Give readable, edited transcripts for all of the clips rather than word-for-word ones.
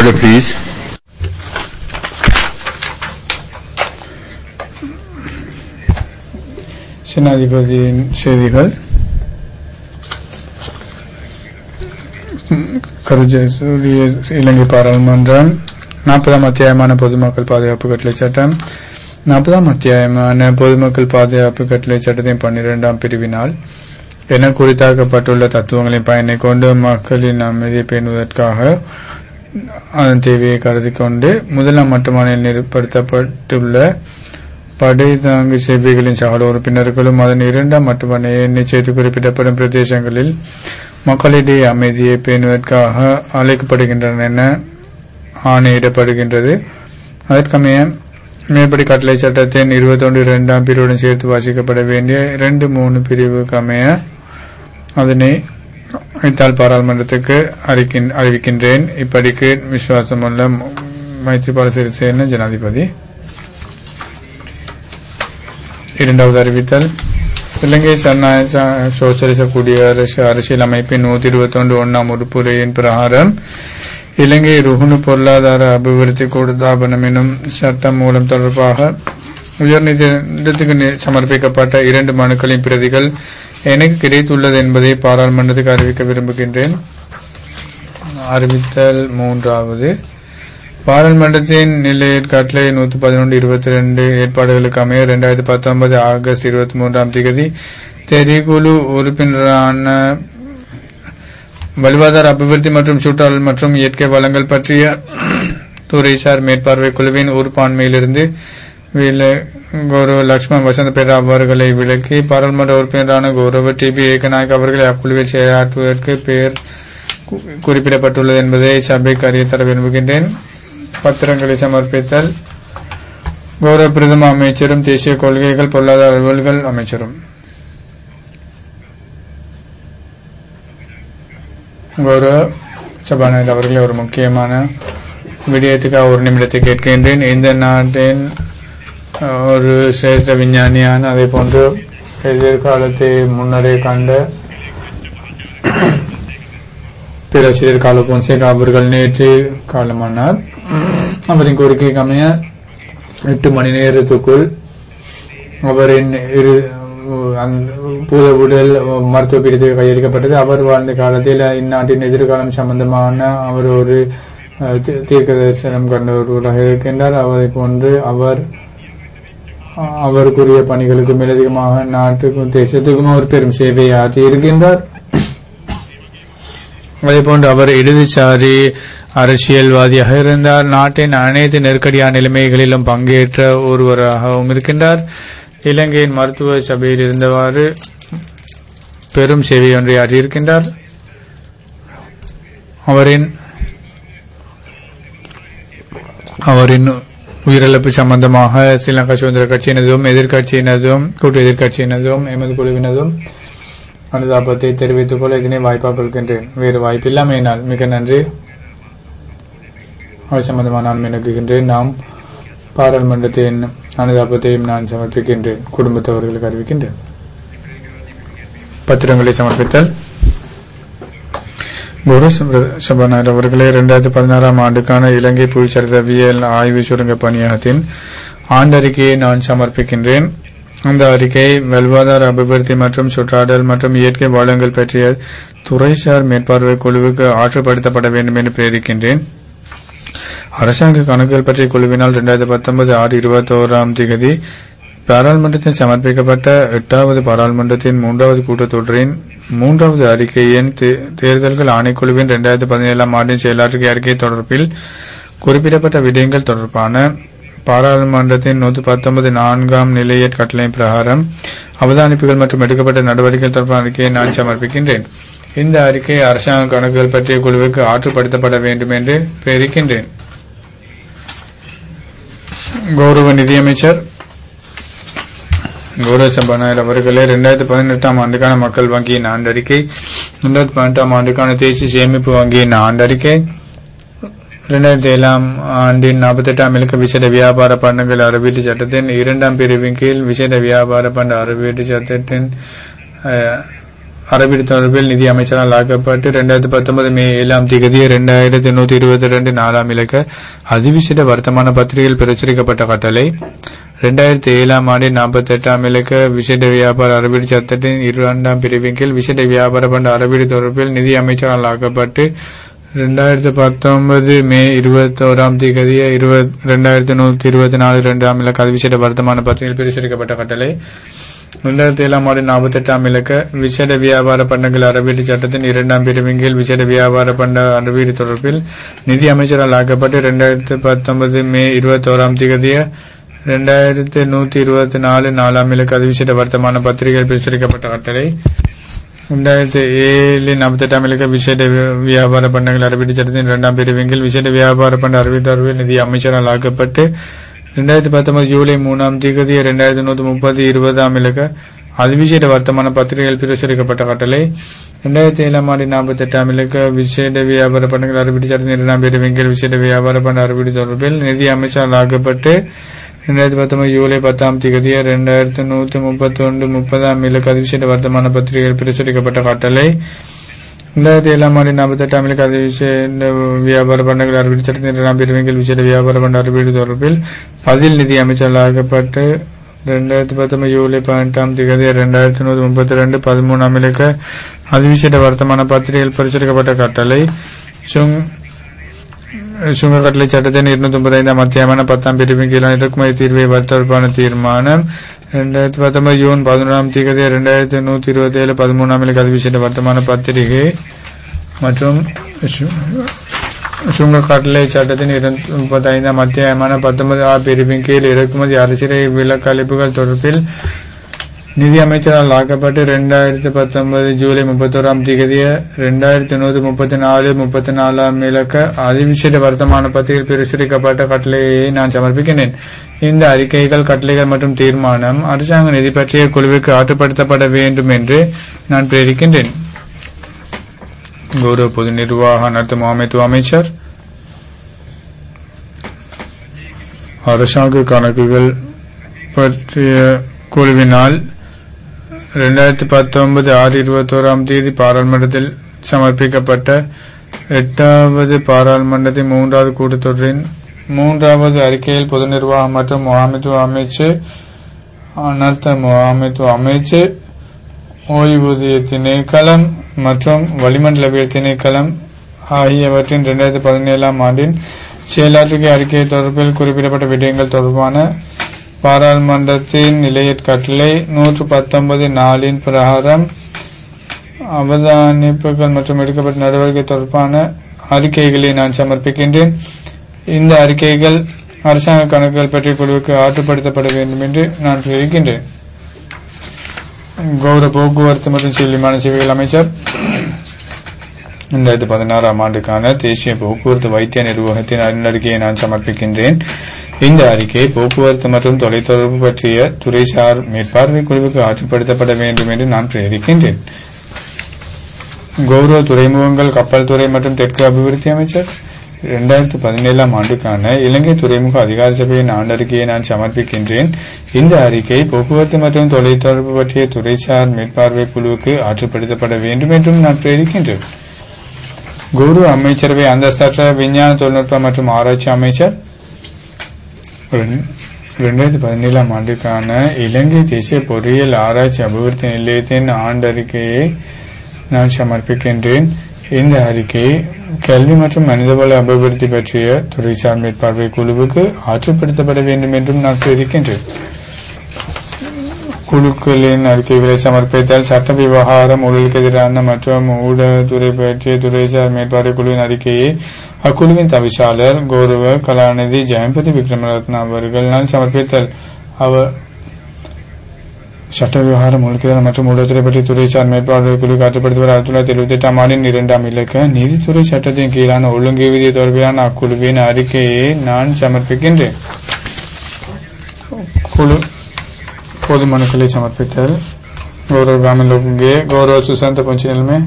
Order, please. ஜனாதிபதியின் செய்திகள். கருஜூரிய இலங்கை பாராளுமன்றம் 40ஆம் அத்தியாயமான பொதுமக்கள் பாதுகாப்பு கட்டளை சட்டம் 40ஆம் அத்தியாயமான பொதுமக்கள் பாதுகாப்பு கட்டளை சட்டத்தின் 12ஆம் பிரிவினால் என குறித்தாக்கப்பட்டுள்ள தத்துவங்களின் பயனை கொண்டு மக்களின் அமைதியை பேணுவதற்காக அதன் தேவையை கருதி கொண்டு முதலாம் மட்டமானில் ஏற்படுத்தப்பட்டுள்ள படை தாங்கி சேவைகளின் சகல உறுப்பினர்களும் அதன் 2ஆம் மட்டமானியை நிச்சயித்து குறிப்பிடப்படும் பிரதேசங்களில் மக்களிடையே அமைதியை பேணுவதற்காக அழைக்கப்படுகின்றன என ஆணையிடப்படுகின்றது. அதற்கமைய மேற்படி கட்டளை சட்டத்தின் 21(2) பிரிவுடன் சேர்த்து வாசிக்கப்பட வேண்டிய 2(3) பிரிவுக்கு அமைய அதனை இத்தால் பாராளுமன்றத்துக்கு அறிவிக்கின்றேன். இப்படிக்கு விசுவாசமுள்ள மைத்ரிபால சிறிசேன ஜனாதிபதி. இரண்டாவது அறிவித்தல். இலங்கை ஜனநாயக சோசலிச குடியரசு அரசியல் அமைப்பின் 121 உறுப்புரையின் பிரகாரம் இலங்கை ருகுணு பொருளாதார அபிவிருத்தி கூடுதாபனம் எனும் சட்டம் மூலம் தொடர்பாக உயர்நீதிமன்றத்துக்கு சமர்ப்பிக்கப்பட்ட 2 மனுக்களின் பிரதிகள் எனக்கு கிடைத்துள்ளது என்பதை பாராளுமன்றத்துக்கு அறிவிக்க விரும்புகின்றேன். அறிவித்தல். மூன்றாவது. பாராளுமன்றத்தின் நிலையற் கட்டளை 111/22 ஏற்பாடுகளுக்கு அமைய 2019 ஆகஸ்ட் 23ஆம் தேதி தெரிகுழு உறுப்பினரான வாழ்வாதார அபிவிருத்தி மற்றும் சுற்றுலா மற்றும் இயற்கை வளங்கள் பற்றிய துறைசார் மேற்பார்வை குழுவின் உறுப்பாண்மையிலிருந்து கௌரவ லட்சுமண் வசந்த பெரா அவர்களை விலக்கி பாராளுமன்ற உறுப்பினரான கௌரவ டிபி ஏகநாயக் அவர்களை அக்குழுவில் செயலாற்றுவதற்கு பெயர் குறிப்பிடப்பட்டுள்ளது என்பதை சபைக்கு அறிய தர விரும்புகின்றேன். பத்திரங்களை சமர்ப்பித்தல். கௌரவ பிரதம அமைச்சரும் தேசிய கொள்கைகள் பொருளாதார அலுவல்கள் அமைச்சரும் கௌரவ சபாநாயகர் அவர்களை ஒரு முக்கியமான விடயத்துக்காக ஒரு நிமிடத்தை கேட்கின்றேன். இந்த நாட்டின் ஒரு சிரேஷ்ட விஞ்ஞானியான அதே போன்று எதிர்காலத்தை முன்னரே கண்ட பேராசிரியர் கால பொன்சேகா அவர்கள் நேற்று காலமானார். அவரின் கோரிக்கைக்கு அமைய 8 மணி நேரத்துக்குள் அவரின் பூத உடல் மருத்துவ பீடத்தில் கையளிக்கப்பட்டது. அவர் வாழ்ந்த காலத்தில் இந்நாட்டின் எதிர்காலம் சம்பந்தமான அவர் ஒரு தீர்க்க தரிசனம் கண்ட ஒருவராக இருக்கின்றார். அவரை போன்று அவருக்குரிய பணிகளுக்கு மேலதிகமாக நாட்டுக்கும் தேசத்துக்கும் அவர் பெரும் சேவையை ஆற்றி இருக்கின்றார். அதேபோன்று அவர் இடதுசாரி அரசியல்வாதியாக இருந்தார். நாட்டின் அனைத்து நெருக்கடியான நிலைமைகளிலும் பங்கேற்ற ஒருவராகவும் இருக்கின்றார். இலங்கையின் மருத்துவ சபையில் இருந்தவாறு பெரும் சேவை ஒன்றை ஆற்றியிருக்கின்றார். அவரின் உயிரிழப்பு சம்பந்தமாக ஸ்ரீலங்கா சுதந்திர கட்சியினதும் எதிர்கட்சியினதும் கூட்டு எதிர்கட்சியினதும் எமது குழுவினதும் அனுதாபத்தை தெரிவித்துக் கொள்ள இதனை வாய்ப்பாக கொள்கின்றேன். வேறு வாய்ப்பில்லாமையினால் மிக நன்றி. அது சம்பந்தமாக நான் விண்ணப்பிக்கின்றேன். நாம் பாராளுமன்றத்தின் அனுதாபத்தையும் நான் சமர்ப்பிக்கின்றேன். குடும்பத்தவர்களுக்கு அறிவிக்கின்றேன். பத்திரங்களை சமர்ப்பித்தல். குரு சபாநாயகர் அவர்களே, 2016ஆம் ஆண்டுக்கான இலங்கை புவிச்சரிதவியல் ஆய்வு சுரங்க பணியகத்தின் ஆண்டறிக்கையை நான் சமர்ப்பிக்கின்றேன். அந்த அறிக்கை வாழ்வாதார அபிவிருத்தி மற்றும் சுற்றாடல் மற்றும் இயற்கை வளங்கள் பற்றிய துறைசார் மேற்பார்வை குழுவுக்கு ஆற்றுப்படுத்தப்பட வேண்டும் என்று பிரேரிக்கின்றேன். அரசாங்க கணக்குகள் பற்றிய குழுவினால் 2019 ஆண்டு 21ஆம் தேதி பாராளுமன்றத்தில் சமர்ப்பிக்கப்பட்ட 8வது பாராளுமன்றத்தின் 3வது கூட்டத்தொடரின் 3வது அறிக்கையின் தேர்தல்கள் ஆணைக்குழுவின் 2017ஆம் ஆண்டின் செயலாற்றுகை அறிக்கை தொடர்பில் குறிப்பிடப்பட்ட விடயங்கள் தொடர்பான பாராளுமன்றத்தின் 119(4) நிலையற் கட்டளை பிரகாரம் அவதானிப்புகள் மற்றும் எடுக்கப்பட்ட நடவடிக்கைகள் தொடர்பான அறிக்கையை நான் சமர்ப்பிக்கின்றேன். இந்த அறிக்கை அரசாங்க கணக்குகள் பற்றிய குழுவுக்கு ஆற்றுப்படுத்தப்பட வேண்டும் என்று பிரேரிக்கின்றேன். கௌரவ நிதியமைச்சர் கௌரவ சபாநாயகர் அவர்களே, 2018ஆம் ஆண்டுக்கான மக்கள் வங்கியின் ஆண்டறிக்கை, 2018ஆம் ஆண்டுக்கான தேசிய சேமிப்பு வங்கியின் ஆண்டறிக்கை, 2007ஆம் ஆண்டின் 48ஆம் இலக்க விசேட வியாபார பண்டங்கள் அறவீட்டு சட்டத்தின் 2ஆம் பிரிவின் கீழ் விசேட வியாபார பண்ட அறவீட்டு சட்டத்தின் அறவீடு தொடர்பில் நிதி அமைச்சரால் ஆக்கப்பட்டு 2019 மே 7ஆம் தேதி 2122 4ஆம் இலக்க அதிவிசேட வர்த்தமான பத்திரிகையில் பிரசுரிக்கப்பட்ட கட்டளை 2007ஆம் ஆண்டு 48ஆம் இலக்க விசேட வியாபார அறவீடு சட்டத்தின் 2ஆம் பிரிவின் கீழ் விசேட வியாபார பண்ட அறவீடு தொடர்பில் நிதி அமைச்சரால் ஆக்கப்பட்டு 2019 மே 21ஆம் தேதி 2124 2ஆம் இலக்க அதிவிசேட வர்த்தமான பத்திரிகையில் பிரசுரிக்கப்பட்ட கட்டளை 2007ஆம் ஆண்டு 48ஆம் இலக்க விசேட வியாபார பண்டங்கள் அறவீடு சட்டத்தின் 2ஆம் பிரிவின் கீழ் விசேட வியாபார பண்ட அறவீடு தொடர்பில் நிதி அமைச்சரால் ஆக்கப்பட்டு 2019 மே 21ஆம் தேதி 2124 4ஆம் இலக்க அதிவிசேட வர்த்தமான பத்திரிகையில் பிரசுரிக்கப்பட்ட கட்டளை 2007 48ஆம் இலக்க விசேட வியாபார பண்டங்கள் அறவீடு சட்டத்தின் 2ஆம் பிரிவின் கீழ் விசேட வியாபார பண்ட அறவீடு தொடர்பில் நிதி அமைச்சரால் ஆக்கப்பட்டு 2019 ஜூலை 3ஆம் தேதி 2130 20ஆம் இலக்க அதிவிசேட வர்த்தமான பத்திரிகையில் பிரசுரிக்கப்பட்ட கட்டளை 2007ஆம் ஆண்டு 48ஆம் இலக்க விசேட வியாபார பண்டங்கள் அறவீடு சட்டத்தின் 2ஆம் பிரிவின் கீழ் விசேட வியாபார பண்ட அறவீடு தொடர்பில் நிதி அமைச்சரால் ஆக்கப்பட்டு 2019 ஜூலை 10ஆம் தேதி 2131 30ஆம் இலக்க அதிவிசேட வர்த்தமான பத்திரிகையில் பிரசுரிக்கப்பட்ட கட்டளை 2007ஆம் ஆண்டு 48ஆம் இலக்க அதிவிசேட வியாபார பண்டங்கள் அறவீடு சட்டத்தின் 2ஆம் பிரிவின் கீழ் விசேட வியாபார பண்ட அறவீடு தொடர்பில் பதில் நிதி அமைச்சரால் ஆக்கப்பட்டு 2019 ஜூலை 18ஆம் தேதி 2132 13ஆம் இலக்க அதிவிசேட வர்த்தமான பத்திரிகையில் பிரசுரிக்கப்பட்ட கட்டளை சுங்க கட்டளை சட்டத்தின் 295ஆம் அத்தியாயமான 10ஆம் பிரிவின் கீழ் இறக்குமதி தீர்வை தொடர்பான தீர்மானம் 2019 ஜூன் 11ஆம் தேதி 2127 13ஆம் இலக்க அதிவிசேட வர்த்தமான பத்திரிகை மற்றும் சுங்க கட்டளை சட்டத்தின் 235ஆம் அத்தியாயமான 19 பிரிவின் கீழ் இறக்குமதி அரசியலை விலக்களிப்புகள் தொடர்பில் நிதி அமைச்சரால் ஆக்கப்பட்டு 2019 ஜூலை 31ஆம் தேதி 2134 34ஆம் இலக்க அதிவிசேட வர்த்தமான பத்திரிகையில் பிரசுரிக்கப்பட்ட கட்டளையை நான் சமர்ப்பிக்கிறேன். இந்த அறிக்கைகள் கட்டளைகள் மற்றும் தீர்மானம் அரசாங்க நிதி பற்றிய குழுவிற்கு ஆற்றுப்படுத்தப்பட வேண்டும் என்று நான் பிரேரிக்கின்றேன். கௌரவ பொது நிர்வாக நடத்தும் முகாமைத்துவ அமைச்சர் அரசாங்க கணக்குகள் பற்றிய குழுவினால் 2019 6/21ஆம் தேதி பாராளுமன்றத்தில் சமர்ப்பிக்கப்பட்ட 8வது பாராளுமன்றத்தின் 3வது கூட்டத்தொடரின் 3வது அறிக்கையில் பொது நிர்வாகம் மற்றும் முகாமைத்துவ அமைச்சு அனர்த்த முகாமைத்துவ அமைச்சு ஓய்வூதிய திணைக்களம் மற்றும் வளிமண்டலவியல் திணைக்களம் ஆகியவற்றின் 2017ஆம் ஆண்டின் செயலாற்றுகை அறிக்கை தொடர்பில் குறிப்பிடப்பட்ட விடயங்கள் தொடர்பான பாராளுமன்றத்தின் நிலைய கட்டளை 119 நாளின் பிரகாரம் அவதானிப்புகள் மற்றும் எடுக்கப்பட்ட நடவடிக்கை தொடர்பான அறிக்கைகளை நான் சமர்ப்பிக்கின்றேன். இந்த அறிக்கைகள் அரசாங்க கணக்குகள் பற்றிய குழுவுக்கு ஆற்றுப்படுத்தப்பட வேண்டும் என்று நான் தெரிவிக்கின்றேன். கௌரவ போக்குவரத்து மற்றும் சிவில் விமான சேவைகள் அமைச்சர் 2016ஆம் ஆண்டுக்கான தேசிய போக்குவரத்து வைத்திய நிர்வாகத்தின் அறிக்கையை நான் சமர்ப்பிக்கின்றேன். இந்த அறிக்கை போக்குவரத்து மற்றும் தொலைத்தொடர்பு பற்றிய துறைசார் மேற்பார்வை குழுவுக்கு ஆற்றுப்படுத்தப்பட வேண்டும் என்று நான் பிரேரிக்கின்றேன். கௌரவ துறைமுகங்கள் கப்பல் துறை மற்றும் தெற்கு அபிவிருத்தி அமைச்சர் 2017ஆம் ஆண்டுக்கான இலங்கை துறைமுக அதிகார சபையின் ஆண்டறிக்கையை நான் சமர்ப்பிக்கின்றேன். இந்த அறிக்கை போக்குவரத்து மற்றும் தொலைத்தொடர்பு பற்றிய துறைசார் மேற்பார்வை குழுவுக்கு ஆற்றுப்படுத்தப்பட வேண்டும் என்றும் நான் பிரேரிக்கின்றேன். கௌரவ அமைச்சரவை அந்தஸ்தற்ற விஞ்ஞான தொழில்நுட்ப மற்றும் ஆராய்ச்சி அமைச்சர் 2017ஆம் ஆண்டுக்கான இலங்கை தேசிய பொறியியல் ஆராய்ச்சி அபிவிருத்தி நிலையத்தின் ஆண்டறிக்கையை நான் சமர்ப்பிக்கின்றேன். இந்த அறிக்கை கல்வி மற்றும் மனிதவள அபிவிருத்தி பற்றிய துறைசார் மேற்பார்வை குழுவுக்கு ஆற்றுப்படுத்தப்பட வேண்டும் என்றும் நான் தெரிவிக்கின்றேன். குழுக்களின் அறிக்கைகளை சமர்ப்பித்தல் சட்ட விவகாரம் ஊழலுக்கு எதிரான மற்றும் ஊடகத்துறை பற்றிய துறைசார் மேற்பார்வை குழுவின் அறிக்கையை அக்குழுவின் தவிசாளர் கௌரவ கலாநிதி ஜெயம்பதி விக்ரமரத்னா அவர்கள் நான் சமர்ப்பித்தல். அவர் சட்ட விவகாரம் ஊழலுக்கு மற்றும் ஊடகத்துறை பற்றிய துறைசார் மேற்பார்வை குழுவுக்கு ஆற்றுப்படுத்தப்பட 1978ஆம் ஆண்டின் 2ஆம் இலக்க நீதித்துறை சட்டத்தின் கீழான ஒழுங்கு விதி தொடர்பிலான அக்குழுவின் அறிக்கையை நான் சமர்ப்பிக்கின்றேன். குழு பொது மனுக்களை சமர்ப்பித்தல் கௌரவ காமிலோங்கே கௌரவ சுசாந்த பொஞ்சினல்மே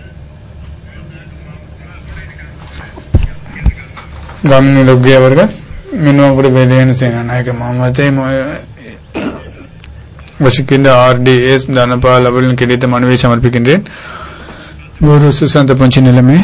காமிலோங்கே அவர்கள் மின்வாங்குடி வேலையான சேனா நாயக முகமது வசிக்கின்ற RDS தனபால் அவர்களுக்கு கிடைத்த மனுவை சமர்ப்பிக்கின்றேன். குரு சுசாந்த பஞ்சி நிலைமை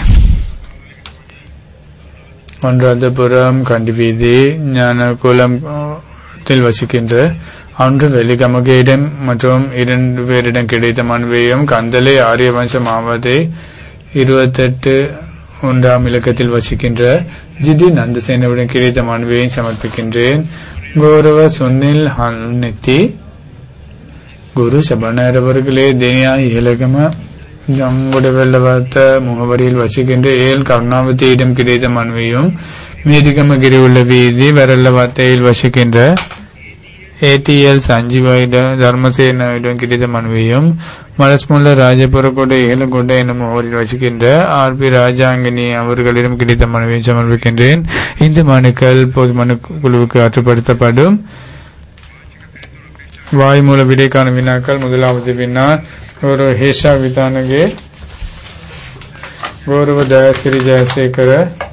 ஒன்றாந்தபுரம் கண்டி வீதி ஞானகுலத்தில் வசிக்கின்ற அன்று வெள்ளிக்கமகையிடம் மற்றும் 2 பேரிடம் கிடைத்த மனுவையும் கந்தலை ஆரியவம்ச மாவத்தை 28 1ஆம் இலக்கத்தில் வசிக்கின்ற ஜிடி நந்தசேனவுடன் கிடைத்த மனுவையும் சமர்ப்பிக்கின்றேன். கௌரவ சுனில் ஹல்நித்தி குரு சபனார் அவர்களே தேனியா இலகம ஜங்குடவெல்லவத்த முகவரியில் வசிக்கின்ற ஏல் கருணாவதியிடம் கிடைத்த மனுவையும் மேதிகமகிரி உள்ள வீதி வரல்லவத்தையில் வசிக்கின்ற ATL சஞ்சீவாயிட தர்மசேனாவிடம் கிடைத்த மனுவையும் மலஸ்முல்ல ராஜபுரக்கோட்டை ஏலங்கோட்டை என்னும் முகவரியில் வசிக்கின்ற RP ராஜாங்கினி அவர்களிடம் கிடைத்த மனுவையும் சமர்ப்பிக்கின்றேன். இந்த மனுக்கள் பொது மனு குழுவுக்கு ஆற்றுப்படுத்தப்படும். வாய்மூல விடைக்கான வினாக்கள். முதலாவது வினா கௌரவ ஹேஷா விதானகே கௌரவ தயாசிரி ஜெயசேகர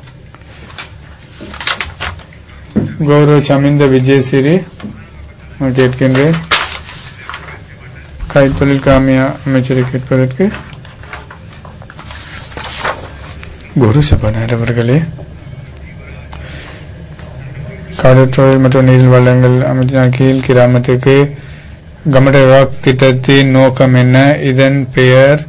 கௌரவ சமிந்த விஜயசிறி கேட்கின்றேன். கைத்தொழில் கிராமிய அமைச்சரை கேட்பதற்கு குரு சபனார் அவர்களே. கடற்றொழில் மற்றும் நீர் வளங்கள் அமைச்சின் கீழ் கிராமத்துக்கு கமடவாக் திட்டத்தின் நோக்கம் என்ன? இதன் பெயர்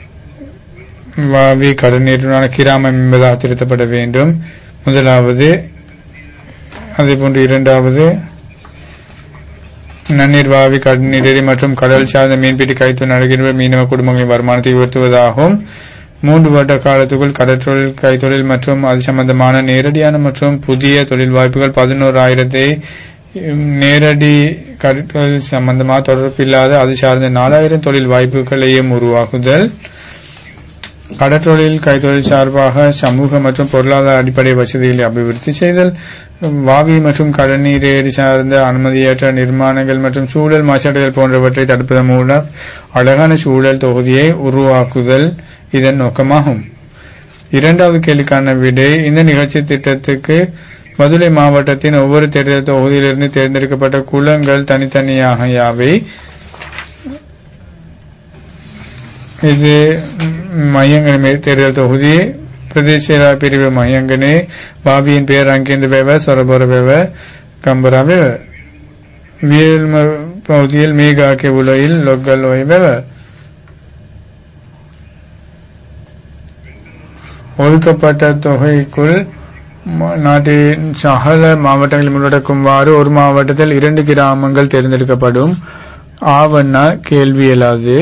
வாவி கடநீருடான கிராமம் என்பதாக திருத்தப்பட வேண்டும். முதலாவது. அதேபோன்று இரண்டாவது நன்னீர் வாவி கடநீர் மற்றும் கடல் சார்ந்த மீன்பிடி கைத்தொழில் நடக்கின்ற மீனவ குடும்பங்களின் வருமானத்தை உயர்த்துவதாகும். 3 வருட காலத்துக்குள் கடற்றொழில் கைத்தொழில் மற்றும் அது சம்பந்தமான நேரடியான மற்றும் புதிய தொழில் வாய்ப்புகள் 11,000 நேரடி கடற்றொழில் சம்பந்தமாக தொடர்பில்லாத அது சார்ந்த 4,000 தொழில் வாய்ப்புகளையும் உருவாக்குதல். கடற்றொழில் கைத்தொழில் சார்பாக சமூக மற்றும் பொருளாதார அடிப்படை வசதிகளை அபிவிருத்தி செய்தல். வாவி மற்றும் கடல்நீர் சார்ந்த அனுமதியற்ற நிர்மாணங்கள் மற்றும் சூழல் மாசடைதல் போன்றவற்றை தடுப்பதன் மூலம் அழகான சூழல் தொகுதியை உருவாக்குதல் இதன் நோக்கமாகும். இரண்டாவது கேள்விக்கான விடை. இந்த நிகழ்ச்சி திட்டத்துக்கு மதுரை மாவட்டத்தின் ஒவ்வொரு தேர்தல் தொகுதியிலிருந்து தேர்ந்தெடுக்கப்பட்ட குளங்கள் தனித்தனியாக யாவை? இது மையங்கனே தேர்தல் தொகுதி, பிரதேச பிரிவு மையங்கனே, பாவியின் பெயர் அங்கிருந்து வேவ சொரபோர வேவ கம்பரா வேவ வியல் பகுதியில் மேகாக்கே உலகில் லொக்கல் வேவ. ஒதுக்கப்பட்ட தொகைக்குள் நாட்டின் சகல மாவட்டங்களில் உள்ளடக்குமாறு ஒரு மாவட்டத்தில் 2 கிராமங்கள் தேர்ந்தெடுக்கப்படும். ஆவண்ணா கேள்வி இயலாது.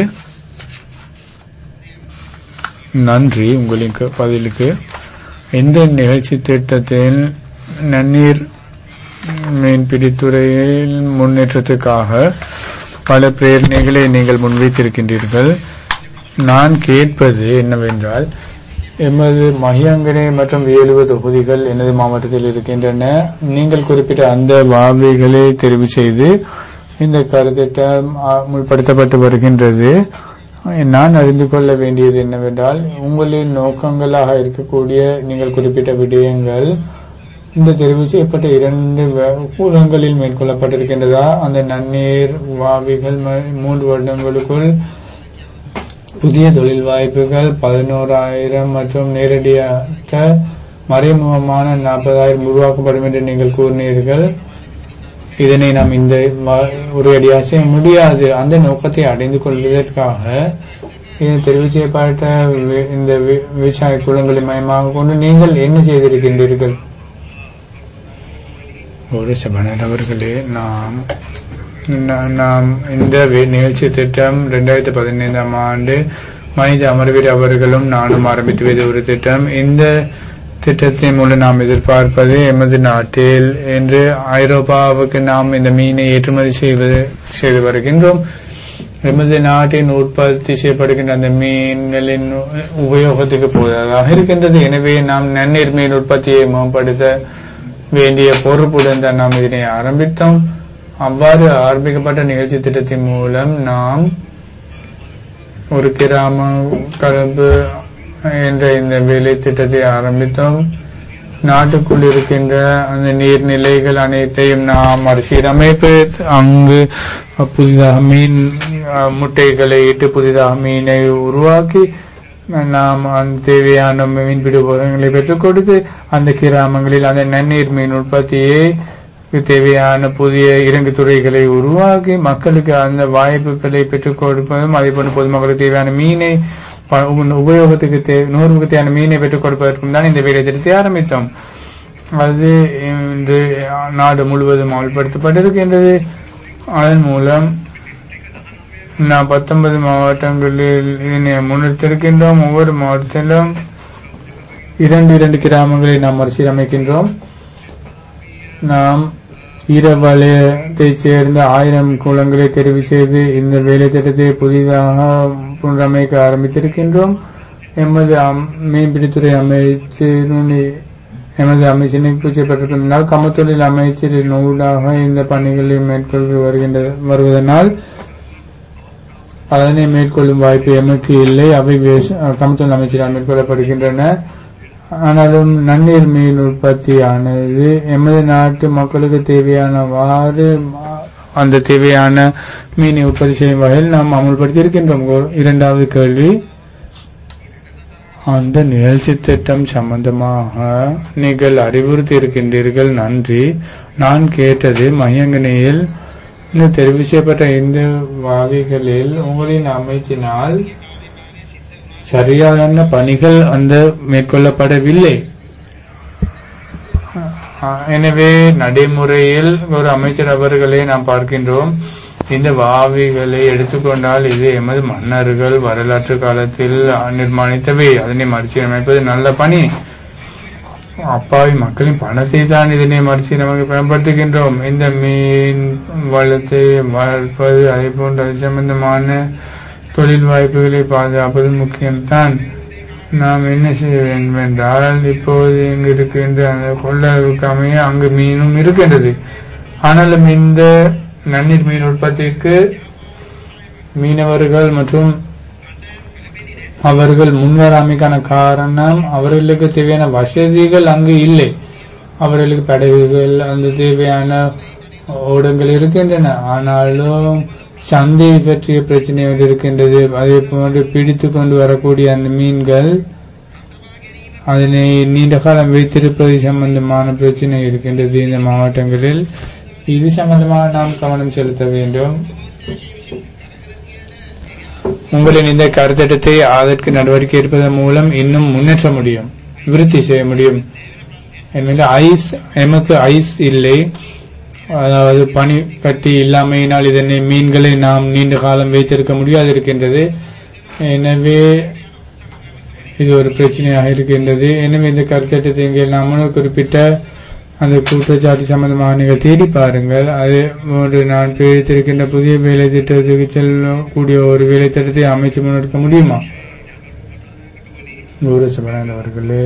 நன்றி உங்களுக்கு பதிலுக்கு. இந்த நிகழ்ச்சி திட்டத்தில் நன்னீர் மீன்பிடித்துறையில் முன்னேற்றத்துக்காக பல பிரேரணைகளை நீங்கள் முன்வைத்திருக்கின்றீர்கள். நான் கேட்பது என்னவென்றால், எமது மஹியங்கனே மற்றும் 7 தொகுதிகள் எனது மாவட்டத்தில் இருக்கின்றன. நீங்கள் குறிப்பிட்ட அந்த வாவிகளை தெரிவு செய்து இந்த கருத்திட்டம் முற்படுத்தப்பட்டு வருகின்றது. நான் அறிந்து கொள்ள வேண்டியது என்னவென்றால், உங்களின் நோக்கங்களாக இருக்கக்கூடிய நீங்கள் குறிப்பிட்ட விடயங்கள் இந்த தெரிவு செய்யப்பட்ட 2 கூலங்களில் மேற்கொள்ளப்பட்டிருக்கின்றதா? அந்த நன்னீர் வாவிகள் 3 வருடங்களுக்குள் புதிய தொழில் வாய்ப்புகள் 11,000 மற்றும் நேரடியாக மறைமுகமான 40,000 உருவாக்கப்படும் என்று நீங்கள் கூறினீர்கள். இதனை நாம் இந்த உரையடியாக செய்ய முடியாது. அந்த நோக்கத்தை அடைந்து கொள்வதற்காக தெரிவு செய்யப்பட்ட இந்த விவசாய குளங்களை மையமாக கொண்டு நீங்கள் என்ன செய்திருக்கின்றீர்கள்? ஒரு சபனர் அவர்களே, நாம் இந்த நிகழ்ச்சி திட்டம் 2015ஆம் ஆண்டு மனித அமர்வீர் அவர்களும் நானும் ஆரம்பித்து வைத்த ஒரு திட்டம். இந்த திட்டத்தின் மூலம் நாம் எதிர்பார்ப்பது எமது நாட்டில் என்று ஐரோப்பாவுக்கு நாம் இந்த மீனை ஏற்றுமதி செய்து வருகின்றோம். எமது நாட்டின் உற்பத்தி செய்யப்படுகின்ற அந்த மீன்களின் உபயோகத்துக்கு போவதாக இருக்கின்றது. எனவே நாம் நன்னீர் மீன் உற்பத்தியை மேம்படுத்த வேண்டிய பொறுப்புடன் தான் நாம் இதனை ஆரம்பித்தோம். அவ்வாறு ஆரம்பிக்கப்பட்ட நிகழ்ச்சி திட்டத்தின் மூலம் நாம் ஒரு கிராம கலப்பு என்ற இந்த வேலை திட்டத்தை ஆரம்பித்தோம். நாட்டுக்குள் இருக்கின்ற அந்த நீர்நிலைகள் அனைத்தையும் நாம் மறுசீரமைப்பு, அங்கு புதிதாக மீன் முட்டைகளை இட்டு புதிதாக மீனை உருவாக்கி நாம் அந்த தேவையான மீன்பிடி உபகரணங்களை பெற்றுக் கொடுத்து அந்த கிராமங்களில் அந்த நன்னீர் மீன் உற்பத்தியை தேவையான புதிய இறங்கு துறைகளை உருவாக்கி மக்களுக்கு அந்த வாய்ப்புகளை பெற்றுக் கொடுப்பதும், அதே போன்று பொதுமக்களுக்கு தேவையான மீனை உபயோகத்துக்கு நூறுக்கு தேவையான மீனை பெற்றுக் கொடுப்பதற்கும் தான் இந்த வேலை திட்டத்தை ஆரம்பித்தோம். அது இன்று நாடு முழுவதும் அமல்படுத்தப்பட்டிருக்கின்றது. அதன் மூலம் நாம் 19 மாவட்டங்களில் இதனை முன்னெடுத்திருக்கின்றோம். ஒவ்வொரு மாவட்டத்திலும் 2 கிராமங்களை நாம் மறுசீரமைக்கின்றோம். நாம் ஈரவலயத்தைச் சேர்ந்த 1000 குளங்களை தெரிவு செய்து இந்த வேலை திட்டத்தை புதிதாக புனரமைக்க ஆரம்பித்திருக்கின்றோம். எமது மீன்பிடித்துறை அமைச்சரின் பூச்சப்பட்டிருந்தால் கமத்தொழில் அமைச்சரின் ஊடாக இந்த பணிகளை மேற்கொண்டு வருவதனால் அதனை மேற்கொள்ளும் வாய்ப்பு எமக்கு இல்லை. அவை கமத்தொழில் அமைச்சரால் மேற்கொள்ளப்படுகின்றன. ஆனாலும் நன்னீர் மீன் உற்பத்தியானது எமது நாட்டு மக்களுக்கு தேவையானவாறு அந்த தேவையான மீனை உற்பத்தி செய்யும் வகையில் நாம் அமல்படுத்தி இருக்கின்றோம். 2வது கேள்வி, அந்த நிகழ்ச்சி திட்டம் சம்பந்தமாக நீங்கள் அறிவுறுத்தி இருக்கின்றீர்கள். நன்றி. நான் கேட்டது மையங்கனையில் தெரிவு செய்யப்பட்ட இந்த வாவிகளில் உங்களின் அமைச்சினால் சரியான பணிகள் அந்த மேற்கொள்ளப்படவில்லை. எனவே நடைமுறையில் ஒரு அமைச்சர் அவர்களை நாம் பார்க்கின்றோம். இந்த வாவிகளை எடுத்துக்கொண்டால் இது எமது மன்னர்கள் வரலாற்று காலத்தில் நிர்மாணித்தவை. அதனை மறுசீரமைப்பது நல்ல பணி. அப்பாவி மக்களின் பணத்தை தான் இதனை மறுசீரமைக்க பயன்படுத்துகின்றோம். இந்த மீன் வளத்தை வளர்ப்பது, அதே போன்ற அது சம்பந்தமான தொழில் வாய்ப்புகளை பாதுகாப்பது முக்கியம்தான். நாம் என்ன செய்ய வேண்டும் என்றால், இப்போது இங்கு இருக்கின்ற அந்த கொள்ளளவுக்கு அமைய அங்கு மீனும் இருக்கின்றது. ஆனாலும் இந்த நன்னீர் மீன் உற்பத்திக்கு மீனவர்கள் மற்றும் அவர்கள் முன்வராமைக்கான காரணம் அவர்களுக்கு தேவையான வசதிகள் அங்கு இல்லை. அவர்களுக்கு படகுகள் அந்த தேவையான ஓடங்கள் இருக்கின்றன. ஆனாலும் சந்தை பற்றிய பிரச்சனை இருக்கின்றது. அதே போன்று பிடித்து கொண்டு வரக்கூடிய அந்த மீன்கள் அதனை நீண்ட காலம் வைத்திருப்பது சம்பந்தமான பிரச்சனை இருக்கின்றது இந்த மாவட்டங்களில். இது சம்பந்தமாக நாம் கவனம் செலுத்த வேண்டும். உங்களின் இந்த கருத்திட்டத்தை அதற்கு நடவடிக்கை எடுப்பதன் மூலம் இன்னும் முன்னேற்ற முடியும், விருத்தி செய்ய முடியும். எமக்கு ஐஸ் இல்லை, அதாவது பனி கட்டி இல்லாமையினால் இதனை மீன்களை நாம் நீண்ட காலம் வைத்திருக்க முடியாது இருக்கின்றது. எனவே இது ஒரு பிரச்சனையாக இருக்கின்றது. எனவே இந்த கருத்திட்டத்தை இங்கே நாம் குறிப்பிட்ட அந்த குற்றச்சாட்டு சம்பந்தமாக நீங்கள் தேடி பாருங்கள். அது ஒரு நான் பிரித்திருக்கின்ற புதிய வேலை திட்டத்துக்கு செல்லக்கூடிய ஒரு வேலை திட்டத்தை அமைச்சு முன்னெடுக்க முடியுமா? அவர்களே,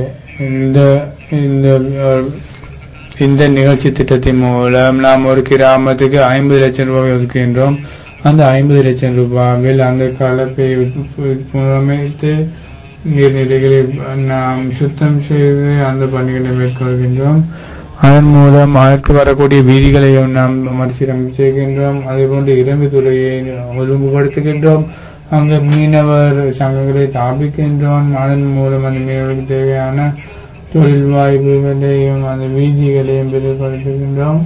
இந்த நிகழ்ச்சி திட்டத்தின் மூலம் நாம் ஒரு கிராமத்துக்கு 50 லட்சம் ரூபாய் ஒதுக்குகின்றோம். அந்த 50 லட்சம் ரூபாயில் அந்த கலப்பை புனரமைத்து நீர்நிலைகளை நாம் சுத்தம் செய்து அந்த பணிகளை மேற்கொள்கின்றோம். அதன் மூலம் அதற்கு வரக்கூடிய வீதிகளையும் நாம் மறுசீரமைப்பு செய்கின்றோம். அதேபோன்று இறங்கு துறையை ஒழுங்குபடுத்துகின்றோம். அங்கு மீனவர் சங்கங்களை தாபிக்கின்றோம். அதன் மூலம் அந்த மீனவர்களுக்கு தேவையான தொழில் வாய்ப்புகளையும் அந்த வீதிகளையும் பெருப்படுத்துகின்றோம்.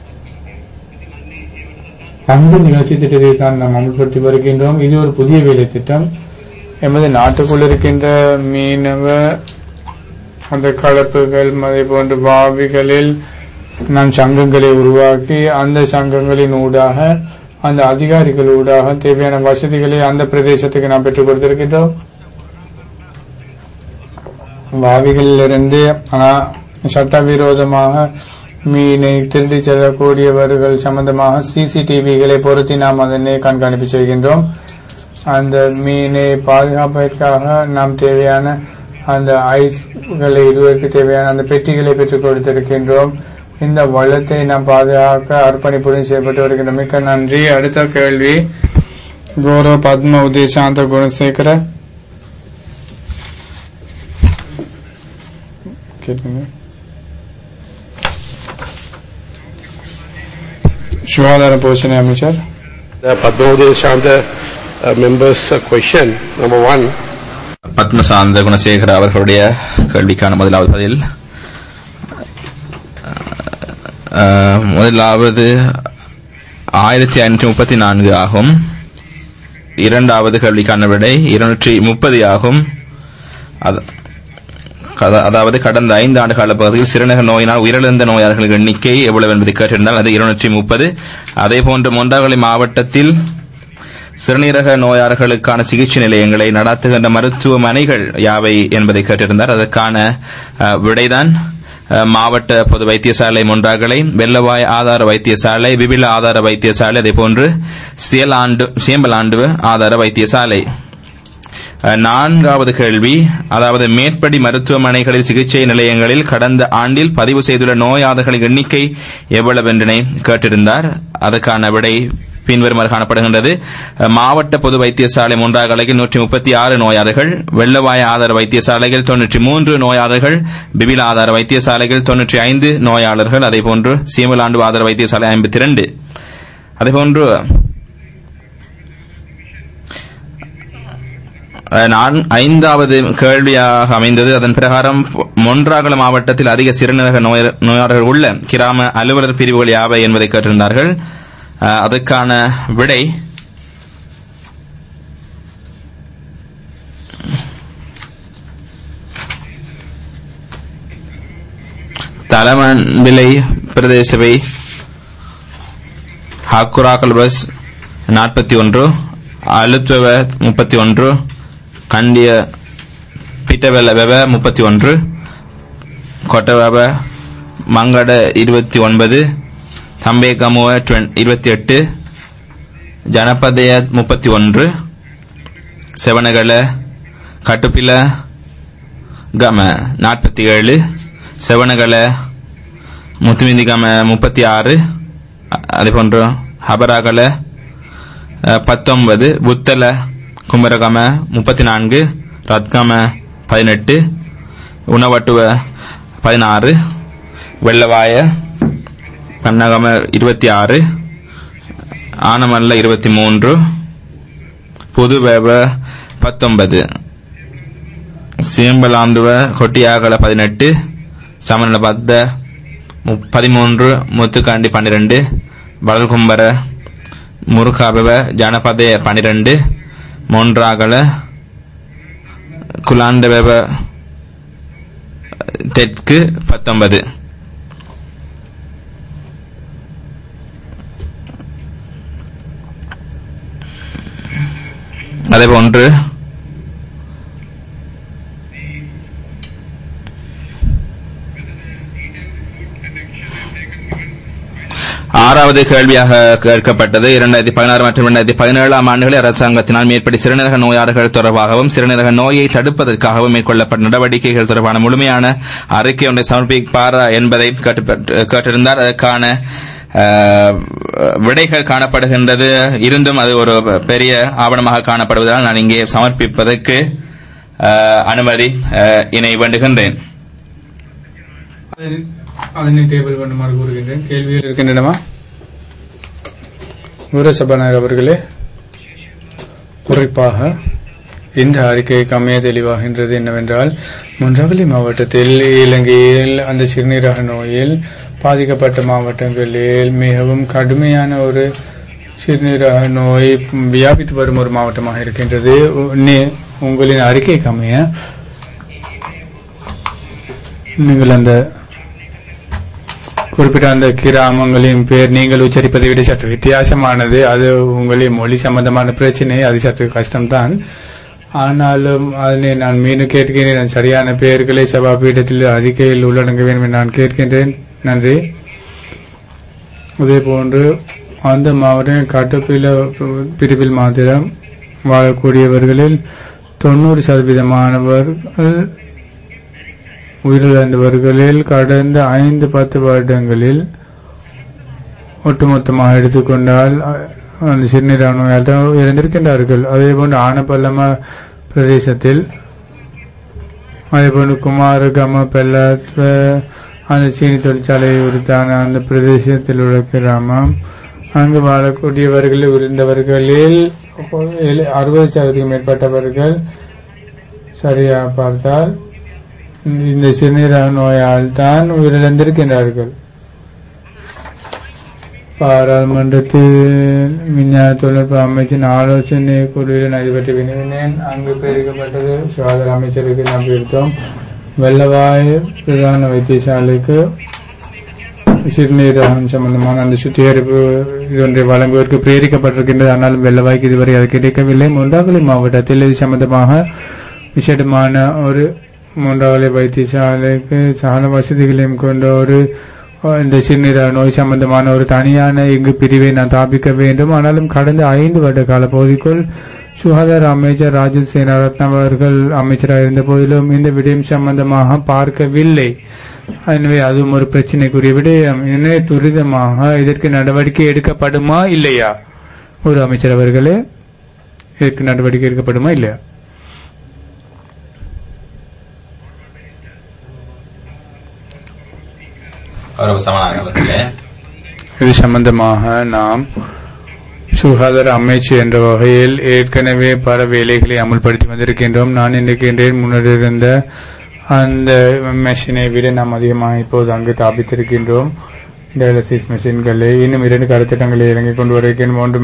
அந்த நிகழ்ச்சி திட்டத்தை தான் நாம் அமல்படுத்தி வருகின்றோம். இது ஒரு புதிய வேலை திட்டம். எமது நாட்டுக்குள் இருக்கின்ற மீனவ அந்த கலப்புகள் அதே போன்ற வாவிகளில் நாம் சங்கங்களை உருவாக்கி அந்த சங்கங்களின் ஊடாக அந்த அதிகாரிகள் ஊடாக தேவையான வசதிகளை அந்த பிரதேசத்துக்கு நாம் பெற்றுக் கொடுத்திருக்கின்றோம். வாவிகளிலிருந்து சட்டவிரோதமாக மீனை திருடி செல்லக்கூடியவர்கள் சம்பந்தமாக சிசிடிவிகளை பொருத்தி நாம் அதனை கண்காணிப்பு செய்கின்றோம். அந்த மீனை பாதுகாப்பதற்காக நாம் தேவையான அந்த ஐஸ்களை இடுவதற்கு தேவையான அந்த பெட்டிகளை பெற்றுக் கொடுத்திருக்கின்றோம். இந்த வளத்தை நாம் பாதுகாக்க அர்ப்பணிப்புடன் செய்யப்பட்டு வருகின்றோம். மிக்க நன்றி. அடுத்த கேள்வி, கௌரவ பத்ம உதயசாந்த குணசேகர கேட்பீங்க. சுகாதார போஷண அமைச்சர். Padmodaya Shanta members question. Number 1. பத்மசாந்த Gunasekara அவர்களுடைய கேள்விக்கான முதலாவது பதில். முதலாவது 1534 ஆகும். இரண்டாவது கேள்விக்கான விடை 230 ஆகும். அதாவது கடந்த 5 ஆண்டு கால பகுதியில் சிறுநீரக நோயினால் உயிரிழந்த நோயாளர்களின் எண்ணிக்கை எவ்வளவு என்பதை கேட்டிருந்தால் அது 230. அதேபோன்று மொண்டாகலை மாவட்டத்தில் சிறுநீரக நோயாளர்களுக்கான சிகிச்சை நிலையங்களை நடத்துகின்ற மருத்துவமனைகள் யாவை என்பதை கேட்டிருந்தார். அதற்கான விடைதான் மாவட்ட பொது வைத்தியசாலை மொண்டாகலை, வெள்ளவாய் ஆதார வைத்தியசாலை, விபில ஆதார வைத்தியசாலை, அதேபோன்று சேம்பலாண்டு ஆதார வைத்தியசாலை. நான்காவது கேள்வி, அதாவது மேற்படி மருத்துவமனைகளில் சிகிச்சை நிலையங்களில் கடந்த ஆண்டில் பதிவு செய்துள்ள நோயாளர்களின் எண்ணிக்கை எவ்வளவு என்றனை கேட்டிருந்தார். அதற்கான விடை பின்வருமாறு காணப்படுகின்றது. மாவட்ட பொது வைத்தியசாலை மொண்டாகலையில் 136 நோயாளர்கள், வெள்ளவாய ஆதார வைத்தியசாலைகள் 93 நோயாளர்கள், பிபில ஆதார வைத்தியசாலைகள் 95 நோயாளர்கள், அதேபோன்று சீமலாண்டு ஆதார வைத்தியசாலை 52. அதேபோன்று ஐந்தாவது கேள்வியாக அமைந்தது. அதன் பிரகாரம் மொன்றாகல மாவட்டத்தில் அதிக சிறுநீரக நோயாளர்கள் உள்ள கிராம அலுவலர் பிரிவுகள் யாவை என்பதை கேட்டிருந்தார்கள். அதற்கான விடை தலமன்விலை பிரதேசவை ஹாக்குராக்கல்பஸ் 41, அலுத்வெவ 31, கண்டிய பிட்டவெல வெவ 31, கொட்டவெவ மங்கட 29, தம்பேகமுவ 28, ஜனபதய 31, செவனகல கட்டுப்பில கம 47, செவனகல முத்துமிந்திகம 36, அதேபோன்று ஹபராகல 19, புத்தல குமரகம 34, ரத்கம 18, உணவட்டுவ 16, வெள்ளவாய பன்னகம 26, ஆனமல்ல 23, புதுவேவ 19, சீம்பலாந்துவ கொட்டியாகல 18, சமநல பத்த 13, முத்துக்காண்டி 12, வளல்கும்பர முருகாபவ ஜனபதய 12, மொன்றாகல குலாண்டவெவ தெற்கு 19. அதேபோன்று ஆறாவது கேள்வியாக கேட்கப்பட்டது. 2016 மற்றும் 2017 ஆண்டுகளில் அரசாங்கத்தினால் மேற்படி சிறுநீரக நோயாளர்கள் தொடர்பாகவும் சிறுநீரக நோயை தடுப்பதற்காகவும் மேற்கொள்ளப்பட்ட நடவடிக்கைகள் தொடர்பான முழுமையான அறிக்கை ஒன்றை சமர்ப்பிப்பார் என்பதை கேட்டிருந்தார். அதற்கான விடைகள் காணப்படுகின்றது. இருந்தும் அது ஒரு பெரிய ஆவணமாக காணப்படுவதால் நான் இங்கே சமர்ப்பிப்பதற்கு அனுமதி இணை வேண்டுகின்றேன். அதனை டேபிள் பண்ணுமாறு கூறுகின்றேன். கேள்விகள் இருக்கின்றனவா? ஊரசபாநாயகர் அவர்களே, குறிப்பாக இந்த அறிக்கைக்கு அமைய தெளிவாகின்றது என்னவென்றால், மொன்றாகலை மாவட்டத்தில் இலங்கையில் அந்த சிறுநீரக நோயில் பாதிக்கப்பட்ட மாவட்டங்களில் மிகவும் கடுமையான ஒரு சிறுநீரக நோய் வியாபித்து வரும் ஒரு மாவட்டமாக இருக்கின்றது. உங்களின் அறிக்கைக்கு அமைய நீங்கள் அந்த குறிப்பிட்ட அந்த கிராமங்களின் பேர் நீங்கள் உச்சரிப்பதை விட சற்று வித்தியாசமானது. அது உங்களின் மொழி சம்பந்தமான பிரச்சனை, அது சற்று கஷ்டம்தான். ஆனாலும் அதனை நான் மீண்டும் கேட்கிறேன், சரியான பெயர்களை சபாபீடத்தில் அறிக்கையில் உள்ளடங்க வேண்டும் என்று நான் கேட்கின்றேன். நன்றி. அதே போன்று அந்த மாவட்ட கட்டுப்பில பிரிவில் மாத்திரம் வாழக்கூடியவர்களில் 90% உயிரிழந்தவர்களில் கடந்த 5-10 வருடங்களில் ஒட்டுமொத்தமாக எடுத்துக்கொண்டால் அந்த சிறுநீரக நோயால் தான் இறந்திருக்கின்றார்கள். அதேபோன்று ஆனப்பள்ளம பிரதேசத்தில், அதேபோன்று குமாரகம பெல்ல அந்த சீனி தொழிற்சாலை உரித்தான அந்த பிரதேசத்தில் உள்ள கிராமம், அங்கு வாழக்கூடியவர்களில் இருந்தவர்களில் 60% மேற்பட்டவர்கள் சரியாக பார்த்தால் இந்த சிறுநீரக நோயால் தான் உயிரிழந்திருக்கின்றார்கள். பாராளுமன்றத்தில் விஞ்ஞான தொழில்நுட்ப அமைச்சின் ஆலோசனை குழுவில் நடைபெற்ற வினவினேன். அங்கு தெரிவிக்கப்பட்டது சுகாதார அமைச்சருக்கு நம்பியிருந்தோம். வெள்ளவாய் பிரதான வைத்தியசாலைக்கு சிறுநீரகம் சம்பந்தமான அந்த சுத்திகரிப்பு ஒன்றை வழங்குவதற்கு பிரேரிக்கப்பட்டிருக்கின்றது. ஆனாலும் வெள்ளவாய்க்கு இதுவரை அது கிடைக்கவில்லை. மொண்டாவளி மாவட்டத்தில் இது சம்பந்தமாக விசேடமான ஒரு மொண்டாவளி வைத்தியசாலைக்கு சகல வசதிகளையும் கொண்ட ஒரு இந்த சிறுநீரக நோய் சம்பந்தமான ஒரு தனியான இங்கு பிரிவை நான் தாபிக்க வேண்டும். ஆனாலும் கடந்த 5 வருட கால பகுதிக்குள் சுகாதார அமைச்சர் ராஜித் சேனாரத்ன அவர்கள் அமைச்சராக இருந்த போதிலும் இந்த விடயம் சம்பந்தமாக பார்க்கவில்லை. எனவே அதுவும் ஒரு பிரச்சனைக்குரிய விடயம். எனவே துரிதமாக இதற்கு நடவடிக்கை எடுக்கப்படுமா இல்லையா? ஒரு அமைச்சர் அவர்களே, இதற்கு நடவடிக்கை எடுக்கப்படுமா இல்லையா? இது சம்பந்தமாக நாம் சுகாதார அமைச்சு என்ற வகையில் ஏற்கனவே பல வேலைகளை அமல்படுத்தி வந்திருக்கின்றோம். நான் நினைக்கின்றேன் முன்னர் இருந்த அந்த மெஷினை விட நாம் அதிகமாக இப்போது அங்கு தாபித்திருக்கின்றோம். டயாலிசிஸ் மெஷின்களை இன்னும் 2 கருத்திட்டங்களை இறங்கி கொண்டு வருகின்றோம். ஒன்று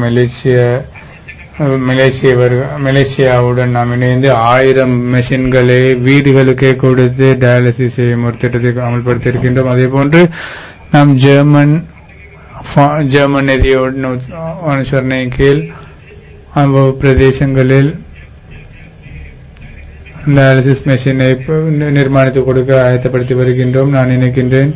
மலேசியாவுடன் நாம் இணைந்து 1000 மெஷின்களை வீடுகளுக்கே கொடுத்து டயாலிசிஸ் செய்யும் ஒரு திட்டத்தை அமல்படுத்தியிருக்கின்றோம். அதே போன்று நாம் ஜெர்மன் நிதியோடு அனுசரணையின் கீழ் அவ்வளவு பிரதேசங்களில் டயாலிசிஸ் மெஷினை நிர்மாணித்து கொடுக்க ஆயத்தப்படுத்தி வருகின்றோம். நான் நினைக்கின்றேன்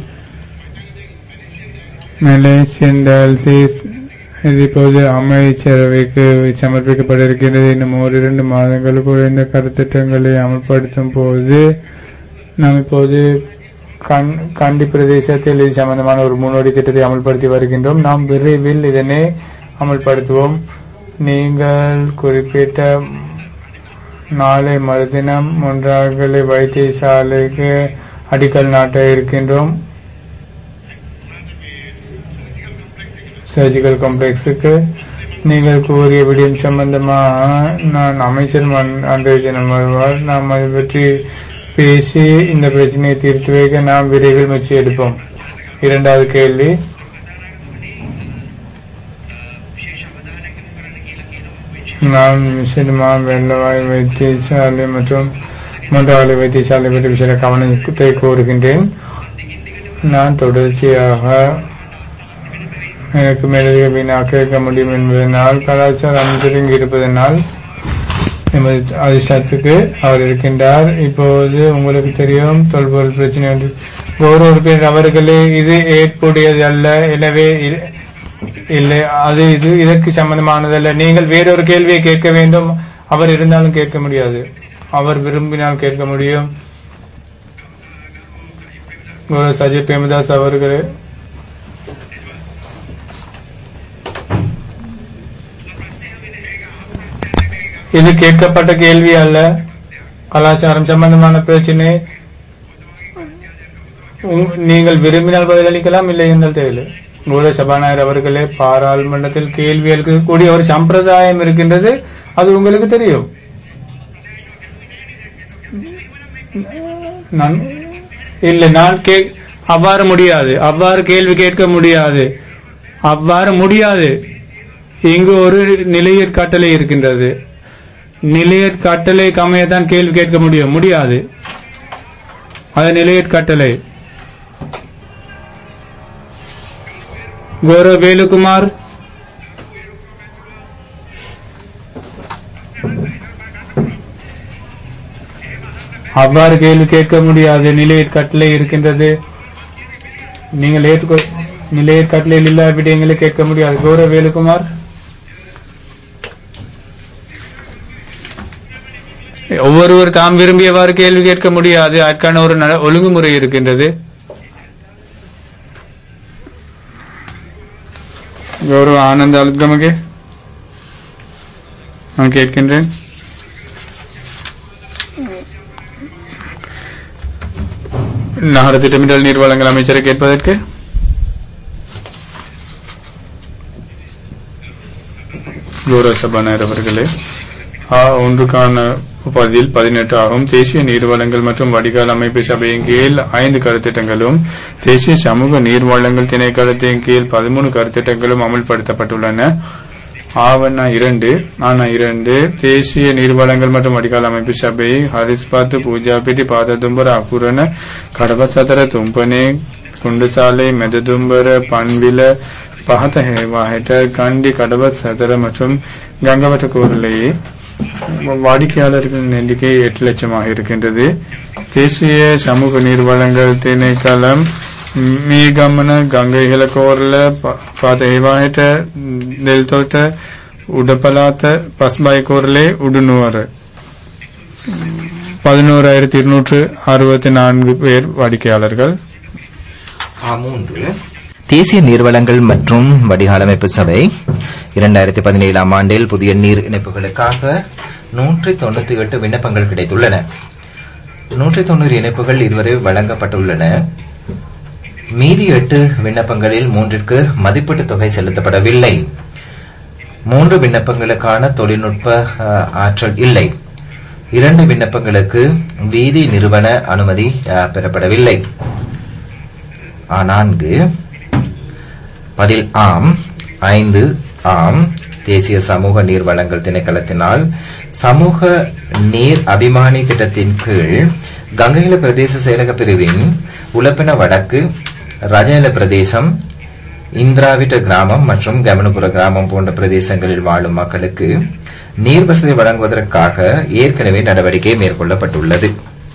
மலேசியன் டயாலிசிஸ் இது இப்போது அமைச்சரவைக்கு சமர்ப்பிக்கப்பட்டிருக்கின்றது. இன்னும் 1-2 மாதங்களுக்குள் இந்த கருத்திட்டங்களை அமல்படுத்தும் போது நாம் இப்போது கண்டி பிரதேசத்தில் இது சம்பந்தமான ஒரு முன்னோடி திட்டத்தை அமல்படுத்தி வருகின்றோம். நாம் விரைவில் இதனை அமல்படுத்துவோம். நீங்கள் குறிப்பிட்ட நாளை மறுதினம் மொண்டாவளி வைத்தியசாலைக்கு அடிக்கல் நாட்ட இருக்கின்றோம். சர்ஜிக்கல் காம்ப்ளெக்ஸுக்கு நீங்கள் கூறிய விடயம் சம்பந்தமாக நான் அமைச்சர் அன்றைய தினம் வருவார். நாம் அதை பற்றி பேசி இந்த பிரச்சனையை தீர்த்து வைக்க நாம் விரைவில் முயற்சி எடுப்போம். 2வது கேள்வி, நான் விசேடமாக வெள்ளவாய் வைத்தியசாலை மற்றும் மொண்டாவளி வைத்தியசாலை பற்றி விசேட கவனத்தை கோருகின்றேன். நான் தொடர்ச்சியாக எனக்கு மேலதிக வீணாக கேட்க முடியும் என்பதனால் கலாச்சார அமைச்சர் இங்கு இருப்பதனால் எமது அதிர்ஷ்டத்துக்கு அவர் இருக்கின்றார். இப்போது உங்களுக்கு தெரியும் தொல்பொருள் பிரச்சனை ஒவ்வொரு பேர் அவர்களே இது ஏற்புடையது அல்ல, எனவே இல்லை அது இது இதற்கு சம்பந்தமானதல்ல. நீங்கள் வேறொரு கேள்வியை கேட்க வேண்டும். அவர் இருந்தாலும் கேட்க முடியாது. அவர் விரும்பினால் கேட்க முடியும். சஜித் பிரேமதாஸ் அவர்களே, இது கேட்கப்பட்ட கேள்வி அல்ல. கலாச்சாரம் சம்பந்தமான பிரச்சனை. நீங்கள் விரும்பினால் பதிலளிக்கலாம், இல்லை என்றால் தேவையில்லை. கௌரவ சபாநாயகர் அவர்களே, பாராளுமன்றத்தில் கேள்வி எழுக்கக்கூடிய ஒரு சம்பிரதாயம் இருக்கின்றது, அது உங்களுக்கு தெரியும். அவ்வாறு முடியாது, அவ்வாறு கேள்வி கேட்க முடியாது, அவ்வாறு முடியாது. இங்கு ஒரு நிலையற் கட்டளை இருக்கின்றது. நிலையற் கட்டளை கமையத்தான் கேள்வி கேட்க முடியாது. அது நிலையற் கட்டளை. கௌரவ வேலுக்குமார், அவ்வாறு கேள்வி கேட்க முடியாது. நிலையற் கட்டளை இருக்கின்றது. நீங்கள் நிலையற் கட்டளையில் இல்லாத விடயங்களை கேட்க முடியாது. கௌரவ வேலுக்குமார், ஒவ்வொருவர் தாம் விரும்பியவாறு கேள்வி கேட்க முடியாது. அதற்கான ஒரு ஒழுங்குமுறை இருக்கின்றது. கௌரவ ஆனந்த் அலுத்கமகே, நான் கேட்கின்றேன். நகர திட்டமிடல் நீர் வழங்கல் அமைச்சரை கேட்பதற்கு கௌரவ சபாநாயகர் அவர்களே, ஒன்றுக்கான பதில் 18 ஆகும். தேசிய நீர்வளங்கள் மற்றும் வடிகால் அமைப்பு சபையின் கீழ் 5 கருத்திட்டங்களும் தேசிய சமூக நீர்வளங்கள் திணைக்களத்தின் கீழ் 13 கருத்திட்டங்களும் அமல்படுத்தப்பட்டுள்ளன. ஆவண 2 தேசிய நீர்வளங்கள் மற்றும் வடிகால் அமைப்பு சபை ஹரிஸ்பாத்து, பூஜாபிட்டி, பாததும்பர, அக்குரண, கடவசதர, தும்பனே, குண்டுசாலை, மெததும்பர, பன்வில, பஹத ஹேவாஹெட்ட, கண்டி, கடவத் சதர மற்றும் கங்கவத கோரிலேயே வாடிக்கையாளர்களின் எண்ணிக்கை 8 லட்சமாக இருக்கின்றது. தேசிய சமூக நீர்வளங்கள் திணைக்களம் மீகமன, கங்கை இலக்கோர்ல, பாதேவாயிட்ட, தெல்தோட்ட, உடப்பலாத்த, பஸ்பாய் கோர்லே, உடுநுவர 11,264 பேர் வாடிக்கையாளர்கள். தேசிய நீர்வளங்கள் மற்றும் வடிகால் அமைப்பு சபை 2017 ஆண்டில் புதிய நீர் இணைப்புகளுக்காக 198 விண்ணப்பங்கள் கிடைத்துள்ளன. 190 இணைப்புகள் இதுவரை வழங்கப்பட்டுள்ளன. மீதி 8 விண்ணப்பங்களில் 3ற்கு மதிப்பீட்டு தொகை செலுத்தப்படவில்லை. 3 விண்ணப்பங்களுக்கான தொழில்நுட்ப ஆற்றல் இல்லை. 2 விண்ணப்பங்களுக்கு வீதி நிறுவன அனுமதி பெறப்படவில்லை. 4 பதில் ஆம். 5 ஆம். தேசிய சமூக நீர் வளங்கள் திணைக்களத்தினால் சமூக நீர் அபிமானி திட்டத்தின் கீழ் கங்கையில பிரதேச செயலக பிரிவின் உலப்பின வடக்கு, ரஜயில பிரதேசம், இந்திராவிட்ட கிராமம் மற்றும் கமனபுர கிராமம் போன்ற பிரதேசங்களில் வாழும் மக்களுக்கு நீர் வசதி வழங்குவதற்காக ஏற்கனவே நடவடிக்கை மேற்கொள்ளப்பட்டுள்ளது.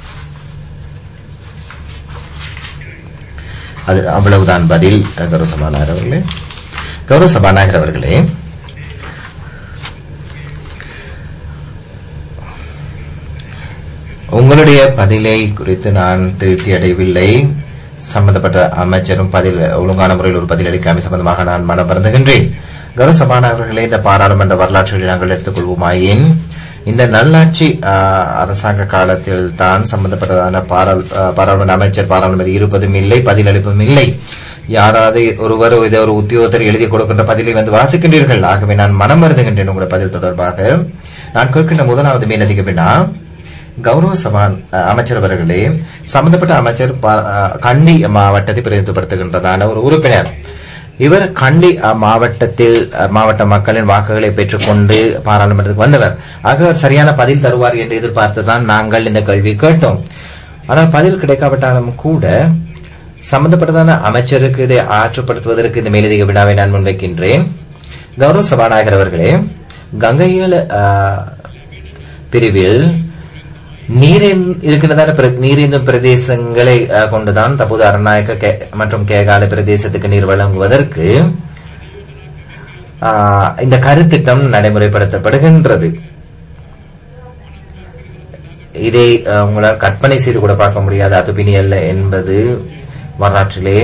அது அவ்வளவுதான் பதில். கௌரவ சபாநாயகர் அவர்களே, உங்களுடைய பதிலை குறித்து நான் திருப்தி அடையவில்லை. சம்பந்தப்பட்ட அமைச்சரும் ஒழுங்கான முறையில் ஒரு பதில் அளிக்காமல் சம்பந்தமாக நான் மனம் வருந்துகின்றேன். கௌரவ சபாநாயகர்களே, இந்த பாராளுமன்ற வரலாற்றில் நாங்கள் எடுத்துக்கொள்வோமாயின் இந்த நல்லாட்சி அரசாங்க காலத்தில் தான் சம்பந்தப்பட்டதான பாராளுமன்ற அமைச்சர் பாராளுமன்ற இருப்பதும் இல்லை, பதில் அளிப்பதும் இல்லை. யாராவது ஒருவர் இதை ஒரு உத்தியோகத்தர் எழுதி கொடுக்கின்ற பதிலை வந்து வாசிக்கின்றீர்கள். ஆகவே நான் மனம் வருதுகின்றேன். உங்களுடைய பதில் தொடர்பாக நான் கேட்கின்ற முதலாவது மேலதிக வினா, கௌரவ சபா அமைச்சர் அவர்களே, சம்பந்தப்பட்ட அமைச்சர் கண்டி மாவட்டத்தை பிரதிநிதித்துவப்படுத்துகின்றதான ஒரு உறுப்பினர். இவர் கண்டி மாவட்ட மக்களின் வாக்குகளை பெற்றுக்கொண்டு பாராளுமன்றத்துக்கு வந்தவர். ஆக சரியான பதில் தருவார் என்று எதிர்பார்த்துதான் நாங்கள் இந்த கேள்வி கேட்டோம். ஆனால் பதில் கிடைக்காவிட்டாலும் கூட சம்பந்தப்பட்டதான அமைச்சருக்கு இதை ஆற்றுப்படுத்துவதற்கு இந்த மேலதிக வினாவை நான் முன்வைக்கின்றேன். கௌரவ சபாநாயகர் அவர்களே, கங்கையில பிரிவில் நீரேந்தும் பிரதேசங்களை கொண்டுதான் தற்போது அரநாயக்க மற்றும் கேகால பிரதேசத்துக்கு நீர் வழங்குவதற்கு இந்த கருத்திட்டம் நடைமுறைப்படுத்தப்படுகின்றது. இதை உங்களால் கற்பனை செய்து கூட பார்க்க முடியாத அதுபினி அல்ல என்பது வரலாற்றிலே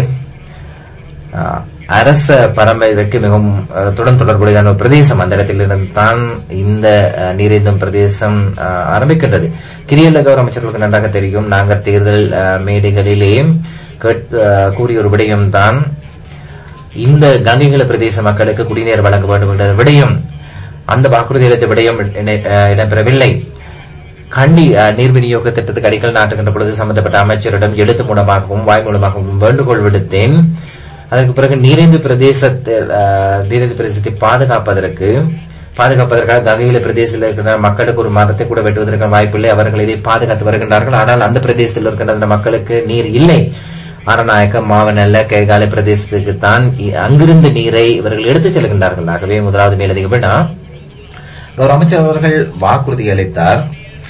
அரச பரம்பரைக்கு மிகவும் தொடர்புடைய ஒரு பிரதேசம். அந்த இடத்திலிருந்து தான் இந்த நீரேந்தும் பிரதேசம் ஆரம்பிக்கின்றது. கிரியல்ல கௌரவ அமைச்சர்களுக்கு நன்றாக தெரியும். நாங்கள் தேர்தல் மேடைகளிலே கூறிய ஒரு விடயம் தான் இந்த கங்கைகள பிரதேச மக்களுக்கு குடிநீர் வழங்க வேண்டும் என்ற விடயம். அந்த வாக்குறுதி அளித்த விடயம் இடம்பெறவில்லை. கண்டி நீர் விநியோக திட்டத்துக்கு அடிக்கல் நாட்டுகின்ற பொழுது சம்பந்தப்பட்ட அமைச்சரிடம் எழுத்து மூலமாகவும் வாய் மூலமாகவும் வேண்டுகோள் விடுத்தேன். அதற்கு பிறகு நீரேந்து பிரதேசத்தை பாதுகாப்பதற்காக கங்கையில பிரதேசத்தில் இருக்கிற மக்களுக்கு ஒரு மரத்தை கூட வெட்டுவதற்கான வாய்ப்பில்லை. அவர்கள் இதை பாதுகாத்து வருகின்றார்கள். ஆனால் அந்த பிரதேசத்தில் இருக்கின்ற மக்களுக்கு நீர் இல்லை. அரநாயக்க, மாவனல்ல, கேகால பிரதேசத்துக்கு தான் அங்கிருந்து நீரை இவர்கள் எடுத்துச் செல்கின்றார்கள். ஆகவே முதலாவது மேலதிக வினா, கௌரவ அமைச்சர் அவர்கள் வாக்குறுதி அளித்தார்.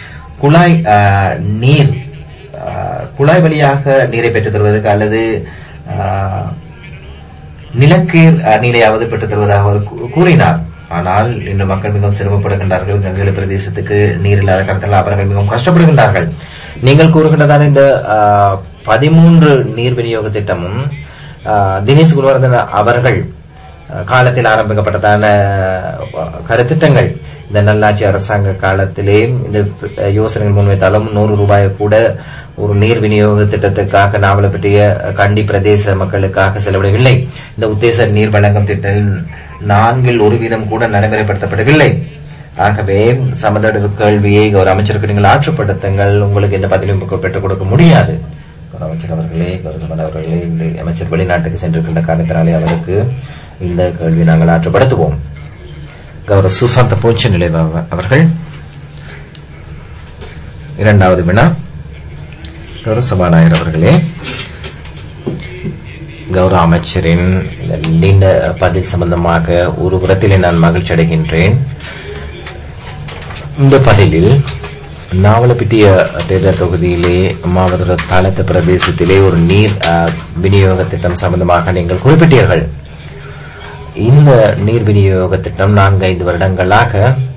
குழாய் வழியாக நீரை பெற்றுத் தருவதற்கு அல்லது நிலக்கீர் நீரையாவது பெற்றுத் தருவதாக அவர் கூறினார். ஆனால் இன்று மக்கள் மிகவும் சிரமப்படுகின்றார்கள். கங்கையில பிரதேசத்துக்கு நீர் இல்லாத காரணத்தால் அவர்கள் மிகவும் கஷ்டப்படுகின்றார்கள். நீங்கள் கூறுகின்றதான இந்த 13 நீர் விநியோக திட்டமும் தினேஷ் குணவர்தன் அவர்கள் காலத்தில் ஆரம்பிக்கப்பட்டதான கருத்திட்டங்கள் இந்த நல்லாட்சி அரசாங்க காலத்திலே இந்த யோசனை முன்வைத்தாலும் 100 ரூபாய் கூட ஒரு நீர் விநியோக திட்டத்துக்காக நாவலப்பட்டிய கண்டி பிரதேச மக்களுக்காக செலவிடவில்லை. இந்த உத்தேச நீர் வழங்கும் திட்டம் 1% கூட நடைமுறைப்படுத்தப்படவில்லை. ஆகவே சமதடுவு கேள்வியை கௌரவ அமைச்சருக்கு நீங்கள் ஆற்றுப்படுத்துங்கள். உங்களுக்கு எந்த பதிலும் பெற்றுக் கொடுக்க முடியாது. அமைச்சர் அவர்களே, கௌரவ அவர்களே, இந்த அமைச்சர் வெளிநாட்டுக்கு சென்றிருக்கின்ற காரணத்தினாலே அவருக்கு இந்த கேள்வியை நாங்கள் ஆற்றுப்படுத்துவோம். கௌரவ சுசாந்த பூச்சி நிலை அவர்கள் இரண்டாவது வினா. கௌரவ சபாநாயகர் அவர்களே, கௌரவ அமைச்சரின் நீண்ட பதில் சம்பந்தமாக ஒரு புறத்திலே நான் மகிழ்ச்சி அடைகின்றேன். இந்த பதிலில் நாவலப்பிட்டிய தேர்தல் தொகுதியிலே மாவட்ட தாளத்த பிரதேசத்திலே ஒரு நீர் விநியோக திட்டம் சம்பந்தமாக நீங்கள் குறிப்பிட்டீர்கள். இந்த நீர் விநியோக திட்டம் 4-5 வருடங்களாக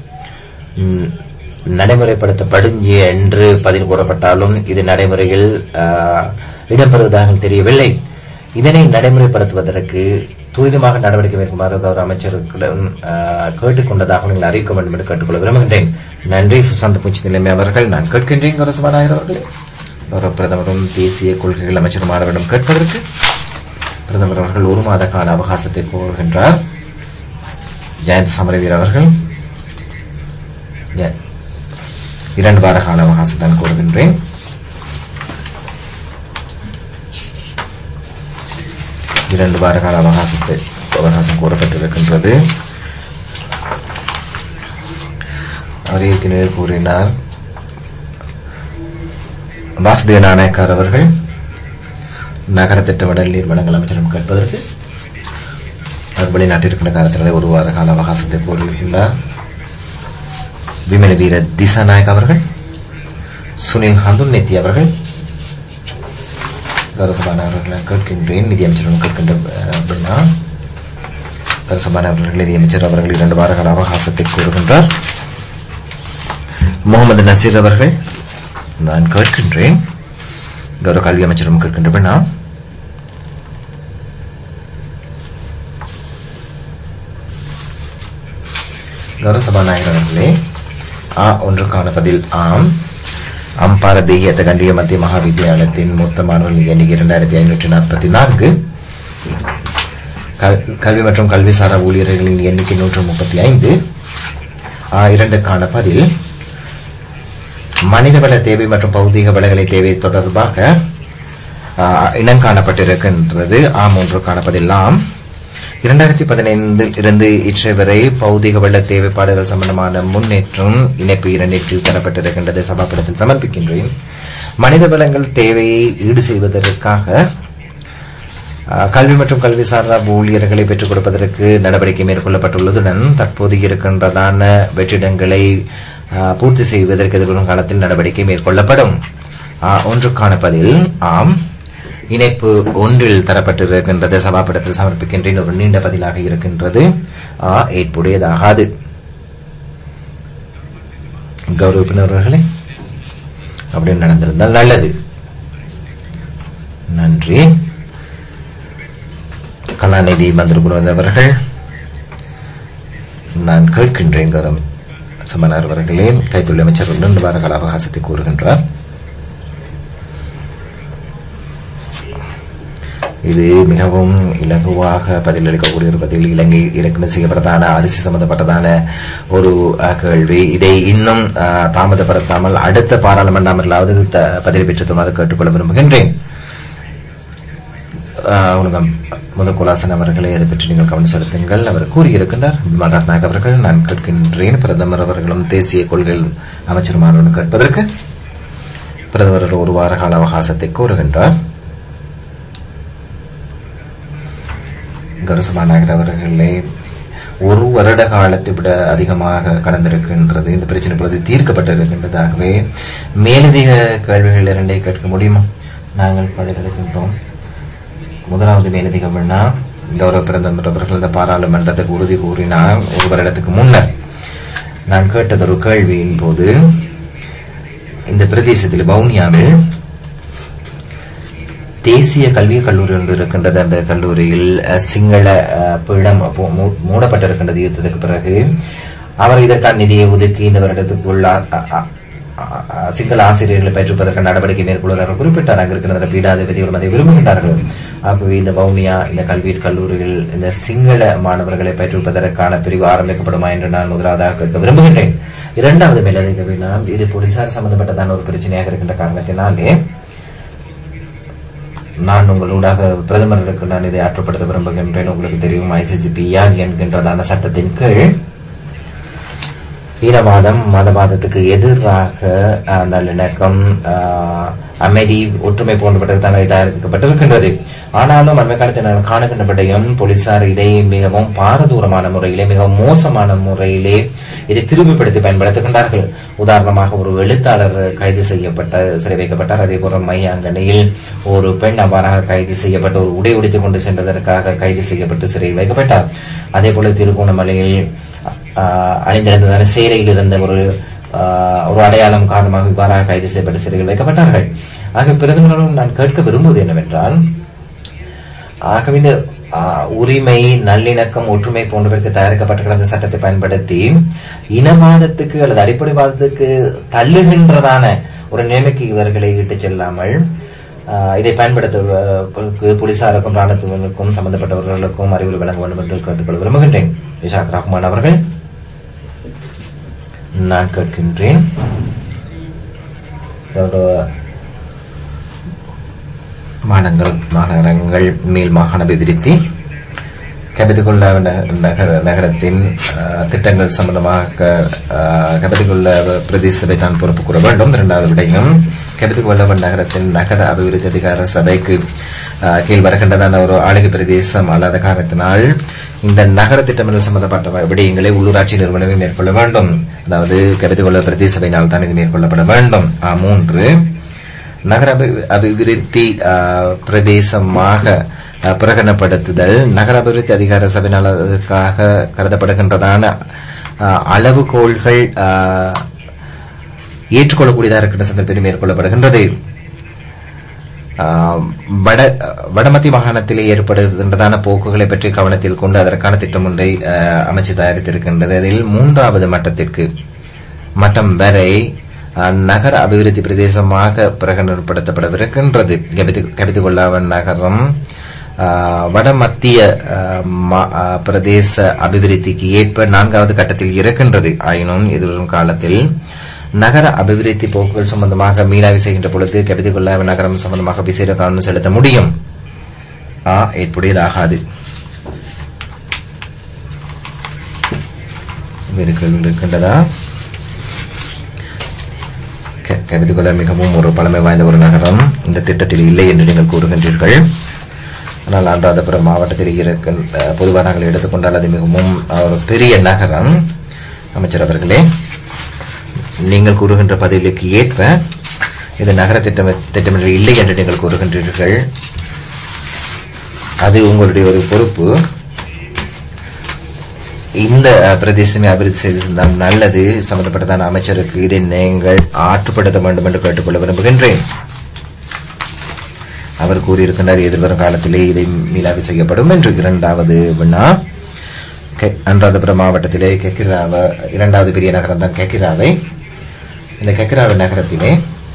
நடைமுறைப்படுத்தப்படும் என்று பதில் கூறப்பட்டாலும் இது நடைமுறையில் இடம்பெறுவதாக தெரியவில்லை. இதனை நடைமுறைப்படுத்துவதற்கு துரிதமாக நடவடிக்கை மேற்கொள்ளுமாறு கௌரவ அமைச்சர்களிடம் கேட்டுக் கொண்டதாக நீங்கள் அறிவிக்க வேண்டும் என்று கேட்டுக்கொள்ள விரும்புகின்றேன். நன்றி. சுசாந்த பூச்சி நிலைமை அவர்கள் நான் கேட்கின்றேன். கௌரவ சபாநாயகர் அவர்களே, கௌரவ பிரதமரும் தேசிய கொள்கைகள் அமைச்சரும் மாணவரிடம் கேட்பதற்கு பிரதமர் அவர்கள் 1 மாத கால அவகாசத்தை கோருகின்றார். ஜெயந்த் சமரவீர் அவர்கள் 2 வார கால அவகாசத்தை கோருகின்றேன். இரண்டு வார கால அவகாசம் கோரப்பட்டிருக்கின்றது. அவர் ஏற்கனவே கூறினார். வாசுதேவ நாணயக்கார் அவர்கள் நகர திட்டமிடல் நீர் வழங்கல் அமைச்சரிடம் கேட்பதற்கு அவர் வெளிநாட்டிற்கின்ற காலத்திலே 1 வார கால அவகாசத்தை கோரியிருக்கின்றார். விமல வீர திசாநாயக் அவர்கள், சுனில் ஹந்துன்னெத்தி அவர்கள் கௌரவசபானவர்களை கேட்கின்றேன். நிதியமைச்சரும் கேட்கின்ற கௌரவசபானவர்கள் நிதியமைச்சர் அவர்கள் 2 வார கால அவகாசத்தை கோருகின்றார். முகமது நசீர் அவர்கள் நான் கேட்கின்றேன். கௌரவ கல்வி அமைச்சரும் கேட்கின்ற கௌரவ சபாநாயகர் அவர்களே, ஒன்றுக்கான பதில் ஆம். அம்பார தேகியத்த கண்டிய மத்திய மகாவித்தியாலயத்தின் மொத்த மாணவர்கள் எண்ணிக்கை 2544. கல்வி மற்றும் கல்விசாரா ஊழியர்களின் எண்ணிக்கை 135. 2க்கான பதில் மனிதவள தேவை மற்றும் பௌதிக வளங்களை தேவை தொடர்பாக இனம் காணப்பட்டிருக்கின்றது. 3க்கான பதில் ஆம். 2015 இருந்து இற்றை வரை பௌதிக வள தேவைப்பாடுகள் சம்பந்தமான முன்னேற்றம் இணைப்பு 2 தரப்பட்டிருக்கின்றது. சபாபடத்தில் சமர்ப்பிக்கின்றேன். மனித வளங்கள் தேவையை ஈடு செய்வதற்காக கல்வி மற்றும் கல்விசாரா ஊழியர்களை பெற்றுக் கொடுப்பதற்கு நடவடிக்கை மேற்கொள்ளப்பட்டுள்ளதுடன் தற்போது இருக்கின்றதான வெற்றிடங்களை பூர்த்தி செய்வதற்கு எதிர்வரும் காலத்தில் நடவடிக்கை மேற்கொள்ளப்படும். 1க்கான பதில் ஆம். இணைப்பு 1 தரப்பட்டிருக்கின்றது. சபாபடத்தில் சமர்ப்பிக்கின்றேன். ஒரு நீண்ட பதிலாக இருக்கின்றது. ஏற்புடையதாகாது. கௌரவ உறுப்பினர்களே, அப்படி நடந்திருந்தால் நல்லது. நன்றி. கலாநிதி மந்திரபுரம் அவர்கள் நான் கேட்கின்றேன். கௌரவ சபாநாயகர் அவர்களே, கைத்தொழில் அமைச்சர் 2 வார கால அவகாசத்தை கூறுகின்றார். இது மிகவும் இலகுவாக பதிலளிக்கக்கூடிய ஒரு பதில். இலங்கை இறக்குமதி செய்யப்பட்டதான அரிசி சம்பந்தப்பட்டதான ஒரு கேள்வி. இதை இன்னும் தாமதப்படுத்தாமல் அடுத்த பாராளுமன்ற அமர்விலாவது பதில் பெற்றுமாறு கேட்டுக்கொள்ள விரும்புகின்றேன். முதற்குலாசன் அவர்களை அதை பற்றி நீங்கள் கவனம் செலுத்துங்கள். அவர் கூறியிருக்கின்றார். விமல்ராஜ் நாயக் அவர்கள் நான் கேட்கின்றேன். பிரதமர் அவர்களும் தேசிய கொள்கைகள் அமைச்சருமானவர்கள் கேட்பதற்கு பிரதமர் 1 வார கால அவகாசத்தை கோருகின்றார். கௌரவ சபாநாயகர் அவர்களே, 1 வருட காலத்தை விட அதிகமாக கடந்திருக்கின்றது. இந்த பிரச்சனை இப்பொழுது தீர்க்கப்பட்டிருக்கின்றதாகவே மேலதிக கேள்விகள் 2 கேட்க முடியுமா? நாங்கள் பதிலளிக்கின்றோம். முதலாவது மேலதிக வினா, கௌரவ பிரதமர் அவர்கள் இந்த பாராளுமன்றத்துக்கு உறுதி கூறினார் 1 வருடத்துக்கு முன்னர். நான் கேட்டது ஒரு கேள்வியின் போது இந்த பிரதேசத்தில் வவுனியாவில் தேசிய கல்வி கல்லூரி ஒன்று இருக்கின்றது. அந்த கல்லூரியில் சிங்கள பீடம் மூடப்பட்டிருக்கின்றது யுத்தத்துக்கு பிறகு. அவர் இதற்கான நிதியை ஒதுக்கி இந்த வருடத்துக்குள்ள சிங்கள ஆசிரியர்களை பயிற்றுவதற்கான நடவடிக்கை மேற்கொள்வார்கள் குறிப்பிட்டார். அங்கு இருக்கின்ற பீடாதிபதிகளும் அதை விரும்புகின்றார்கள். ஆகவே இந்த வவுனியா இந்த கல்வி கல்லூரியில் இந்த சிங்கள மாணவர்களை பயிற்றுவிப்பதற்கான பிரிவு ஆரம்பிக்கப்படுமா என்று நான் முதலாவதாக கேட்க விரும்புகின்றேன். இரண்டாவது மேலதிக வினா, இது போலீசார் சம்பந்தப்பட்டதான ஒரு பிரச்சனையாக இருக்கின்ற காரணத்தினாலே நான் உங்களூடாக பிரதமருக்கு நான் இதை ஆற்றுப்படுத்த விரும்புகின்றேன். உங்களுக்கு தெரியும், ICCPR என்கின்றதான சட்டத்தின் கீழ் ஈனவாதம் மதவாதத்துக்கு எதிராக நல்லிணக்கம் அமைதி ஒற்றுமை போன்றவற்றுக்கு தயாரிக்கப்பட்டிருக்கின்றது. ஆனாலும் அண்மை காலத்தில் காணுகின்றபடியும் போலீசார் இதை மிகவும் பாரதூரமான முறையிலே மிகவும் மோசமான முறையிலே இதை திரும்பிப்படுத்தி பயன்படுத்துகின்றார்கள். உதாரணமாக ஒரு எழுத்தாளர் கைது செய்யப்பட்ட சிறை வைக்கப்பட்டார். அதே போல மையாங்கனியில் ஒரு பெண் அவ்வாறாக கைது செய்யப்பட்டு ஒரு உடை உடுத்திக் கொண்டு சென்றதற்காக கைது செய்யப்பட்டு சிறையில் வைக்கப்பட்டார். அதே போல திருகோணமலையில் அணிந்திருந்ததான சேரையில் இருந்த ஒரு அடையாளம் காரணமாக இவ்வாறாக கைது செய்யப்பட்ட சிறையில் வைக்கப்பட்டார்கள். ஆக பிரதமரும் நான் கேட்க விரும்புவது என்னவென்றால், ஆகவே இந்த உரிமை நல்லிணக்கம் ஒற்றுமை போன்றவருக்கு தயாரிக்கப்பட்ட அந்த சட்டத்தை பயன்படுத்தி இனவாதத்துக்கு அல்லது அடிப்படைவாதத்துக்கு தள்ளுகின்றதான ஒரு நிலைமைக்கு இவர்களை இட்டுச் செல்லாமல் இதை பயன்படுத்த போலீசாருக்கும் ராணுவத்தினருக்கும் சம்பந்தப்பட்டவர்களுக்கும் அறிவுரை வழங்க வேண்டும் என்று கேட்டுக்கொள்ள விரும்புகின்றேன். இஷாக் ரஹ்மான் அவர்கள் நான் கேட்கின்றேன். மாநகரங்கள் மேல் மாகாண அபிவிருத்தி கபிதிகுள்ள நகரத்தின் திட்டங்கள் சம்பந்தமாக கபிதிகுள்ள பிரதேச சபை தான் பொறுப்பு கூற வேண்டும். இரண்டாவது விடயம், கபிதிகுள்ள நகரத்தின் நகர அபிவிருத்தி அதிகார சபைக்கு கீழ் வருகின்றதான ஒரு ஆளுகை பிரதேசம் அல்லாத காரணத்தினால் இந்த நகர திட்டமிடல் சம்பந்தப்பட்ட விடயங்களை உள்ளூராட்சி நிறுவனமே மேற்கொள்ள வேண்டும். அதாவது கபிதிகுள்ள பிரதேச சபையினால் தான் இது மேற்கொள்ளப்பட வேண்டும். 3, நகர அபிவிருத்தி பிரதேசமாக பிரகடனப்படுத்துதல் நகர அபிவிருத்தி அதிகார சபையினால் அதற்காக கருதப்படுகின்றதான அளவுகோல்கள் ஏற்றுக்கொள்ளக்கூடியதாக இருக்கின்ற சந்தர்ப்பத்தில் மேற்கொள்ளப்படுகின்றது. வடமத்திய மாகாணத்திலே ஏற்படுகின்றதான போக்குகளை பற்றி கவனத்தில் கொண்டு அதற்கான திட்டம் ஒன்றை அமைச்சு தயாரித்திருக்கின்றது. அதில் 3வது மட்டம் வரை நகர அபிவிருத்தி பிரதேசமாக பிரகடனப்படுத்தப்படவிருக்கின்றது. கபிதிகுல்லாவன் நகரம் வடமத்திய பிரதேச அபிவிருத்திக்கு ஏற்ப 4வது கட்டத்தில் இருக்கின்றது. ஆயினும் எதிர்வரும் காலத்தில் நகர அபிவிருத்தி போக்குகள் சம்பந்தமாக மீளாய்வு செய்கின்ற பொழுது கபிதிகுல்லாவன் நகரம் சம்பந்தமாக விசேட கவனம் செலுத்த முடியும். ஏற்புடையதாகாது. வேறு கேள்வி இருக்கின்றதா? கபிதிகுல்லா மிகவும் ஒரு பழமை வாய்ந்த ஒரு நகரம். இந்த திட்டத்தில் இல்லை என்று நீங்கள் கூறுகின்றீர்கள். ஆனால் அனுராதபுரம் மாவட்டத்தில் இருக்கின்ற பொதுவாக நாங்கள் எடுத்துக்கொண்டால் அது மிகவும் ஒரு பெரிய நகரம். அமைச்சர் அவர்களே, நீங்கள் கூறுகின்ற பதிலுக்கு ஏற்ப இது நகர திட்டமிடல் இல்லை என்று நீங்கள் கூறுகின்றீர்கள். அது உங்களுடைய ஒரு பொறுப்பு. இந்த பிரதேசமே அபிவிருத்தி செய்திருந்தால் நல்லது. சம்பந்தப்பட்டதான அமைச்சருக்கு இதை நீங்கள் ஆற்றுப்படுத்த வேண்டும் என்று கேட்டுக்கொள்ள விரும்புகின்றேன். அவர் கூறியிருக்கின்றார் எதிர்வரும் காலத்திலே இதை மீளாய்வு செய்யப்படும் என்று. 2வது வினா, அனுராதபுரம் மாவட்டத்திலே கெக்கிராவ 2வது பெரிய நகரம் தான் கெக்கிராவை. இந்த கெக்கிராவை நகரத்திலே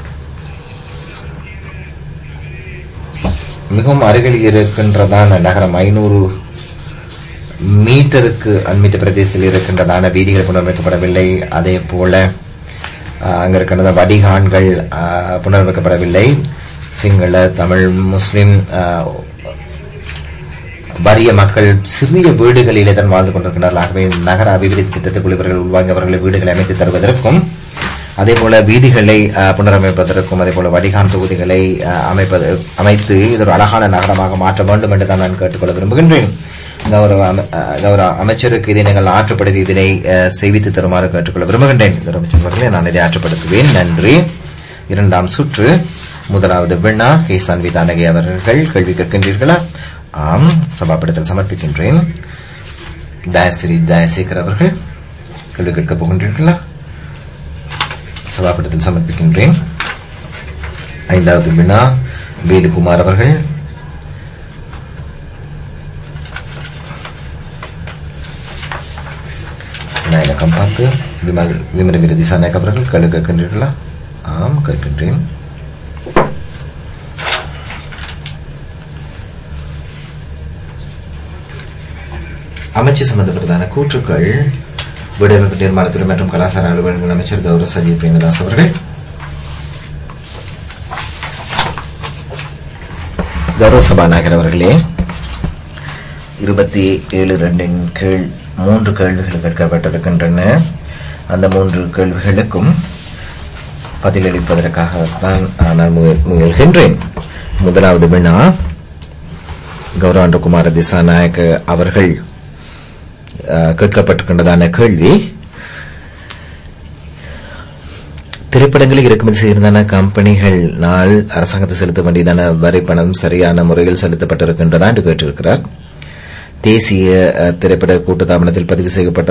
மிகவும் அருகில் இருக்கின்றதான நகரம் 500 மீட்டருக்கு அண்மித்த பிரதேசத்தில் இருக்கின்றதான வீதிகள் புனரமைக்கப்படவில்லை. அதே போல அங்க இருக்கின்ற வடிகான்கள் புனரமைக்கப்படவில்லை. சிங்கள, தமிழ், முஸ்லிம் வறிய மக்கள் சிறிய வீடுகளிலே தான் வாழ்ந்து கொண்டிருக்கிறார்கள். ஆகவே நகர அபிவிருத்தி திட்டத்துக்குள் இவர்கள் உள்வாங்கி அவர்களை வீடுகளை அமைத்து தருவதற்கும் அதே போல வீதிகளை புனரமைப்பதற்கும் அதே போல வடிகான் தொகுதிகளை அமைத்து இது ஒரு அழகான நகரமாக மாற்ற வேண்டும் என்று தான் நான் கேட்டுக்கொள்ள விரும்புகின்றேன். கௌரவ அமைச்சருக்கு இதை நீங்கள் ஆற்றுப்படுத்தி இதனை செய்வித்து தருமாறு கேட்டுக்கொள்ள விரும்புகின்றேன். அமைச்சர் நான் இதை ஆற்றுப்படுத்துவேன். நன்றி. 2ஆம் சுற்று 1வது வினா, ஹேசான் விதானகி அவர்கள் கேள்வி கேட்கின்றீர்களா? ஆம், சபாபடத்தில் சமர்ப்பிக்கின்றேன். தயஸ்ரீ தயசேகர் அவர்கள் கேள்வி கேட்கப் போகின்றீர்களா? சபாபடத்தில் சமர்ப்பிக்கின்றேன். ஐந்தாவது வினா வேலுக்குமார் அவர்கள். இலக்கம் பார்த்து விமல விருதி சாநாயக் அவர்கள் கேள்வி கேட்கின்றீர்களா? ஆம், கேட்கின்றேன். அமைச்சு சம்பந்தப்பட்டதான கூற்றுக்கள் வீடமைப்பு நிர்மாணத்துறை மற்றும் கலாச்சார அலுவலர்கள் அமைச்சர் கௌரவ சஜித் பிரேமதாஸ் அவர்கள். கௌரவ சபாநாயகர் அவர்களே, 27(2) கீழ் 3 கேள்விகள் கேட்கப்பட்டிருக்கின்றன. அந்த 3 கேள்விகளுக்கும் பதிலளிப்பதற்காகத்தான் நான் முயல்கின்றேன். முதலாவது வினா கௌரவ அன்றகுமார திசாநாயக் அவர்கள் கேட்கப்பட்டிருக்கின்றதான கேள்வி, திரைப்படங்களை இறக்குமதி செய்திருந்தான கம்பெனிகளால் அரசாங்கத்தை செலுத்த வேண்டியதான வரி பணம் சரியான முறையில் செலுத்தப்பட்டிருக்கின்றதா என்று கேட்டிருக்கிறார். தேசிய திரைப்பட கூட்டுத்தாபனத்தில் பதிவு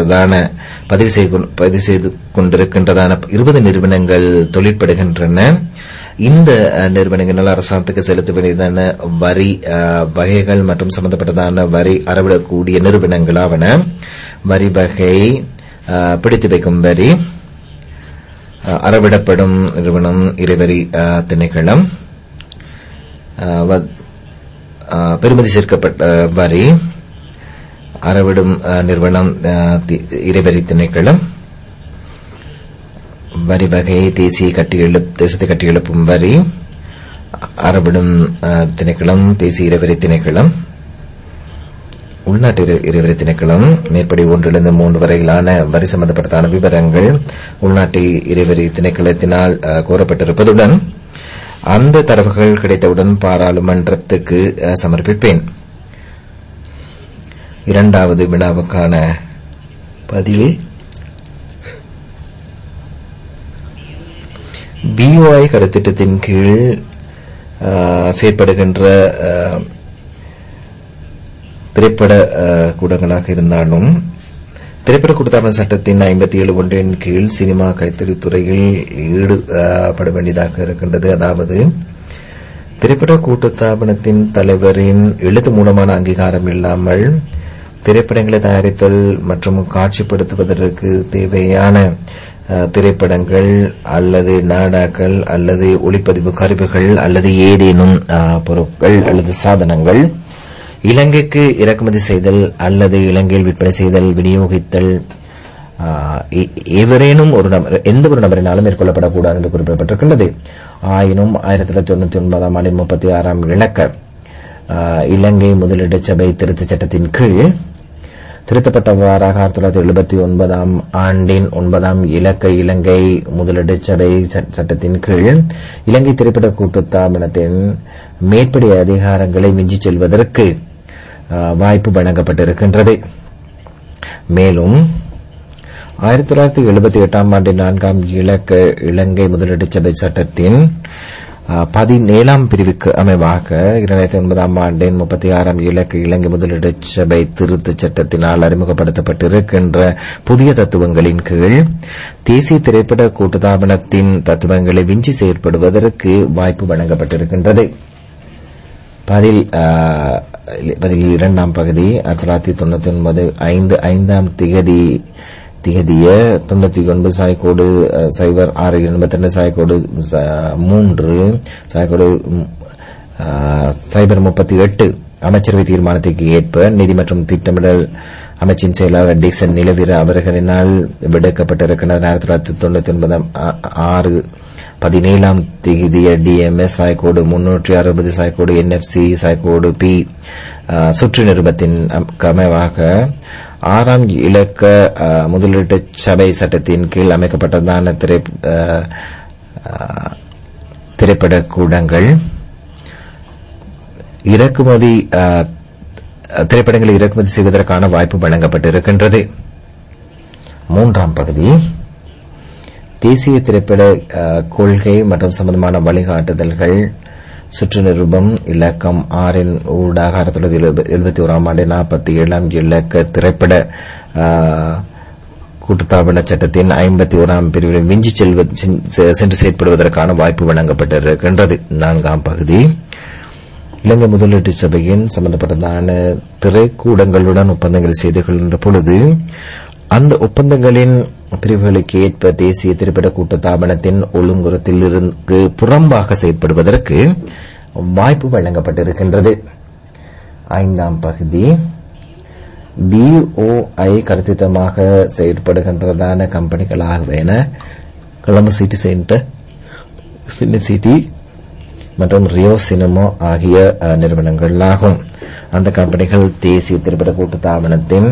செய்து கொண்டிருக்கின்றதான 20 நிறுவனங்கள் தொழிற்படுகின்றன. இந்த நிறுவனங்களால் அரசாங்கத்துக்கு செலுத்த வேண்டியதான வரி வகைகள் மற்றும் சம்பந்தப்பட்டதான வரி அறவிடக்கூடிய நிறுவனங்களாவன வரி வகை, பிடித்து வைக்கும் வரி, அறவிடப்படும் நிறுவனம் இறைவரி திணைக்களம், பெறுமதி சேர்க்கப்பட்ட வரி, அறவிடும் நிறுவனம் இறைவரி திணைக்களம், வரி வகை தேசத்தை கட்டியெழுப்பும் வரி, அறவிடும் திணைக்களம் தேசிய இறைவரி திணைக்களம், உள்நாட்டு இறைவரி திணைக்களம். மேற்படி 1 முதல் 3 வரையிலான வரி சம்பந்தப்பட்டதான விவரங்கள் உள்நாட்டு இறைவரி திணைக்களத்தினால் கோரப்பட்டிருப்பதுடன் அந்த தரவுகள் கிடைத்தவுடன் பாராளுமன்றத்துக்கு சமர்ப்பிப்பேன். இரண்டாவது வினாவுக்கான பதிவு BOI கருத்திட்டத்தின் கீழ் செயற்படுகின்ற திரைப்பட கூடங்களாக இருந்தாலும் திரைப்பட கூட்டுத்தாபன சட்டத்தின் 57(1) கீழ் சினிமா கைத்தறித்துறையில் ஈடுபட வேண்டியதாக இருக்கின்றது. அதாவது திரைப்பட கூட்டுத்தாபனத்தின் தலைவரின் எழுத்து மூலமான அங்கீகாரம் இல்லாமல் திரைப்படங்களை தயாரித்தல் மற்றும் காட்சிப்படுத்துவதற்கு தேவையான திரைப்படங்கள் அல்லது நாடாக்கள் அல்லது ஒளிப்பதிவு கருவிகள் அல்லது ஏதேனும் பொருட்கள் அல்லது சாதனங்கள் இலங்கைக்கு இறக்குமதி செய்தல் அல்லது இலங்கையில் விற்பனை செய்தல், விநியோகித்தல் எவரேனும் எந்த ஒரு நபரினாலும் மேற்கொள்ளப்படக்கூடாது என்று குறிப்பிடப்பட்டிருக்கின்றது. ஆயினும் 1999 ஆண்டின் 36ஆம் இலக்க இலங்கை முதலீட்டு சபை திருத்தச் சட்டத்தின் கீழ் திருத்தப்பட்டவாறாக 1979ஆம் ஆண்டின் 9ஆம் இலக்க இலங்கை முதலீட்டு சபை சட்டத்தின் கீழ் இலங்கை திரைப்பட கூட்டுத்தாபனத்தின் மேற்படி அதிகாரங்களை மிஞ்சிச் செல்வதற்கு வாய்ப்பு வழங்கப்பட்டிருக்கின்றது. மேலும் 1978ஆம் ஆண்டின் 4ஆம் இலக்க இலங்கை முதலீட்டு சபை சட்டத்தின் 17ஆம் பிரிவுக்கு அமைவாக 2009ஆம் ஆண்டின் 36ஆம் இலக்க இலங்கை முதலீட்டு சபை திருத்தச் சட்டத்தினால் அறிமுகப்படுத்தப்பட்டிருக்கின்ற புதிய தத்துவங்களின் கீழ் தேசிய திரைப்பட கூட்டுத்தாபனத்தின் தத்துவங்களை விஞ்சி செயற்படுவதற்கு வாய்ப்பு வழங்கப்பட்டிருக்கின்றது. பதில் 2ஆம் பகுதி 1999 5ஆம் திகதிய 99 சாய்கோடு 0682 சாய்கோடு 3 சாய்கோடு 038 அமைச்சரவை தீர்மானத்திற்கு ஏற்ப நிதி மற்றும் திட்டமிடல் அமைச்சின் செயலாளர் டிக்சன் நிலவீர அவர்களினால் விடுக்கப்பட்டிருக்கின்ற 1999 6/17 திகதிய DMS சாய்கோடு 360 சாய்கோடு NFC சாய்கோடு P சுற்று நிருபத்தின் அமைவாக 6ஆம் இலக்க முதலீட்டு சபை சட்டத்தின் கீழ் அமைக்கப்பட்டதான திரைப்பட கூடங்கள் திரைப்படங்களை இறக்குமதி செய்வதற்கான வாய்ப்பு வழங்கப்பட்டிருக்கின்றது. 3ஆம் பகுதி தேசிய திரைப்பட கொள்கை மற்றும் சம்பந்தமான வழிகாட்டுதல்கள் சுற்று நிருபம் இலக்கம் 6 ஊடாக 1971ஆம் ஆண்டு 47ஆம் இலக்க திரைப்பட கூட்டுத்தாபன சட்டத்தின் 51ஆம் பிரிவில் மிஞ்சி சென்று செயற்படுவதற்கான வாய்ப்பு வழங்கப்பட்டிருக்கின்றது. 4ஆம் பகுதி இலங்கை முதலீட்டு சபையின் சம்பந்தப்பட்டதான திரைக்கூடங்களுடன் ஒப்பந்தங்கள் செய்து கொள்கின்ற பொழுது அந்த ஒப்பந்தங்களின் பிரிவுகளுக்கு ஏற்ப தேசிய திரைப்பட கூட்டுத்தாபனத்தின் ஒழுங்குறத்திலிருந்து புறம்பாக செயற்படுவதற்கு வாய்ப்பு வழங்கப்பட்டிருக்கின்றது. 5ஆம் பகுதி BOI கருத்தித்தமாக செயற்படுகின்றதான கம்பெனிகளாகவேன Colombo city centre, Sydney city மற்றும் ரியோ சினிமா ஆகிய நிறுவனங்களாகும். அந்த கம்பெனிகள் தேசிய திரைப்பட கூட்டுத்தாபனத்தின்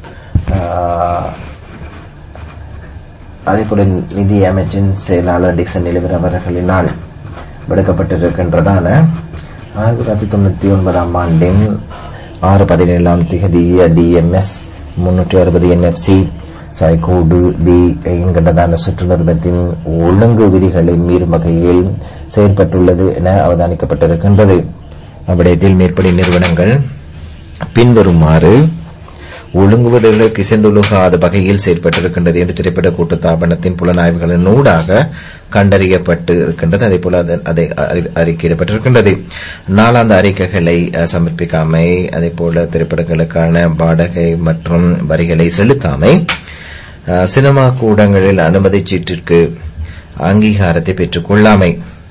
அதேபோல நிதி அமைச்சின் செயலாளர் டிக்சன் நிலவர் அவர்களினால் விடுக்கப்பட்டிருக்கின்றதான 1999ஆம் ஆண்டின் 6/17 தேதிய DMS 360 NFC சாய்கோடு B என்கின்றதான சுற்று நிறுவனத்தின் ஒழுங்கு விதிகளை மீறும் வகையில் செயல்பட்டுள்ளது என அவதானிக்கப்பட்டிருக்கின்றது. அவ்விடத்தில் மேற்படி நிறுவனங்கள் பின்வருமாறு ஒழுங்குவதற்கு இசைந்துலகாத வகையில் செயல்பட்டிருக்கின்றது என்று திரைப்பட கூட்டுத்தாபனத்தின் புலனாய்வுகளின் ஊடாக கண்டறியப்பட்டிருக்கின்றது. அதேபோல அதை அறிக்கையிடப்பட்டிருக்கின்றது. 4 அறிக்கைகளை சமர்ப்பிக்காமை, அதேபோல திரைப்படங்களுக்கான வாடகை மற்றும் வரிகளை செலுத்தாமை, சினிமா கூடங்களில் அனுமதி சீட்டிற்கு அங்கீகாரத்தை பெற்றுக் கொள்ளாமை.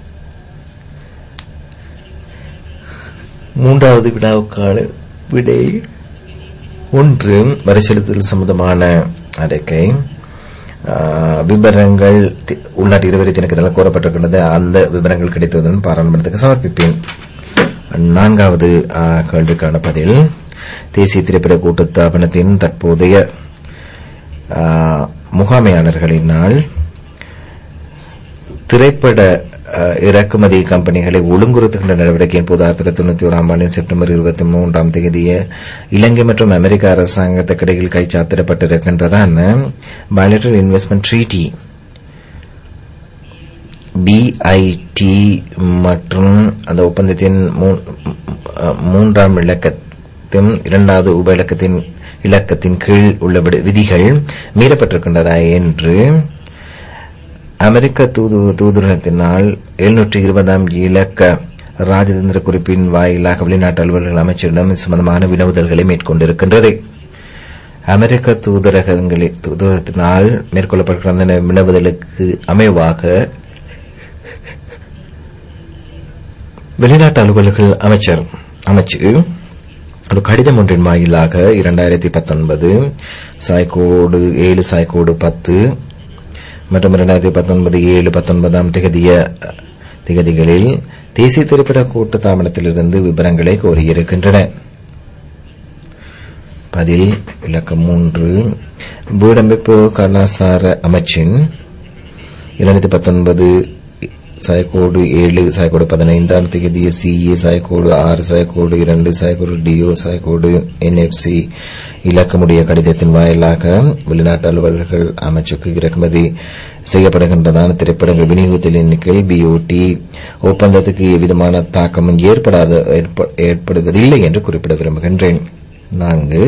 3வது வினாவுக்கான விடை 1. வரி செலுத்துதல் சம்பந்தமான அறிக்கை விவரங்கள் உள்நாட்டு இருவரி தினக்கத்தில் கோரப்பட்டிருக்கின்றது. அந்த விவரங்கள் கிடைத்ததுடன் பாராளுமன்றத்துக்கு சமர்ப்பிப்பேன். 4வது கேள்விக்கான பதில் தேசிய திரைப்பட கூட்டுத்தாபனத்தின் தற்போதைய முகாமையாளர்களினால் திரைப்பட இறக்குமதி கம்பெனிகளை ஒழுங்குறுத்துகின்ற நடவடிக்கையின் போது 1991ஆம் ஆண்டின் செப்டம்பர் 23ஆம் தேதிய இலங்கை மற்றும் அமெரிக்க அரசாங்கத்துக்கிடையில் கைச்சாத்திடப்பட்டிருக்கின்றதான பைலேட்டரல் இன்வெஸ்ட்மெண்ட் ட்ரீட்டி BIT மற்றும் அந்த ஒப்பந்தத்தின் 3ஆம் இலக்கத்தின் 2வது உப இலக்கத்தின் கீழ் உள்ள விதிகள் மீறப்பட்டிருக்கின்றதா என்று அமெரிக்க தூதரகத்தினால் 720ஆம் இலக்க ராஜதந்திர குறிப்பின் வாயிலாக வெளிநாட்டு அலுவலர்கள் அமைச்சரிடம் சம்பந்தமான வினவுதல்களை மேற்கொண்டிருக்கின்றது. அமெரிக்க தூதரகத்தினால் மேற்கொள்ளப்பட்ட வினவுதலுக்கு அமைவாக வெளிநாட்டு அலுவலர்கள் அமைச்சு ஒரு கடிதம் ஒன்றின் வாயிலாக 2019 சாய்கோடு 7 சாய்கோடு 10 மற்றும் 2019 7/19 திகதிகளில் தேசிய திரைப்பட கூட்டுத்தாபனத்திலிருந்து விவரங்களை கோரியிருக்கின்றன. பதில் இலக்கம் 3. வீடமைப்பு கலாசார அமைச்சின் 2019 சாய்கோடு 7 சாய்கோடு 15ஆம் தேதிய CA சாய்கோடு 6 சாய்கோடு 2 சாய்கோடு DO சாய்கோடு NFC இலக்கமுடைய கடிதத்தின் வாயிலாக வெளிநாட்டு அலுவலர்கள் அமைச்சுக்கு இறக்குமதி செய்யப்படுகின்றதான திரைப்படங்கள் விநியோகத்தில் எண்ணிக்கையில் BOT ஒப்பந்தத்துக்கு எவ்விதமான தாக்கமும் ஏற்படுவதில்லை என்று குறிப்பிட விரும்புகின்றேன். 4.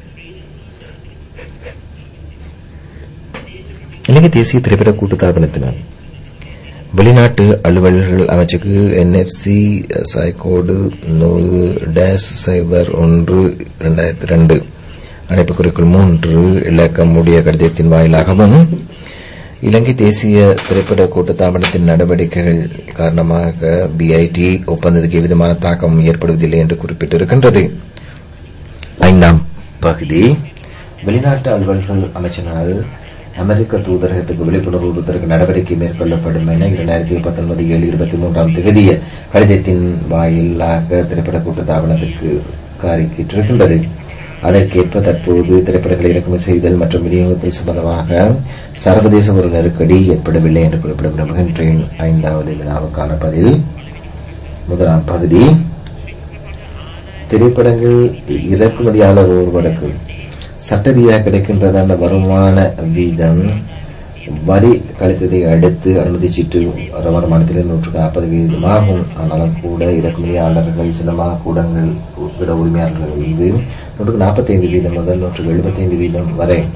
இலங்கை தேசிய திரைப்பட கூட்டுத்தாபனத்தினால் வெளிநாட்டு அலுவலர்கள் அமைச்சுக்கு NFC சாய்கோடு 100-01-2002 அழைப்பு குறிக்குள் 3 இலக்கமுடைய கடிதத்தின் வாயிலாகவும் இலங்கை தேசிய திரைப்பட கூட்டுத்தாபனத்தின் நடவடிக்கைகள் காரணமாக BIT ஒப்பந்தத்துக்கு எவ்விதமான தாக்கமும் ஏற்படுவதில்லை என்று குறிப்பிட்டிருக்கின்றது. 5ஆம் பகுதி வெளிநாட்டு அலுவலர்கள் அமைச்சினால் அமெரிக்க தூதரகத்துக்கு விழிப்புணர்வு கொடுப்பதற்கு நடவடிக்கை மேற்கொள்ளப்படும் என 2019 7/23ஆம் தேதிய கடிதத்தின் வாயிலாக திரைப்பட கூட்டுத்தாபனத்திற்கு அறிக்கையிட்டிருக்கின்றது. அதற்கேற்ப தற்போது திரைப்படங்களை இறக்குமதி செய்தல் மற்றும் விநியோகத்தில் சம்பந்தமாக சர்வதேச ஒரு நெருக்கடி ஏற்படவில்லை என்று குறிப்பிட விரும்புகின்றேன். 5வது வினாவுக்கான பதில் 1ஆம் பகுதி திரைப்படங்கள் இறக்குமதியாளர் ஒருவருக்கு சட்ட ரீதியாக கிடைக்கின்றதான வருமான வீதம் வரி கழித்ததை அடுத்து அனுமதி சீட்டு வருமானத்தில் 140% ஆகும். ஆனாலும் கூட இறக்குமதியாளர்கள் சினிமா கூடங்கள் உரிமையாளர்கள் 145% முதல் 175% வரை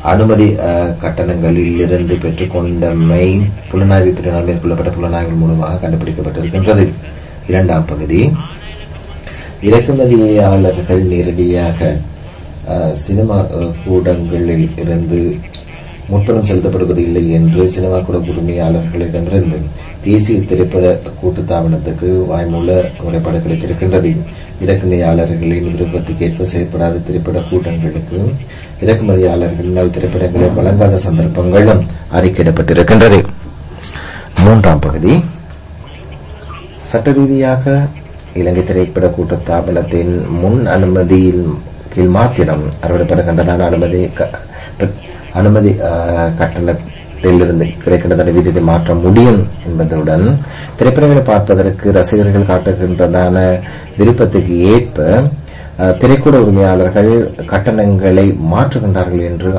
அனுமதி கட்டணங்களில் இருந்து பெற்றுக்கொண்டமை புலனாய்வு பிரிவினால் மேற்கொள்ளப்பட்ட புலனாய்வு மூலமாக கண்டுபிடிக்கப்பட்டிருக்கின்றது. இரண்டாம் பகுதி, இறக்குமதியாளர்கள் நேரடியாக சினிமா கூடங்களில் இருந்து முற்பணம் செலுத்தப்படுவது இல்லை என்று சினிமா கூட உரிமையாளர்களிடமிருந்து தேசிய திரைப்பட கூட்டுத்தாபனத்துக்கு வாய்மூல முறைப்பாடு கிடைத்திருக்கின்றது. இறக்குமதியாளர்களின் விருப்பத்துக்கு ஏற்ப செயற்படாத திரைப்பட கூட்டங்களுக்கு இறக்குமதியாளர்களினால் திரைப்படங்களை வழங்காத சந்தர்ப்பங்களும் அறிக்கையிடப்பட்டிருக்கின்றது. மூன்றாம் பகுதி, சட்ட ரீதியாக இலங்கை திரைப்பட கூட்டுத்தாபனத்தின் முன் அனுமதியின் கீழ் மாத்திரம் அறவிடப்படுகின்றதான அனுமதி கட்டணத்திலிருந்து கிடைக்கின்றதான வீதத்தை மாற்ற முடியும் என்பதுடன் திரைப்படங்களை பார்ப்பதற்கு ரசிகர்கள் காட்டுகின்றதான விருப்பத்துக்கு ஏற்ப திரைக்கூட உரிமையாளர்கள் கட்டணங்களை மாற்றுகின்றார்கள் என்று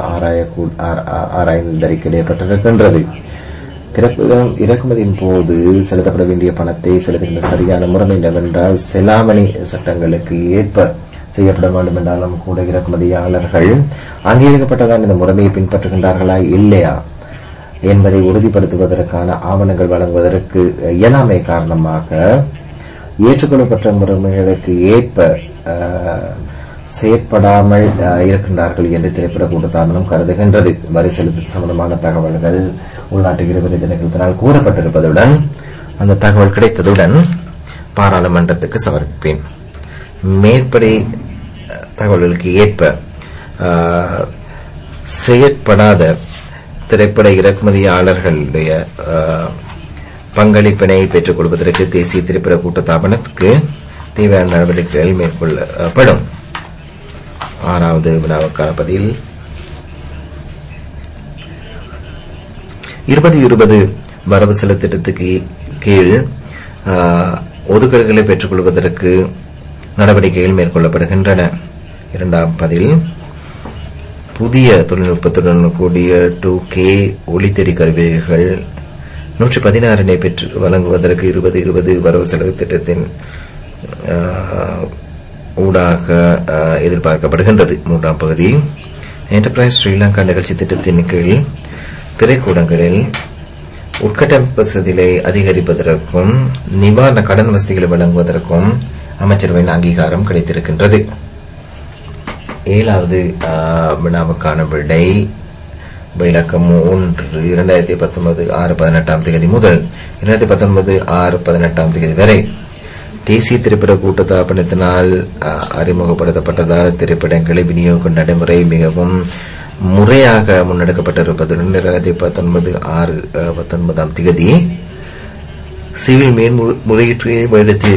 ஆராய்ந்தறிக்கையிடப்பட்டிருக்கின்றது. இறக்குமதியின் போது செலுத்தப்பட வேண்டிய பணத்தை செலுத்துகின்ற சரியான முறைமை என்னவென்றால் செலாவணி சட்டங்களுக்கு ஏற்ப செய்யப்பட வேண்டும் என்றாலும் கூட இறக்குமதியாளர்கள் அங்கீகரிக்கப்பட்டதான் இந்த முறைமையை பின்பற்றுகின்றார்களா இல்லையா என்பதை உறுதிப்படுத்துவதற்கான ஆவணங்கள் வழங்குவதற்கு இயலாமை காரணமாக ஏற்றுக்கொள்ளப்பட்ட முறைமைகளுக்கு ஏற்ப செயற்படாமல் இருக்கின்றார்கள் என்று திரைப்பட கூட்டுத்தாபனம் கருதுகின்றது. வரி செலுத்த சம்பந்தமான தகவல்கள் உள்நாட்டு இருவரை தினத்தினால் கூறப்பட்டிருப்பதுடன் அந்த தகவல் கிடைத்ததுடன் பாராளுமன்றத்துக்கு சமர்ப்பிப்பேன். மேற்படி தகவல்களுக்கு ஏற்ப செயற்படாத திரைப்பட இறக்குமதியாளர்களுடைய பங்களிப்பினை பெற்றுக் கொள்வதற்கு தேசிய திரைப்பட கூட்டுத்தாபனத்துக்கு தேவையான நடவடிக்கைகள் மேற்கொள்ளப்படும். ஆறாவது வினாவுக்கான பதில் 2020 வரவு செலவு திட்டத்துக்கு கீழ் ஒதுக்கீடுகளை பெற்றுக் கொள்வதற்கு நடவடிக்கைகள் மேற்கொள்ளப்படுகின்றன. இரண்டாம் பதில், புதிய தொழில்நுட்பத்துடன் கூடிய 2K ஒளித்தெரி கருவிகள் 116 பெற்று வழங்குவதற்கு 2020 வரவு செலவு திட்டத்தின் ஊடாக எதிர்பார்க்கப்படுகின்றது. மூன்றாம் பகுதி, என்டர்பிரைஸ் ஸ்ரீலங்கா நிகழ்ச்சி திட்டத்தின் கீழ் திரைக்கூடங்களில் உட்கட்டமைப்பு வசதிகளை அதிகரிப்பதற்கும் நிவாரண கடன் வசதிகளை வழங்குவதற்கும் அமைச்சரவையின் அங்கீகாரம் கிடைத்திருக்கின்றது. ஏழாவது வினாவுக்கான விடை இலக்கம் 1 2019 6/18 முதல் 2019 6/18 வரை தேசிய திரைப்பட கூட்டுத்தாபனத்தினால் அறிமுகப்படுத்தப்பட்டதால் திரைப்படங்களை விநியோக நடைமுறை மிகவும் முறையாக முன்னெடுக்கப்பட்டிருப்பதுடன் 2019 6/19 சிவில் மேன்முறையீட்டு வருடத்தில்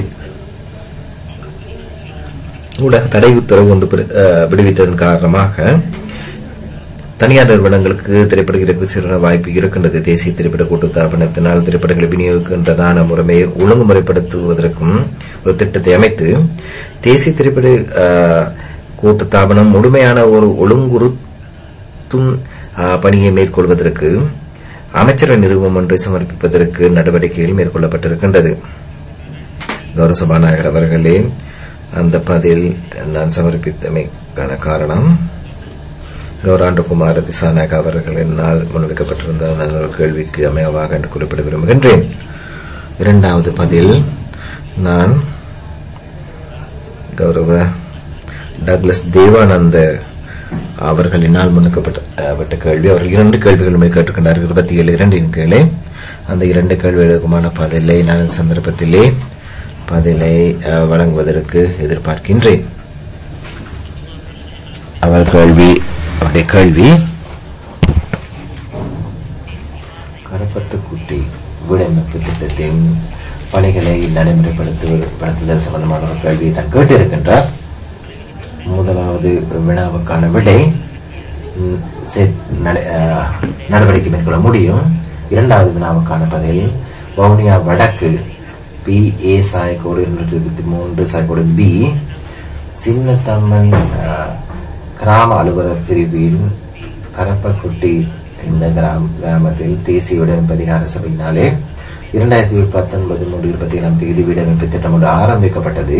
ஊடக தடை உத்தரவு ஒன்று விடுவித்ததன் காரணமாக தனியார் நிறுவனங்களுக்கு திரைப்பட இறக்கு சிறந்த வாய்ப்பு இருக்கின்றது. தேசிய திரைப்பட கூட்டுத்தாபனத்தினால் திரைப்படங்களை விநியோகிக்கின்றதான முறைமையை ஒழுங்குமுறைப்படுத்துவதற்கும் ஒரு திட்டத்தை அமைத்து தேசிய திரைப்பட கூட்டுத்தாபனம் முழுமையான ஒரு ஒழுங்குறுத்தும் பணியை மேற்கொள்வதற்கு அமைச்சரவை நிறுவனம் ஒன்றை சமர்ப்பிப்பதற்கு நடவடிக்கைகள் மேற்கொள்ளப்பட்டிருக்கின்றது. கௌரவ சபாநாயகர் அவர்களே, அந்த பதில் நான் சமர்ப்பித்தமைக்கான காரணம் கௌராண்டகுமார திசாநாயக் அவர்களினால் முன்வைக்கப்பட்டிருந்த அந்த கேள்விக்கு அமைவாக என்று குறிப்பிட விரும்புகின்றேன். இரண்டாவது பதில், நான் கௌரவ டக்ளஸ் தேவானந்த அவர்களினால் முன்வைக்கப்பட்ட கேள்வி. அவர்கள் 2 கேள்விகளுமே கேட்டுக்கொண்டார்கள். 27 கீழே அந்த 2 கேள்விகளுக்குமான பதிலை நான் சந்தர்ப்பத்திலே பதிலை வழங்குவதற்கு எதிர்பார்க்கின்றேன். அவருடைய கேள்வி கரப்பத்துக்குட்டி வீடமைப்பு திட்டத்தின் பணிகளை நடைமுறைப்படுத்துதல் சம்பந்தமான ஒரு கேள்வியை தான் கேட்டிருக்கின்றார். முதலாவது வினாவுக்கான விடை நடவடிக்கை மேற்கொள்ள முடியும். இரண்டாவது வினாவுக்கான பதில் வவுனியா வடக்கு PA சாயக்கோடு 223 சாயக்கோடு B சின்னத்தம்மன் கிராம அலுவலர் பிரிவில் கரப்பக்குட்டி இந்த கிராமத்தில் தேசிய வீடமைப்பு அதிகார சபையினாலே 2019 வீடமைப்பு திட்டம் ஒன்று ஆரம்பிக்கப்பட்டது.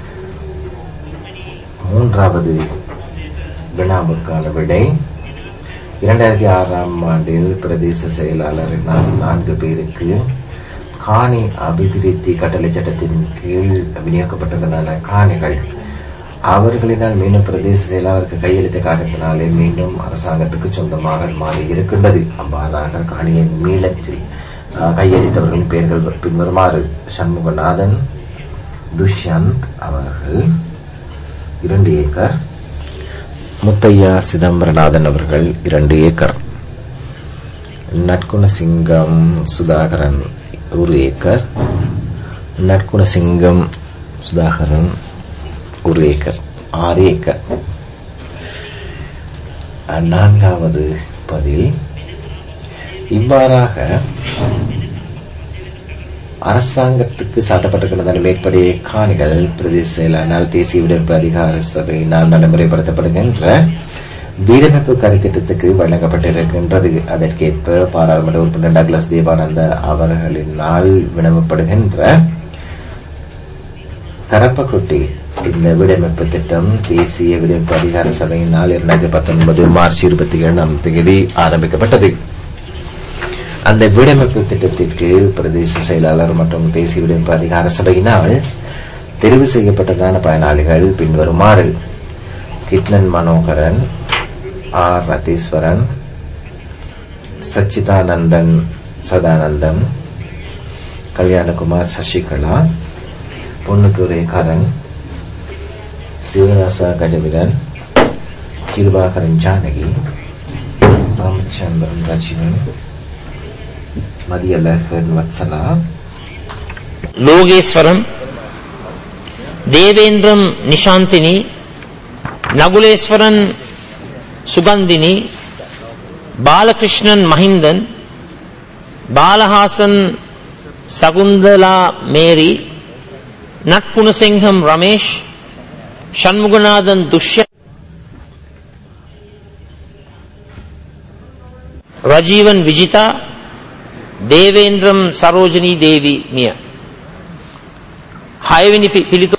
மூன்றாவது வினாவுக்கான விடை 2006ஆம் ஆண்டில் பிரதேச செயலாளரினால் 4 பேருக்கு காணி அபிவிருத்தி கட்டளை சட்டத்தின் கீழ் விநியோகிக்கப்பட்டுள்ளதான காணிகள் அவர்களினால் மீண்டும் பிரதேச செயலாளருக்கு கையெழுத்த காரணத்தினாலே மீண்டும் அரசாங்கத்துக்கு சொந்தமாக மாறி இருக்கின்றது. அவ்வாறாக காணியை மீளத்தில் கையெழுத்தவர்களின் பெயர்கள் பின்வருமாறு: சண்முகநாதன் துஷ்யந்த் அவர்கள் 2 ஏக்கர், முத்தையா சிதம்பரநாதன் அவர்கள் 2 acre, Natkunasingam Sudhakaran 1 acre, Natkunasingam Sudhakaran 1 acre, 6 acre. 4வது பதில்: இவ்வாறாக அரசாங்கத்துக்கு சாட்டப்பட்டிருக்கின்றன மேற்படி காணிகள் பிரதேச செயலாளர் தேசிய விடுவிப்பு அதிகார சபையினால் நடைமுறைப்படுத்தப்படுகின்ற வீடமைப்பு கருத்திட்டத்துக்கு வழங்கப்பட்டிருக்கின்றது. அதற்கேற்ப பாராளுமன்ற உறுப்பினர் டக்ளஸ் தேவானந்த அவர்களினால் வினவப்படுகின்ற கரப்பக்குட்டி இந்த வீடமைப்பு திட்டம் தேசிய விடுவிப்பு அதிகார சபையினால் 2019 மார்ச் 27ஆம் தேதி ஆரம்பிக்கப்பட்டது. அந்த வீடமைப்பு திட்டத்திற்கு பிரதேச செயலாளர் மற்றும் தேசிய விடுவிப்பு அதிகார சபையினால் தெரிவு செய்யப்பட்டதான பயனாளிகள் பின்வருமாறு: கிட்னன் மனோகரன், ஆர் ரத்தீஸ்வரன், சச்சிதானந்தன் சதானந்தன், கல்யாணகுமார் சசிகலா, பொன்னுத்துறை கரண், சிவராசா கஜவிரன், கிருபாகரன் ஜானகி, ராமச்சந்திரன் ரஜினி, மதியழகன் வத்சலா, லோகேஸ்வரம், தேவேந்திரம் நிஷாந்தினி, நகுலேஸ்வரன் சுகந்தினி, பாலகிருஷ்ணன் மஹிந்தன், பாலஹாசன் சகுந்தலா மேரி, நட்குணசிங்கம் ரமேஷ், சண்முகநாதன் துஷ்ய, ரஜீவன் விஜிதா, தேவேந்திரம் சரோஜினி தேவி மியா. 6 පිළිතුර.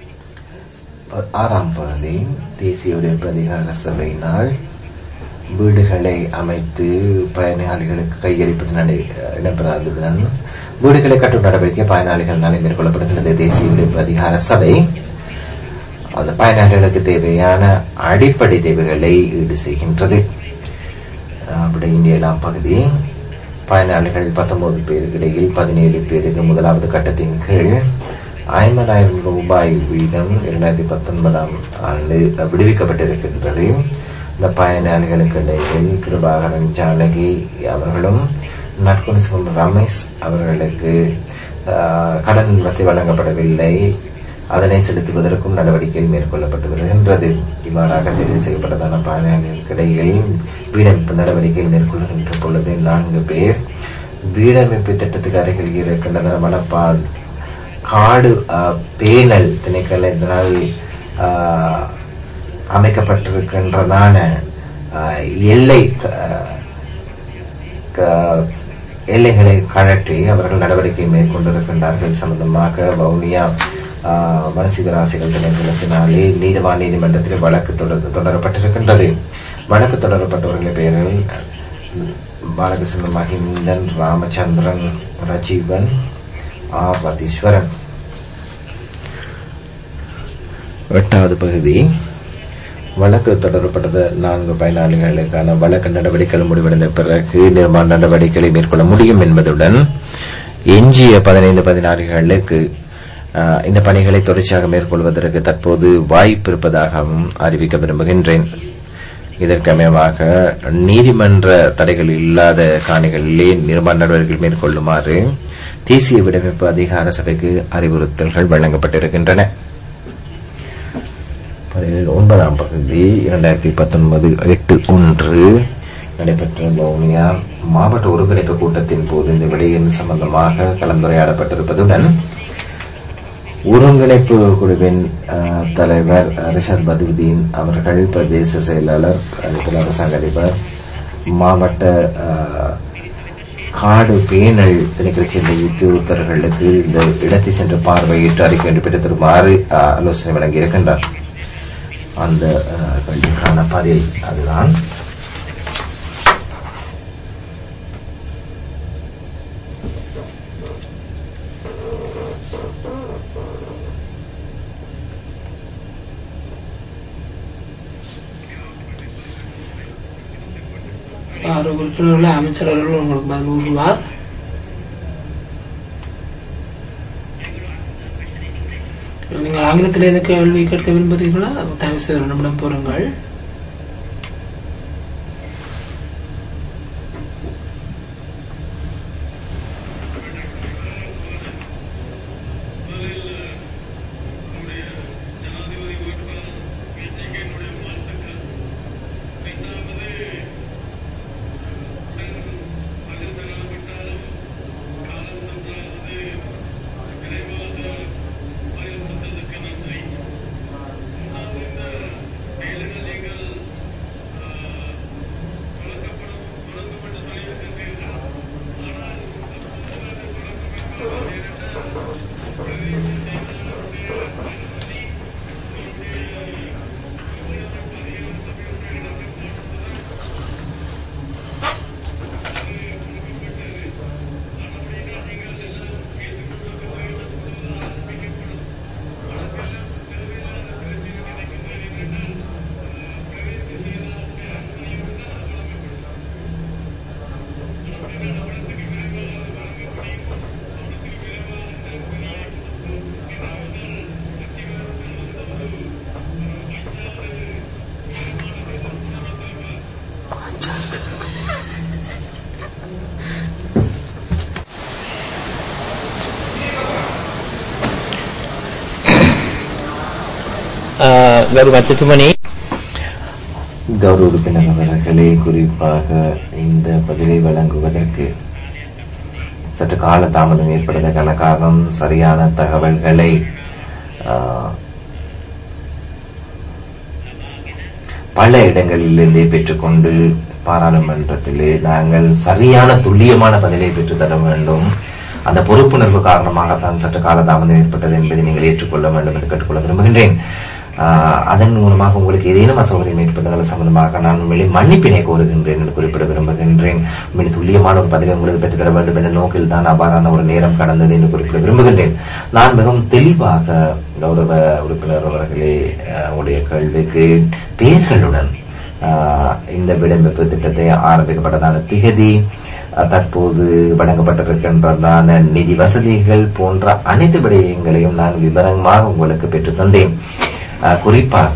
6ஆம் பகுதி: தேசிய விடுவிப்பு அதிகார சபையினால் வீடுகளை அமைத்து பயனாளிகளுக்கு கையளிப்பது இடம்பெறாதுடன் வீடுகளை கட்டும் நடவடிக்கை பயனாளிகளால் மேற்கொள்ளப்படுகின்றது. தேசிய விடுவிப்பு அதிகார சபை அந்த பயனாளிகளுக்கு தேவையான அடிப்படை தேவைகளை ஈடு செய்கின்றது. அப்படி 7ஆம் பகுதி: பயனாளிகள் 19 பேருக்கு இடையில் 17 பேருக்கு முதலாவது கட்டத்தின் கீழ் 50,000 ரூபாய் வீதம் 2019ஆம் ஆண்டு விடுவிக்கப்பட்டிருக்கின்றது. இந்த பயனாளிகளுக்கு இடையில் கிருபாகரன் ஜானகி அவர்களும் நட்குணசிங்கம் ரமேஷ் அவர்களுக்கு கடன் வசதி வழங்கப்படவில்லை. அதனை செலுத்துவதற்கும் நடவடிக்கை மேற்கொள்ளப்பட்டு வருகின்றது. இவ்வாறாக தெரிவு செய்யப்பட்டதான பயனாளிகளுக்கு இடையில் வீடமைப்பு நடவடிக்கை மேற்கொள்கின்ற பொழுது 4 பேர் வீடமைப்பு திட்டத்துக்கு அருகில் இருக்கின்றன மணப்பால் காடு பேணல் திணைக்களத்தினால் அமைக்கப்பட்டிருக்கின்றதான எல்லைகளை கழற்றி அவர்கள் நடவடிக்கை மேற்கொண்டிருக்கின்றார்கள். சம்பந்தமாக வவுனியா வனசீவராசிகள் திணைக்களத்தினாலே நீதிவான் நீதிமன்றத்தில் வழக்கு தொடரப்பட்டிருக்கின்றது. வழக்கு தொடரப்பட்டவர்களின் பெயர்கள் பாலகிருஷ்ணன் மஹிந்தன், ராமச்சந்திரன், ரஜீவன், ஆர் ரத்தீஸ்வரன். 8வது பகுதி: வழக்கு தொடரப்பட்டது 4 பயனாளிகளுக்கான வழக்கு நடவடிக்கைகள் முடிவடைந்த பிறகு நிர்மாண நடவடிக்கைகளை மேற்கொள்ள முடியும் என்பதுடன் எஞ்சிய 15 பதினாளிகளுக்கு இந்த பணிகளை தொடர்ச்சியாக மேற்கொள்வதற்கு தற்போது வாய்ப்பு இருப்பதாகவும் அறிவிக்க விரும்புகின்றேன். இதற்கமைவாக நீதிமன்ற தடைகள் இல்லாத காணிகளிலே நிர்மாண நடவடிக்கைகள் மேற்கொள்ளுமாறு தேசிய விடுவிப்பு அதிகார சபைக்கு அறிவுறுத்தல்கள் வழங்கப்பட்டிருக்கின்றன. 9ஆம் பகுதி 2019 8/1 நடைபெற்ற வவுனியா மாவட்ட ஒருங்கிணைப்பு கூட்டத்தின் போது இந்த விடயம் சம்பந்தமாக கலந்துரையாடப்பட்டிருப்பதுடன் ஒருங்கிணைப்பு குழுவின் தலைவர் ரிஷாத் பதுவுதீன் அவர்கள், பிரதேச செயலாளர், அரசாங்க அதிபர், மாவட்ட காடு பேணல் திணைக்களை சேர்ந்த உத்தியோகத்தர்களுக்கு இந்த இடத்தை சென்று பார்வையிட்டு அறிக்கை பெற்று தருமாறு ஆலோசனை வழங்கியிருக்கின்றார். அந்த கேள்விக்கான பதில் அதுதான். உறுப்பினர்கள் அமைச்சர்கள் உங்களுக்கு பதில் கூறுவார். நீங்கள் ஆங்கிலத்தில் எது கேள்வி கேட்க விரும்புகிறீர்களா? தயவு செய்து நம்மிடம் போருங்கள். கௌரவ உறுப்பினர் அவர்களே, குறிப்பாக இந்த பதிலை வழங்குவதற்கு சற்று கால தாமதம் ஏற்படுவதற்கான காரணம் சரியான தகவல்களை பல இடங்களிலிருந்தே பெற்றுக்கொண்டு பாராளுமன்றத்திலே நாங்கள் சரியான துல்லியமான பதிலை பெற்றுத்தர வேண்டும். அந்த பொறுப்புணர்வு காரணமாகத்தான் சற்று காலதாமதம் ஏற்பட்டது என்பதை நீங்கள் ஏற்றுக்கொள்ள வேண்டும் என்று கேட்டுக்கொள்ள விரும்புகின்றேன். அதன் மூலமாக உங்களுக்கு ஏதேனும் அசௌகரியம் ஏற்படுவதால் சம்பந்தமாக நான் உண்மையிலே மன்னிப்பினை கோருகின்றேன் என்று குறிப்பிட விரும்புகின்றேன். உண்மையிலே துல்லியமான ஒரு பதிலை உங்களுக்கு பெற்றுத்தர வேண்டும் என்ற நோக்கில் தான் அவ்வாறான ஒரு நேரம் கடந்தது என்று குறிப்பிட விரும்புகின்றேன். நான் மிகவும் தெளிவாக கௌரவ உறுப்பினர் அவர்களே, உடைய கேள்விக்கு பெயர்களுடன் இந்த விடம்பெப்பு திட்டத்தை ஆரம்பிக்கப்பட்டதான திகதி, தற்போது வழங்கப்பட்டிருக்கின்றதான நிதி வசதிகள் போன்ற அனைத்து விடயங்களையும் நான் விவரமாக உங்களுக்கு பெற்று தந்தேன். குறிப்பாக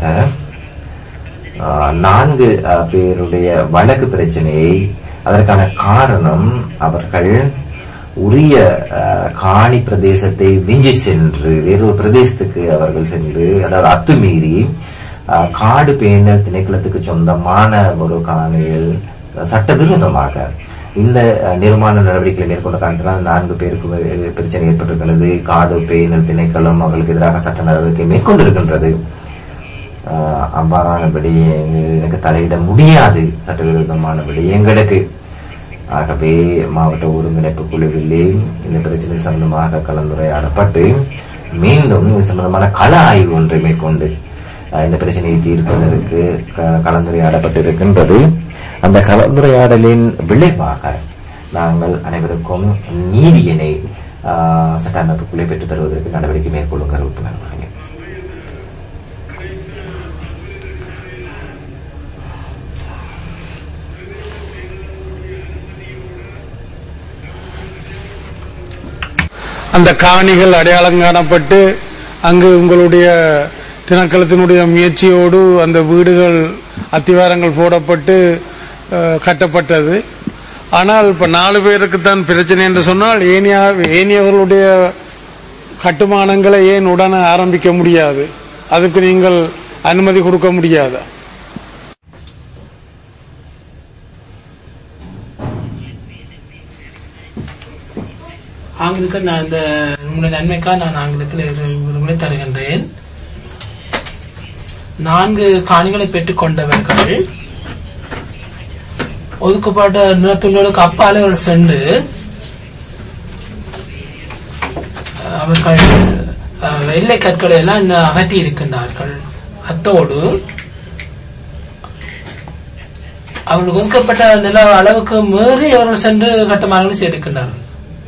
4 பேருடைய வழக்கு பிரச்சனையை, அதற்கான காரணம் அவர்கள் உரிய காணி பிரதேசத்தை விஞ்சி சென்று வேறொரு பிரதேசத்துக்கு அவர்கள் சென்று, அதாவது அத்துமீறி காடு பேணல் திணைக்களத்துக்கு சொந்தமான ஒரு காணியில் சட்டவிரோதமாக இந்த நிர்மாண நடவடிக்கைகளை மேற்கொண்ட காரணத்தினால் 4 பேருக்கு பிரச்சனை ஏற்பட்டிருக்கிறது. காடு பேணல் திணைக்களம் அவர்களுக்கு எதிராக சட்ட நடவடிக்கை மேற்கொண்டிருக்கின்றது. அவ்வாறான விடயங்கள் எனக்கு தலையிட முடியாது, சட்டவிரோதமான விடயங்களுக்கு. ஆகவே மாவட்ட ஒருங்கிணைப்பு குழுவிலே இந்த பிரச்சனை சம்பந்தமாக கலந்துரையாடப்பட்டு மீண்டும் இது சம்பந்தமான கள ஆய்வு ஒன்றை மேற்கொண்டு இந்த பிரச்சனையை தீர்ப்பதற்கு கலந்துரையாடப்பட்டிருக்கின்றது. அந்த கலந்துரையாடலின் விளைவாக நாங்கள் அனைவருக்கும் நீதியினை சட்ட அமைப்புக்குள்ளே பெற்றுத் தருவதற்கு நடவடிக்கை மேற்கொள்ளும் உறுப்பினர்களே. அந்த காணிகள் அடையாளம் காணப்பட்டு அங்கு உங்களுடைய திணைக்களத்தினுடைய முயற்சியோடு அந்த வீடுகள் அத்திவாரங்கள் போடப்பட்டு கட்டப்பட்டது. ஆனால் இப்ப 4 பேருக்குத்தான் பிரச்சனை என்று சொன்னால் ஏனையவர்களுடைய கட்டுமானங்களை ஏன் உடனே ஆரம்பிக்க முடியாது? அதுக்கு நீங்கள் அனுமதி கொடுக்க முடியாது? ஆங்கிலத்தில் நான் இந்த உங்களுடைய நன்மைக்காக நான் ஆங்கிலத்தில் விரும்பி தருகின்றேன். 4 காணிகளை பெற்றுக் கொண்டவர்கள் ஒதுக்கப்பட்ட நிலத்துள்ளுக்கு அப்பாலே சென்று அவர்கள் எல்லை கற்களை எல்லாம் அகற்றி இருக்கின்றார்கள். அத்தோடு அவர்களுக்கு ஒதுக்கப்பட்ட நில அளவுக்கு மீறி அவர்கள் சென்று கட்டுமானங்களை செய்திருக்கின்றார்கள்.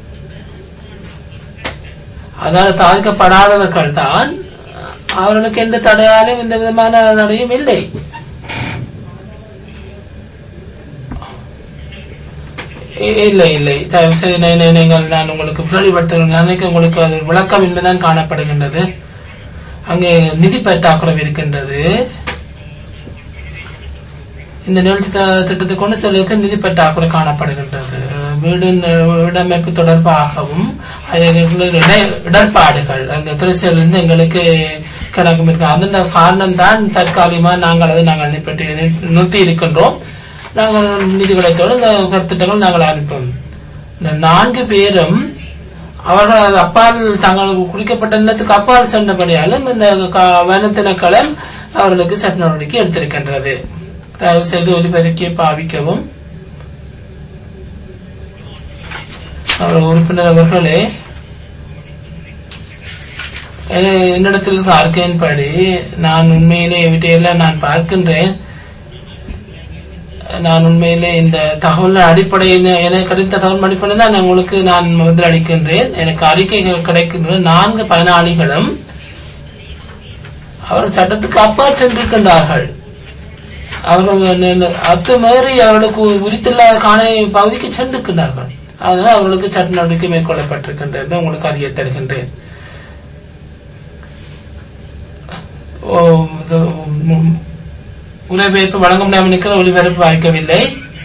அதால் தாழ்க்கப்படாதவர்கள் தான், அவர்களுக்கு எந்த தடையாலும் எந்த விதமான தடையும் இல்லை. இல்லை தயவு செய்து நீங்கள் நான் உங்களுக்கு தெளிவுபடுத்த நினைக்க உங்களுக்கு அது விளக்கம் இன்மைதான் காணப்படுகின்றது. அங்கே நிதி பற்றாக்குறை இருக்கின்றது. இந்த நிகழ்ச்சி திட்டத்தை கொண்டு செல்வதற்கு நிதி பற்றாக்குறை காணப்படுகின்றது. வீடமைப்பு தொடர்பாகவும் இடர்பாடுகள் அந்த துறைசிலிருந்து எங்களுக்கு கணக்கும் இருக்கு. அந்த காரணம் தான் தற்காலிகமாக நாங்கள் நிறுத்தி இருக்கின்றோம். நாங்கள் நிதிகளத்தோடு இந்த கருத்திட்டங்கள் நாங்கள் அனுப்போம். இந்த 4 பேரும் அவர்கள் அப்பால் தாங்கள் குறிக்கப்பட்ட எண்ணத்துக்கு அப்பால் சென்றபடியாலும் இந்த வனத்தினக்களம் அவர்களுக்கு சட்ட நடவடிக்கை எடுத்திருக்கின்றது. தயவு செய்து ஒலிபெருக்கியை பாவிக்கவும். உறுப்பினர் அவர்களே, என்னிடத்தில் இருக்க அறிக்கையின்படி நான் உண்மையிலே இவற்றையெல்லாம் நான் பார்க்கின்றேன். நான் உண்மையிலே இந்த தகவல் அடிப்படையில் எனக்கு கிடைத்த தகவல் அடிப்படையில் தான் உங்களுக்கு நான் முதல் அளிக்கின்றேன். எனக்கு அறிக்கைகள் கிடைக்கின்ற 4 பயனாளிகளும் அவர் சட்டத்துக்கு அப்பால் சென்றிருக்கின்றார்கள். அவர்கள் அத்துமீறி அவர்களுக்கு உரித்தில்லாத காணி பகுதிக்கு சென்றிருக்கின்றார்கள். அதனால் அவர்களுக்கு சட்ட நடவடிக்கை மேற்கொள்ளப்பட்டிருக்கின்றது உங்களுக்கு அறிய தருகின்றேன். ஒலிபரப்பு வழங்க முடியாமல் நிற்கிற ஒலிபரப்பு வாய்க்கவில்லை.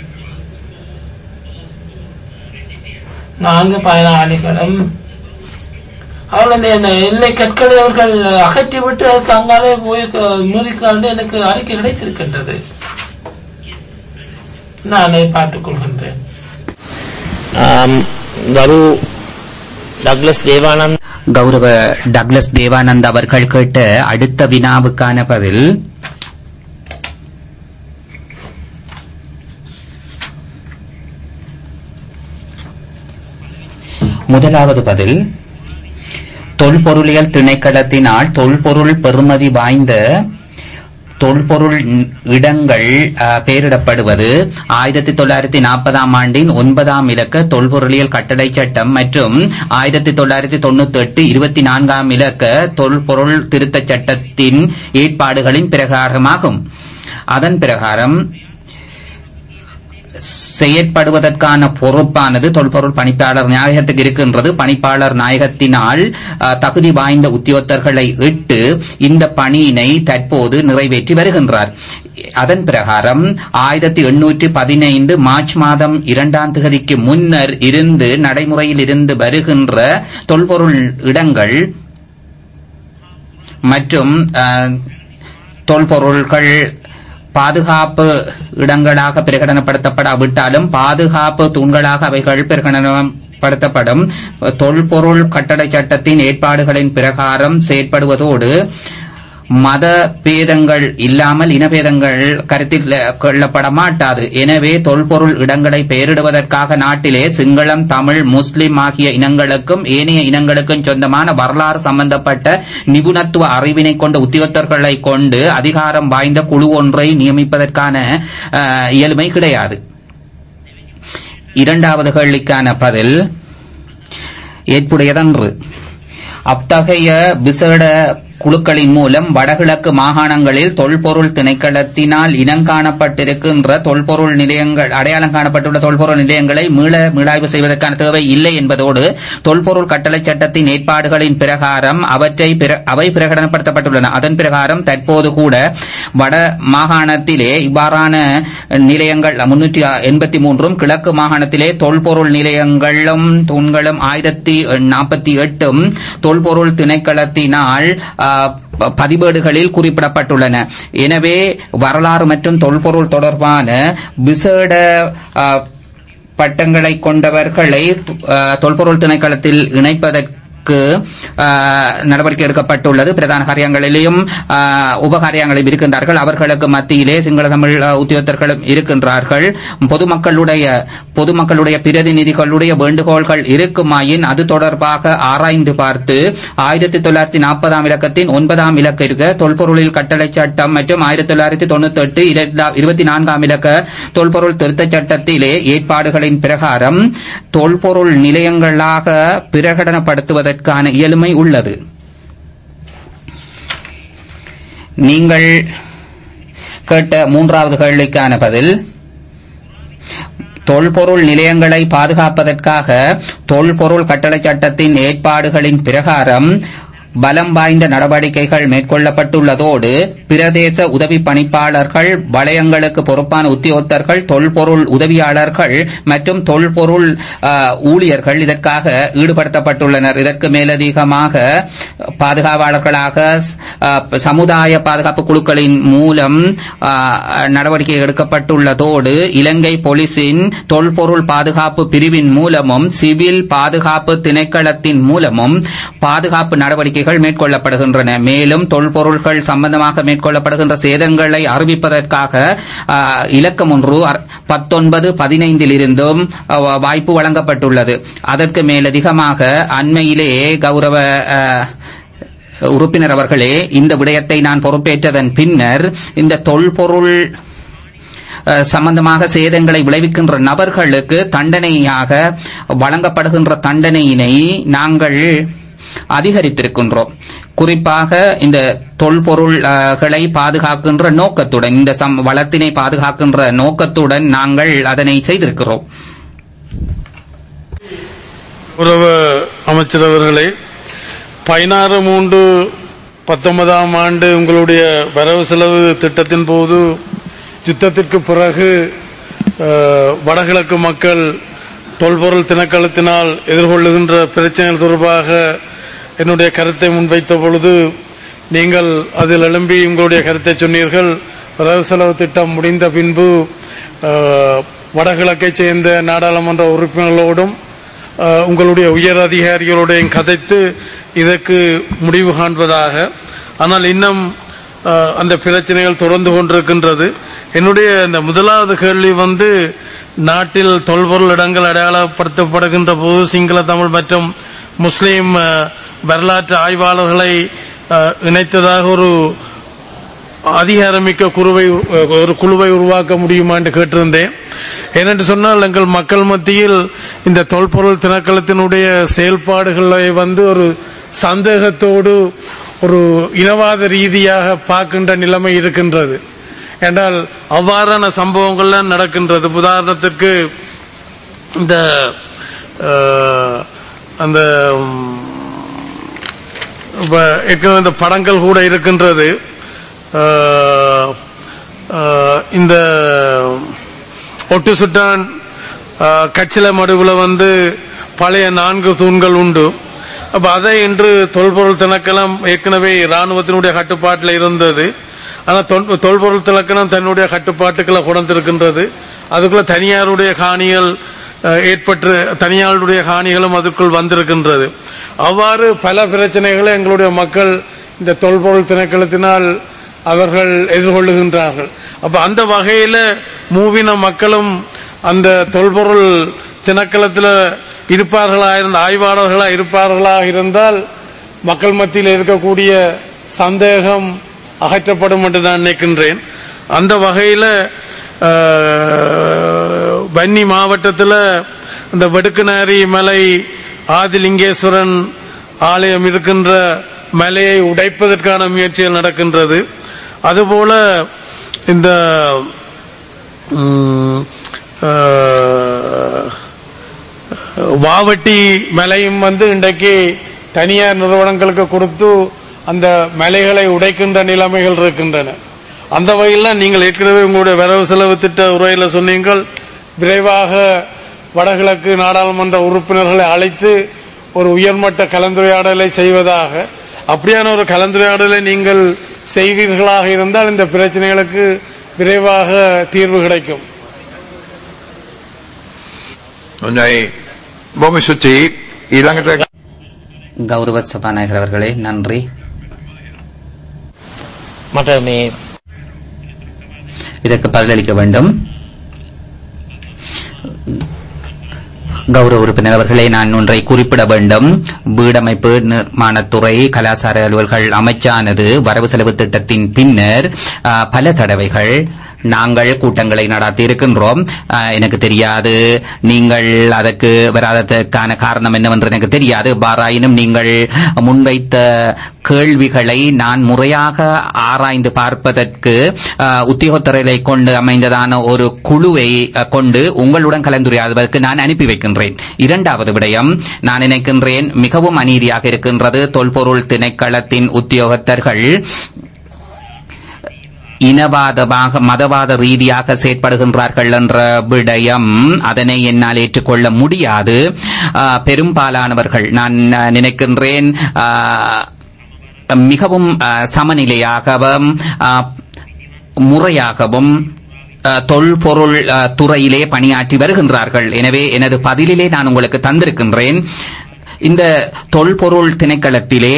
4 பயனாளிகளும் அவர்கள் எல்லை கற்களை அவர்கள் அகற்றிவிட்டு அதுக்கு அங்காலே போய் மூடிக்கிறார்கள். எனக்கு அறிக்கை கிடைத்திருக்கின்றது. நான் அதை பார்த்துக் கொள்கின்றேன். கௌரவ டக்ளஸ் தேவானந்த் அவர்கள் கேட்ட அடுத்த வினாவுக்கான பதில் முதலாவது பதில் தொல்பொருளியல் திணைக்களத்தினால் தொல்பொருள் பெறுமதி வாய்ந்த தொல்பொருள் இடங்கள் பெயரிடப்படுவது 1940ஆம் ஆண்டின் 9ஆம் இலக்க தொல்பொருளியல் கட்டளை சட்டம் மற்றும் 1998 24ஆம் இலக்க தொல்பொருள் திருத்தச் சட்டத்தின் ஏற்பாடுகளின் பிரகாரமாகும். அதன் பிரகாரம் செயற்படுவதற்கான பொறுப்பானது தொல்பொருள் பணிப்பாளர் நாயகத்துக்கு இருக்கின்றது. பணிப்பாளர் நாயகத்தினால் தகுதி வாய்ந்த உத்தியோகத்தர்களை இட்டு இந்த பணியினை தற்போது நிறைவேற்றி வருகின்றார். அதன் பிரகாரம் 1815 மார்ச் மாதம் 2ஆம் தேதிக்கு முன்னர் இருந்து நடைமுறையில் இருந்து வருகின்ற தொல்பொருள் இடங்கள் மற்றும் தொல்பொருள்கள் பாதுகாப்பு இடங்களாக பிரகடனப்படுத்தப்படாவிட்டாலும் பாதுகாப்பு தூண்களாக அவைகள் பிரகடனப்படுத்தப்படும். தொல்பொருள் கட்டளை சட்டத்தின் ஏற்பாடுகளின் பிரகாரம் செயற்படுவதோடு மத பேதங்கள் இல்லாமல் இனபேதங்கள் கருத்தில் கொள்ளப்பட மாட்டாது. எனவே தொல்பொருள் இடங்களை பெயரிடுவதற்காக நாட்டிலே சிங்களம், தமிழ், முஸ்லிம் ஆகிய இனங்களுக்கும் ஏனைய இனங்களுக்கும் சொந்தமான வரலாறு சம்பந்தப்பட்ட நிபுணத்துவ அறிவினை கொண்ட உத்தியோகத்தர்களை கொண்டு அதிகாரம் வாய்ந்த குழு ஒன்றை நியமிப்பதற்கான இயலுமை கிடையாது. இரண்டாவது கேள்விக்கான பதில் ஏற்புடையதன்று. அத்தகைய விசேட குழுக்களின் மூலம் வடகிழக்கு மாகாணங்களில் தொல்பொருள் திணைக்களத்தினால் இனங்காணப்பட்டிருக்கின்ற தொல்பொருள் நிலையங்கள் அடையாளம் காணப்பட்டுள்ள தொல்பொருள் நிலையங்களை மீளாய்வு செய்வதற்கான தேவை இல்லை என்பதோடு தொல்பொருள் கட்டளை சட்டத்தின் ஏற்பாடுகளின் பிரகாரம் அவை பிரகடனப்படுத்தப்பட்டுள்ளன. அதன் பிரகாரம் தற்போது கூட வட மாகாணத்திலே இவ்வாறான நிலையங்கள் 383 கிழக்கு மாகாணத்திலே தொல்பொருள் நிலையங்களும் தூண்களும் 1048 தொல்பொருள் திணைக்களத்தினால் பதிவேடுகளில் குறிப்பிடப்பட்டுள்ளன. எனவே வரலாறு மற்றும் தொல்பொருள் தொடர்பான விசேட பட்டங்களை கொண்டவர்களை தொல்பொருள் திணைக்களத்தில் இணைப்பதற்கு நடவடிக்கை எடுக்கப்பட்டுள்ளது. பிரதான காரியங்களிலும் உபகாரியங்களும் இருக்கின்றார்கள். அவர்களுக்கு மத்தியிலே சிங்கள தமிழ் உத்தியோகத்தர்களும் இருக்கின்றார்கள். பொதுமக்களுடைய பிரதிநிதிகளுடைய வேண்டுகோள்கள் இருக்குமாயின் அது தொடர்பாக ஆராய்ந்து பார்த்து 1940ஆம் இலக்கத்தின் 9ஆம் இலக்க இருக்க தொல்பொருளில் கட்டளை சட்டம் மற்றும் 1998 24ஆம் இலக்க தொல்பொருள் திருத்தச் சட்டத்திலே ஏற்பாடுகளின் பிரகாரம் தொல்பொருள் நிலையங்களாக பிரகடனப்படுத்துவதற்கு இயலுமை உள்ளது. நீங்கள் கேட்ட மூன்றாவது கேள்விக்கான பதில் தொல்பொருள் நிலையங்களை பாதுகாப்பதற்காக தொல்பொருள் கட்டளை சட்டத்தின் ஏற்பாடுகளின் பிரகாரம் பலம் வாய்ந்த நடவடிக்கைகள் மேற்கொள்ளப்பட்டுள்ளதோடு பிரதேச உதவி பணிப்பாளர்கள், வலயங்களுக்கு பொறுப்பான உத்தியோகத்தர்கள், தொல்பொருள் உதவியாளர்கள் மற்றும் தொல்பொருள் ஊழியர்கள் இதற்காக ஈடுபடுத்தப்பட்டுள்ளனர். இதற்கு மேலதிகமாக பாதுகாவலர்களாக சமுதாய பாதுகாப்பு குழுக்களின் மூலம் நடவடிக்கை எடுக்கப்பட்டுள்ளதோடு இலங்கை போலீசின் தொல்பொருள் பாதுகாப்பு பிரிவின் மூலமும் சிவில் பாதுகாப்பு திணைக்களத்தின் மூலமும் பாதுகாப்பு நடவடிக்கை மேற்கொள்ளப்படுகின்றன. மேலும் தொல்பொருள்கள் சம்பந்தமாக மேற்கொள்ளப்படுகின்ற சேதங்களை அறிவிப்பதற்காக இலக்கம் ஒன்று 1915 இருந்தும் வாய்ப்பு வழங்கப்பட்டுள்ளது. அதற்கு மேலதிகமாக அண்மையிலேயே கௌரவ உறுப்பினர் அவர்களே, இந்த விடயத்தை நான் பொறுப்பேற்றதன் பின்னர் இந்த தொல்பொருள் சம்பந்தமாக சேதங்களை விளைவிக்கின்ற நபர்களுக்கு தண்டனையாக வழங்கப்படுகின்ற தண்டனையினை நாங்கள் அதிகரித்திருக்கின்றோம். குறிப்பாக இந்த தொல்பொருள்களை பாதுகாக்கின்ற நோக்கத்துடன், இந்த வளத்தினை பாதுகாக்கின்ற நோக்கத்துடன் நாங்கள் அதனை செய்திருக்கிறோம். உறவு அமைச்சர் அவர்களே, 16/3/19 ஆண்டு உங்களுடைய வரவு செலவு திட்டத்தின் போது யுத்தத்திற்கு பிறகு வடகிழக்கு மக்கள் தொல்பொருள் திணைக்களத்தினால் எதிர்கொள்ளுகின்ற பிரச்சனைகள் தொடர்பாக என்னுடைய கருத்தை முன்வைத்த பொழுது நீங்கள் அதில் எழும்பி உங்களுடைய கருத்தை சொன்னீர்கள். வரவு செலவு திட்டம் முடிந்த பின்பு வடகிழக்கைச் சேர்ந்த நாடாளுமன்ற உறுப்பினர்களோடும் உங்களுடைய உயர் அதிகாரிகளோடையும் கதைத்து இதற்கு முடிவு காண்பதாக. ஆனால் இன்னும் அந்த பிரச்சனைகள் தொடர்ந்து கொண்டிருக்கின்றது. என்னுடைய இந்த முதலாவது கேள்வி நாட்டில் தொல்பொருள் இடங்கள் அடையாளப்படுத்தப்படுகின்ற போது சிங்கள, தமிழ் மற்றும் முஸ்லீம் வரலாற்று ஆய்வாளர்களை இணைத்ததாக ஒரு அதிகாரமிக்க ஒரு குழுவை உருவாக்க முடியுமா என்று கேட்டிருந்தேன். ஏனென்று சொன்னால் எங்கள் மக்கள் மத்தியில் இந்த தொல்பொருள் திணைக்களத்தினுடைய செயல்பாடுகளை ஒரு சந்தேகத்தோடு ஒரு இனவாத ரீதியாக பார்க்கின்ற நிலைமை இருக்கின்றது. என்றால் அவ்வாறான சம்பவங்கள்லாம் நடக்கின்றது. உதாரணத்திற்கு இந்த அந்த இந்த படங்கள் கூட இருக்கின்றது. இந்த ஒட்டு சுட்டான் கச்சில மடுவில் பழைய 4 தூண்கள் உண்டு. அப்ப அதை இன்று தொல்பொருள் திணைக்களம் ஏற்கனவே ராணுவத்தினுடைய கட்டுப்பாட்டில் இருந்தது. ஆனால் தொல்பொருள் திணைக்களம் தன்னுடைய கட்டுப்பாட்டுக்களை கொண்டிருக்கின்றது. அதுக்குள்ள தனியாருடைய காணிகள் ஏற்பட்டு தனியாருடைய காணிகளும் அதுக்குள் வந்திருக்கின்றது. அவ்வாறு பல பிரச்சனைகளை எங்களுடைய மக்கள் இந்த தொல்பொருள் திணைக்களத்தினால் அவர்கள் எதிர்கொள்ளுகின்றார்கள். அப்ப அந்த வகையில மூவின மக்களும் அந்த தொல்பொருள் திணைக்களத்தில் ஆய்வாளர்களா இருப்பார்களாக இருந்தால் மக்கள் மத்தியில் இருக்கக்கூடிய சந்தேகம் அகற்றப்படும் என்று நான் நினைக்கின்றேன். அந்த வகையில் வன்னி மாவட்டத்தில் இந்த வெடுக்குநாரி மலை ஆதிலிங்கேஸ்வரன் ஆலயம் இருக்கின்ற மலையை உடைப்பதற்கான முயற்சிகள் நடக்கின்றது. அதுபோல இந்த வாவட்டி மலையும் இன்றைக்கு தனியார் நிறுவனங்களுக்கு கொடுத்து அந்த மலைகளை உடைக்கின்ற நிலைமைகள் இருக்கின்றன. அந்த வகையில் நீங்கள் ஏற்கனவே உங்களுடைய வரவு செலவு திட்ட உரையில சொன்னீங்கள், விரைவாக வடகிழக்கு நாடாளுமன்ற உறுப்பினர்களை அழைத்து ஒரு உயர்மட்ட கலந்துரையாடலை செய்வதாக. அப்படியான ஒரு கலந்துரையாடலை நீங்கள் செய்வீர்களாக இருந்தால் இந்த பிரச்சனைகளுக்கு விரைவாக தீர்வு கிடைக்கும். கௌரவ சபாநாயகர் அவர்களே, நன்றி. இதற்கு பதிலளிக்க வேண்டும். கௌரவ உறுப்பினர் அவர்களே, நான் ஒன்றை குறிப்பிட வேண்டும். வீடமைப்பு நிர்மாணத்துறை கலாசார அலுவல்கள் அமைச்சானது வரவு செலவு திட்டத்தின் பின்னர் பல தடவைகள் நாங்கள் கூட்டங்களை நடத்தி இருக்கின்றோம். எனக்கு தெரியாது நீங்கள் அதற்கு வராததற்கான காரணம் என்னவென்று எனக்கு தெரியாது. பாராயினும் நீங்கள் முன்வைத்த கேள்விகளை நான் முறையாக ஆராய்ந்து பார்ப்பதற்கு உத்தியோகத்தரை கொண்டு அமைந்ததான ஒரு குழுவை கொண்டு உங்களுடன் கலந்துரையாடுவதற்கு நான் அனுப்பி வைக்கின்றேன். இரண்டாவது விடயம், நான் நினைக்கின்றேன் மிகவும் அநீதியாக இருக்கின்றது. தொல்பொருள் திணைக்களத்தின் உத்தியோகத்தர்கள் இனவாதமாக மதவாத ரீதியாக செயற்படுகின்றார்கள் என்ற விடயம், அதனை என்னால் ஏற்றுக்கொள்ள முடியாது. பெரும்பாலானவர்கள் நான் நினைக்கின்றேன் மிகவும் சமநிலையாகவும் முறையாகவும் தொல்பொருள் துறையிலே பணியாற்றி வருகின்றார்கள். எனவே எனது பதிலிலே நான் உங்களுக்கு தந்திருக்கின்றேன். இந்த தொல்பொருள் திணைக்களத்திலே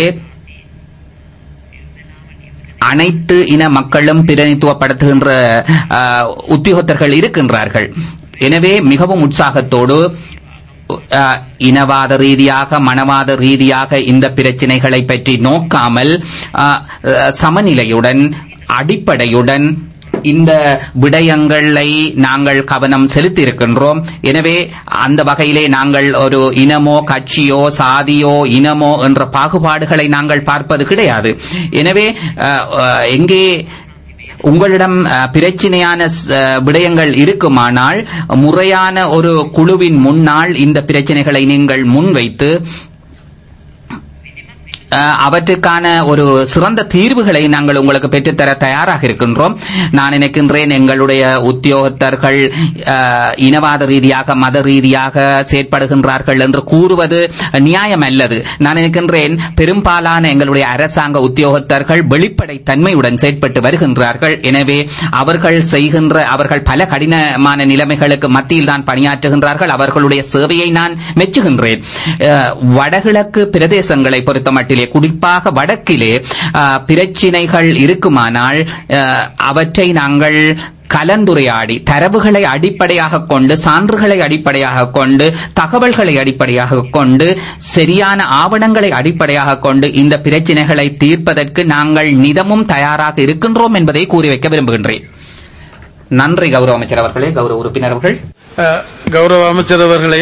அனைத்து இன மக்களும் பிரதிநிதித்துவப்படுத்துகின்ற உத்தியோகத்தர்கள் இருக்கின்றார்கள். எனவே மிகவும் உற்சாகத்தோடு இனவாத ரீதியாக மனவாத ரீதியாக இந்த பிரச்சினைகளை பற்றி நோக்காமல் சமநிலையுடன் அடிப்படையுடன் இந்த விடயங்களை நாங்கள் கவனம் செலுத்தி இருக்கின்றோம். எனவே அந்த வகையிலே நாங்கள் ஒரு இனமோ கட்சியோ சாதியோ இனமோ என்ற பாகுபாடுகளை நாங்கள் பார்ப்பது கிடையாது. எனவே எங்கே உங்களிடம் பிரச்சனையான விடயங்கள் இருக்குமானால் முறையான ஒரு குழுவின் முன்னால் இந்த பிரச்சனைகளை நீங்கள் முன்வைத்து அவற்றுக்கான ஒரு சிறந்த தீர்வுகளை நாங்கள் உங்களுக்கு பெற்றுத்தர தயாராக இருக்கின்றோம். நான் நினைக்கின்றேன் எங்களுடைய உத்தியோகத்தர்கள் இனவாத ரீதியாக மத ரீதியாக செயற்படுகின்றார்கள் என்று கூறுவது நியாயம் அல்லது. நான் நினைக்கின்றேன் பெரும்பாலான எங்களுடைய அரசாங்க உத்தியோகத்தர்கள் வெளிப்படை தன்மையுடன் செயற்பட்டு வருகின்றார்கள். எனவே அவர்கள் பல கடினமான நிலைமைகளுக்கு மத்தியில் தான் பணியாற்றுகின்றார்கள். அவர்களுடைய சேவையை நான் மெச்சுகின்றேன். வடகிழக்கு பிரதேசங்களை பொறுத்தமட்டில் குறிப்பாக வடக்கிலே பிரச்சினைகள் இருக்குமானால் அவற்றை நாங்கள் கலந்துரையாடி தரவுகளை அடிப்படையாக கொண்டு சான்றுகளை அடிப்படையாக கொண்டு தகவல்களை அடிப்படையாக கொண்டு சரியான ஆவணங்களை அடிப்படையாக கொண்டு இந்த பிரச்சினைகளை தீர்ப்பதற்கு நாங்கள் நிதமும் தயாராக இருக்கின்றோம் என்பதை கூறி வைக்க விரும்புகின்றேன். நன்றி கௌரவ அமைச்சர் அவர்களே. கௌரவ உறுப்பினர் அவர்கள். கௌரவ அமைச்சர் அவர்களே,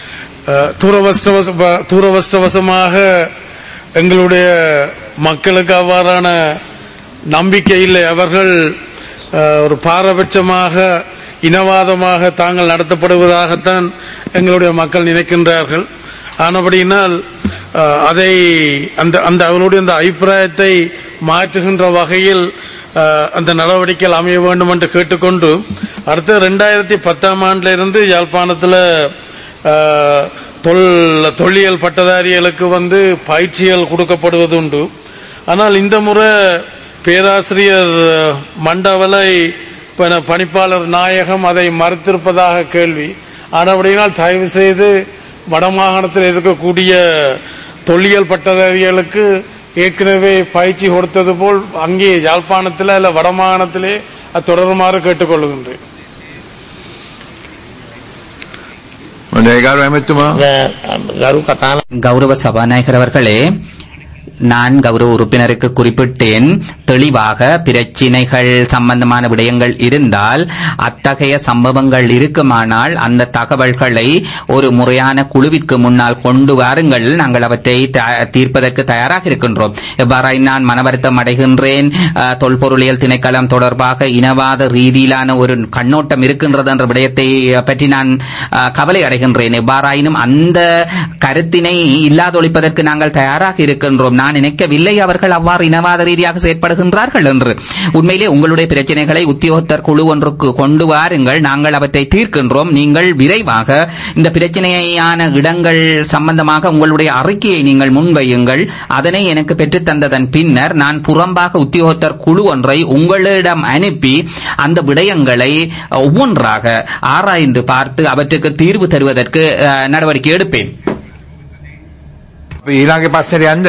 தூரவஸ்தவசமாக எங்களுடைய மக்களுக்கு அவ்வாறான நம்பிக்கை இல்லை. அவர்கள் ஒரு பாரபட்சமாக இனவாதமாக தாங்கள் நடத்தப்படுவதாகத்தான் எங்களுடைய மக்கள் நினைக்கின்றார்கள். ஆனபடியினால் அதை அந்த அவர்களுடைய அந்த அபிப்பிராயத்தை மாற்றுகின்ற வகையில் அந்த நடவடிக்கைகள் அமைய வேண்டும் என்று கேட்டுக்கொண்டு, அடுத்த 2010ஆம் ஆண்டிலிருந்து யாழ்ப்பாணத்தில் தொல்லியல் பட்டதாரிகளுக்கு பயிற்சிகள் கொடுக்கப்படுவதுண்டு. ஆனால் இந்த முறை பேராசிரியர் மண்டவலை பணிப்பாளர் நாயகம் அதை மறுத்திருப்பதாக கேள்வி. ஆனபடியினால் தயவு செய்து வடமாகாணத்தில் இருக்கக்கூடிய தொல்லியல் பட்டதாரிகளுக்கு ஏற்கனவே பயிற்சி கொடுத்தது போல் அங்கே யாழ்ப்பாணத்தில் அல்ல வடமாகாணத்திலே அது தொடருமாறு கேட்டுக்கொள்கின்றேன். கௌரவ சபாநாயகர் அவர்களே, நான் கௌரவ உறுப்பினருக்கு குறிப்பிட்டேன், தெளிவாக பிரச்சினைகள் சம்பந்தமான விடயங்கள் இருந்தால் அத்தகைய சம்பவங்கள் இருக்குமானால் அந்த தகவல்களை ஒரு முறையான குழுவிற்கு முன்னால் கொண்டு வாருங்கள், நாங்கள் அவற்றை தீர்ப்பதற்கு தயாராக இருக்கின்றோம். எவ்வாறாய் நான் மனவருத்தம் அடைகின்றேன், தொல்பொருளியல் திணைக்களம் தொடர்பாக இனவாத ரீதியிலான ஒரு கண்ணோட்டம் இருக்கின்றது என்ற விடயத்தை பற்றி நான் கவலை அடைகின்றேன். எவ்வாறாயினும் அந்த கருத்தினை இல்லாதொழிப்பதற்கு நாங்கள் தயாராக இருக்கின்றோம். நான் நினைக்கவில்லை அவர்கள் அவ்வாறு இனவாத ரீதியாக செயற்படுகின்றார்கள் என்று. உண்மையிலே உங்களுடைய பிரச்சனைகளை உத்தியோகத்தர் குழு ஒன்றுக்கு கொண்டு வாருங்கள், நாங்கள் அவற்றை தீர்க்கின்றோம். நீங்கள் விரைவாக இந்த பிரச்சனையான இடங்கள் சம்பந்தமாக உங்களுடைய அறிக்கையை நீங்கள் முன்வையுங்கள். அதனை எனக்கு பெற்றுத் தந்ததன் பின்னர் நான் புறம்பாக உத்தியோகத்தர் குழு ஒன்றை உங்களிடம் அனுப்பி அந்த விடயங்களை ஒவ்வொன்றாக ஆராய்ந்து பார்த்து அவற்றுக்கு தீர்வு தருவதற்கு நடவடிக்கை எடுப்பேன். ඊළඟ ප්‍රශ්නෙට යන්න.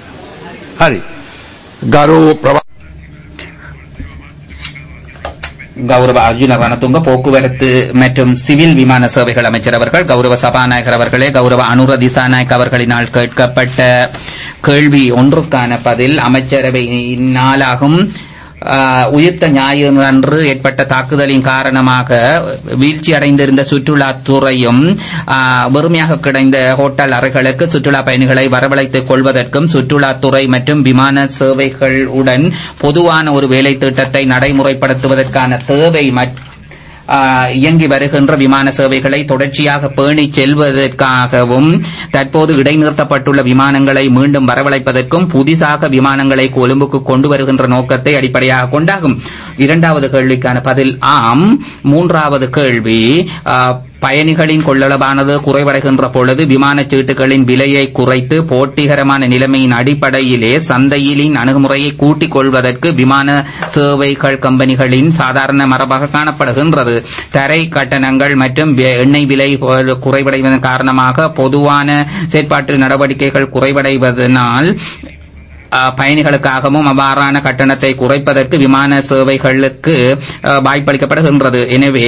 හරි. ගරු கௌரவ அர்ஜுன ரணதுங்க போக்குவரத்து மற்றும் சிவில் விமான சேவைகள் அமைச்சர் அவர்கள், கௌரவ சபாநாயகர் அவர்களே, கௌரவ அனுர திசாநாயக் அவர்களினால் கேட்கப்பட்ட கேள்வி ஒன்றுக்கான பதில். அமைச்சரவையினாலாகும் உயிர்த்த ஞாயிறு அன்று ஏற்பட்ட தாக்குதலின் காரணமாக வீழ்ச்சி அடைந்திருந்த சுற்றுலாத்துறையும் வெறுமையாக கிடைந்த ஹோட்டல் அறைகளுக்கு சுற்றுலா பயணிகளை வரவழைத்துக் கொள்வதற்கும் சுற்றுலாத்துறை மற்றும் விமான சேவைகளுடன் பொதுவான ஒரு வேலை திட்டத்தை நடைமுறைப்படுத்துவதற்கான தேவை இயங்கி வருகின்ற விமான சேவைகளை தொடர்ச்சியாக பேணிச் செல்வதற்காகவும் தற்போது இடைநிறுத்தப்பட்டுள்ள விமானங்களை மீண்டும் வரவழைப்பதற்கும் புதிதாக விமானங்களை கொழும்புக்கு கொண்டு வருகின்ற நோக்கத்தை அடிப்படையாக கொண்டாகும். இரண்டாவது கேள்விக்கான பதில் ஆம். மூன்றாவது கேள்வி, பயணிகளின் கொள்ளளவானது குறைவடைகின்ற பொழுது விமான சீட்டுகளின் விலையை குறைத்து போட்டிகரமான நிலைமையின் அடிப்படையிலே சந்தையிலின் அணுகுமுறையை கூட்டிக் கொள்வதற்கு விமான சேவைகள் கம்பெனிகளின் சாதாரண மரபாக காணப்படுகின்றது. தரை கட்டணங்கள் மற்றும் எண்ணெய் விலை குறைவடைவதன் காரணமாக பொதுவான செயற்பாட்டு நடவடிக்கைகள் குறைவடைவதனால் பயணிகளுக்காகவும் அவ்வாறான கட்டணத்தை குறைப்பதற்கு விமான சேவைகளுக்கு வாய்ப்பளிக்கப்படுகின்றது. எனவே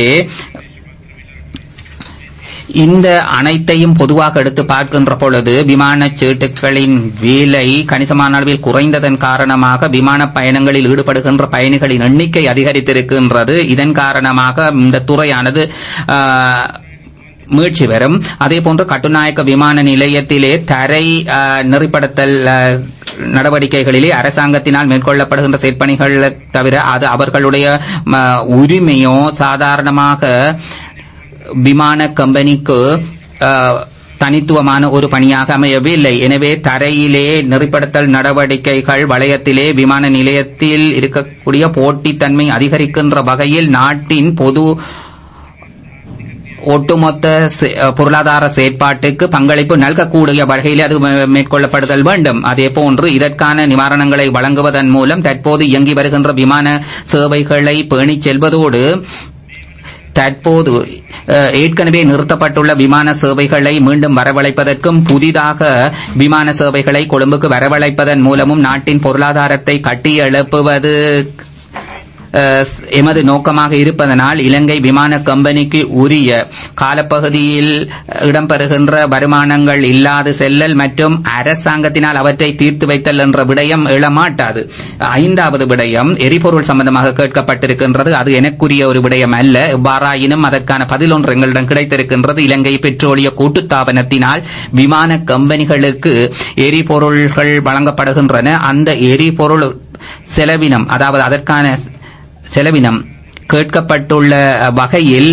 இந்த அனைத்தையும் பொதுவாக எடுத்து பார்க்கின்ற பொழுது விமான சீட்டுகளின் விலை கணிசமான அளவில் குறைந்ததன் காரணமாக விமான பயணங்களில் ஈடுபடுகின்ற பயணிகளின் எண்ணிக்கை அதிகரித்திருக்கின்றது. இதன் காரணமாக இந்த துறையானது மீட்சி வரும். அதேபோன்று கட்டுநாயக்க விமான நிலையத்திலே தரை நெறிப்படுத்தல் நடவடிக்கைகளிலே அரசாங்கத்தினால் மேற்கொள்ளப்படுகின்ற செயற்பணிகள் தவிர அது அவர்களுடைய உரிமையோ சாதாரணமாக விமான கம்பெனிக்கு தனித்துவமான ஒரு பணியாக அமையவில்லை. எனவே தரையிலே நெறிப்படுத்தல் நடவடிக்கைகள் வளையத்திலே விமான நிலையத்தில் இருக்கக்கூடிய போட்டித்தன்மை அதிகரிக்கின்ற வகையில் நாட்டின் பொது ஒட்டுமொத்த பொருளாதார செயற்பாட்டுக்கு பங்களிப்பு நல்கக்கூடிய வகையில் அது மேற்கொள்ளப்படுதல் வேண்டும். அதேபோன்று இதற்கான நிவாரணங்களை வழங்குவதன் மூலம் தற்போது இயங்கி வருகின்ற விமான சேவைகளை பேணிச் செல்வதோடு தற்போது ஏற்கனவே நிறுத்தப்பட்டுள்ள விமான சேவைகளை மீண்டும் வரவழைப்பதற்கும் புதிதாக விமான சேவைகளை கொழும்புக்கு வரவழைப்பதன் மூலமும் நாட்டின் பொருளாதாரத்தை கட்டியெழுப்புவது எமது நோக்கமாக இருப்பதனால் இலங்கை விமான கம்பெனிக்கு உரிய காலப்பகுதியில் இடம்பெறுகின்ற வருமானங்கள் இல்லாது செல்லல் மற்றும் அரசாங்கத்தினால் அவற்றை தீர்த்து வைத்தல் என்ற விடயம் எழமாட்டாது. ஐந்தாவது விடயம் எரிபொருள் சம்பந்தமாக கேட்கப்பட்டிருக்கின்றது. அது எனக்குரிய ஒரு விடயம் அல்ல. எவ்வாறாயினும் அதற்கான பதில் ஒன்று எங்களிடம் கிடைத்திருக்கின்றது. இலங்கை பெட்ரோலிய கூட்டுத்தாபனத்தினால் விமான கம்பெனிகளுக்கு எரிபொருள்கள் வழங்கப்படுகின்றன. அந்த எரிபொருள் செலவினம், அதாவது அதற்கான செலவினம் கேட்கப்பட்டுள்ள வகையில்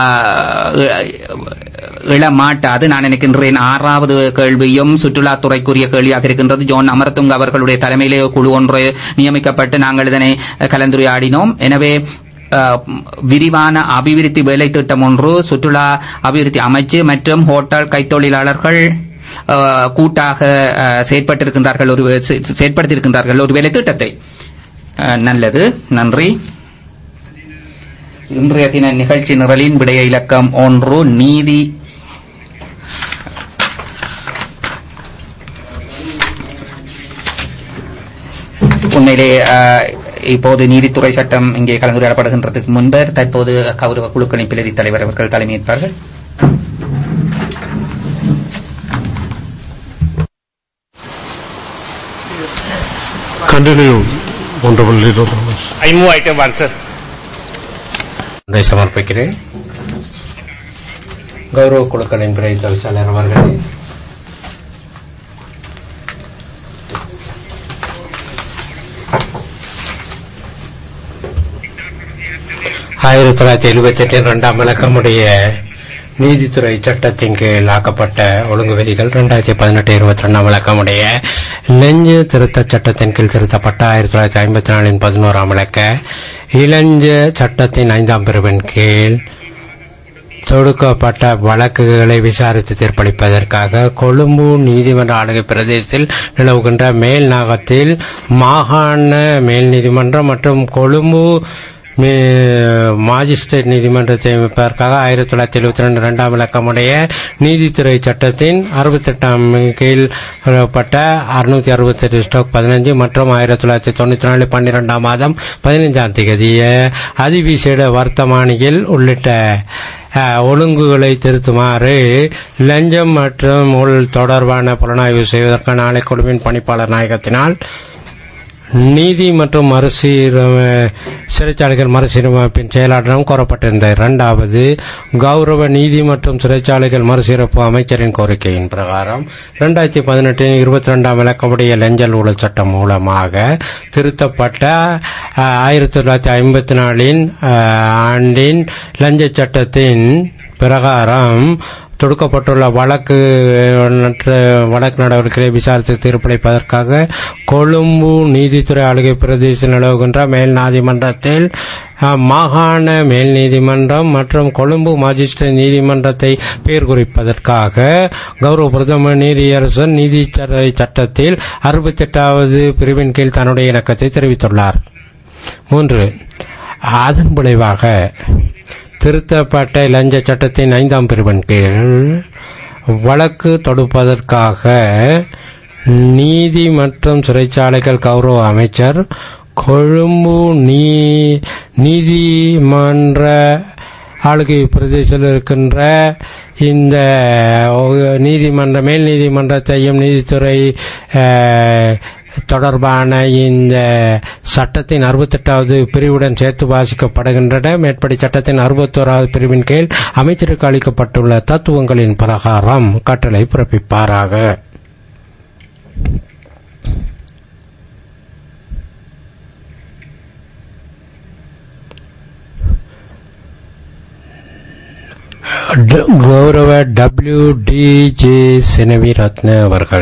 இழமாட்டாது நான் நினைக்கின்றேன். ஆறாவது கேள்வியும் சுற்றுலாத்துறைக்குரிய கேள்வியாக இருக்கின்றது. ஜோன் அமரதுங்க அவர்களுடைய தலைமையிலே குழு ஒன்று நியமிக்கப்பட்டு நாங்கள் இதனை கலந்துரையாடினோம். எனவே விரிவான அபிவிருத்தி வேலை திட்டம் ஒன்று சுற்றுலா அபிவிருத்தி அமைச்சு மற்றும் ஹோட்டல் கைத்தொழிலாளர்கள் கூட்டாக செயற்படுத்தியிருக்கின்றார்கள் ஒரு வேலை திட்டத்தை. நல்லது, நன்றி. இன்றைய தின நிகழ்ச்சி நிரலின் விடய இலக்கம் 1 நீதி. உண்மையிலே இப்போது நீதித்துறை சட்டம் இங்கே கலந்துரையாடப்படுகின்றதுக்கு முன்பர் தற்போது கௌரவ குழுக்களின் பிரதி தலைவர் அவர்கள் தலைமையேற்பார்கள். Continue, honorable leader. I move item 1, sir. அதை சமர்ப்பிக்கிறேன். கௌரவ குழுக்களின் பிரதி தவிசாளர் அவர்களே, (1978) இலக்கமுடைய நீதித்துறை சட்டத்தின் கீழ் ஆக்கப்பட்ட ஒழுங்கு விதிகள் 2018-22 இலக்கமுடைய இளைஞ திருத்த சட்டத்தின் கீழ் திருத்தப்பட்ட 1954 11 இலக்க இளைஞ சட்டத்தின் 5ஆம் பிரிவின் கீழ் தொடுக்கப்பட்ட வழக்குகளை விசாரித்து தீர்ப்பளிப்பதற்காக கொழும்பு நீதிமன்ற ஆளுகை பிரதேசத்தில் நிலவுகின்ற மேல் நாகத்தில் மாகாண மேல் நீதிமன்றம் மற்றும் கொழும்பு மாஜிஸ்ட்ரேட் நீதிமன்றத்தை அமைப்பதற்காக 1972 2ஆம் இலக்கமுடைய நீதித்துறை சட்டத்தின் 68 கீழ் பட்ட 668/15 மற்றும் 1994 12ஆம் மாதம் 15ஆம் தேதி அதிவிசேட வர்த்தமானியில் உள்ளிட்ட ஒழுங்குகளை திருத்துமாறு லஞ்சம் மற்றும் ஊழல் தொடர்பான புலனாய்வு செய்வதற்கான ஆணைக்குழுவின் பணிப்பாளர் நாயகத்தினால் நீதி மற்றும் சிறைச்சாலைகள் மறுசீரமைப்பின் செயலாளரிடம் கோரப்பட்டிருந்த 2வது கௌரவ நீதி மற்றும் சிறைச்சாலைகள் மறுசீரமைப்பு அமைச்சரின் கோரிக்கையின் பிரகாரம் 2018 22ஆம் இலக்கமுடைய லஞ்ச ஊழல் சட்டம் மூலமாக திருத்தப்பட்ட 1954 ஆண்டின் லஞ்ச சட்டத்தின் பிரகாரம் தொடுக்கப்பட்டுள்ள வழக்கு நடவடிக்கைகளை விசாரித்து தீர்ப்பளிப்பதற்காக கொழும்பு நீதித்துறை ஆளுகை பிரதேசத்தில் நிலவுகின்ற மேல் நீதிமன்றத்தில் மாகாண மேல் நீதிமன்றம் மற்றும் கொழும்பு மாஜிஸ்ட்ரேட் நீதிமன்றத்தை பெயர் குறிப்பதற்காக கௌரவ பிரதம நீதியரசர் நீதித்துறை சட்டத்தில் 68வது பிரிவின் கீழ் தன்னுடைய இணக்கத்தை தெரிவித்துள்ளார். 3. அதன் விளைவாக திருத்தப்பட்ட லஞ்ச சட்டத்தின் 5ஆம் பிரிவின் கீழ் வழக்கு தொடுப்பதற்காக நீதி மற்றும் சிறைச்சாலைகள் கௌரவ அமைச்சர் கொழும்பு நீதிமன்ற ஆளுகை பிரதேசத்தில் இருக்கின்ற இந்த மேல் நீதிமன்றத்தையும் நீதித்துறை தொடர்பான இந்த சட்டத்தின் 68வது பிரிவுடன் சேர்த்து வாசிக்கப்படுகின்றன. மேற்படி சட்டத்தின் 61வது பிரிவின் கீழ் அமைச்சருக்கு அளிக்கப்பட்டுள்ள தத்துவங்களின் பிரகாரம் கட்டளை பிறப்பிப்பாராக. கௌரவ WD.J. செனவிரத்ன அவர்கள்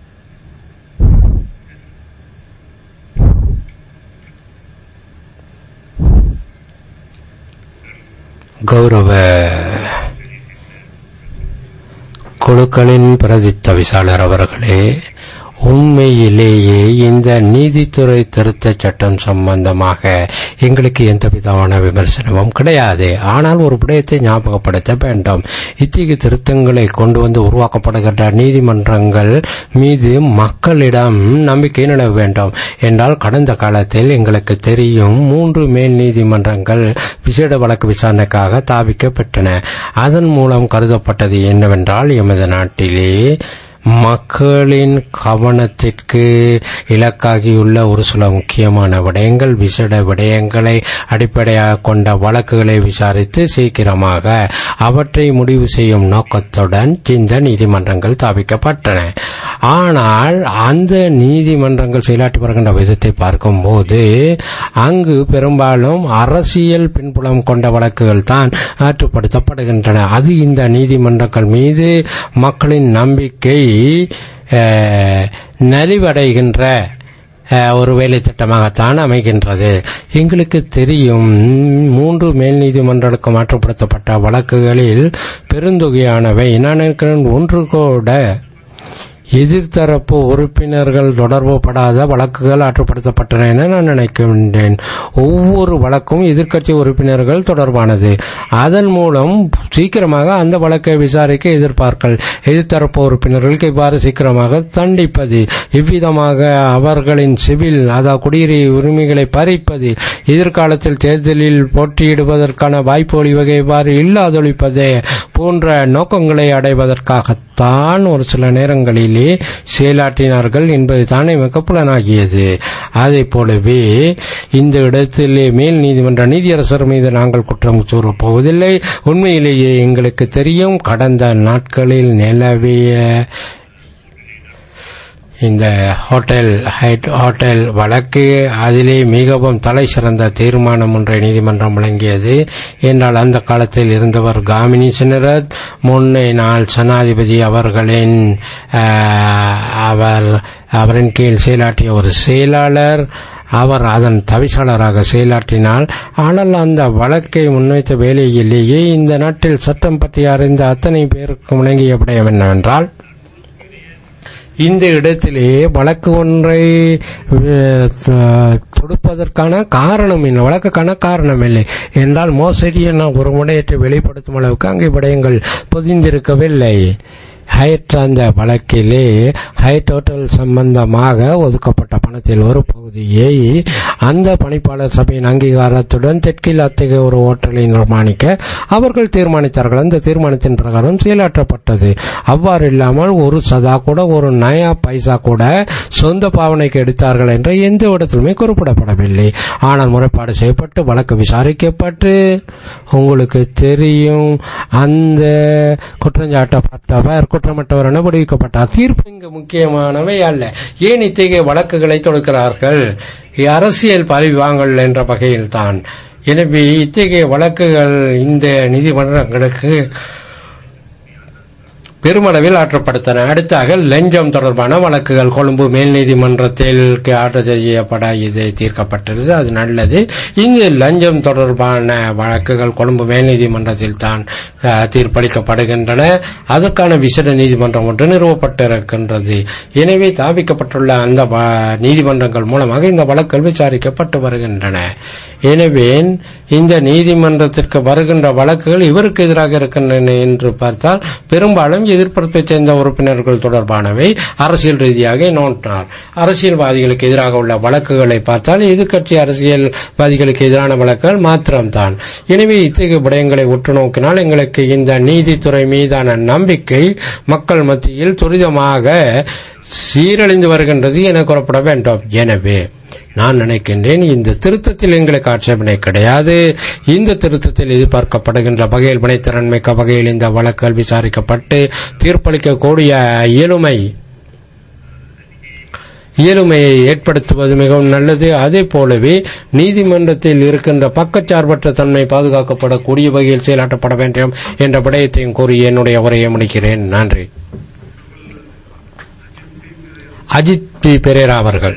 கௌரவ குழுக்களின் பிரதி தவிசாளர் அவர்களே, உண்மையிலேயே இந்த நீதித்துறை திருத்த சட்டம் சம்பந்தமாக எங்களுக்கு எந்தவிதமான விமர்சனமும் கிடையாது. ஆனால் ஒரு விடயத்தை ஞாபகப்படுத்த வேண்டும். இத்தகைய திருத்தங்களை கொண்டு வந்து உருவாக்கப்படுகின்ற நீதிமன்றங்கள் மீது மக்களிடம் நம்பிக்கை நிலவ வேண்டும் என்றால், கடந்த காலத்தில் எங்களுக்கு தெரியும் 3 மேல் நீதிமன்றங்கள் விசேட வழக்கு விசாரணைக்காக தாவிக்கப்பட்டன. அதன் மூலம் கருதப்பட்டது என்னவென்றால், எமது நாட்டிலே மக்களின் கவனத்திற்கு இலக்காகியுள்ள ஒரு சில முக்கியமான விடயங்கள், விசேட விடயங்களை அடிப்படையாக கொண்ட வழக்குகளை விசாரித்து சீக்கிரமாக அவற்றை முடிவு செய்யும் நோக்கத்துடன் இந்த நீதிமன்றங்கள் தாவிக்கப்பட்டன. ஆனால் அந்த நீதிமன்றங்கள் செயலாற்றி வருகின்ற விதத்தை பார்க்கும்போது அங்கு பெரும்பாலும் அரசியல் பின்புலம் கொண்ட வழக்குகள் தான் ஆற்றுப்படுத்தப்படுகின்றன. அது இந்த நீதிமன்றங்கள் மீது மக்களின் நம்பிக்கை நலிவடைகின்ற ஒரு வேலை திட்டமாகத்தான் அமைகின்றது. எங்களுக்கு தெரியும் 3 மேல் நீதிமன்றங்களுக்கு மாற்றப்படுத்தப்பட்ட வழக்குகளில் பெருந்தொகையானவை நான் நினைக்கிறேன் 1 கூட எதிர்த்தரப்பு உறுப்பினர்கள் தொடர்புபடாத வழக்குகள் ஆற்றுப்படுத்தப்பட்டன என நான் நினைக்கின்றேன். ஒவ்வொரு வழக்கும் எதிர்க்கட்சி உறுப்பினர்கள் தொடர்பானது. அதன் மூலம் சீக்கிரமாக அந்த வழக்கை விசாரிக்க எதிர்ப்பார்கள். எதிர்த்தரப்பு உறுப்பினர்களுக்கு இவ்வாறு சீக்கிரமாக தண்டிப்பது, இவ்விதமாக அவர்களின் சிவில் அதாவது குடியுரிமை உரிமைகளை பறிப்பது, எதிர்காலத்தில் தேர்தலில் போட்டியிடுவதற்கான வாய்ப்பு வழிவகை இவ்வாறு இல்லாதொழிப்பது போன்ற நோக்கங்களை அடைவதற்காகத்தான் ஒரு சில நேரங்களில் செயலாற்றினார்கள் என்பதுதான் எமக்கு புலனாகியது. அதே போலவே இந்த இடத்திலே மேல் நீதிமன்ற நீதியரசர் மீது நாங்கள் குற்றம் கூறப் போவதில்லை. உண்மையிலேயே எங்களுக்கு தெரியும் கடந்த நாட்களில் நிலவிய இந்த ஹோட்டல் வழக்கு, அதிலே மிகவும் தலை சிறந்த தீர்மானம் ஒன்றை நீதிமன்றம் வழங்கியது. என்றால் அந்த காலத்தில் இருந்தவர் காமினி செனரத், முன்னாள் ஜனாதிபதி அவரின் கீழ் செயலாற்றிய ஒரு செயலாளர், அவர் அதன் தவிசாளராக செயலாற்றினார். ஆனால் அந்த வழக்கை முன்வைத்த வேலையிலேயே இந்த நாட்டில் சட்டம் பற்றி அறிந்த அத்தனை பேருக்கு முழங்கிய விடயம் என்னவென்றால், இந்த இடத்திலே வழக்கு ஒன்றை தொடுப்பதற்கான காரணம் என்ன, வழக்குக்கான காரணம் இல்லை என்றால் மோசடி என ஒரு முனையத்தை வெளிப்படுத்தும் அளவுக்கு அங்கே விடயங்கள் பொதிந்திருக்கவில்லை. ஹைட் அந்த வழக்கிலே ஹைட் ஹோட்டல் சம்பந்தமாக ஒதுக்கப்பட்ட பணத்தில் ஒரு பகுதியை அந்த பணிப்பாளர் சபையின் அங்கீகாரத்துடன் தெற்கில் அத்தகைய ஒரு ஹோட்டலை நிர்மாணிக்க அவர்கள் தீர்மானித்தார்கள். அந்த தீர்மானத்தின் பிரகாரம் செயலாற்றப்பட்டது. அவ்வாறு இல்லாமல் ஒரு சதா கூட ஒரு நயா பைசா கூட சொந்த பாவனைக்கு எடுத்தார்கள் என்ற எந்த இடத்திலுமே குறிப்பிடப்படவில்லை. ஆனால் முறைப்பாடு செய்யப்பட்டு வழக்கு விசாரிக்கப்பட்டு உங்களுக்கு தெரியும் அந்த குற்றஞ்சாட்டப்பட்டவர் குற்றமற்றவர் என விடுவிக்கப்பட்டார். தீர்ப்பு இங்கு முக்கியமானவை அல்ல. ஏன் இத்தகைய வழக்குகளை தொடுக்கிறார்கள்? அரசியல் பழிவாங்கல் என்ற வகையில் தான். எனவே இத்தகைய வழக்குகள் இந்த நீதிமன்றங்களுக்கு பெருமளவில் ஆற்றப்படுத்தன. அடுத்தாக லஞ்சம் தொடர்பான வழக்குகள் கொழும்பு மேல் நீதிமன்றத்தில் ஆற்ற செய்யப்பட இது தீர்க்கப்பட்டது. அது நல்லது. இங்கு லஞ்சம் தொடர்பான வழக்குகள் கொழும்பு மேல் நீதிமன்றத்தில் தான் தீர்ப்பளிக்கப்படுகின்றன. அதற்கான விசேட நீதிமன்றம் ஒன்று நிறுவப்பட்டிருக்கின்றது. எனவே தாவிக்கப்பட்டுள்ள அந்த நீதிமன்றங்கள் மூலமாக இந்த வழக்குகள் விசாரிக்கப்பட்டு வருகின்றன. எனவே இந்த நீதிமன்றத்திற்கு வருகின்ற வழக்குகள் இவருக்கு எதிராக இருக்கின்றன என்று பார்த்தால் பெரும்பாலும் எதிர்ப்பை சேர்ந்த உறுப்பினர்கள் தொடர்பானவை அரசியல் ரீதியாக நோட்டினார். அரசியல்வாதிகளுக்கு எதிராக உள்ள வழக்குகளை பார்த்தால் எதிர்க்கட்சி அரசியல்வாதிகளுக்கு எதிரான வழக்குகள் மாத்திரம்தான். எனவே இத்தகைய விடயங்களை உற்று நோக்கினால் எங்களுக்கு இந்த நீதித்துறை மீதான நம்பிக்கை மக்கள் மத்தியில் துரிதமாக சீரழிந்து வருகின்றது என கூறப்பட வேண்டும். எனவே நான் நினைக்கின்றேன் இந்த திருத்தத்தில் எங்களுக்கு ஆட்சேபனை கிடையாது. இந்த திருத்தத்தில் எதிர்பார்க்கப்படுகின்ற வகையில் வினைத்திறன் மிக்க வகையில் இந்த வழக்குகள் விசாரிக்கப்பட்டு தீர்ப்பளிக்கக்கூடிய இயலுமையை ஏற்படுத்துவது மிகவும் நல்லது. அதே போலவே நீதிமன்றத்தில் இருக்கின்ற பக்கச்சார்பற்ற தன்மை பாதுகாக்கப்படக்கூடிய வகையில் செயலாற்றப்பட வேண்டும் என்ற விடயத்தையும் கூறி என்னுடைய உரையை முடிக்கிறேன். நன்றி. அஜித் பி பெரேரா அவர்கள்.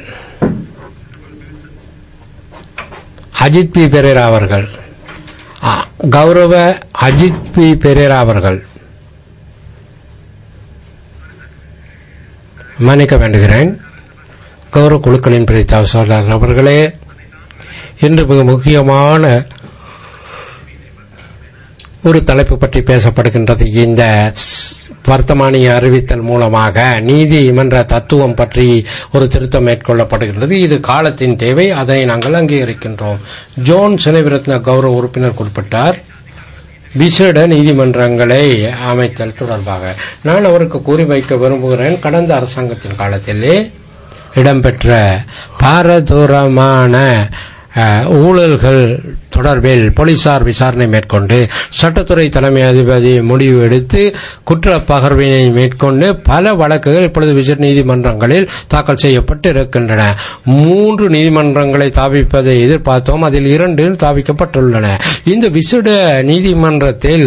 அஜித் பி பெரேரா அவர்கள். கௌரவ அஜித் பி பெரேரா அவர்கள் மன்னிக்க வேண்டுகிறேன். கௌரவ குழுக்களின் பிரதித்தாளர் அவர்களே, இன்று மிக முக்கியமான ஒரு தலைப்பு பற்றி பேசப்படுகின்றது. இந்த வர்த்தமானிய அறிவித்தல் மூலமாக நீதிமன்ற தத்துவம் பற்றி ஒரு திருத்தம் மேற்கொள்ளப்படுகின்றது. இது காலத்தின் தேவை, அதனை நாங்கள் அங்கீகரிக்கின்றோம். ஜோன் செனவிரத்ன கௌரவ உறுப்பினர் குறிப்பிட்டார் விசேட நீதிமன்றங்களை அமைத்தல் தொடர்பாக. நான் அவருக்கு கூறி வைக்க விரும்புகிறேன், கடந்த அரசாங்கத்தின் காலத்திலே இடம்பெற்ற பாரதூரமான ஊழல்கள் தொடர்பில் போலீசார் விசாரணை மேற்கொண்டு சட்டத்துறை தலைமை அதிபதி முடிவு எடுத்து குற்ற பகர்வினை மேற்கொண்டு பல வழக்குகள் இப்பொழுது விசேட நீதிமன்றங்களில் தாக்கல் செய்யப்பட்டு இருக்கின்றன. 3 நீதிமன்றங்களை தாவிப்பதை எதிர்பார்த்தோம், அதில் 2 தாவிக்கப்பட்டுள்ளன. இந்த விசேட நீதிமன்றத்தில்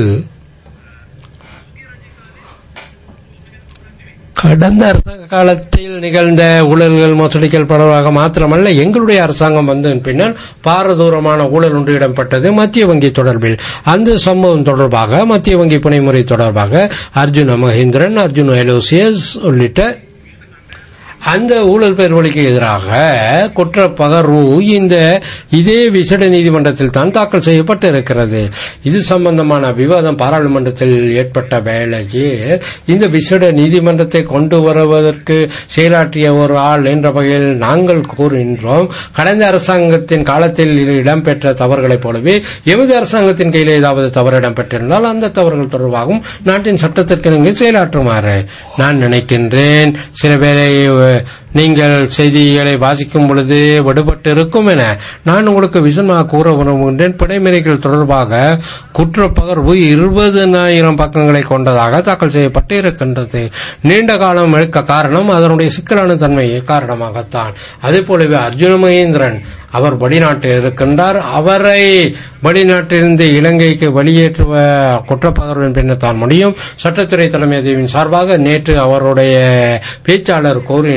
கடந்த அரசாங்க காலத்தில் நிகழ்ந்த ஊழல்கள் மோசடிகள் பரவலாக மாத்திரமல்ல, எங்களுடைய அரசாங்கம் வந்த பின்னர் பாரதூரமான ஊழல் ஒன்று இடம்பெற்றது மத்திய வங்கி தொடர்பில். அந்த சம்பவம் தொடர்பாக மத்திய வங்கி புனைமுறை தொடர்பாக அர்ஜுன மகேந்திரன், அர்ஜுன எலோசியஸ் உள்ளிட்ட அந்த ஊழல் பேர்வழிக்கு எதிராக குற்றப்பகர்வு இதே விசேட நீதிமன்றத்தில் தான் தாக்கல் செய்யப்பட்டு இருக்கிறது. இது சம்பந்தமான விவாதம் பாராளுமன்றத்தில் ஏற்பட்ட வேளையில் இந்த விசேட நீதிமன்றத்தை கொண்டு வருவதற்கு செயலாற்றிய ஒரு ஆள் என்ற வகையில் நாங்கள் கூறுகின்றோம். கடந்த அரசாங்கத்தின் காலத்தில் இடம்பெற்ற தவறுகளைப் போலவே எமது அரசாங்கத்தின் கையில் ஏதாவது தவறு இடம்பெற்றிருந்தால் அந்த தவறுகள் தொடர்பாகவும் நாட்டின் சட்டத்திற்கு செயலாற்றுமாறு நான் நினைக்கின்றேன். சில வேளை நீங்கள் செய்திகளை வாசிக்கும் பொழுது விடுபட்டு இருக்கும் என நான் உங்களுக்கு விசனமாக கூற விரும்புகின்றேன். பிணைமுறைகள் தொடர்பாக குற்றப்பகர்வு 20,000 பக்கங்களை கொண்டதாக தாக்கல் செய்யப்பட்டு இருக்கின்றது. நீண்ட காலம் எடுக்க காரணம் அதனுடைய சிக்கலான தன்மையை காரணமாகத்தான். அதே போலவே அர்ஜுன மகேந்திரன் அவர் வெளிநாட்டில் இருக்கின்றார். அவரை வெளிநாட்டிலிருந்து இலங்கைக்கு வெளியேற்றுவ குற்றப்பகர்வின் பின்னர் தான் முடியும். சட்டத்துறை தலைமை அதிபரின் சார்பாக நேற்று அவருடைய பேச்சாளர் கூறினார்,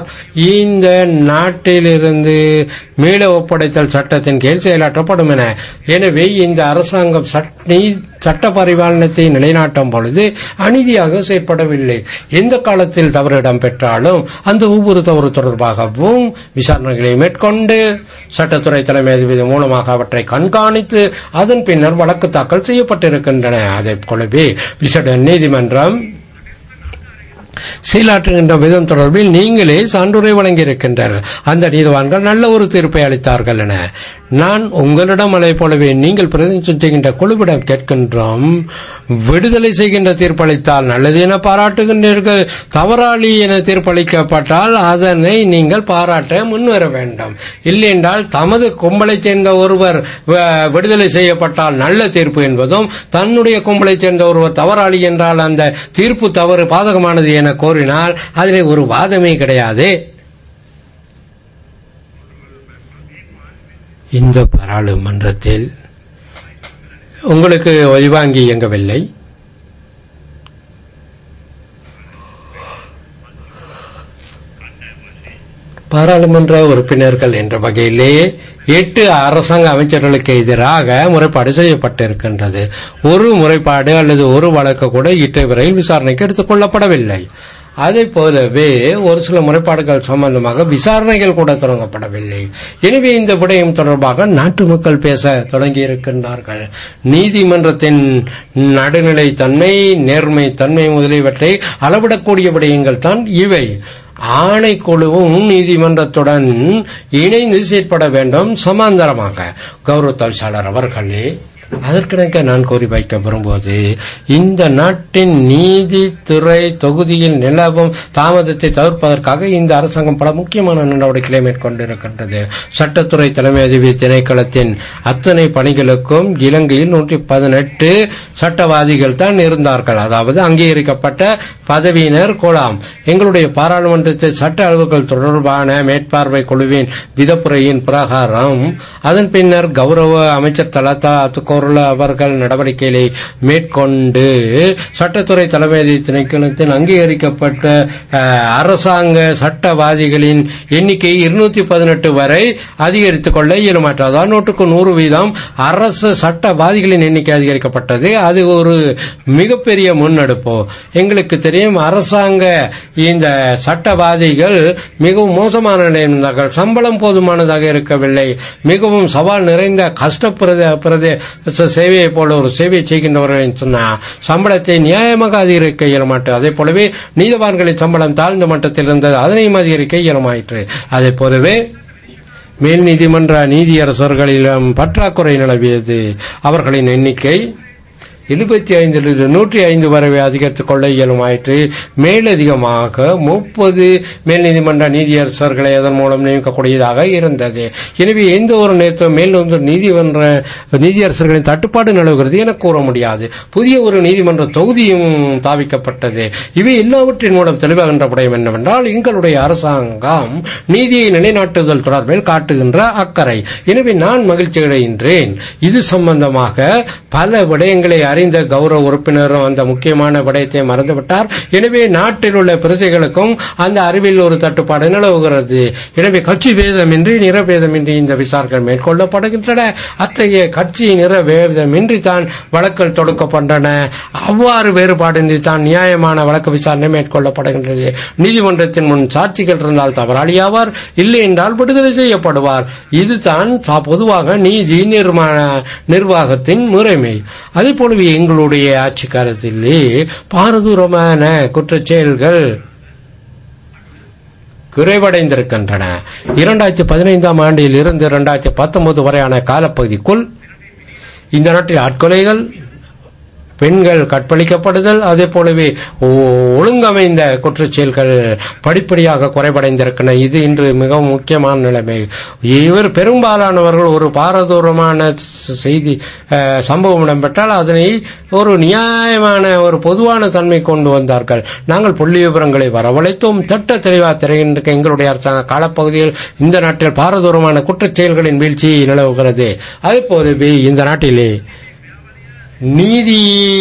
இந்த நாட்டிலிருந்து மீள ஒப்படைத்தல் சட்டத்தின் கீழ் செயலாற்றப்படும் என. எனவே இந்த அரசாங்கம் சட்ட பரிபாலனத்தை நிலைநாட்டும் பொழுது அநீதியாக செயற்படவில்லை. எந்த காலத்தில் தவறு இடம்பெற்றாலும் அந்த ஒவ்வொரு தவறு தொடர்பாகவும் விசாரணைகளை மேற்கொண்டு சட்டத்துறை தலைமை அதிபதி மூலமாக அவற்றை கண்காணித்து அதன் பின்னர் வழக்கு தாக்கல் செய்யப்பட்டிருக்கின்றன. அதே போலவே விசேட நீதிமன்றம் செயலாற்றுகின்ற விதம் தொடர்பில் நீங்களே சான்றுரை வழங்கியிருக்கின்றனர். அந்த நீதிவான்கள் நல்ல ஒரு தீர்ப்பை அளித்தார்கள் என நான் உங்களிடம் அதை போலவே நீங்கள் பிரதிநிதித்துவம் செய்கின்ற குழுவிடம் கேட்கின்றோம். விடுதலை செய்கின்ற தீர்ப்பளித்தால் நல்லது என பாராட்டுகின்றீர்கள். தவறாளி என தீர்ப்பளிக்கப்பட்டால் அதனை நீங்கள் பாராட்ட முன்வர வேண்டும். இல்லையென்றால் தமது கும்பலைச் சேர்ந்த ஒருவர் விடுதலை செய்யப்பட்டால் நல்ல தீர்ப்பு என்பதும், தன்னுடைய கும்பலைச் சேர்ந்த ஒருவர் தவறாளி என்றால் அந்த தீர்ப்பு தவறு பாதகமானது என கோரினால் அதிலே ஒரு வாதமே கிடையாது. இந்த பாராளுமன்றத்தில் உங்களுக்கு ஒலிவாங்கி இயங்கவில்லை. பாராளுமன்ற உறுப்பினர்கள் என்ற வகையிலே 8 அரசாங்க அமைச்சர்களுக்கு எதிராக முறைப்பாடு செய்யப்பட்டிருக்கின்றது. ஒரு முறைப்பாடு அல்லது ஒரு வழக்கு கூட இற்றை வரையில் விசாரணைக்கு எடுத்துக் கொள்ளப்படவில்லை. அதே போலவே ஒரு சில முறைப்பாடுகள் சம்பந்தமாக விசாரணைகள் கூட தொடங்கப்படவில்லை. எனவே இந்த விடயம் தொடர்பாக நாட்டு மக்கள் பேச தொடங்கியிருக்கின்றார்கள். நீதிமன்றத்தின் நடுநிலை தன்மை, நேர்மை தன்மை முதலியவற்றை அளவிடக்கூடிய விடயங்கள் தான் இவை. ஆணைக்குழுவும் நீதிமன்றத்துடன் இணைந்து செயற்பட வேண்டும் சமாந்தரமாக. கௌரவ தவிசாளர் அவர்களே, அதற்கிணங்க நான் கோரி வைக்க விரும்புவது, இந்த நாட்டின் நீதித்துறை தொகுதியில் நிலவும் தாமதத்தை தவிர்ப்பதற்காக இந்த அரசாங்கம் பல முக்கியமான நடவடிக்கைகளை மேற்கொண்டிருக்கின்றது. சட்டத்துறை தலைமை அதிபதி திணைக்களத்தின் அத்தனை பணிகளுக்கும் இலங்கையில் 118 சட்டவாதிகள் தான் இருந்தார்கள். அதாவது அங்கீகரிக்கப்பட்ட பதவியினர் கொலாம். எங்களுடைய பாராளுமன்றத்தில் சட்ட அளவுகள் தொடர்பான மேற்பார்வை குழுவின் விதப்புரையின் பிரகாரம் அதன் பின்னர் கௌரவ அமைச்சர் தலதா அவர்கள் நடவடிக்கைகளை மேற்கொண்டு சட்டத்துறை தலைமை திணைக்களத்தில் அங்கீகரிக்கப்பட்ட அரசாங்க சட்டவாதிகளின் எண்ணிக்கை 218 வரை அதிகரித்துக் கொள்ள இயலுமாற்றதால் 100% அரசு சட்டவாதிகளின் எண்ணிக்கை அதிகரிக்கப்பட்டது. அது ஒரு மிகப்பெரிய முன்னெடுப்பு. எங்களுக்கு தெரியும், அரசாங்க இந்த சட்டவாதிகள் மிகவும் மோசமான நிலையில் இருந்தார்கள். சம்பளம் போதுமானதாக இருக்கவில்லை. மிகவும் சவால் நிறைந்த கஷ்டப்பிரதே சேவையை போல ஒரு சேவையை செய்கின்றவர்கள் சொன்னால் சம்பளத்தை நியாயமாக அதிகரிக்க இயலமாற்று. அதே போலவே நீதிவான்களின் சம்பளம் தாழ்ந்த மட்டத்தில் இருந்தது, அதனையும் அதிகரிக்க இயலமாயிற்று. அதே போலவே மேல் நீதிமன்ற நீதியரசர்களிடம் பற்றாக்குறை நிலவியது. அவர்களின் எண்ணிக்கை 75 105 வரை அதிகரித்துக் கொள்ள இயலுமாயிற்று. மேலதிகமாக 30 மேல் நீதிமன்ற நீதியரசர்களை அதன் மூலம் நியமிக்கக்கூடியதாக இருந்தது. எனவே எந்த ஒரு நேரத்தும் மேல் நீதிமன்ற நீதியரசர்களின் தட்டுப்பாடு நிலவுகிறது என கூற முடியாது. புதிய ஒரு நீதிமன்ற தொகுதியும் தாவிக்கப்பட்டது. இவை எல்லாவற்றின் மூலம் தெளிவாகின்ற விடயம் என்னவென்றால், எங்களுடைய அரசாங்கம் நீதியை நிலைநாட்டுதல் தொடர்பில் காட்டுகின்ற அக்கறை. எனவே நான் மகிழ்ச்சி அடைகின்றேன். இது சம்பந்தமாக பல விடயங்களை அறிந்த கௌரவ உறுப்பினரும் அந்த முக்கியமான விடயத்தை மறந்துவிட்டார். எனவே நாட்டில் உள்ள பிரஜைகளுக்கும் அந்த அறிவில் ஒரு தட்டுப்பாடு நிலவுகிறது. எனவே கட்சி பேதமின்றி நிறபேதமின்றி இந்த விசாரணைகள் மேற்கொள்ளப்படுகின்றன. அத்தகைய கட்சி நிறபேதமின்றி தான் வழக்குகள் தொடுக்கப்பட்டன. அவ்வாறு வேறுபாடின்றி தான் நியாயமான வழக்கு விசாரணை மேற்கொள்ளப்படுகின்றது. நீதிமன்றத்தின் முன் சாட்சிகள் இருந்தால் தவறாளியாவார், இல்லை என்றால் விடுதலை செய்யப்படுவார். இதுதான் பொதுவாக நீதி நிர்வாகத்தின் முறைமை. அதே போலவே எங்களுடைய ஆட்சி காலத்திலே பாரதூரமான குற்றச்செயல்கள் குறைவடைந்திருக்கின்றன. 2015 ஆண்டில் இருந்து 2019 வரையான காலப்பகுதிக்குள் இந்த நாட்டில் ஆட்கொலைகள், பெண்கள் கற்பழிக்கப்படுதல், அதே போலவே ஒழுங்கமைந்த குற்றச்செயல்கள் படிப்படியாக குறைவடைந்திருக்கின்றன. இது இன்று மிகவும் முக்கியமான நிலைமை. இவர் பெரும்பாலானவர்கள் ஒரு பாரதூரமான செய்தி சம்பவம் இடம்பெற்றால் அதனை ஒரு நியாயமான ஒரு பொதுவான தன்மை கொண்டு வந்தார்கள். நாங்கள் புள்ளி விவரங்களை வரவழைத்தோம். திட்ட தெளிவாக தெரிகின்ற எங்களுடைய அரசாங்க காலப்பகுதியில் இந்த நாட்டில் பாரதூரமான குற்றச்செயல்களின் வீழ்ச்சி நிலவுகிறது. அதே போலவே இந்த நாட்டிலே நீதி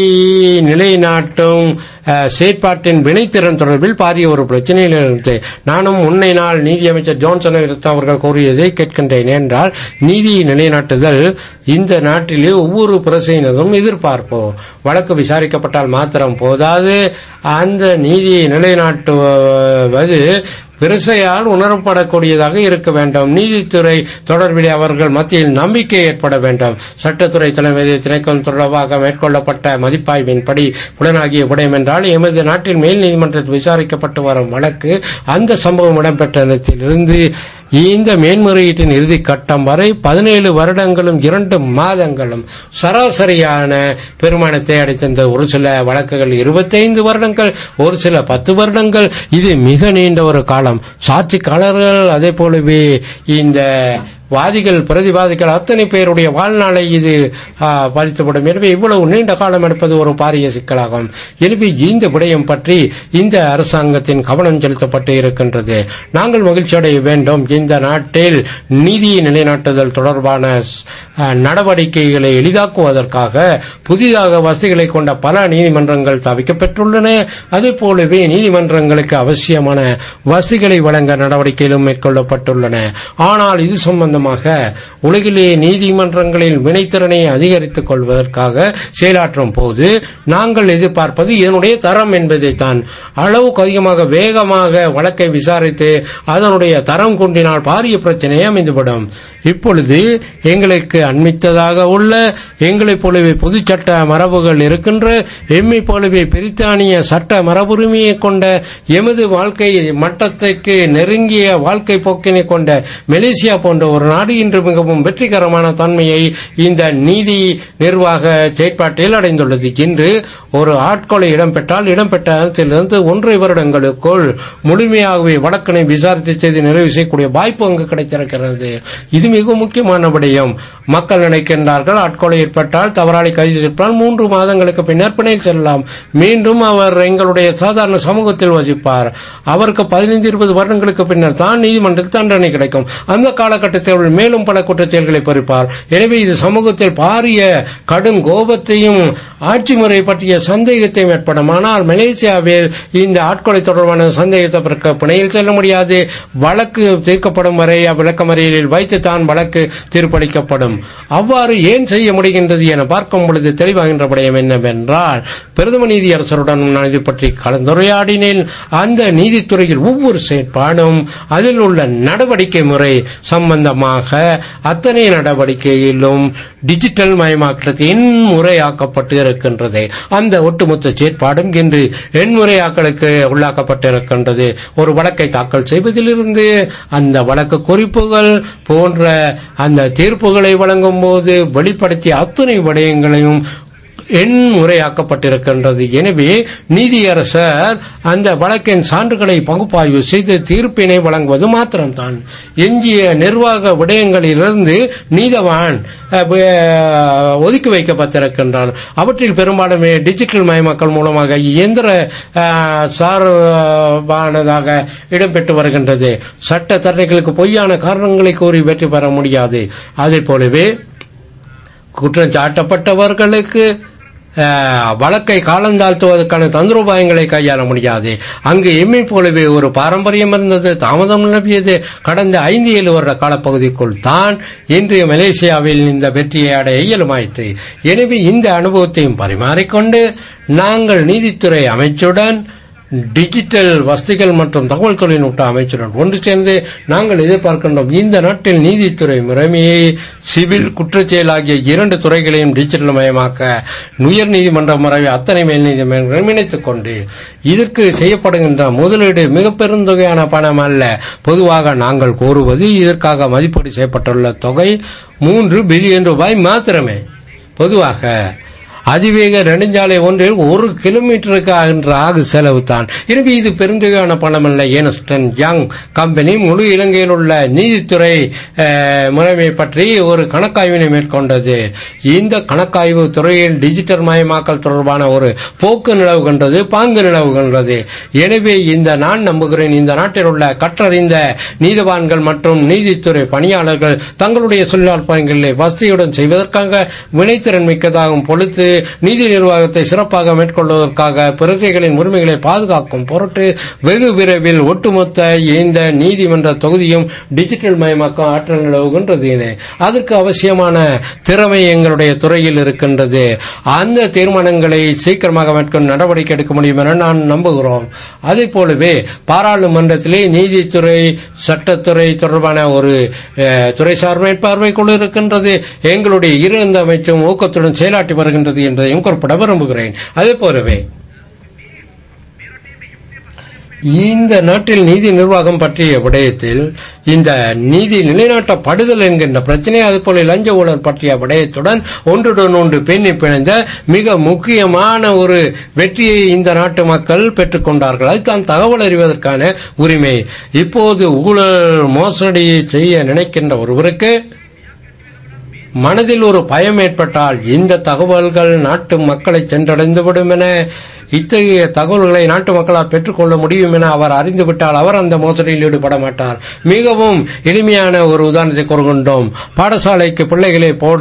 நிலைநாட்டும் செயற்பாட்டின் வினைத்திறன் தொடர்பில் பாரிய ஒரு பிரச்சனையில் இருந்து நானும் முன்னை நாள் நீதியமைச்சர் ஜோன்சன் அவர்கள் கூறியதை கேட்கின்றேன். என்றால் நீதி நிலைநாட்டுதல் இந்த நாட்டிலே ஒவ்வொரு பிரச்சனையினரும் எதிர்பார்ப்போம். வழக்கு விசாரிக்கப்பட்டால் மாத்திரம் போதாது, அந்த நீதியை நிலைநாட்டுவது பிரசையால் உணரப்படக்கூடியதாக இருக்க வேண்டும். நீதித்துறை தொடர்பில் அவர்கள் மத்தியில் நம்பிக்கை ஏற்பட வேண்டும். சட்டத்துறை தலைமை திணைக்களம் தொடர்பாக மேற்கொள்ளப்பட்ட மதிப்பாய்வின்படி புலனாகிய விடயம் என்றால், எமது நாட்டில் மேல் நீதிமன்றத்தில் விசாரிக்கப்பட்டு வரும் வழக்கு அந்த சம்பவம் இடம்பெற்ற இடத்திலிருந்து இந்த மேன்முறையீட்டின் இறுதி கட்டம் வரை 17 வருடங்களும் 2 மாதங்களும் சராசரியான பெருமானத்தை அடைத்திருந்த ஒரு சில வழக்குகள் 25 வருடங்கள், ஒரு சில 10 வருடங்கள். இது மிக நீண்ட ஒரு காலம். சாட்சிக்காரர்கள் அதே போலவே இந்த வாதிகள் பிரதிவாதிகள் அத்தனை பேருடைய வாழ்நாளை இது பாதித்துவிடும். எனவே இவ்வளவு நீண்ட காலம் எடுப்பது ஒரு பாரிய சிக்கலாகும். எனவே இந்த விடயம் பற்றி இந்த அரசாங்கத்தின் கவனம் செலுத்தப்பட்டு இருக்கின்றது. நாங்கள் மகிழ்ச்சி அடைய வேண்டும். இந்த நாட்டில் நீதியை நிலைநாட்டுதல் தொடர்பான நடவடிக்கைகளை எளிதாக்குவதற்காக புதிதாக வசதிகளை கொண்ட பல நீதிமன்றங்கள் தவிக்கப்பட்டுள்ளன. அதே போலவே நீதிமன்றங்களுக்கு அவசியமான வசதிகளை வழங்க நடவடிக்கைகளும் மேற்கொள்ளப்பட்டுள்ளன. ஆனால் இது சம்பந்தமாக உலகிலே நீதிமன்றங்களில் வினைத்திறனை அதிகரித்துக் கொள்வதற்காக செயலாற்றும் போது நாங்கள் எதிர்பார்ப்பது இதனுடைய தரம் என்பதைத்தான். அளவுக்கு அதிகமாக வேகமாக வழக்கை விசாரித்து அதனுடைய தரம் கொண்டினால் பாரிய பிரச்சனையை அமைந்துவிடும். இப்பொழுது எங்களுக்கு அண்மித்ததாக உள்ள எங்களைப் போலவே பொது சட்ட மரபுகள் இருக்கின்ற, எம்மை போலவே பிரித்தானிய சட்ட மரபுரிமையை கொண்ட, எமது வாழ்க்கை மட்டத்திற்கு நெருங்கிய வாழ்க்கை போக்கினை கொண்ட மலேசியா போன்ற ஒரு நாடு இன்று மிகவும் வெற்றிகரமான தன்மையை இந்த நீதி நிர்வாக செயற்பாட்டில் அடைந்துள்ளது. இன்று ஒரு ஆட்கொலை இடம்பெற்றால் இடம்பெற்ற இடத்திலிருந்து 1.5 வருடங்களுக்குள் முழுமையாகவே வழக்கினை விசாரித்து செய்து நிறைவு செய்யக்கூடிய வாய்ப்பு அங்கு கிடைத்திருக்கிறது. இது மிக முக்கியமான விடயம். மக்கள் நினைக்கின்றார்கள் ஆட்கொலை ஏற்பட்டால், தவறாளி கைது செய்யப்பட்டால் 3 மாதங்களுக்கு பின்னர் பிணையில் செல்லலாம், மீண்டும் அவர் எங்களுடைய சாதாரண சமூகத்தில் வசிப்பார், அவருக்கு 15-20 வருடங்களுக்கு பின்னர் தான் நீதிமன்றத்தில் தண்டனை கிடைக்கும். அந்த காலகட்டத்தில் மேலும் பல குற்றச்செயல்களை பறிப்பார். எனவே இது சமூகத்தில் பாரிய கடும் கோபத்தையும் ஆட்சி முறை பற்றிய சந்தேகத்தையும் ஏற்படும். ஆனால் மலேசியாவில் இந்த ஆட்கொலை தொடர்பான சந்தேகத்தை பிறக்க பிணையில் செல்ல முடியாது. வழக்கு தீர்க்கப்படும் வரை விளக்கமறியலில் வைத்துத்தான் வழக்கு தீர்ப்பளிக்கப்படும். அவ்வாறு ஏன் செய்ய முடிகின்றது என பார்க்கும் பொழுது தெளிவாகின்ற விடயம் என்னவென்றால், பிரதம நீதியரசருடன் நான் இது பற்றி கலந்துரையாடினேன். அந்த நீதித்துறையில் ஒவ்வொரு செயற்பாடும் அதில் உள்ள நடவடிக்கை முறை சம்பந்தமாக அத்தனை நடவடிக்கையிலும் டிஜிட்டல் மயமாக்கத்தை எண்முறையாக்கப்பட்டு இருக்கின்றது. அந்த ஒட்டுமொத்த செயற்பாடும் இன்று எண்முறையாக்கலுக்கு உள்ளாக்கப்பட்டிருக்கின்றது. ஒரு வழக்கை தாக்கல் செய்வதிலிருந்து அந்த வழக்கு குறிப்புகள் போன்ற அந்த தீர்ப்புகளை வழங்கும் போது வெளிப்படுத்திய அத்தனை விடயங்களையும் எண்முறையாக்கப்பட்டிருக்கின்றது. எனவே நீதியரசர் அந்த வழக்கின் சான்றுகளை பகுப்பாய்வு செய்து தீர்ப்பினை வழங்குவது மாத்திரம்தான். எஞ்சிய நிர்வாக விடயங்களிலிருந்து நீதவான் ஒதுக்கி வைக்கப்பட்டிருக்கின்றார். அவற்றில் பெரும்பாலுமே டிஜிட்டல் மயமாக்கல் மூலமாக இயந்திர சார்பானதாக இடம்பெற்று வருகின்றது. சட்ட தரணிகளுக்கு பொய்யான காரணங்களை கூறி வெற்றி பெற முடியாது. அதே போலவே குற்றம் சாட்டப்பட்டவர்களுக்கு வழக்கை காலந்தாழ்த்துவதற்கான தந்திரோபாயங்களை கையாள முடியாது. அங்கு எம்மை போலவே ஒரு பாரம்பரியம் இருந்தது, தாமதம் நிலவியது. கடந்த 5-7 வருட காலப்பகுதிக்குள் தான் இன்றைய மலேசியாவில் இந்த வெற்றியை அடைய இயலுமாயிற்று. எனவே இந்த அனுபவத்தையும் பரிமாறிக்கொண்டு நாங்கள் நீதித்துறை அமைச்சுடன், டிஜிட்டல் வசதிகள் மற்றும் தகவல் தொழில்நுட்ப அமைச்சருடன் ஒன்று சேர்ந்து நாங்கள் எதிர்பார்க்கின்றோம். இந்த நாட்டில் நீதித்துறை முறைமையை சிவில் குற்றச்செயல் ஆகிய 2 துறைகளையும் டிஜிட்டல் மயமாக்க உயர் நீதிமன்ற முறையை அத்தனை மேல் நீதிமன்றம் இணைத்துக் கொண்டு இதற்கு செய்யப்படுகின்ற முதலீடு மிக பெருந்தொகையான பணம் அல்ல. பொதுவாக நாங்கள் கோருவது இதற்காக மதிப்பீடு செய்யப்பட்டுள்ள தொகை 3 பில்லியன் ரூபாய் மாத்திரமே. பொதுவாக அதிவேக நெடுஞ்சாலை ஒன்றில் 1 கிலோமீட்டருக்கு ஆகின்ற ஆகு செலவு தான். எனவே இது பெருந்தொகையான பணம் அல்ல. ஏனஸ்டன் யங் கம்பெனி முழு இலங்கையில் உள்ள நீதித்துறை முறைமை பற்றி ஒரு கணக்காய்வினை மேற்கொண்டது. இந்த கணக்காய்வு துறையில் டிஜிட்டல் மயமாக்கல் தொடர்பான ஒரு போக்கு நிலவுகின்றது, பாங்கு நிலவுகின்றது. எனவே நான் நம்புகிறேன், இந்த நாட்டில் உள்ள கற்றறிந்த நீதிவான்கள் மற்றும் நீதித்துறை பணியாளர்கள் தங்களுடைய தொழிலாளர் பணிகளை வசதியுடன் செய்வதற்காக வினைத்திறன் மிக்கதாகவும் பொழுது நீதி நிர்வாகத்தை சிறப்பாக மேற்கொள்வதற்காக பிரஜைகளின் உரிமைகளை பாதுகாக்கும் பொருட்டு வெகு விரைவில் ஒட்டுமொத்த இந்த நீதிமன்ற தொகுதியும் டிஜிட்டல் மயமாக்க ஆற்றல் நிலவுகின்றது. அதற்கு அவசியமான திறமை எங்களுடைய துறையில் இருக்கின்றது. அந்த தீர்மானங்களை சீக்கிரமாக மேற்கொண்டு நடவடிக்கை எடுக்க முடியும் என நான் நம்புகிறோம். அதே போலவே பாராளுமன்றத்திலே நீதித்துறை சட்டத்துறை தொடர்பான ஒரு துறை சார் மேற்பார்வை குழு இருக்கின்றது. எங்களுடைய இரு அமைச்சும் ஊக்கத்துடன் செயலாற்றி வருகின்றது என்பதையும் குறிப்பிட விரும்புகிறேன். அதே போலவே இந்த நாட்டில் நீதி நிர்வாகம் பற்றிய விடயத்தில் இந்த நீதி நிலைநாட்டப்படுதல் என்கின்ற பிரச்சனை, அதுபோல லஞ்ச ஊழல் பற்றிய விடயத்துடன் ஒன்றுடன் ஒன்று பின்னி பிணைந்த மிக முக்கியமான ஒரு வெற்றியை இந்த நாட்டு மக்கள் பெற்றுக் கொண்டார்கள். அதுதான் தகவல் அறிவதற்கான உரிமை. இப்போது ஊழல் மோசடியை செய்ய நினைக்கின்ற ஒருவருக்கு மனதில் ஒரு பயம் ஏற்பட்டால் இந்த தகவல்கள் நாட்டு மக்களை சென்றடைந்துவிடும் என, இத்தகைய தகவல்களை நாட்டு மக்களால் பெற்றுக்கொள்ள முடியும் என அவர் அறிந்துவிட்டால் அவர் அந்த மோசடியில் ஈடுபட மாட்டார். மிகவும் எளிமையான ஒரு உதாரணத்தை கூறுகின்றோம். பாடசாலைக்கு பிள்ளைகளை போட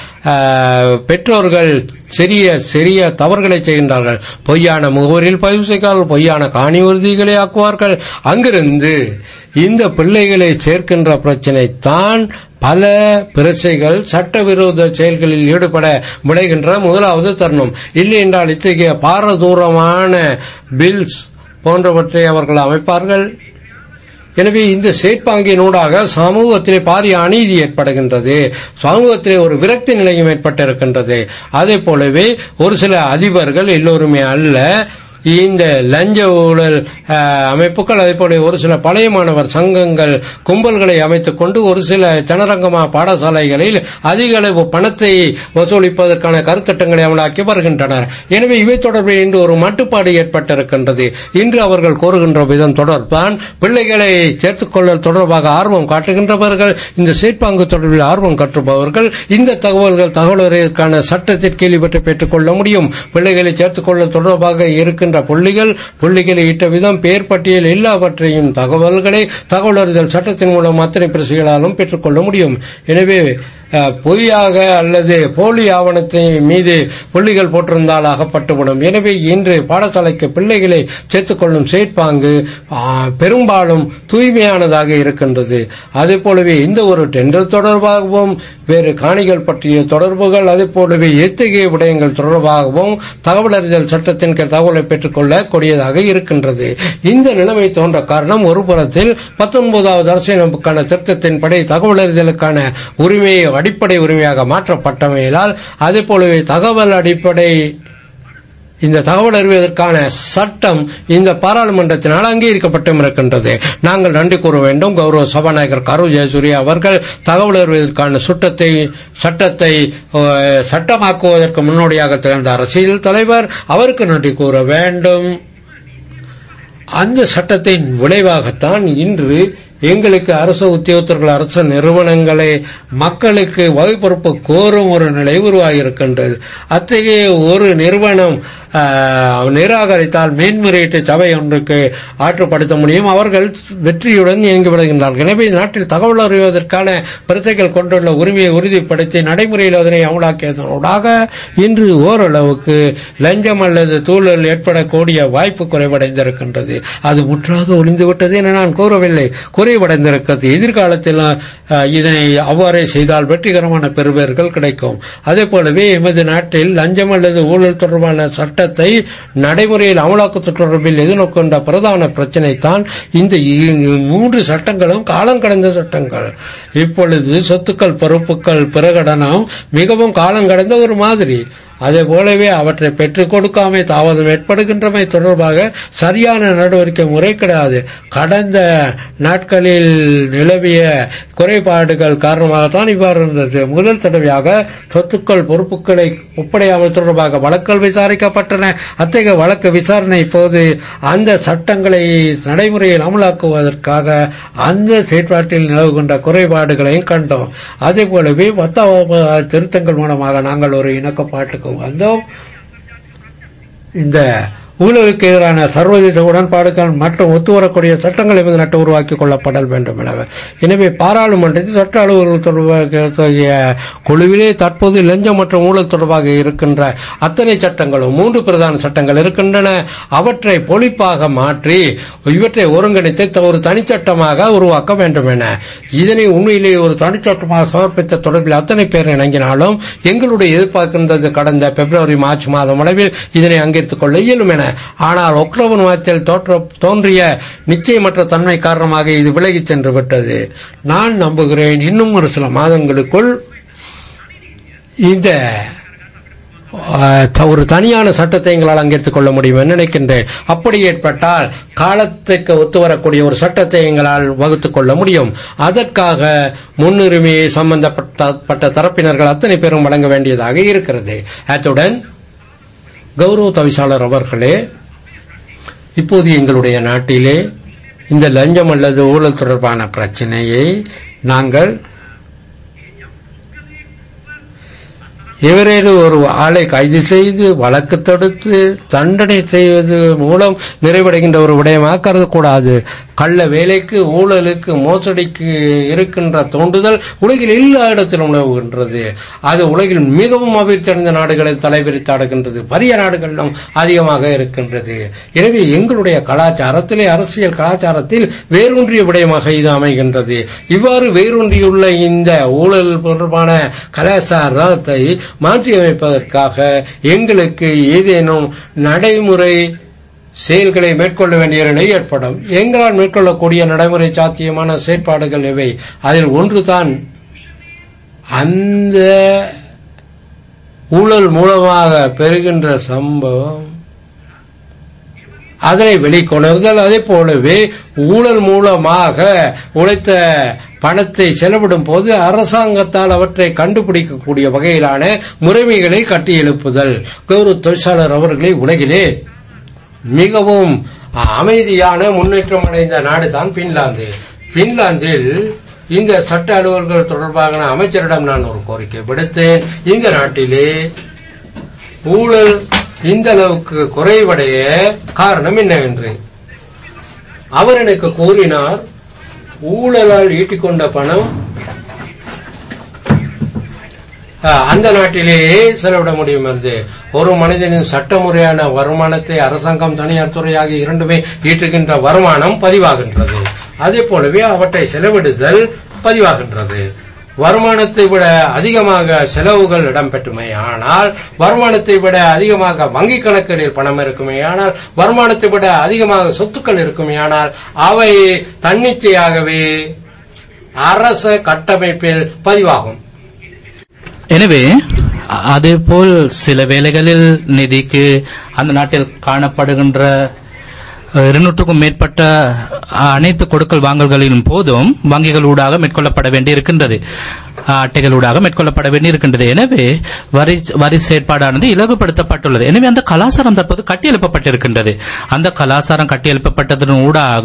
பெற்றோர்கள் சிறிய தவறுகளை செய்கின்றார்கள். பொய்யான முகவரியில் பதிவு செய்கிறார்கள், பொய்யான காணி உறுதிகளை ஆக்குவார்கள். அங்கிருந்து இந்த பிள்ளைகளை சேர்க்கின்ற பிரச்சினை தான் பல பிரச்சனைகள் சட்டவிரோத செயல்களில் ஈடுபட விளைகின்ற முதலாவது தருணம். இல்லை என்றால் இத்தகைய பாரதூரமான பில்ஸ் போன்றவற்றை அவர்கள் அமைப்பார்கள். எனவே இந்த செயற்பாங்கினூடாக சமூகத்திலே பாரிய அநீதி ஏற்படுகின்றது, சமூகத்திலே ஒரு விரக்தி நிலையும் ஏற்பட்டிருக்கின்றது. அதே போலவே ஒரு சில அதிபர்கள் எல்லோருமே அல்ல, இந்த லஞ்ச ஊழல் அமைப்புகள், அதே போல ஒரு சில பழைய மாணவர் சங்கங்கள் கும்பல்களை அமைத்துக் கொண்டு ஒரு சில ஜனரங்கமா பாடசாலைகளில் அதிக அளவு பணத்தை வசூலிப்பதற்கான கருத்திட்டங்களை அமலாக்கி வருகின்றனர். எனவே இவை தொடர்பில் இன்று ஒரு மட்டுப்பாடு ஏற்பட்டிருக்கின்றது. இன்று அவர்கள் கோருகின்ற விதம் தொடர்பான் பிள்ளைகளை சேர்த்துக் கொள்ளல் தொடர்பாக ஆர்வம் காட்டுகின்றவர்கள், இந்த செயற்பாங்கு தொடர்பில் ஆர்வம் காட்டுபவர்கள் இந்த தகவல் அறிவதற்கான சட்டத்திற்கு கேள்விப்பட்டு பெற்றுக் கொள்ள முடியும். பிள்ளைகளை சேர்த்துக் கொள்ளல் தொடர்பாக இருக்கின்ற புள்ளிகளை இட்ட விதம், பெயர் பட்டியல் எல்லாவற்றையும் தகவல் அறிதல் சட்டத்தின் மூலம் அத்தனை பிரச்சனைகளாலும் பெற்றுக்கொள்ள முடியும். எனவே பொய்யாக அல்லது போலி ஆவணத்தை மீது புள்ளிகள் போட்டிருந்தால் அகப்பட்டுவிடும். எனவே இன்று பாடசாலைக்கு பிள்ளைகளை சேர்த்துக் கொள்ளும் செயற்பாங்கு பெரும்பாலும் தூய்மையானதாக இருக்கின்றது. அதே போலவே இந்த ஒரு டெண்டர் தொடர்பாகவும் வேறு காணிகள் பற்றிய தொடர்புகள், அதே போலவே எத்தகைய விடயங்கள் தொடர்பாகவும் தகவல் அறிதல் சட்டத்தின் தகவலை பெற்றுக்கொள்ள கூடியதாக இருக்கின்றது. இந்த நிலைமை தோன்ற காரணம், ஒரு புறத்தில் 19வது அரசியலமைப்புக்கான திருத்தத்தின்படி தகவல் அறிதலுக்கான உரிமையை அடிப்படை உரிமையாக மாற்றப்பட்டமையால், அதே போலவே இந்த தகவல் அறிவதற்கான சட்டம் இந்த பாராளுமன்றத்தினால் அங்கீகரிக்கப்பட்டும் இருக்கின்றது. நாங்கள் நன்றி கூற வேண்டும். கௌரவ சபாநாயகர் கரு ஜெயசூரிய அவர்கள் தகவல் அறிவதற்கான சட்டத்தை சட்டமாக்குவதற்கு முன்னோடியாக திகழ்ந்த அரசியல் தலைவர், அவருக்கு நன்றி கூற வேண்டும். அந்த சட்டத்தின் விளைவாகத்தான் இன்று எங்களுக்கு அரசு உத்தியோகத்தர்கள், அரசு நிறுவனங்களை மக்களுக்கு வகைப்பொறுப்பு கோரும் ஒரு நிலை உருவாகியிருக்கின்றது. அத்தகைய ஒரு நிறுவனம் நிராகரித்தால் மேன்முறையீட்டு சபை ஒன்றுக்கு ஆற்றுப்படுத்த முடியும். அவர்கள் வெற்றியுடன் இயங்கிவிடுகின்றார்கள். எனவே நாட்டில் தகவல் அறிவதற்கான பிரச்சனைகள் கொண்டுள்ள உரிமையை உறுதிப்படுத்தி நடைமுறையில் அதனை அமலாக்கியதனூடாக இன்று ஓரளவுக்கு லஞ்சம் அல்லது தூழல் ஏற்படக்கூடிய வாய்ப்பு குறைவடைந்திருக்கின்றது. அது முற்றாக ஒளிந்துவிட்டது என நான் கூறவில்லை, குறைவடைந்திருக்கிறது. எதிர்காலத்தில் இதனை அவ்வாறே செய்தால் வெற்றிகரமான பெறுபேறுகள் கிடைக்கும். அதே போலவே எமது நாட்டில் லஞ்சம் அல்லது ஊழல் தொடர்பான சட்டத்தை நடைமுறையில் அமலாக்கத்து தொடர்பில் எதிர்நோக்கின்ற பிரதான பிரச்சினை தான் இந்த 3 சட்டங்களும் காலம் கடந்த சட்டங்கள். இப்பொழுது சொத்துக்கள் பொறுப்புகள் பிரகடனம் மிகவும் காலம் கடந்த ஒரு மாதிரி. அதே போலவே அவற்றை பெற்றுக் கொடுக்காமை தாமதம் ஏற்படுகின்றமை தொடர்பாக சரியான நடவடிக்கை முறை கிடையாது. கடந்த நாட்களில் நிலவிய குறைபாடுகள் காரணமாகத்தான் இவ்வாறு இருந்தது. முதல் தடவையாக சொத்துக்கள் பொறுப்புகளை ஒப்படையாமல் தொடர்பாக வழக்குகள் விசாரிக்கப்பட்டன. அத்தகைய வழக்கு விசாரணை இப்போது அந்த சட்டங்களை நடைமுறையில் அமலாக்குவதற்காக அந்த செயற்பாட்டில் நிலவுகின்ற குறைபாடுகளையும் கண்டோம். அதே போலவே 10 திருத்தங்கள் மூலமாக நாங்கள் ஒரு இணக்கப்பாட்டுக்கு வந்தோம். இந்த ஊழலுக்கு எதிரான சர்வதேச உடன்பாடுகள் மற்றும் ஒத்துவரக்கூடிய சட்டங்களை நட்டு உருவாக்கிக் கொள்ளப்பட வேண்டும் எனவே பாராளுமன்றத்தில் சட்ட அலுவலர்கள் தொடர்பாக குழுவிலே தற்போது லஞ்சம் மற்றும் ஊழல் தொடர்பாக இருக்கின்ற அத்தனை சட்டங்களும் 3 பிரதான சட்டங்கள் இருக்கின்றன. அவற்றை பொழிப்பாக மாற்றி இவற்றை ஒருங்கிணைத்து ஒரு தனிச்சட்டமாக உருவாக்க வேண்டும் என இதனை உண்மையிலேயே ஒரு தனிச்சட்டமாக சமர்ப்பித்த தொடர்பில் அத்தனை பேர் இணங்கினாலும் எங்களுடைய எதிர்பார்க்கின்றது கடந்த பிப்ரவரி மார்ச் மாதம் அளவில் இதனை அங்கீகரித்துக் கொள்ள இயலும் என. ஆனால் அக்டோபர் மாதத்தில் தோன்றிய நிச்சயமற்ற தன்மை காரணமாக இது விலகிச் சென்று விட்டது. நான் நம்புகிறேன் இன்னும் ஒரு சில மாதங்களுக்குள் இந்த ஒரு தனியான சட்டத்தை எங்களால் அங்கீகரித்துக் கொள்ள முடியும் என்று நினைக்கின்றேன். அப்படி ஏற்பட்டால் காலத்துக்கு ஒத்துவரக்கூடிய ஒரு சட்டத்தை எங்களால் வகுத்துக் கொள்ள முடியும். அதற்காக முன்னுரிமையை சம்பந்தப்பட்ட தரப்பினர்கள் அத்தனை பேரும் வழங்க வேண்டியதாக இருக்கிறது. அத்துடன் கௌரவ தவிசாளர் அவர்களே, இப்போது எங்களுடைய நாட்டிலே இந்த லஞ்சம் அல்லது ஊழல் தொடர்பான பிரச்சனையை நாங்கள் எவரேனும் ஒரு ஆளை கைது செய்து வழக்கு தொடுத்து தண்டனை செய்வது மூலம் நிறைவடைகின்ற ஒரு விடயமாக கருதக்கூடாது. கள்ள வேலைக்கு, ஊழலுக்கு, மோசடிக்கு இருக்கின்ற தோண்டுதல் உலகில் எல்லா இடத்திலும் உணவுகின்றது. அது உலகில் மிகவும் அபிவிருத்தி அடைந்த நாடுகளில் தலைவிரித்தாடுகின்றது, பெரிய நாடுகளிலும் அதிகமாக இருக்கின்றது. எனவே எங்களுடைய கலாச்சாரத்திலே, அரசியல் கலாச்சாரத்தில் வேரூன்றிய விடயமாக இது அமைகின்றது. இவ்வாறு வேரூன்றியுள்ள இந்த ஊழல் தொடர்பான கலாச்சாரத்தை மாற்றியமைப்பதற்காக எங்களுக்கு ஏதேனும் நடைமுறை செயல்களை மேற்கொள்ள வேண்டிய நிலை ஏற்படும். எங்களால் மேற்கொள்ளக்கூடிய நடைமுறை சாத்தியமான செயற்பாடுகள் இவை. அதில் ஒன்றுதான் அந்த ஊழல் மூலமாக பெறுகின்ற சம்பவம் அதனை வெளிக்கொணர்தல். அதே போலவே ஊழல் மூலமாக உழைத்த பணத்தை செலவிடும் போது அரசாங்கத்தால் அவற்றை கண்டுபிடிக்கக்கூடிய வகையிலான முறைமைகளை கட்டியெழுப்புதல். கௌரவ தொழிலாளர் அவர்களே, உலகிலே மிகவும் அமைதியான முன்னேற்றம் அடைந்த நாடுதான் பின்லாந்து. பின்லாந்தில் இந்த சட்ட அலுவல்கள் தொடர்பான அமைச்சரிடம் நான் ஒரு கோரிக்கை விடுத்தேன். இந்த நாட்டிலே ஊழல் இந்த அளவுக்கு குறைவடைய காரணம் என்னவென்று அவர் எனக்கு கூறினார். ஊழலால் ஈட்டிக்கொண்ட பணம் அந்த நாட்டிலேயே செலவிட முடியும் என்று. ஒரு மனிதனின் சட்டமுறையான வருமானத்தை அரசாங்கம், தனியார் துறை ஆகிய இரண்டுமே ஈட்டுகின்ற வருமானம் பதிவாகின்றது. அதே போலவே அவற்றை செலவிடுதல் பதிவாகின்றது. வருமானத்தை விட அதிகமாக செலவுகள் இடம்பெற்றுமே ஆனால், வருமானத்தை விட அதிகமாக வங்கிக் கணக்குகளில் பணம் இருக்குமே ஆனால், வருமானத்தை விட அதிகமாக சொத்துக்கள் இருக்குமே ஆனால், அவை தன்னிச்சையாகவே அரச கட்டமைப்பில் பதிவாகும். எனவே அதேபோல் சில வேளைகளில் நிதிக்கு அந்த நாட்டில் காணப்படுகின்ற 200க்கும் மேற்பட்ட அனைத்து கொடுக்கல் வாங்கல்களின் போதும் வங்கிகளூடாக மேற்கொள்ளப்பட வேண்டியிருக்கின்றது, அட்டைகளூடாக மேற்கொள்ளப்பட வேண்டியிருக்கின்றது. எனவே வரி செயற்பாடானது இலகுபடுத்தப்பட்டுள்ளது. எனவே அந்த கலாச்சாரம் தற்போது கட்டியெழுப்பப்பட்டிருக்கின்றது. அந்த கலாச்சாரம் கட்டியெழுப்பப்பட்டதன் ஊடாக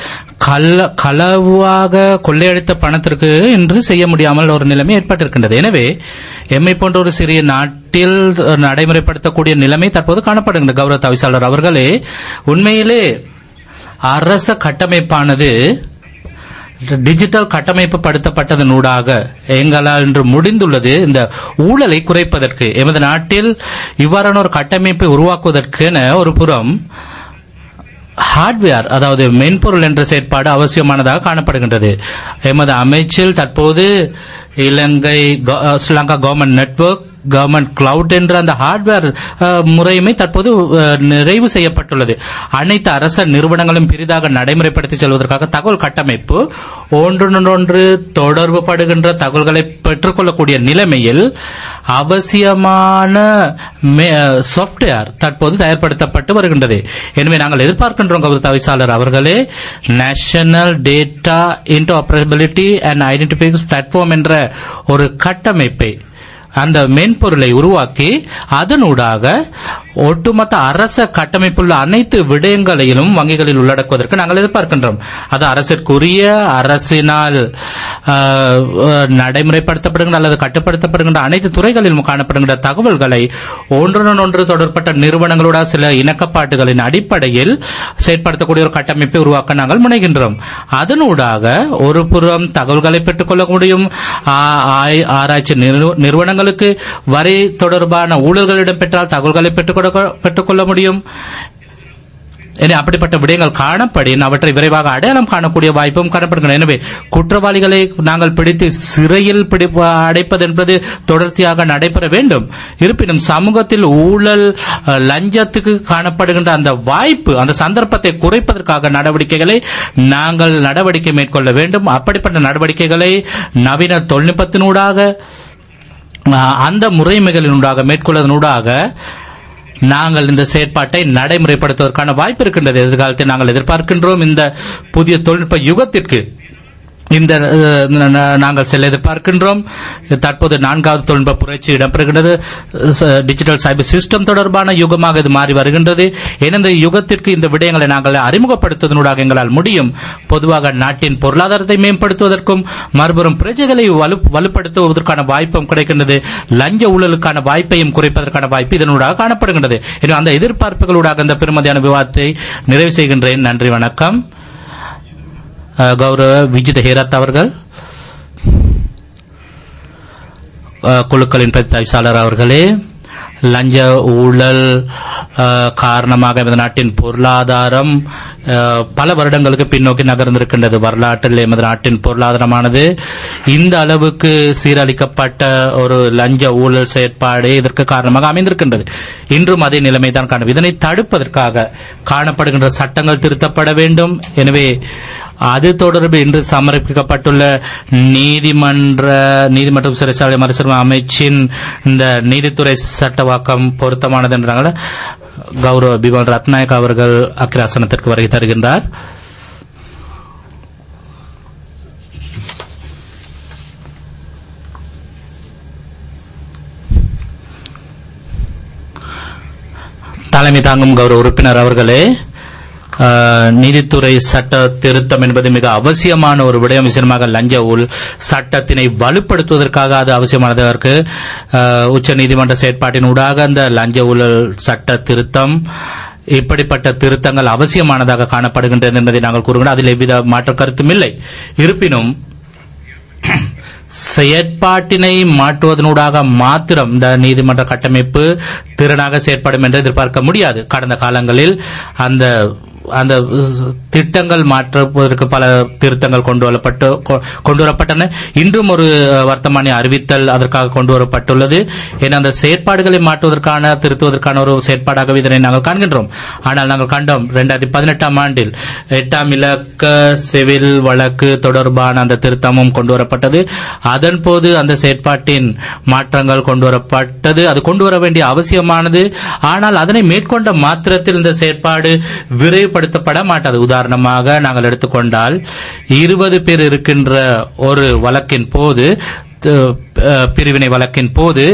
களவாக கொள்ளையடித்த பணத்திற்கு என்று செய்ய முடியாமல் ஒரு நிலைமை ஏற்பட்டிருக்கின்றது. எனவே எம்மை போன்ற ஒரு சிறிய நாட்டில் நடைமுறைப்படுத்தக்கூடிய நிலைமை தற்போது காணப்படுகின்றது. கௌரவ தவிசாளர் அவர்களே, உண்மையிலே அரச கட்டமைப்பானது டிஜிட்டல் கட்டமைப்பு படுத்தப்பட்டதனூடாக எங்களால் இன்று முடிந்துள்ளது இந்த ஊழலை குறைப்பதற்கு. எமது நாட்டில் இவ்வாறான ஒரு கட்டமைப்பை உருவாக்குவதற்கென ஒரு புறம் ஹார்ட்வேர், அதாவது மென்பொருள் என்ற செயற்பாடு அவசியமானதாக காணப்படுகின்றது. எமது அமைச்சில் தற்போது Ilankai Sri Lanka government network, government cloud என்ற அந்த ஹார்ட்வேர் முறையுமே தற்போது நிறைவு செய்யப்பட்டுள்ளது. அனைத்து அரச நிறுவனங்களும் பெரிதாக நடைமுறைப்படுத்தி செல்வதற்காக தகவல் கட்டமைப்பு ஒன்றொன்று தொடர்பு படுகின்ற தகவல்களை பெற்றுக்கொள்ளக்கூடிய நிலைமையில் அவசியமான சாப்ட்வேர் தற்போது தயார்படுத்தப்பட்டு வருகின்றது. எனவே நாங்கள் எதிர்பார்க்கின்றோம் கௌரவ தவிசாளர் அவர்களே, national data interoperability and identification platform என்ற ஒரு கட்டமைப்பை அந்த மென்பொருளை உருவாக்கி அதனூடாக ஒட்டுமொத்த அரச கட்டமைப்புள்ள அனைத்து விடயங்களையும் வங்கிகளில் உள்ளடக்குவதற்கு நாங்கள் எதிர்பார்க்கின்றோம். அது அரசிற்குரிய அரசினால் நடைமுறைப்படுத்தப்படுகின்ற அல்லது கட்டுப்படுத்தப்படுகின்ற அனைத்து துறைகளிலும் காணப்படுகின்ற தகவல்களை ஒன்றுடன் ஒன்று தொடர்பட்ட நிறுவனங்களோட சில இணக்கப்பாட்டுகளின் அடிப்படையில் செயற்படுத்தக்கூடிய ஒரு கட்டமைப்பை உருவாக்க நாங்கள் முனைகின்றோம். அதனூடாக ஒரு புறம் தகவல்களை பெற்றுக் கொள்ள முடியும். ஆராய்ச்சி நிறுவனங்களுக்கு வரி தொடர்பான ஊழல்களிடம் பெற்றால் தகவல்களை பெற்றுக்கொள்ள முடியும். அப்படிப்பட்ட விடயங்கள் காணப்படின் அவற்றை விரைவாக அடையாளம் காணக்கூடிய வாய்ப்பும் காணப்படுகின்றன. எனவே குற்றவாளிகளை நாங்கள் பிடித்து சிறையில் அடைப்பது என்பது தொடர்ச்சியாக நடைபெற வேண்டும். இருப்பினும் சமூகத்தில் ஊழல் லஞ்சத்துக்கு காணப்படுகின்ற அந்த வாய்ப்பு, அந்த சந்தர்ப்பத்தை குறைப்பதற்காக நடவடிக்கை மேற்கொள்ள வேண்டும். அப்படிப்பட்ட நடவடிக்கைகளை நவீன தொழில்நுட்பத்தினூடாக அந்த முறைமைகளினூடாக மேற்கொள்வதனூடாக நாங்கள் இந்த செயற்பாட்டை நடைமுறைப்படுத்துவதற்கான வாய்ப்பு இருக்கின்றது. எதிர்காலத்தில் நாங்கள் எதிர்பார்க்கின்றோம் இந்த புதிய தொழில்நுட்ப யுகத்திற்கு நாங்கள் செல்ல எதிர்பார்க்கின்றோம். தற்போது 4வது தொழில்நுட்ப புரட்சி இடம்பெறுகின்றது. டிஜிட்டல் சைபர் சிஸ்டம் தொடர்பான யுகமாக இது மாறி வருகின்றது. இந்த யுகத்திற்கு இந்த விடயங்களை நாங்கள் அறிமுகப்படுத்துவதனூடாக எங்களால் முடியும். பொதுவாக நாட்டின் பொருளாதாரத்தை மேம்படுத்துவதற்கும் மறுபுறம் பிரஜைகளை வலுப்படுத்துவதற்கான வாய்ப்பும் கிடைக்கின்றது. லஞ்ச ஊழலுக்கான வாய்ப்பையும் குறைப்பதற்கான வாய்ப்பு இதனூடாக காணப்படுகின்றது. அந்த எதிர்பார்ப்புகளூடாக இந்த பெருமதியான விவாதத்தை நிறைவு செய்கின்றேன். நன்றி, வணக்கம். கௌரவ விஜித ஹேரத் அவர்கள், குழுக்களின் பிரதிநிதியாளர் அவர்களே, லஞ்ச ஊழல் காரணமாக இந்த நாட்டின் பொருளாதாரம் பல வருடங்களுக்கு பின்னோக்கி நகர்ந்திருக்கின்றது. வரலாற்றில் எமது நாட்டின் பொருளாதாரமானது இந்த அளவுக்கு சீரழிக்கப்பட்ட ஒரு லஞ்ச ஊழல் செயற்பாடு இதற்கு காரணமாக அமைந்திருக்கின்றது. இன்றும் அதே நிலைமைதான் காணும். இதனை தடுப்பதற்காக காணப்படுகின்ற சட்டங்கள் திருத்தப்பட வேண்டும். எனவே அது தொடர்பில் இன்று சமர்ப்பிக்கப்பட்டுள்ள நீதிமன்றம் சிறைச்சாலை மறுசீரமைப்பு அமைச்சின் இந்த நீதித்துறை சட்டவாக்கம் பொருத்தமானது என்றாங்க. கௌரவ பிமல் ரத்நாயக் அவர்கள் அக்கிராசனத்திற்கு வருகை தருகின்றார். தலைமை தாங்கும் கௌரவ உறுப்பினர் அவர்களே, நீதித்துறை சட்ட திருத்தம் என்பது மிக அவசியமான ஒரு விடயம். விசேஷமாக லஞ்ச ஊழல் சட்டத்தினை வலுப்படுத்துவதற்காக அது அவசியமானதற்கு உச்ச நீதிமன்ற செயற்பாட்டின் ஊடாக அந்த லஞ்ச ஊழல் சட்ட திருத்தம், இப்படிப்பட்ட திருத்தங்கள் அவசியமானதாக காணப்படுகின்றது என்பதை நாங்கள் கூறுகிறோம். அதில் எவ்வித மாற்று கருத்தும் இல்லை. இருப்பினும் செயற்பாட்டினை மாற்றுவதனூடாக மாத்திரம் இந்த நீதிமன்ற கட்டமைப்பு திறனாக செயற்படும் என்று எதிர்பார்க்க முடியாது. கடந்த காலங்களில் அந்த திட்டங்கள் மாற்றுவதற்கு பல திருத்தங்கள் கொண்டு வரப்பட்டன. இன்றும் ஒரு வர்த்தமானி அறிவித்தல் அதற்காக கொண்டு வரப்பட்டுள்ளது. ஏன்னா அந்த செயற்பாடுகளை மாற்றுவதற்கான திருத்துவதற்கான ஒரு செயற்பாடாக இதனை நாங்கள் காண்கின்றோம். ஆனால் நாங்கள் கண்டோம் 2018 ஆண்டில் 8ஆம் இலக்க சிவில் வழக்கு தொடர்பான அந்த திருத்தமும் கொண்டு வரப்பட்டது. அதன் போது அந்த செயற்பாட்டின் மாற்றங்கள் கொண்டு வரப்பட்டது. அது கொண்டு வர வேண்டிய அவசியமானது. ஆனால் அதனை மேற்கொண்ட மாத்திரத்தில் இந்த செயற்பாடு விரைவுபடுத்தப்பட மாட்டாது. உதாரணமாக நாங்கள் எடுத்துக்கொண்டால் 20 பேர் இருக்கின்ற ஒரு வழக்கின் போது, பிரிவினை வழக்கின் போது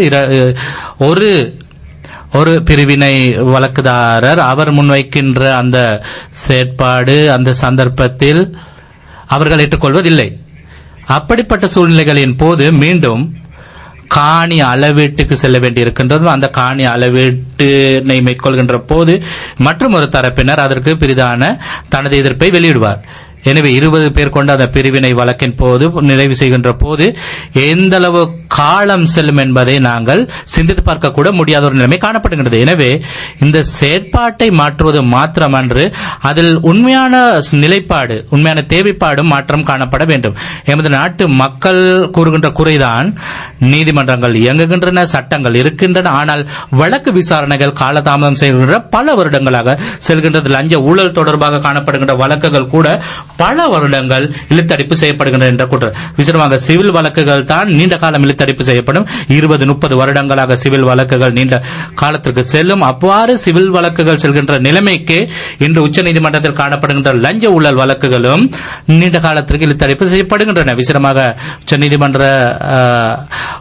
ஒரு பிரிவினை வழக்குதாரர் அவர் முன்வைக்கின்ற அந்த செயற்பாடு அந்த சந்தர்ப்பத்தில் அவர்கள் ஏற்றுக்கொள்வதில்லை. அப்படிப்பட்ட சூழ்நிலைகளின் போது மீண்டும் காணி அளவீட்டுக்கு செல்ல வேண்டியிருக்கின்றது. அந்த காணி அளவீட்டினை மேற்கொள்கின்ற போது மற்றும் ஒரு தரப்பினர் அதற்கு பெரிதான தனது எதிர்ப்பை வெளியிடுவார். எனவே 20 பேர் கொண்ட அந்த பிரிவினை வழக்கின் போது நிறைவு செய்கின்ற போது எந்த அளவு காலம் செல்லும் என்பதை நாங்கள் சிந்தித்து பார்க்க கூட முடியாத ஒரு நிலைமை காணப்படுகின்றது. எனவே இந்த செயற்பாட்டை மாற்றுவது மாத்திரமன்று, அதில் உண்மையான நிலைப்பாடு, உண்மையான தேவைப்பாடும் மாற்றம் காணப்பட வேண்டும். எமது நாட்டு மக்கள் கூறுகின்ற குறைதான் நீதிமன்றங்கள் இயங்குகின்றன, சட்டங்கள் இருக்கின்றன, ஆனால் வழக்கு விசாரணைகள் காலதாமதம் செய்கின்ற பல வருடங்களாக செல்கின்றது. லஞ்ச ஊழல் தொடர்பாக காணப்படுகின்ற வழக்குகள் கூட பல வருடங்கள் இழுத்தடிப்பு செய்யப்படுகின்றன என்ற குற்றம். விசேஷமாக சிவில் வழக்குகள் தான் நீண்ட காலம் இழுத்தடிப்பு செய்யப்படும். 20-30 வருடங்களாக சிவில் வழக்குகள் நீண்ட காலத்திற்கு செல்லும். அவ்வாறு சிவில் வழக்குகள் செல்கின்ற நிலைமைக்கு இன்று உச்சநீதிமன்றத்தில் காணப்படுகின்ற லஞ்ச ஊழல் வழக்குகளும் நீண்ட காலத்திற்கு இழுத்தடிப்பு செய்யப்படுகின்றன. விசேஷமாக உச்சநீதிமன்ற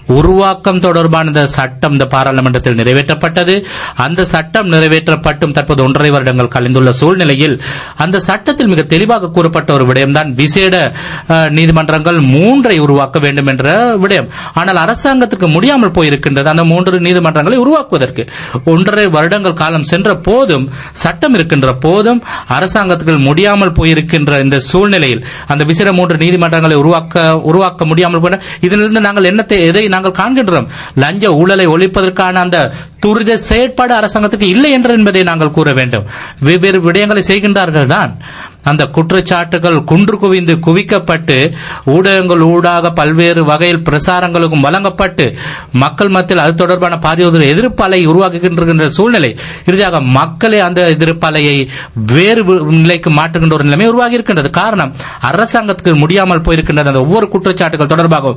உருவாக்கம் தொடர்பான இந்த சட்டம் இந்த பாராளுமன்றத்தில் நிறைவேற்றப்பட்டது. அந்த சட்டம் நிறைவேற்றப்பட்டும் தற்போது 1.5 வருடங்கள் கழிந்துள்ள சூழ்நிலையில் அந்த சட்டத்தில் மிக தெளிவாக கூறப்பட்ட ஒரு விடயம்தான் விசேட நீதிமன்றங்கள் 3 உருவாக்க வேண்டும் என்ற விடயம். ஆனால் அரசாங்கத்துக்கு முடியாமல் போயிருக்கின்றது அந்த 3 நீதிமன்றங்களை உருவாக்குவதற்கு. 1.5 வருடங்கள் காலம் சென்ற போதும் சட்டம் இருக்கின்ற போதும் அரசாங்கத்துக்கு முடியாமல் போயிருக்கின்ற இந்த சூழ்நிலையில் அந்த விசேட 3 நீதிமன்றங்களை உருவாக்க முடியாமல் போன இதிலிருந்து நாங்கள் எதை நாங்கள் காண்கின்றோம்? லஞ்ச ஊழலை ஒழிப்பதற்கான அந்த துரித செயற்பாடு அரசாங்கத்துக்கு இல்லை என்று என்பதை நாங்கள் கூற வேண்டும். வெவ்வேறு விடயங்களை செய்கின்றார்கள் தான். அந்த குற்றச்சாட்டுகள் குன்று குவிந்து குவிக்கப்பட்டு ஊடகங்கள் ஊடாக பல்வேறு வகையில் பிரசாரங்களுக்கும் வழங்கப்பட்டு மக்கள் மத்தியில் அது தொடர்பான பாரிய எதிர்ப்பலை உருவாக்குகின்ற சூழ்நிலை இறுதியாக மக்களே அந்த எதிர்ப்பலையை வேறு நிலைக்கு மாற்றுகின்ற ஒரு நிலைமை உருவாகி இருக்கின்றது. காரணம் அரசாங்கத்துக்கு முடியாமல் போயிருக்கின்றது. அந்த ஒவ்வொரு குற்றச்சாட்டுகள் தொடர்பாக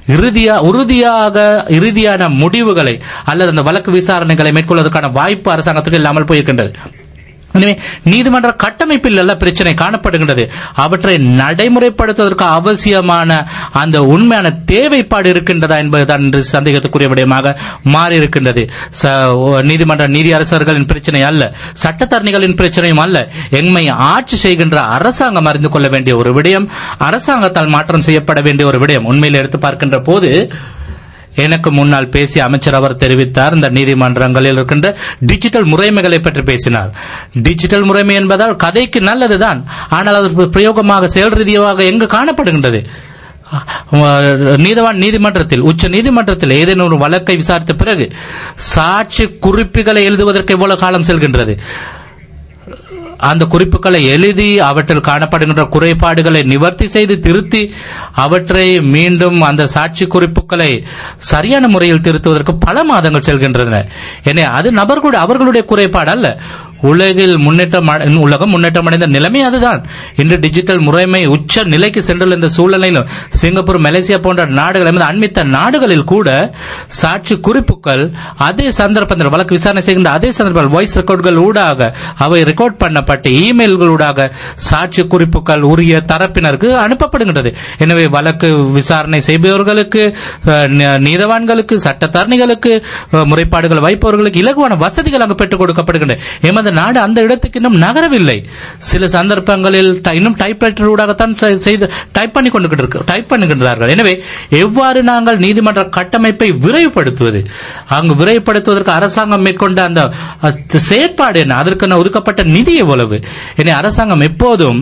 இறுதியான முடிவுகளை அல்லது அந்த வழக்கு விசாரணைகளை மேற்கொள்வதற்கான வாய்ப்பு அரசாங்கத்துக்கு இல்லாமல் போயிருக்கின்றது. எனவே நீதிமன்ற கட்டமைப்பில் நல்ல பிரச்சனை காணப்படுகின்றது. அவற்றை நடைமுறைப்படுத்துவதற்கு அவசியமான அந்த உண்மையான தேவைப்பாடு இருக்கின்றதா என்பதுதான் இன்று சந்தேகத்துக்குரிய விடயமாக மாறியிருக்கின்றது. நீதிமன்ற நீதியரசர்களின் பிரச்சனை அல்ல, சட்டத்தரணிகளின் பிரச்சனையும் அல்ல, எம்மை ஆட்சி செய்கின்ற அரசாங்கம் அறிந்து கொள்ள வேண்டிய ஒரு விடயம், அரசாங்கத்தால் மாற்றம் செய்யப்பட வேண்டிய ஒரு விடயம். உண்மையில் எடுத்து பார்க்கின்ற போது எனக்கு முன்னால் பேசிய அமைச்சர் அவர் தெரிவித்தார், இந்த நீதிமன்றங்களில் இருக்கின்ற டிஜிட்டல் முறைமைகளை பற்றி பேசினார். டிஜிட்டல் முறைமை என்பதால் கதைக்கு நல்லதுதான், ஆனால் அது பிரயோகமாக செயல் ரீதியாக எங்கு காணப்படுகின்றது? நீதிமன்றத்தில் உச்ச நீதிமன்றத்தில் ஏதேனும் ஒரு வழக்கை விசாரித்த பிறகு சாட்சி குறிப்புகளை எழுதுவதற்கு எவ்வளவு காலம் செல்கின்றது? அந்த குறிப்புகளை எழுதி அவற்றில் காணப்படுகின்ற குறைபாடுகளை நிவர்த்தி செய்து திருத்தி அவற்றை மீண்டும் அந்த சாட்சி குறிப்புகளை சரியான முறையில் திருத்துவதற்கு பல மாதங்கள் செல்கின்றன. எனவே அது அவர்களுடைய குறைபாடு அல்ல. உலகம் முன்னேற்றம் அடைந்த நிலைமை அதுதான். இன்று டிஜிட்டல் முறைமை உச்ச நிலைக்கு சென்றுள்ள இந்த சூழ்நிலையிலும் சிங்கப்பூர், மலேசியா போன்ற நாடுகள் அண்மித்த நாடுகளில் கூட சாட்சி குறிப்புகள் அதே சந்தர்ப்பத்தில் வழக்கு விசாரணை செய்கின்ற அதே சந்தர்ப்பத்தில் வாய்ஸ் ரெக்கார்டுகள் ஊடாக அவை ரெக்கார்ட் பண்ணப்பட்டு இமெயில்கள் ஊடாக சாட்சி குறிப்புகள் உரிய தரப்பினருக்கு அனுப்பப்படுகின்றது. எனவே வழக்கு விசாரணை செய்பவர்களுக்கு, நீதவான்களுக்கு, சட்டத்தரணிகளுக்கு, முறைப்பாடுகள் வைப்பவர்களுக்கு இலகுவான வசதிகள் அங்கு பெற்றுக் கொடுக்கப்படுகின்றன. எமது நாடு அந்த இடத்துக்கு இன்னும் நகரவில்லை. சில சந்தர்ப்பங்களில் இன்னும் டைப்ரைட்டர் ஊடாகத்தான் டைப் பண்ணுகின்றார்கள். எனவே எவ்வாறு நாங்கள் நீதிமன்ற கட்டமைப்பை விரைவுபடுத்துவது? அங்கு விரைவுபடுத்துவதற்கு அரசாங்கம் மேற்கொண்ட அந்த செயற்பாடு என்ன? அதற்கு ஒதுக்கப்பட்ட நிதி எவ்வளவு? எனவே அரசாங்கம் எப்போதும்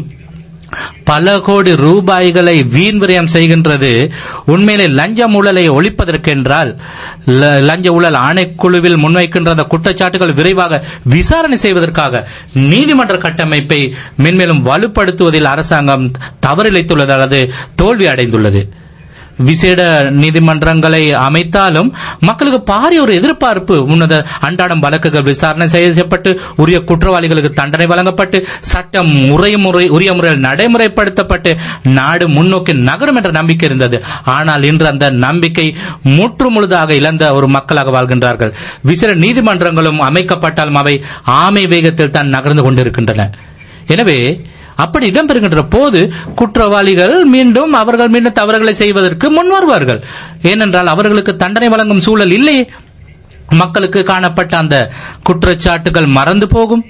பல கோடி ரூபாய்களை வீண் விரயம் செய்கின்றது. உண்மையிலே லஞ்ச ஊழலை ஒழிப்பதற்கென்றால் லஞ்ச ஊழல் ஆணைக்குழுவில் முன்வைக்கின்ற அந்த குற்றச்சாட்டுகள் விரைவாக விசாரணை செய்வதற்காக நீதிமன்ற கட்டமைப்பை மென்மேலும் வலுப்படுத்துவதில் அரசாங்கம் தவறிழைத்துள்ளது அல்லது தோல்வி அடைந்துள்ளது. விசேட நீதிமன்றங்களை அமைத்தாலும் மக்களுக்கு பாரிய ஒரு எதிர்பார்ப்பு. முன்னத அன்றாடம் வழக்குகள் விசாரணை செய்யப்பட்டு உரிய குற்றவாளிகளுக்கு தண்டனை வழங்கப்பட்டு சட்டம் உரிய முறையில் நடைமுறைப்படுத்தப்பட்டு நாடு முன்னோக்கி நகரும் என்ற நம்பிக்கை இருந்தது. ஆனால் இன்று அந்த நம்பிக்கை முற்றுமுழுதாக இழந்த ஒரு மக்களாக வாழ்கின்றார்கள். விசேட நீதிமன்றங்களும் அமைக்கப்பட்டாலும் அவை ஆமை வேகத்தில் தான் நகர்ந்து கொண்டிருக்கின்றன. எனவே அப்படி இடம்பெறுகின்ற போது குற்றவாளிகள் மீண்டும் தவறுகளை செய்வதற்கு முன் வருவார்கள். ஏனென்றால் அவர்களுக்கு தண்டனை வழங்கும் சூழல் இல்லை. மக்களுக்கு காணப்பட்ட அந்த குற்றச்சாட்டுகள் மறந்து போகும்.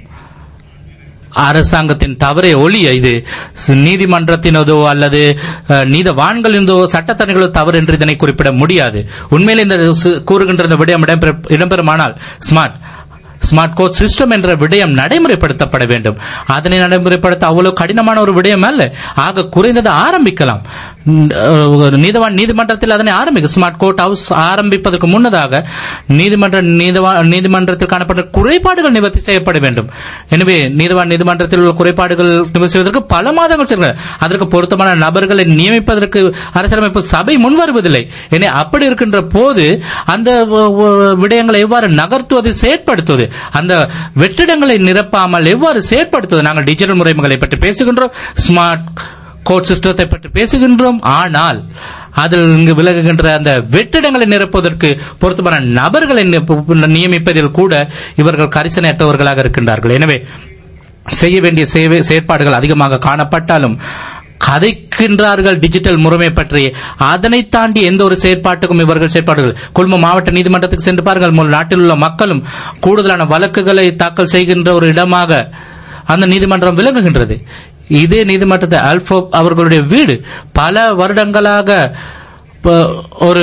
அரசாங்கத்தின் தவறை ஒழிய இது நீதிமன்றத்தினதோ அல்லது நீதவான்களினதோ சட்டத்தரணிகளோ தவறு என்று இதனை குறிப்பிட முடியாது. உண்மையிலே இந்த கூறுகின்ற விடயம் இடம்பெறுமானால் ஸ்மார்ட் கோர்ட் சிஸ்டம் என்ற விடயம் நடைமுறைப்படுத்தப்பட வேண்டும். அதனை நடைமுறைப்படுத்த அவ்வளவு கடினமான ஒரு விடயம் அல்ல. ஆக குறைந்தது ஆரம்பிக்கலாம். நீதிமன்றத்தில் அதனை ஸ்மார்ட் கோர்ட் ஹவுஸ் ஆரம்பிப்பதற்கு முன்னதாக நீதிமன்றத்தில் காணப்பட்ட குறைபாடுகள் நிவர்த்தி செய்யப்பட வேண்டும். எனவே நீதிமன்றத்தில் உள்ள குறைபாடுகள் நிவர்த்தி செய்வதற்கு பல மாதங்கள் செல்கிறது. அதற்கு பொருத்தமான நபர்களை நியமிப்பதற்கு அரசியலமைப்பு சபை முன்வருவதில்லை. எனவே அப்படி இருக்கின்ற போது அந்த விடயங்களை எவ்வாறு நகர்த்துவது, செயற்படுத்துவது, அந்த வெற்றிடங்களை நிரப்பாமல் எவ்வாறு செயற்படுத்துவது? நாங்கள் டிஜிட்டல் முறைமைகளை பற்றி பேசுகின்றோம், ஸ்மார்ட் கோர்ட் சிஸ்டத்தை பற்றி பேசுகின்றோம். ஆனால் அதில் இங்கு விலகுகின்ற அந்த வெற்றிடங்களை நிரப்புவதற்கு பொருத்தமான நபர்களை நியமிப்பதில் கூட இவர்கள் கரிசனையற்றவர்களாக இருக்கின்றார்கள். எனவே செய்ய வேண்டிய செயற்பாடுகள் அதிகமாக காணப்பட்டாலும் கதைக்கின்றார்கள் டிஜிட்டல் முறைமை பற்றி. அதனை தாண்டி எந்த ஒரு செயற்பாட்டுக்கும் இவர்கள் செயற்பாடுகள். கொழும்பு மாவட்ட நீதிமன்றத்துக்கு சென்று பாருங்கள். நாட்டில் உள்ள மக்களும் கூடுதலான வழக்குகளை தாக்கல் செய்கின்ற ஒரு இடமாக அந்த நீதிமன்றம் விளங்குகின்றது. இதே நீதிமன்றத்தை அல்போப் அவர்களுடைய வீடு பல வருடங்களாக ஒரு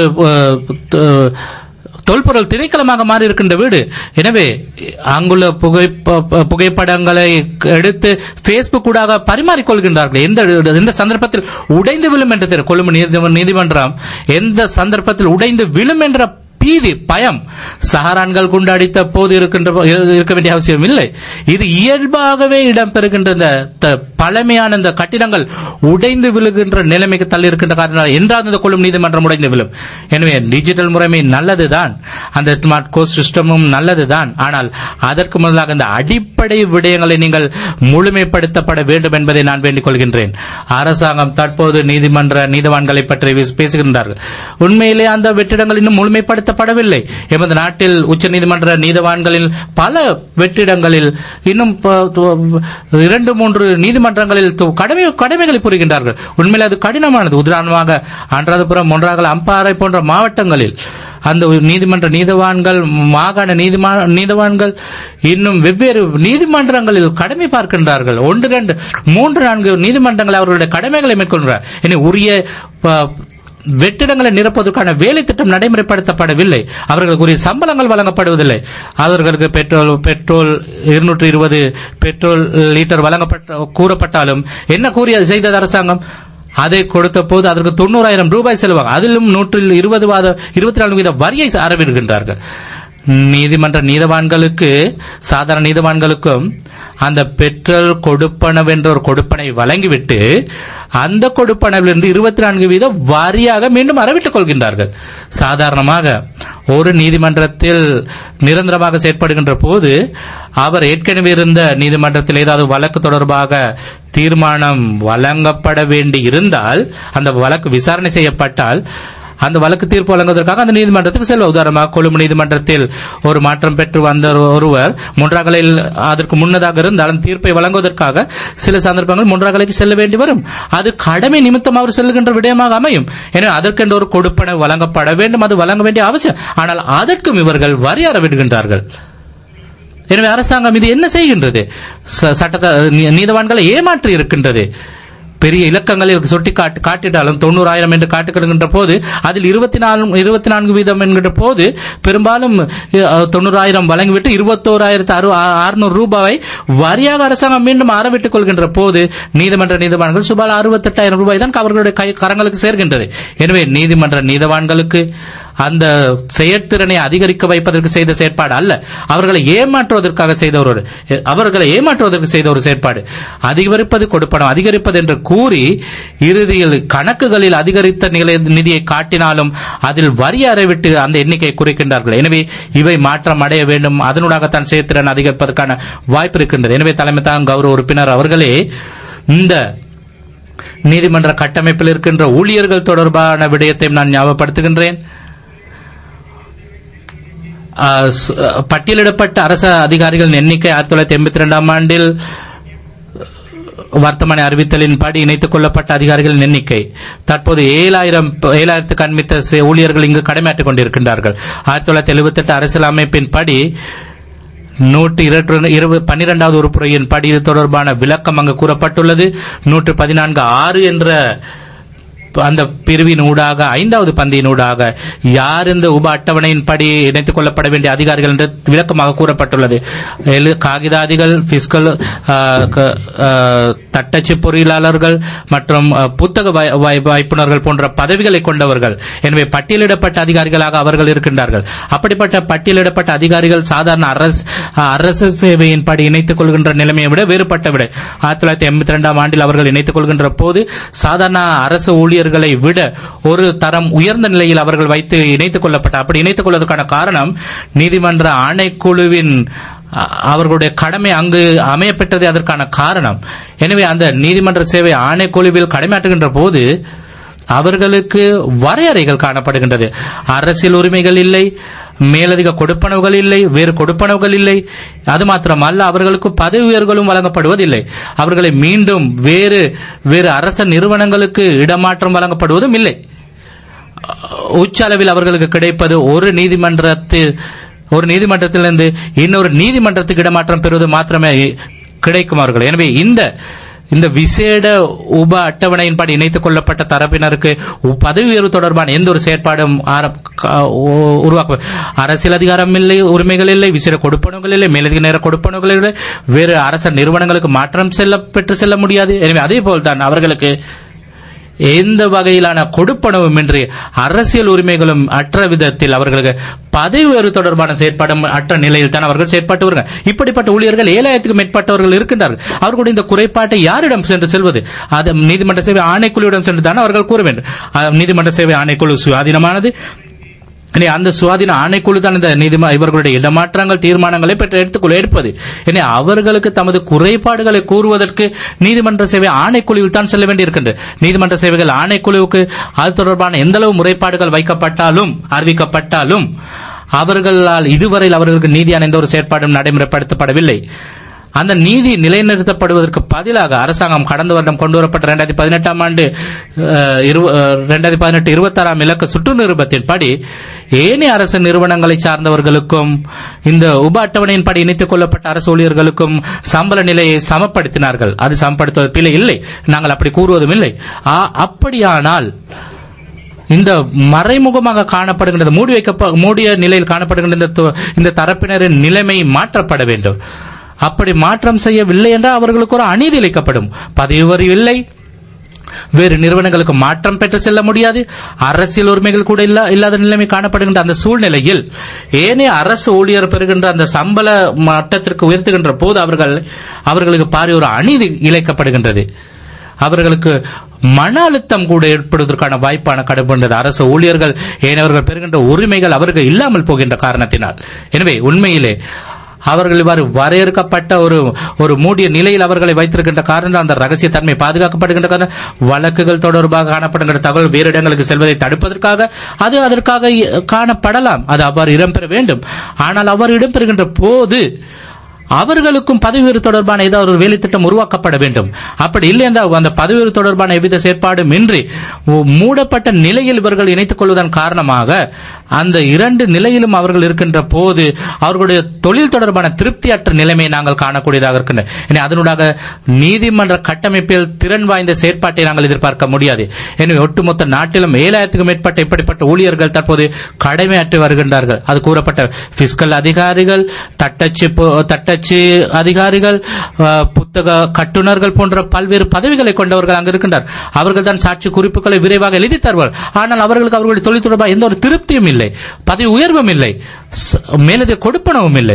தொல்பொருள் திணைக்களமாக மாறி இருக்கின்ற வீடு. எனவே அங்குள்ள புகைப்படங்களை எடுத்து பேஸ்புக் ஊடாக பரிமாறிக்கொள்கின்றார்கள். எந்த சந்தர்ப்பத்தில் உடைந்து விழும் என்று தெரியும். கொழும்பு நீதிமன்றம் எந்த சந்தர்ப்பத்தில் உடைந்து விழும் என்ற பீதி பயம் சஹரான்கள் கொண்டாடித்த போது இருக்க வேண்டிய அவசியம் இல்லை. இது இயல்பாகவே இடம்பெறுகின்ற பழமையான இந்த கட்டிடங்கள் உடைந்து விழுகின்ற நிலைமைக்கு தள்ளி இருக்கின்ற காரணம் என்றால் இந்த கொள்ளும் நீதிமன்றம் உடைந்து விழும். எனவே டிஜிட்டல் முறைமை நல்லதுதான், அந்த ஸ்மார்ட் கோர்ட் சிஸ்டமும் நல்லதுதான். ஆனால் அதற்கு முதலாக இந்த அடிப்படை விடயங்களை நீங்கள் முழுமைப்படுத்தப்பட வேண்டும் என்பதை நான் வேண்டிக் கொள்கின்றேன். அரசாங்கம் தற்போது நீதிவான்களை பற்றி பேசுகின்றார்கள். உண்மையிலே அந்த வெற்றிடங்கள் இன்னும் முழுமைப்படுத்த படவில்லை. எமது நாட்டில் உச்ச நீதிமன்ற நீதிவான்களில் பல வெற்றிடங்களில் இன்னும் 2-3 நீதிமன்றங்களில் கடமைகளை புரிகின்றார்கள். உண்மையில் அது கடினமானது. உதாரணமாக அனுராதபுரம், மொன்றாகல், அம்பாறை போன்ற மாவட்டங்களில் அந்த நீதிமன்ற நீதிவான்கள், மாகாண நீதிவான்கள் இன்னும் வெவ்வேறு நீதிமன்றங்களில் கடமை பார்க்கின்றார்கள். 1, 2, 3, 4 நீதிமன்றங்கள் அவர்களுடைய கடமைகளை மேற்கொள்கிறார். இனி உரிய வெற்றிடங்களை நிரப்புவதற்கான வேலை திட்டம் நடைமுறைப்படுத்தப்படவில்லை. அவர்களுக்கு சம்பளங்கள் வழங்கப்படுவதில்லை. அவர்களுக்கு பெட்ரோல் 220 பெட்ரோல் லிட்டர் கூறப்பட்டாலும் என்ன செய்தது அரசாங்கம்? அதை கொடுத்த போது அதற்கு 90,000 ரூபாய் செலவாகும். அதிலும் 124% வரியை அறவிடுகின்றார்கள். நீதிமன்ற நீதவான்களுக்கு, சாதாரண நீதவான்களுக்கும் அந்த பெட்ரோல் கொடுப்பனவென்ற ஒரு கொடுப்பனை வழங்கிவிட்டு அந்த கொடுப்பனவிலிருந்து 24% வரியாக மீண்டும் அறவிட்டுக் கொள்கின்றார்கள். சாதாரணமாக ஒரு நீதிமன்றத்தில் நிரந்தரமாக செயற்படுகின்ற போது அவர் ஏற்கனவே இருந்த நீதிமன்றத்தில் ஏதாவது வழக்கு தொடர்பாக தீர்மானம் வழங்கப்பட வேண்டி இருந்தால், அந்த வழக்கு விசாரணை செய்யப்பட்டால் அந்த வழக்கு தீர்ப்பு வழங்குவதற்காக அந்த நீதிமன்றத்துக்கு செல்வார். உதாரணமாக கொழும்பு நீதிமன்றத்தில் ஒரு மாற்றம் பெற்று வந்த ஒருவர் மொன்றாகலில் அதற்கு முன்னதாக இருந்தாலும் தீர்ப்பை வழங்குவதற்காக சில சந்தர்ப்பங்கள் மொன்றாகலுக்கு செல்ல வேண்டி வரும். அது கடமை நிமித்தமாக அவர் செல்லுகின்ற விடயமாக அமையும். எனவே அதற்கென்று ஒரு கொடுப்பனை வழங்கப்பட வேண்டும், அது வழங்க வேண்டிய அவசியம். ஆனால் அதற்கும் இவர்கள் வரி அறவிடுகின்றார்கள். எனவே அரசாங்கம் இது என்ன செய்கின்றது? சட்ட நீதிவான்களை ஏமாற்றி இருக்கின்றது. பெரிய இலக்கங்களில் சுட்டி காட்டிட்டாலும் 90,000 என்று காட்டுகின்ற போது அதில் 24% என்கின்ற போது பெரும்பாலும் 90,000 வழங்கிவிட்டு 21,600 ரூபாயை வரியாக அரசாங்கம் மீண்டும் அறவிட்டுக் கொள்கின்ற போது நீதிமன்ற நீதிவான்கள் சுமார் 68,000 ரூபாய் தான் அவர்களுடைய கரங்களுக்கு சேர்கின்றது. எனவே நீதிமன்ற நீதிவான்களுக்கு அந்த செயற்திறனை அதிகரிக்க வைப்பதற்கு செய்த செயற்பாடு அல்ல, அவர்களை ஏமாற்றுவதற்கு செய்த ஒரு செயற்பாடு. அதிகரிப்பது கொடுப்பனம், அதிகரிப்பது என்று கூறி இறுதியில் கணக்குகளில் அதிகரித்த நிதியை காட்டினாலும் அதில் வரி அறவிட்டு அந்த எண்ணிக்கையை குறைக்கின்றார்கள். எனவே இவை மாற்றம் அடைய வேண்டும். அதனூடாகத்தான் செயற்திறன் அதிகரிப்பதற்கான வாய்ப்பு இருக்கின்றது. எனவே தலைமை தாங்கும் கௌரவ உறுப்பினர் அவர்களே, இந்த நீதிமன்ற கட்டமைப்பில் இருக்கின்ற ஊழியர்கள் தொடர்பான விடயத்தையும் நான் ஞாபகப்படுத்துகின்றேன். பட்டியலிடப்பட்ட அரசு அதிகாரிகளின் எண்ணிக்கை 1982 ஆண்டில் வர்த்தமானி அறிவித்தலின்படி இணைத்துக் கொள்ளப்பட்ட அதிகாரிகளின் எண்ணிக்கை தற்போது 7,000 அண்மித்த ஊழியர்கள் இங்கு கடமையாற்றிக் கொண்டிருக்கின்றார்கள். 1978 அரசியல் அமைப்பின் படி 112வது உறுப்புரையின் படி இது தொடர்பான விளக்கம் அங்கு கூறப்பட்டுள்ளது. 114(6) என்ற அந்த பிரிவின் ஊடாக 5வது பந்தியின் ஊடாக யார் இந்த உப அட்டவணையின் படி இணைத்துக் கொள்ளப்பட வேண்டிய அதிகாரிகள் என்று விளக்கமாக கூறப்பட்டுள்ளது. காகிதாதிகள், பிஸ்கல், தட்டச்சு பொறியியலாளர்கள் மற்றும் புத்தக வைப்புனர்கள் போன்ற பதவிகளை கொண்டவர்கள். எனவே பட்டியலிடப்பட்ட அதிகாரிகளாக அவர்கள் இருக்கின்றார்கள். அப்படிப்பட்ட பட்டியலிடப்பட்ட அதிகாரிகள் சாதாரண அரசு சேவையின் படி இணைத்துக் கொள்கின்ற நிலைமையை விட வேறுபட்ட விட 1982 ஆண்டில் அவர்கள் இணைத்துக் கொள்கின்ற போது சாதாரண அரசு ஊழியர்களை விட ஒரு தரம் உயர்ந்த நிலையில் அவர்கள் வைத்து இணைத்துக் கொள்ளப்பட்ட. அப்படி இணைத்துக் கொள்வதற்கான காரணம் நீதிமன்ற ஆணைக்குழுவின் அவர்களுடைய கடமை அங்கு அமையப்பெற்றது அதற்கான காரணம். எனவே அந்த நீதிமன்ற சேவை ஆணைக்குழுவில் கடமையாற்றுகின்ற போது அவர்களுக்கு வரையறைகள் காணப்படுகின்றது. அரசியல் உரிமைகள் இல்லை, மேலதிக கொடுப்பனவுகள் இல்லை, வேறு கொடுப்பனவுகள் இல்லை. அது மாத்திரமல்ல, அவர்களுக்கு பதவி உயர்வுகளும் வழங்கப்படுவதில்லை. அவர்களை மீண்டும் வேறு அரச நிறுவனங்களுக்கு இடமாற்றம் வழங்கப்படுவதும் இல்லை. உச்ச அளவில் அவர்களுக்கு கிடைப்பது ஒரு நீதிமன்றத்திலிருந்து இன்னொரு நீதிமன்றத்துக்கு இடமாற்றம் பெறுவது மாத்திரமே கிடைக்கும் அவர்கள். எனவே இந்த விசேட உப அட்டவணையின்படி இணைத்துக் கொள்ளப்பட்ட தரப்பினருக்கு பதவி உயர்வு தொடர்பான எந்த ஒரு செயற்பாடும் உருவாக்க அரசியல் அதிகாரம் இல்லை, உரிமைகள் இல்லை, விசேட கொடுப்பனவுகள் இல்லை, மேலதிக நேர கொடுப்பனவுகள் இல்லை, வேறு அரச நிறுவனங்களுக்கு மாற்றம் பெற்று செல்ல முடியாது. எனவே அதே போல்தான் அவர்களுக்கு எந்த வகையிலான கொடுப்பனவுமின்றி அரசியல் உரிமைகளும் அற்ற விதத்தில் அவர்களுக்கு பதவி உயர்வு தொடர்பான செயற்பாடும் அற்ற நிலையில் தான் அவர்கள் செயற்பட்டு வருகிறார். இப்படிப்பட்ட ஊழியர்கள் 7000க்கும் மேற்பட்டவர்கள் இருக்கின்றார்கள். அவர்களுடைய இந்த குறைபாட்டை யாரிடம் சென்று செல்வது? அது நீதிமன்ற சேவை ஆணைக்குழுவிடம் சென்று தான் அவர்கள் கூற வேண்டும். நீதிமன்ற சேவை ஆணைக்குழு சுயாதீனமானது. அந்த சுவாதீன ஆணைக்குழு தான் இந்த இவர்களுடைய இடமாற்றங்கள் தீர்மானங்களை எடுப்பது. எனவே அவர்களுக்கு தமது குறைபாடுகளை கூறுவதற்கு நீதிமன்ற சேவை ஆணைக்குழுவில் தான் செல்ல வேண்டியிருக்கின்றது. நீதிமன்ற சேவைகள் ஆணைக்குழுவுக்கு அது தொடர்பான எந்தளவு முறைப்பாடுகள் அறிவிக்கப்பட்டாலும் அவர்களால் இதுவரையில் அவர்களுக்கு நீதியான எந்த ஒரு செயற்பாடும் நடைமுறைப்படுத்தப்படவில்லை. அந்த நீதி நிலைநிறுத்தப்படுவதற்கு பதிலாக அரசாங்கம் கடந்த வருடம் கொண்டுவரப்பட்ட 2018 ஆண்டு 2018-26 இலக்க சுற்று நிருபத்தின்படி ஏனைய அரசு நிறுவனங்களை சார்ந்தவர்களுக்கும் இந்த உப அட்டவணையின்படி இணைத்துக் கொள்ளப்பட்ட அரசு ஊழியர்களுக்கும் சம்பள நிலையை சமப்படுத்தினார்கள். அது சமப்படுத்துவது பிழை இல்லை, நாங்கள் அப்படி கூறுவதும் இல்லை. அப்படியானால் இந்த மறைமுகமாக காணப்படுகின்ற மூடிய நிலையில் காணப்படுகின்ற இந்த தரப்பினரின் நிலைமை மாற்றப்பட வேண்டும். அப்படி மாற்றம் செய்யவில்லை என்றால் அவர்களுக்கு ஒரு அநீதி இழைக்கப்படும். பதவி உயர்வு இல்லை, வேறு நிறுவனங்களுக்கு மாற்றம் பெற்று செல்ல முடியாது, அரசியல் உரிமைகள் கூட இல்லாத நிலைமை காணப்படுகின்ற அந்த சூழ்நிலையில் ஏனைய அரசு ஊழியர் பெறுகின்ற அந்த சம்பள மட்டத்திற்கு உயர்த்துகின்ற போது அவர்களுக்கு பாரிய ஒரு அநீதி இழைக்கப்படுகின்றது. அவர்களுக்கு மன அழுத்தம் கூட ஏற்படுவதற்கான வாய்ப்பான கடுமையானது. அரசு ஊழியர்கள் ஏனையவர்கள் பெறுகின்ற உரிமைகள் அவர்கள் இல்லாமல் போகின்ற காரணத்தினால். எனவே உண்மையிலே அவர்கள் இவ்வாறு வரையறுக்கப்பட்ட ஒரு மூடிய நிலையில் அவர்களை வைத்திருக்கின்ற காரணம் அந்த ரகசியத்தன்மை பாதுகாக்கப்படுகின்ற காரணம் வழக்குகள் தொடர்பாக காணப்படுகின்ற தகவல் வேறு இடங்களுக்கு செல்வதை தடுப்பதற்காக அதற்காக காணப்படலாம். அது அவ்வாறு இடம்பெற வேண்டும். ஆனால் அவ்வாறு இடம்பெறுகின்ற போது அவர்களுக்கும் பதவி உயர்வு தொடர்பான ஏதாவது ஒரு வேலை திட்டம் உருவாக்கப்பட வேண்டும். அப்படி இல்லை என்றால் அந்த பதவி உயர்வு தொடர்பான எவ்வித செயற்பாடும் இன்றி மூடப்பட்ட நிலையில் இவர்கள் இணைத்துக் கொள்வதன் காரணமாக அந்த இரண்டு நிலையிலும் அவர்கள் இருக்கின்ற போது அவர்களுடைய தொழில் தொடர்பான திருப்தியற்ற நிலைமையை நாங்கள் காணக்கூடியதாக இருக்கின்றன. அதனூடாக நீதிமன்ற கட்டமைப்பில் திறன் வாய்ந்த செயற்பாட்டை நாங்கள் எதிர்பார்க்க முடியாது. எனவே ஒட்டுமொத்த நாட்டிலும் 7000க்கும் மேற்பட்ட இப்படிப்பட்ட ஊழியர்கள் தற்போது கடமையாற்றி வருகின்றார்கள். அது கூறப்பட்ட பிஸ்கல் அதிகாரிகள், தட்டச்சு அதிகாரிகள், புத்தக கட்டுநர்கள் போன்ற பல்வேறு பதவிகளை கொண்டவர்கள் அங்கு இருக்கின்றார். அவர்கள் தான் சாட்சி குறிப்புகளை விரைவாக எழுதி தருவார்கள். ஆனால் அவர்களுக்கு அவர்களுடைய தொழில் தொடர்பாக எந்த ஒரு திருப்தியும் இல்லை, பதவி உயர்வும் இல்லை, மேலதிக கொடுப்பனவும் இல்லை.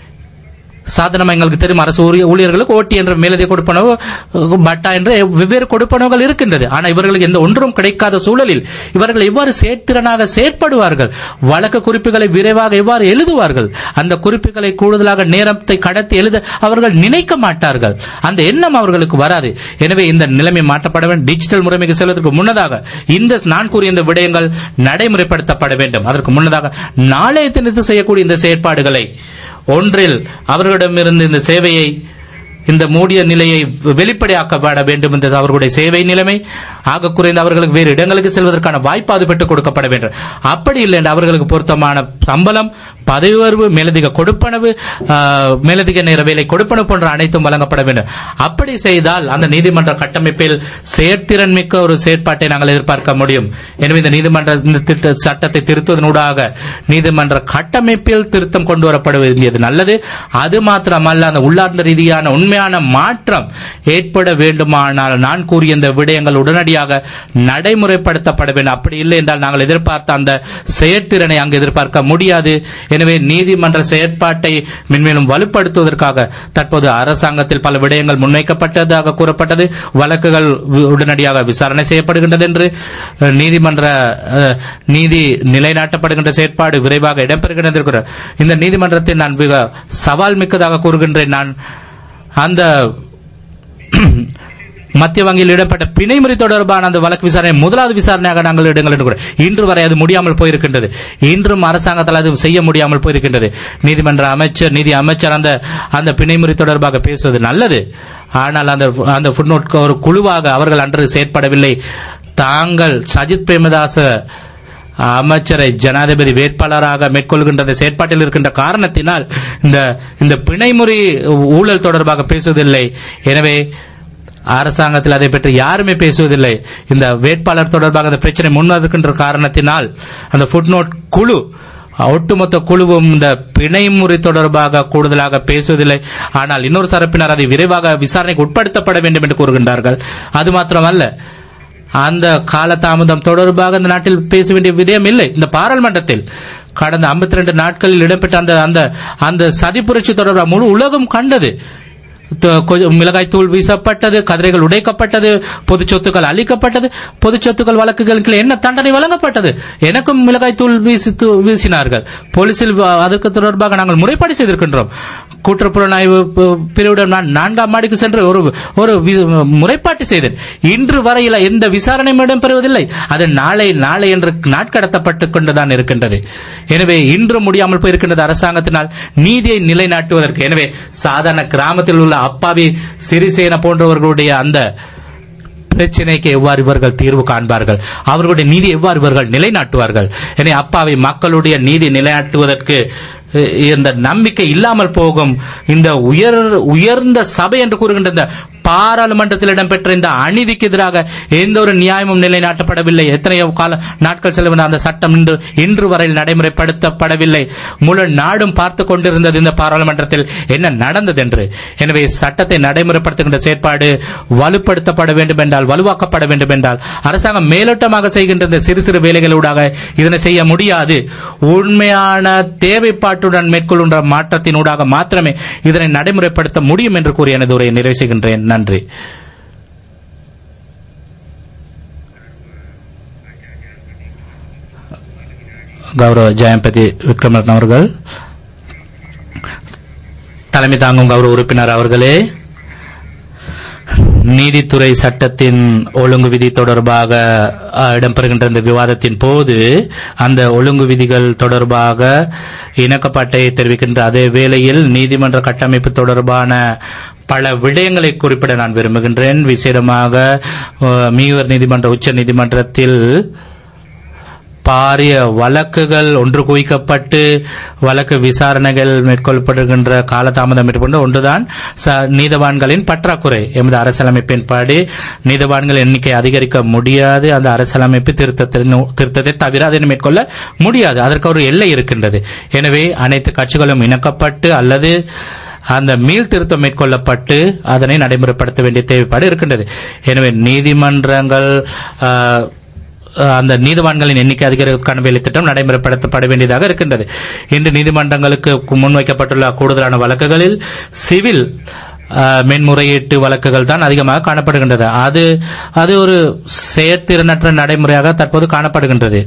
சாதனமா எங்களுக்கு தெரியும், அரசு ஊழியர்களுக்கு ஓட்டி என்ற மேலதிக கொடுப்பனவு, பட்டா என்ற வெவ்வேறு கொடுப்பனவுகள் இருக்கின்றது. ஆனால் இவர்களுக்கு எந்த ஒன்றும் கிடைக்காத சூழலில் இவர்கள் எவ்வாறு செயற்திறனாக செயற்படுவார்கள்? வழக்கு குறிப்புகளை விரைவாக எவ்வாறு எழுதுவார்கள்? அந்த குறிப்புகளை கூடுதலாக நேரத்தை கடத்தி எழுத அவர்கள் நினைக்க மாட்டார்கள். அந்த எண்ணம் அவர்களுக்கு வராது. எனவே இந்த நிலைமை மாற்றப்பட வேண்டும். டிஜிட்டல் முறைமைக்கு செல்வதற்கு முன்னதாக நான் கூறிய இந்த விடயங்கள் நடைமுறைப்படுத்தப்பட வேண்டும். அதற்கு முன்னதாக நாளைய தினத்து செய்யக்கூடிய இந்த செயற்பாடுகளை ஒன்றில் அவர்களிடமிருந்து இந்த சேவையை, இந்த மூடிய நிலையை வெளிப்படையாக்கப்பட வேண்டும் என்ற அவர்களுடைய சேவை நிலைமை ஆக குறைந்த அவர்களுக்கு வேறு இடங்களுக்கு செல்வதற்கான வாய்ப்பு அது பெற்றுக் கொடுக்கப்பட வேண்டும். அப்படி இல்லை என்று அவர்களுக்கு பொருத்தமான சம்பளம், பதவி உயர்வு, மேலதிக கொடுப்பனவு, மேலதிக நேர வேலை கொடுப்பனவு போன்ற அனைத்தும் வழங்கப்பட வேண்டும். அப்படி செய்தால் அந்த நீதிமன்ற கட்டமைப்பில் செயற்திறன் மிக்க ஒரு செயற்பாட்டை நாங்கள் எதிர்பார்க்க முடியும். எனவே இந்த நீதிமன்ற சட்டத்தை திருத்துவதனூடாக நீதிமன்ற கட்டமைப்பில் திருத்தம் கொண்டு வரப்பட வேண்டியது நல்லது. அது மாத்திரமல்ல, அந்த உள்ளார்ந்த ரீதியான உண்மையான மாற்றம் ஏற்பட வேண்டுமானால் நான் கூறிய இந்த விடயங்கள் உடனடியாக நடைமுறைப்படுத்தப்பட வேண்டும். அப்படி இல்லை என்றால் நாங்கள் எதிர்பார்த்த அந்த செயற்திறனை அங்கு எதிர்பார்க்க முடியாது. எனவே நீதிமன்ற செயற்பாட்டை மென்மேலும் வலுப்படுத்துவதற்காக தற்போது அரசாங்கத்தில் பல விடயங்கள் முன்வைக்கப்பட்டதாக கூறப்பட்டது. வழக்குகள் உடனடியாக விசாரணை செய்யப்படுகின்றது என்று, நீதி நிலைநாட்டப்படுகின்ற செயற்பாடு விரைவாக இடம்பெறுகின்றது. இந்த நீதிமன்றத்தை நான் மிக சவால் மிக்கதாக கூறுகின்றேன். நான் அந்த மத்திய வங்கியில் இடம்பெற்ற பிணைமுறை தொடர்பான அந்த வழக்கு விசாரணை முதலாவது விசாரணையாக நாங்கள் இடங்கள் என்று கூட இன்று வரை அது முடியாமல் போயிருக்கின்றது. இன்றும் அரசாங்கத்தால் அது செய்ய முடியாமல் போயிருக்கின்றது. நீதிமன்ற அமைச்சர் நீதி அமைச்சர் அந்த பிணைமுறை தொடர்பாக பேசுவது நல்லது. ஆனால் அந்த ஃபுட்நோட் ஒரு குழுவாக அவர்கள் அன்று செயற்படவில்லை. தாங்கள் சஜித் பிரேமதாச அமைச்சரை ஜனாதிபதி வேட்பாளராக மேற்கொள்கின்ற செயற்பாட்டில் இருக்கின்ற காரணத்தினால் இந்த பிணைமுறை ஊழல் தொடர்பாக பேசுவதில்லை. எனவே அரசாங்கத்தில் அதை பற்றி யாருமே பேசுவதில்லை. இந்த வேட்பாளர் தொடர்பாக அந்த பிரச்சனை முன்வருகின்ற காரணத்தினால் அந்த ஃபுட்நோட் குழு ஒட்டுமொத்த குழுவும் இந்த பிணைமுறை தொடர்பாக கூடுதலாக பேசுவதில்லை. ஆனால் இன்னொரு தரப்பினர் அதை விரைவாக விசாரணைக்கு உட்படுத்தப்பட வேண்டும் என்று கூறுகின்றார்கள். அது மாத்திரமல்ல, அந்த காலதாமதம் தொடர்பாக இந்த நாட்டில் பேச வேண்டிய விடயம் இல்லை. இந்த பாராளுமன்றத்தில் கடந்த 52 நாட்களில் இடம்பெற்ற அந்த சதி புரட்சி தொடர்பாக முழு உலகம் கண்டது. மிளகாய் தூள் வீசப்பட்டது, கதிரைகள் உடைக்கப்பட்டது, பொது சொத்துக்கள் அளிக்கப்பட்டது, பொது சொத்துக்கள் வழக்குகளுக்கு என்ன தண்டனை வழங்கப்பட்டது. எனக்கும் மிளகாய் தூள் வீசினார்கள். போலீசில் அதற்கு தொடர்பாக நாங்கள் முறைப்பாடு செய்திருக்கின்றோம். குற்றப்புலனாய்வு பிரிவுடன் நான் 4ஆம் மாடிக்கு சென்று ஒரு முறைப்பாட்டு செய்தேன். இன்று வரையில் எந்த விசாரணையும் இடம்பெறுவதில்லை. அது நாளை என்று நாட்கடத்தப்பட்டுக் கொண்டுதான் இருக்கின்றது. எனவே இன்று முடியாமல் போயிருக்கின்றது அரசாங்கத்தினால் நீதியை நிலைநாட்டுவதற்கு. எனவே சாதாரண கிராமத்தில் உள்ள அப்பாவி சிறிசேன போன்றவர்களுடைய அந்த பிரச்சனைக்கு எவ்வாறு இவர்கள் தீர்வு காண்பார்கள்? அவர்களுடைய நீதி எவ்வாறு இவர்கள் நிலைநாட்டுவார்கள்? எனவே அப்பாவி மக்களுடைய நீதி நிலைநாட்டுவதற்கு இந்த நம்பிக்கை இல்லாமல் போகும். இந்த உயர்ந்த சபை என்று கூறுகின்ற இந்த பாராளுமன்றத்தில் இடம்பெற்ற இந்த அநீதிக்கு எதிராக எந்த ஒரு நியாயமும் நிலைநாட்டப்படவில்லை. எத்தனையோ நாட்கள் செலவின அந்த சட்டம் இன்று வரையில் நடைமுறைப்படுத்தப்படவில்லை. முழு நாடும் பார்த்துக் கொண்டிருந்தது இந்த பாராளுமன்றத்தில் என்ன நடந்தது என்று. எனவே சட்டத்தை நடைமுறைப்படுத்துகின்ற செயற்பாடு வலுப்படுத்தப்பட வேண்டும் என்றால், வலுவாக்கப்பட வேண்டும் என்றால், அரசாங்கம் மேலோட்டமாக செய்கின்ற இந்த சிறு சிறு வேலைகளூடாக இதனை செய்ய முடியாது. உண்மையான தேவைப்பாட்டுடன் மேற்கொள்கின்ற மாற்றத்தினூடாக மாத்திரமே இதனை நடைமுறைப்படுத்த முடியும் என்று கூறி எனது உரையை நிறைவு செய்கின்றேன். நன்றி. கௌரவ ஜெயம்பதி விக்ரமரத்ன அவர்கள், தலைமை தாங்கும் கௌரவ உறுப்பினர் அவர்களே, நீதித்துறை சட்டத்தின் ஒழுங்கு விதி தொடர்பாக இடம்பெறுகின்ற இந்த விவாதத்தின் போது அந்த ஒழுங்கு விதிகள் தொடர்பாக இணக்கப்பாட்டை தெரிவிக்கின்ற அதே வேளையில் நீதிமன்ற கட்டமைப்பு தொடர்பான பல விடயங்களை குறிப்பிட நான் விரும்புகின்றேன். விசேடமாக மீவர் நீதிமன்ற உச்ச நீதிமன்றத்தில் பாரிய வழக்குகள் ஒன்று குவிக்கப்பட்டு வழக்கு விசாரணைகள் மேற்கொள்ளப்படுகின்ற காலதாமதம் ஏற்பட்ட ஒன்றுதான் நீதவான்களின் பற்றாக்குறை. எமது அரசியலமைப்பின்படி நீதவான்கள் எண்ணிக்கை அதிகரிக்க முடியாது. அந்த அரசியலமைப்பு திருத்தத்தை தவிர அதனை மேற்கொள்ள முடியாது. அதற்கு ஒரு எல்லை இருக்கின்றது. எனவே அனைத்து கட்சிகளும் இணக்கப்பட்டு அல்லது அந்த மீள் திருத்தம் மேற்கொள்ளப்பட்டு அதனை நடைமுறைப்படுத்த வேண்டிய தேவைப்பாடு இருக்கின்றது. எனவே நீதிமன்றங்கள் அந்த நீதிவான்களின் எண்ணிக்கை அதிகரிப்பதற்கான வேலை திட்டம் நடைமுறைப்படுத்தப்பட வேண்டியதாக இருக்கின்றது. இன்று நீதிமன்றங்களுக்கு முன்வைக்கப்பட்டுள்ள கூடுதலான வழக்குகளில் சிவில் மேன்முறையீட்டு வழக்குகள் தான் அதிகமாக காணப்படுகின்றது. அது ஒரு செயற்திறனற்ற நடைமுறையாக தற்போது காணப்படுகின்றது.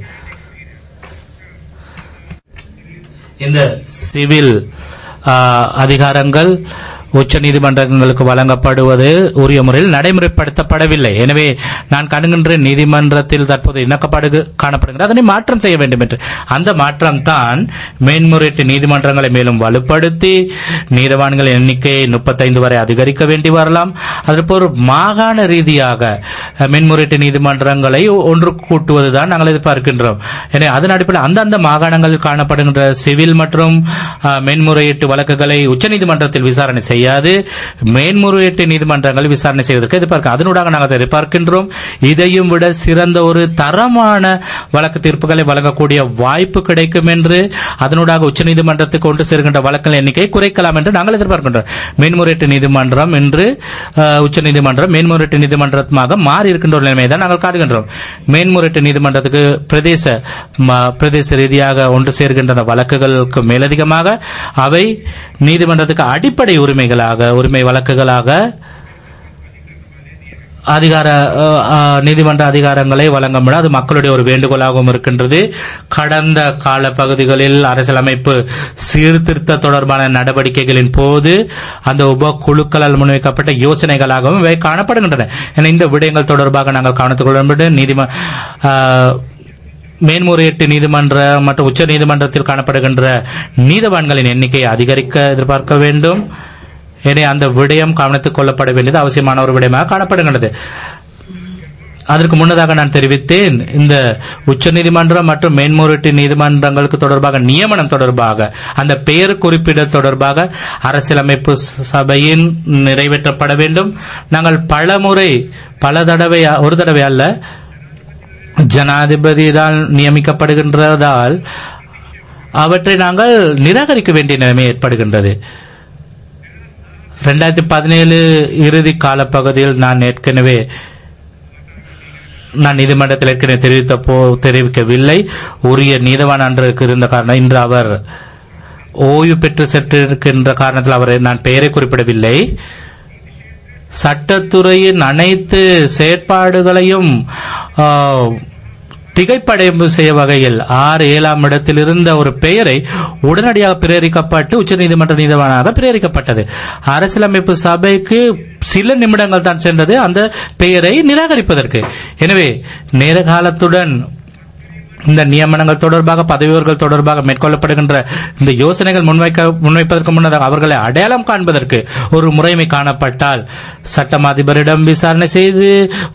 இந்த சிவில் அதிகாரங்கள் உச்ச நீதிமன்றங்களுக்கு வழங்கப்படுவது உரிய முறையில் நடைமுறைப்படுத்தப்படவில்லை. எனவே நான் காணுகின்ற நீதிமன்றத்தில் தற்போது இணக்கப்பாடு காணப்படுகிறது. அதனை மாற்றம் செய்ய வேண்டும் என்று அந்த மாற்றம் தான் மேன்முறையீட்டு நீதிமன்றங்களை மேலும் வலுப்படுத்தி நீதிவான்கள் எண்ணிக்கையை 35 வரை அதிகரிக்க வேண்டி வரலாம். அதற்கு ஒரு மாகாண ரீதியாக மேன்முறையீட்டு நீதிமன்றங்களை ஒன்று கூட்டுவதுதான் நாங்கள் எதிர்பார்க்கின்றோம். எனவே அதன் அடிப்படையில் அந்தந்த மாகாணங்களில் காணப்படுகின்ற சிவில் மற்றும் மேன்முறையீட்டு வழக்குகளை உச்சநீதிமன்றத்தில் விசாரணை செய்யாது மேன்முறையீட்டு நீதிமன்றங்கள் விசாரணை செய்வதற்கு எதிர்பார்க்க அதனூடாக நாங்கள் எதிர்பார்க்கின்றோம். இதையும் விட சிறந்த ஒரு தரமான வழக்கு தீர்ப்புகளை வழங்கக்கூடிய வாய்ப்பு கிடைக்கும் என்று அதனூடாக உச்சநீதிமன்றத்துக்கு கொண்டு சேர்கின்ற வழக்குகள் எண்ணிக்கையை குறைக்கலாம் என்று நாங்கள் எதிர்பார்க்கின்றோம். மேன்முறையீட்டு நீதிமன்றம் என்று உச்சநீதிமன்றம் மேன்முறையீட்டு நீதிமன்றமாக மாறி இருக்கின்ற நிலைமையை நாங்கள் காட்டுகின்றோம். மேன்முறையீட்டு நீதிமன்றத்துக்கு பிரதேச ரீதியாக ஒன்று சேர்கின்ற வழக்குகளுக்கு மேலதிகமாக அவை நீதிமன்றத்துக்கு அடிப்படை உரிமை வழக்குகளாக நீதிமன்ற அதிகாரங்களை வழங்க முடியாது. அது மக்களுடைய ஒரு வேண்டுகோளாகவும் இருக்கின்றது. கடந்த கால பகுதிகளில் அரசியலமைப்பு சீர்திருத்த தொடர்பான நடவடிக்கைகளின் போது அந்த உப குழுக்களால் முன்வைக்கப்பட்ட யோசனைகளாகவும் இவை காணப்படுகின்றன. இந்த விடயங்கள் தொடர்பாக நாங்கள் கவனத்துக் கொள்ள வேண்டும். மேன்முறையீட்டு நீதிமன்றம் மற்றும் உச்ச நீதிமன்றத்தில் காணப்படுகின்ற நீதிவான்களின் எண்ணிக்கையை அதிகரிக்க எதிர்பார்க்க வேண்டும். எனவே அந்த விடயம் கவனத்துக் கொள்ளப்பட வேண்டியது அவசியமான ஒரு விடயமாக காணப்படுகின்றது. அதற்கு முன்னதாக நான் தெரிவித்தேன், இந்த உச்ச நீதிமன்றம் மற்றும் மேன்முறையீட்டு நீதிமன்றங்களுக்கு தொடர்பாக நியமனம் தொடர்பாக அந்த பெயர் குறிப்பிடல் தொடர்பாக அரசியலமைப்பு சபையின் நிறைவேற்றப்பட வேண்டும். நாங்கள் ஒரு தடவை அல்ல, ஜனாதிபதியால் நியமிக்கப்படுகின்றதால் அவற்றை நாங்கள் நிராகரிக்க வேண்டிய நிலைமை ஏற்படுகின்றது. 2017 இறுதி காலப்பகுதியில் நான் நீதிமன்றத்தில் ஏற்கனவே தெரிவிக்கவில்லை. உரிய நீதவான் அன்றைக்கு இருந்த காரணம் இன்று அவர் ஓய்வு பெற்று சென்றிருக்கின்ற காரணத்தில் அவரை நான் பெயரை குறிப்பிடவில்லை. சட்டத்துறையின் அனைத்து செயற்பாடுகளையும் திகைப்படைப்பு செய்ய வகையில் 6-7ஆம் இடத்தில் இருந்த ஒரு பெயரை உடனடியாக பிரேரிக்கப்பட்டு உச்சநீதிமன்ற நீதிவானாக பிரேரிக்கப்பட்டது. அரசியலமைப்பு சபைக்கு சில நிமிடங்கள் தான் சென்றது அந்த பெயரை நிராகரிப்பதற்கு. எனவே நேர காலத்துடன் இந்த நியமனங்கள் தொடர்பாக பதவிகள் தொடர்பாக மேற்கொள்ளப்படுகின்ற இந்த யோசனைகள் முன்வைப்பதற்கு முன்னதாக அவர்களை அடையாளம் காண்பதற்கு ஒரு முறைமை காணப்பட்டால் சட்டம் அதிபரிடம் விசாரணை செய்து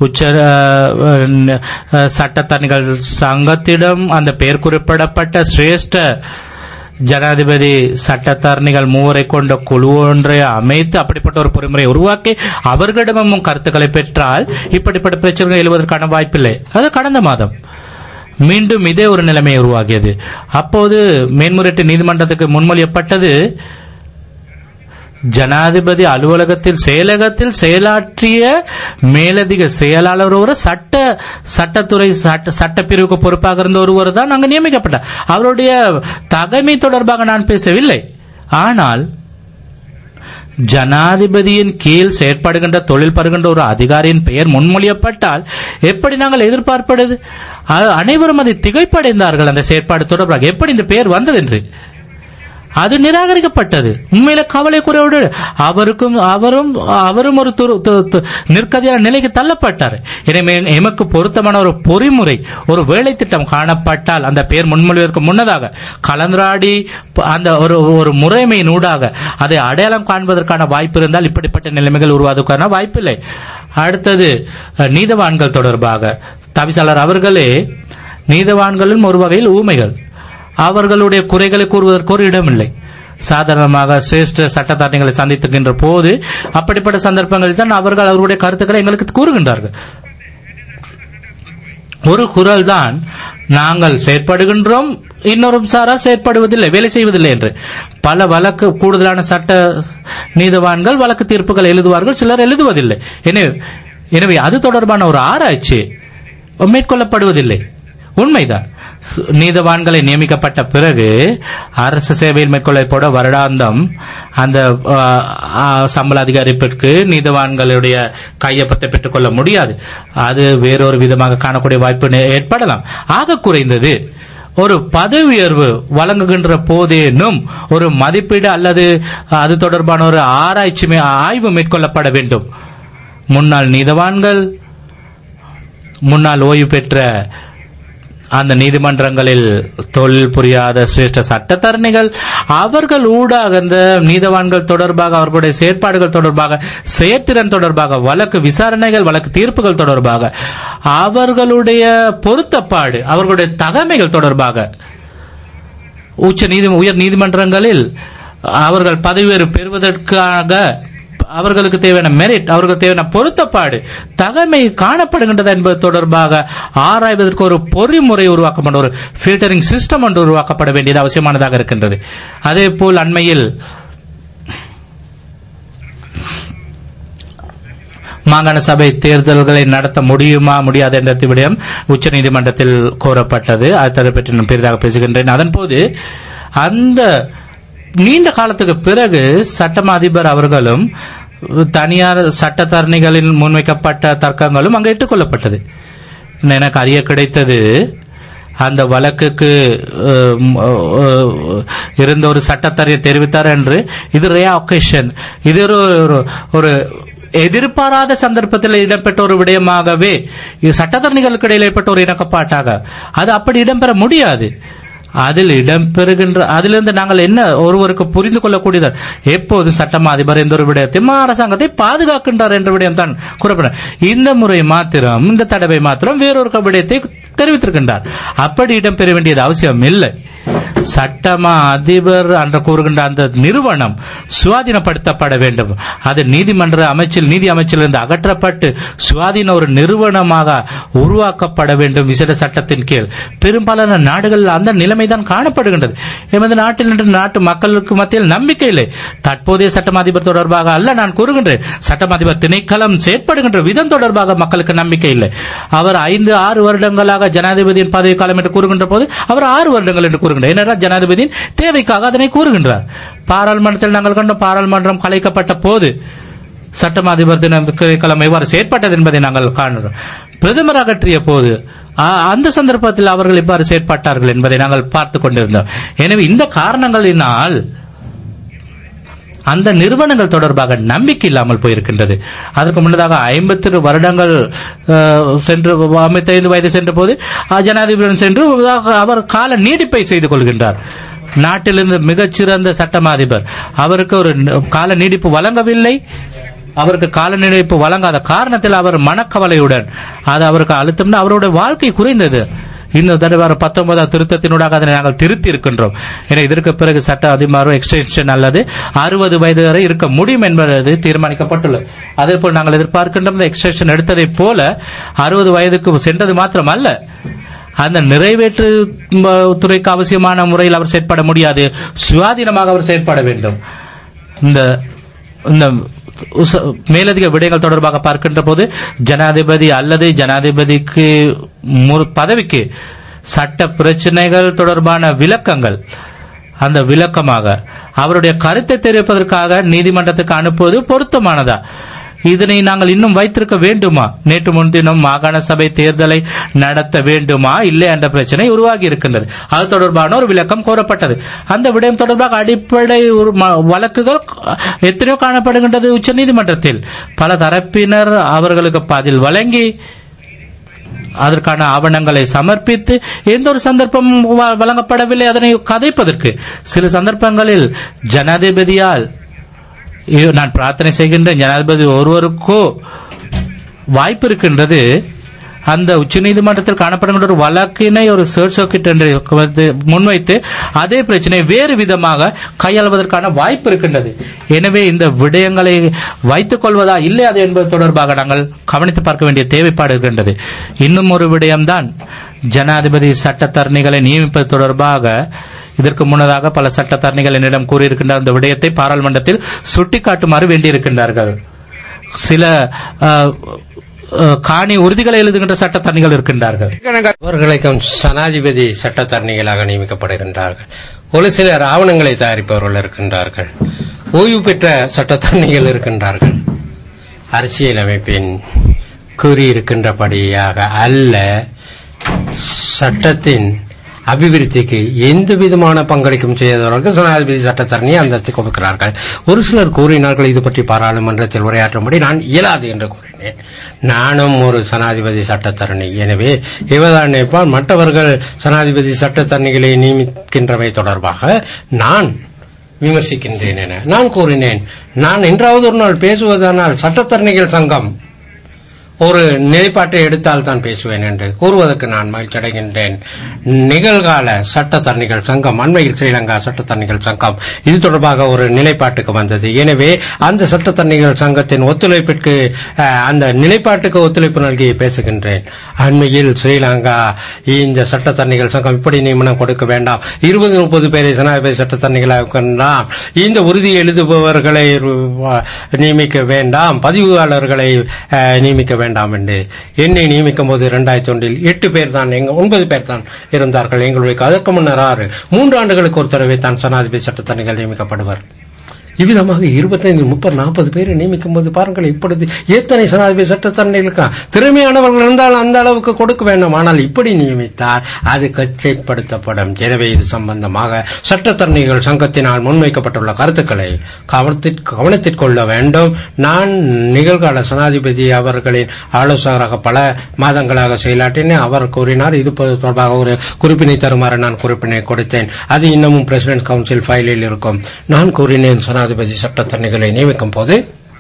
சட்டத்தரணிகள் சங்கத்திடம் அந்த பெயர் குறிப்பிடப்பட்ட சிரேஷ்ட ஜனாதிபதி சட்டத்தரணிகள் 3 கொண்ட குழு ஒன்றை அமைத்து அப்படிப்பட்ட ஒரு பொறிமுறை உருவாக்கி அவர்களிடமும் கருத்துக்களை பெற்றால் இப்படிப்பட்ட பிரச்சனைகள் எழுவதற்கான வாய்ப்பில்லை. அது கடந்த மாதம் மீண்டும் இதே ஒரு நிலைமை உருவாகியது. அப்போது மேன்முறையீட்டு நீதிமன்றத்துக்கு முன்மொழியப்பட்டது, ஜனாதிபதி அலுவலகத்தில் செயலகத்தில் செயலாற்றிய மேலதிக செயலாளர் ஒரு சட்டத்துறை சட்டப்பிரிவுக்கு பொறுப்பாக இருந்த ஒருவர் தான் அங்கு நியமிக்கப்பட்டார். அவருடைய தகைமை தொடர்பாக நான் பேசவில்லை. ஆனால் ஜனாதிபதியின் கீழ் செயற்படுகின்ற தொழில் பருகின்ற ஒரு அதிகாரியின் பெயர் முன்மொழியப்பட்டால் எப்படி நாங்கள் எதிர்பார்ப்பது? அனைவரும் அதை திகைப்படைந்தார்கள். அந்த செயற்பாடு தொடர்பாக எப்படி இந்த பெயர் வந்தது என்று அது நிராகரிக்கப்பட்டது. உண்மையில கவலைக்குறையோடு அவரும் ஒரு நிற்கதியான நிலைக்கு தள்ளப்பட்டார். எனவே எமக்கு பொருத்தமான ஒரு பொறிமுறை ஒரு வேலை திட்டம் காணப்பட்டால் அந்த பெயர் முன்மொழிவதற்கு முன்னதாக கலந்துராடி அந்த ஒரு முறைமையின் ஊடாக அதை அடையாளம் காண்பதற்கான வாய்ப்பு இருந்தால் இப்படிப்பட்ட நிலைமைகள் உருவாவதற்கான வாய்ப்பில்லை. அடுத்தது நீதவான்கள் தொடர்பாக தவிசாளர் அவர்களே நீதவான்களும் ஒரு வகையில் ஊமைகள். அவர்களுடைய குறைகளை கூறுவதற்கு ஒரு இடமில்லை. சாதாரணமாக சிரேஷ்ட சட்டத்தரணிகளை சந்தித்துகின்ற போது அப்படிப்பட்ட சந்தர்ப்பங்களில் தான் அவர்கள் அவருடைய கருத்துக்களை எங்களுக்கு கூறுகின்றார்கள். ஒரு குரல் தான், நாங்கள் செயற்படுகின்றோம், இன்னொரு சாரா செயற்படுவதில்லை, வேலை செய்வதில்லை என்று. பல கூடுதலான சட்ட நீதவான்கள் வழக்கு தீர்ப்புகள் எழுதுவார்கள், சிலர் எழுதுவதில்லை. எனவே அது தொடர்பான ஒரு ஆராய்ச்சி மேற்கொள்ளப்படுவதில்லை. உண்மைதான், நீதவான்களை நியமிக்கப்பட்ட பிறகு அரசு சேவையில் மேற்கொள்ளப்பட வருடாந்தம் அந்த சம்பள அதிகரிப்பிற்கு நீதவான்களுடைய கையொப்பத்தை பெற்றுக் கொள்ள முடியாது. அது வேறொரு விதமாக காணக்கூடிய வாய்ப்பு ஏற்படலாம். ஆக குறைந்தது ஒரு பதவி உயர்வு வழங்குகின்ற போதேனும் ஒரு மதிப்பீடு அல்லது அது தொடர்பான ஒரு ஆய்வு மேற்கொள்ளப்பட வேண்டும். முன்னாள் நீதவான்கள், முன்னாள் ஓய்வு பெற்ற அந்த நீதிமன்றங்களில் தொழில் புரியாத சிரேஷ்ட சட்டத்தரணிகள் அவர்கள் ஊடாக அந்த நீதவான்கள் தொடர்பாக அவர்களுடைய செயற்பாடுகள் தொடர்பாக செயற்திறன் தொடர்பாக வழக்கு விசாரணைகள் வழக்கு தீர்ப்புகள் தொடர்பாக அவர்களுடைய பொருத்தப்பாடு அவர்களுடைய தகமைகள் தொடர்பாக உயர் நீதிமன்றங்களில் அவர்கள் பதவி உயர்வு பெறுவதற்காக அவர்களுக்கு தேவையான மெரிட் அவர்களுக்கு தேவையான பொருத்தப்பாடு தகமை காணப்படுகின்றது என்பது தொடர்பாக ஆராய்வதற்கு ஒரு பொறிமுறை உருவாக்கப்பட்ட ஒரு ஃபில்டரிங் சிஸ்டம் ஒன்று உருவாக்கப்பட வேண்டியது அவசியமானதாக இருக்கின்றது. அதேபோல் அண்மையில் மாகாண சபை தேர்தல்களை நடத்த முடியுமா முடியாது என்ற விடயம் உச்சநீதிமன்றத்தில் கோரப்பட்டது. அது பற்றி நான் பெரிதாக பேசுகின்றேன். அதன்போது அந்த நீண்ட காலத்துக்கு பிறகு சட்டமா அதிபர் அவர்களும் தனியார் சட்டத்தரணிகளில் முன்வைக்கப்பட்ட தர்க்கங்களும் அங்கு ஏற்றுக்கொள்ளப்பட்டது. எனக்கு அறிய கிடைத்தது, அந்த வழக்குக்கு இருந்த ஒரு சட்டத்தரணியை தெரிவித்தார் என்று. இது ரே ஒகேஷன், இது ஒரு எதிர்பாராத சந்தர்ப்பத்தில் இடம்பெற்ற ஒரு விடயமாகவே சட்டத்தரணிகளுக்கு இடையில் ஏற்பட்ட ஒரு இணக்கப்பாட்டாக அது அப்படி இடம்பெற முடியாது. அதில் இடம்பெறுகின்ற அதிலிருந்து நாங்கள் என்ன ஒருவருக்கு புரிந்து கொள்ளக்கூடியது, எப்போது சட்டமா அதிபர் எந்த ஒரு விடயத்தையும் அரசாங்கத்தை பாதுகாக்கின்றார் என்ற விடயம் தான் கூறப்பட. இந்த முறை மாத்திரம், இந்த தடவை மாத்திரம் வேறொரு விடயத்தை தெரிவித்திருக்கின்றார். அப்படி இடம்பெற வேண்டியது அவசியம் இல்லை. சட்டமா அதிபர் என்று கூறுகின்ற அந்த நிறுவனம் சுவாதீனப்படுத்தப்பட வேண்டும். அது நீதிமன்ற அமைச்சில் நீதி அமைச்சிலிருந்து அகற்றப்பட்டு சுவாதீன ஒரு நிறுவனமாக உருவாக்கப்பட வேண்டும் விசேட சட்டத்தின் கீழ். பெரும்பாலான நாடுகளில் அந்த நிலைமைதான் காணப்படுகின்றது. எமது நாட்டில் நாட்டு மக்களுக்கு மத்தியில் நம்பிக்கை இல்லை. தற்போதைய சட்டம் அதிபர் தொடர்பாக அல்ல நான் கூறுகின்றேன், சட்டம் அதிபர் திணைக்களம் செயற்படுகின்ற விதம் தொடர்பாக மக்களுக்கு நம்பிக்கை இல்லை. அவர் 5-6 வருடங்களாக ஜனாதிபதியின் பதவி காலம் என்று கூறுகின்ற போது அவர் 6 வருடங்கள் என்று கூறுகின்றார். ஜனாதிபதியின் தேவைக்காக அதனை கூறுகின்றார். பாராளுமன்றத்தில் நாங்கள் கண்ட பாராளுமன்றம் கலைக்கப்பட்ட போது சட்டம் அதிபர் திணைக்களம் எவ்வாறு செயற்பட்டது என்பதை நாங்கள் காண்கிறோம். பிரதமர் அகற்றிய போது அந்த சந்தர்ப்பத்தில் அவர்கள் எவ்வாறு செயற்பட்டார்கள் என்பதை நாங்கள் பார்த்துக் கொண்டிருந்தோம். எனவே இந்த காரணங்களினால் அந்த நிறுவனங்கள் தொடர்பாக நம்பிக்கை இல்லாமல் போயிருக்கின்றது. அதற்கு முன்னதாக 50 வருடங்கள் சென்று 55 வயது சென்ற போது ஜனாதிபதி சென்று அவர் கால நீடிப்பை செய்து கொள்கின்றார். நாட்டிலிருந்து மிகச்சிறந்த சட்டம் அதிபர், அவருக்கு ஒரு கால நீடிப்பு வழங்கவில்லை. அவருக்கு கால நீடிப்பு வழங்காத காரணத்தில் அவர் மனக்கவலையுடன் அது அவருக்கு அழுத்தம், அவருடைய வாழ்க்கை குறைந்தது. இந்த தடவை 19 திருத்தத்தினூடாக அதனை நாங்கள் திருத்தி இருக்கின்றோம். எனவே இதற்கு பிறகு சட்ட அதிபர் எக்ஸ்டென்ஷன் அல்லது 60 வயது வரை இருக்க முடியும் என்பது தீர்மானிக்கப்பட்டுள்ளது. அதேபோல் நாங்கள் எதிர்பார்க்கின்றோம் எக்ஸ்டென்ஷன் எடுத்ததை போல 60 வயதுக்கு சென்றது மாத்திரம் அல்ல, அந்த நிறைவேற்று துறைக்கு அவசியமான முறையில் அவர் செயற்பட முடியாது, சுயாதீனமாக அவர் செயற்பட வேண்டும். இந்த மேலதிக விடயங்கள் தொடர்பாக பார்க்கின்ற போது ஜனாதிபதி அல்லது ஜனாதிபதிக்கு பதவிக்கு சட்ட பிரச்சனைகள் தொடர்பான விளக்கங்கள், அந்த விளக்கமாக அவருடைய கருத்தை தெரிவிப்பதற்காக நீதிமன்றத்துக்கு அனுப்புவது பொருத்தமானதா, இதனை நாங்கள் இன்னும் வைத்திருக்க வேண்டுமா, நேற்று முன்தினம் மாகாண சபை தேர்தலை நடத்த வேண்டுமா இல்லை என்ற பிரச்சனை உருவாகி இருக்கின்றது. அது தொடர்பான ஒரு விளக்கம் கோரப்பட்டது. அந்த விடயம் தொடர்பாக அடிப்படை வழக்குகள் எத்தனையோ காணப்படுகின்றது உச்ச நீதிமன்றத்தில். பல தரப்பினர் அவர்களுக்கு பதில் வழங்கி அதற்கான ஆவணங்களை சமர்ப்பித்து எந்த ஒரு சந்தர்ப்பம் வழங்கப்படவில்லை அதனை கதைப்பதற்கு. சில சந்தர்ப்பங்களில் ஜனாதிபதியால் நான் பிரார்த்தனை செய்கின்ற ஜனாதிபதி ஒருவருக்கோ வாய்ப்பு இருக்கின்றது அந்த உச்சநீதிமன்றத்தில் காணப்படுகின்ற ஒரு வழக்கினை ஒரு சர்ச் சர்க்கிட் என்று முன்வைத்து அதே பிரச்சனை வேறு விதமாக கையாள்வதற்கான வாய்ப்பு இருக்கின்றது. எனவே இந்த விடயங்களை வைத்துக் கொள்வதா இல்லை அது என்பது தொடர்பாக நாங்கள் கவனித்து பார்க்க வேண்டிய தேவைப்பாடு இருக்கின்றது. இன்னும் ஒரு விடயம்தான் ஜனாதிபதி சட்டத்தரணிகளை நியமிப்பது தொடர்பாக. இதற்கு முன்னதாக பல சட்டத்தரணிகள் என்னிடம் கூறியிருக்கின்ற அந்த விடயத்தை பாராளுமன்றத்தில் சுட்டிக்காட்டுமாறு வேண்டியிருக்கின்றார்கள். சில காணி உறுதிகளை எழுதுகின்ற சட்டத்தரணிகள் இருக்கின்றார்கள். அவர்களுக்கும் ஜனாதிபதி சட்டத்தரணிகளாக நியமிக்கப்படுகின்றார்கள். ஒரு சிலர் ஆவணங்களை தயாரிப்பவர்கள் இருக்கின்றார்கள். ஓய்வு பெற்ற சட்டத்தரணிகள் இருக்கின்றார்கள். அரசியலமைப்பின் கூறியிருக்கின்றபடியாக அல்ல, சட்டத்தின் அபிவிருத்திக்கு எந்த விதமான பங்களிக்கும் செய்தவர்களுக்கு ஜனாதிபதி சட்டத்தரணி அந்தஸ்து கொடுக்கிறார்கள். ஒரு சிலர் கூறினார்கள் இது பற்றி பாராளுமன்றத்தில் உரையாற்றும்படி. நான் இயலாது என்று கூறினேன். நானும் ஒரு ஜனாதிபதி சட்டத்தரணி. எனவே இவர்தான் நினைப்பால் மற்றவர்கள் ஜனாதிபதி சட்டத்தரணிகளை நியமிக்கின்றவை தொடர்பாக நான் விமர்சிக்கின்றேன் என நான் கூறினேன். நான் என்றாவது ஒரு நாள் பேசுவதனால் சட்டத்தரணிகள் சங்கம் ஒரு நிலைப்பாட்டை எடுத்தால் தான் பேசுவேன் என்று கூறுவதற்கு நான் மகிழ்ச்சி அடைகின்றேன். நிகழ்கால சட்டத்தரணிகள் சங்கம், அண்மையில் ஸ்ரீலங்கா சட்டத்தரணிகள் சங்கம் இது தொடர்பாக ஒரு நிலைப்பாட்டுக்கு வந்தது. எனவே அந்த சட்டத்தரணிகள் சங்கத்தின் ஒத்துழைப்பிற்கு, அந்த நிலைப்பாட்டுக்கு ஒத்துழைப்பு நல்கி பேசுகின்றேன். அண்மையில் ஸ்ரீலங்கா இந்த சட்டத்தரணிகள் சங்கம் இப்படி நியமனம் கொடுக்க வேண்டாம், 20-30 பேரை ஜனாதிபதி சட்டத்தரணிகளாக வேண்டாம், இந்த உறுதி எழுதுபவர்களை நியமிக்க வேண்டாம், பதிவாளர்களை நியமிக்க வேண்டாம் என்று என்னை நியமிக்கும் போது 2001 8 பேர் தான், 9 பேர் தான் இருந்தார்கள். எங்களுடைய அதற்கு முன்னர் 3 ஆண்டுகளுக்கு ஒரு தடவை தான் ஜனாதிபதி சட்டத்தரணிகள் நியமிக்கப்படுவர். இவ்விதமாக 25, 30, 40 பேரை நியமிக்கும் போது பாருங்கள், இப்பொழுது எத்தனை ஜனாதிபதி சட்டத்தரணிகளுக்கா திறமையானவர்கள் இருந்தால் அந்த அளவுக்கு கொடுக்க வேண்டும். ஆனால் இப்படி நியமித்தால் அது கொச்சைப்படுத்தப்படும். எனவே இது சம்பந்தமாக சட்டத்தரணிகள் சங்கத்தினால் முன்வைக்கப்பட்டுள்ள கருத்துக்களை கவனத்திற்கொள்ள வேண்டும். நான் நிகழ்கால ஜனாதிபதி அவர்களின் ஆலோசகராக பல மாதங்களாக செயலாற்றினேன். அவர் கூறினார், இது தொடர்பாக ஒரு குறிப்பினை தருமாறு நான் குறிப்பினை கொடுத்தேன். அது இன்னமும் பிரசிடென்ட் கவுன்சில் ஃபைலில் இருக்கும். நான் கூறினேன், ஜனாதிபதி சட்டத்தரணிகளை நியமிக்கும் போது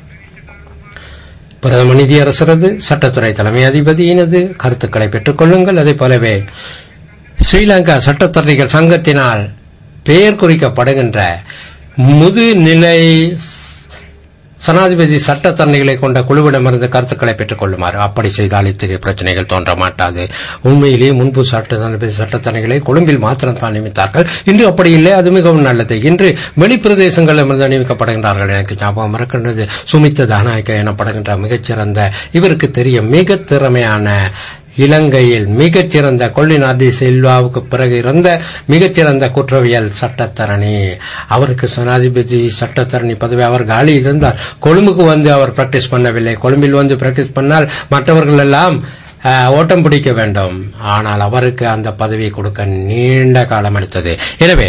பிரதம நீதியரசரது, சட்டத்துறை தலைமை அதிபதியினது கருத்துக்களை பெற்றுக் கொள்ளுங்கள். அதே போலவே ஸ்ரீலங்கா சட்டத்தரணிகள் சங்கத்தினால் பெயர் குறிக்கப்படுகின்ற முதுநிலை ஜனாதிபதி சட்டத்தரணிகளை கொண்ட குழுவிடமிருந்து கருத்துக்களை பெற்றுக் கொள்ளுமாறு. அப்படி செய்தால் இத்தகைய பிரச்சனைகள் தோன்ற மாட்டாது. உண்மையிலேயே முன்பு சட்டத்தரணிகளை கொழும்பில் மாத்திரம் தான் நியமித்தார்கள். இன்று அப்படி இல்லை. அது மிகவும் நல்லது. இன்று வெளிப்பிரதேசங்களிலிருந்து நியமிக்கப்படுகின்றார்கள். எனக்கு ஞாபகம் இருக்கின்றது, சுமித்த தானாயக்க எனப்படுகின்ற மிகச்சிறந்த, இவருக்கு தெரிய மிக திறமையான, இலங்கையில் மிகச்சிறந்த கொள்ளினாதி செல்வாவுக்கு பிறகு இருந்த மிகச்சிறந்த குற்றவியல் சட்டத்தரணி. அவருக்கு ஜனாதிபதி சட்டத்தரணி பதவி அவர் காலியில் இருந்தார். கொழும்புக்கு வந்து அவர் பிராக்டிஸ் பண்ணவில்லை. கொழும்பில் வந்து பிராக்டிஸ் பண்ணால் மற்றவர்கள் எல்லாம் ஓட்டம் பிடிக்க வேண்டும். ஆனால் அவருக்கு அந்த பதவியை கொடுக்க நீண்ட காலம் எடுத்தது. எனவே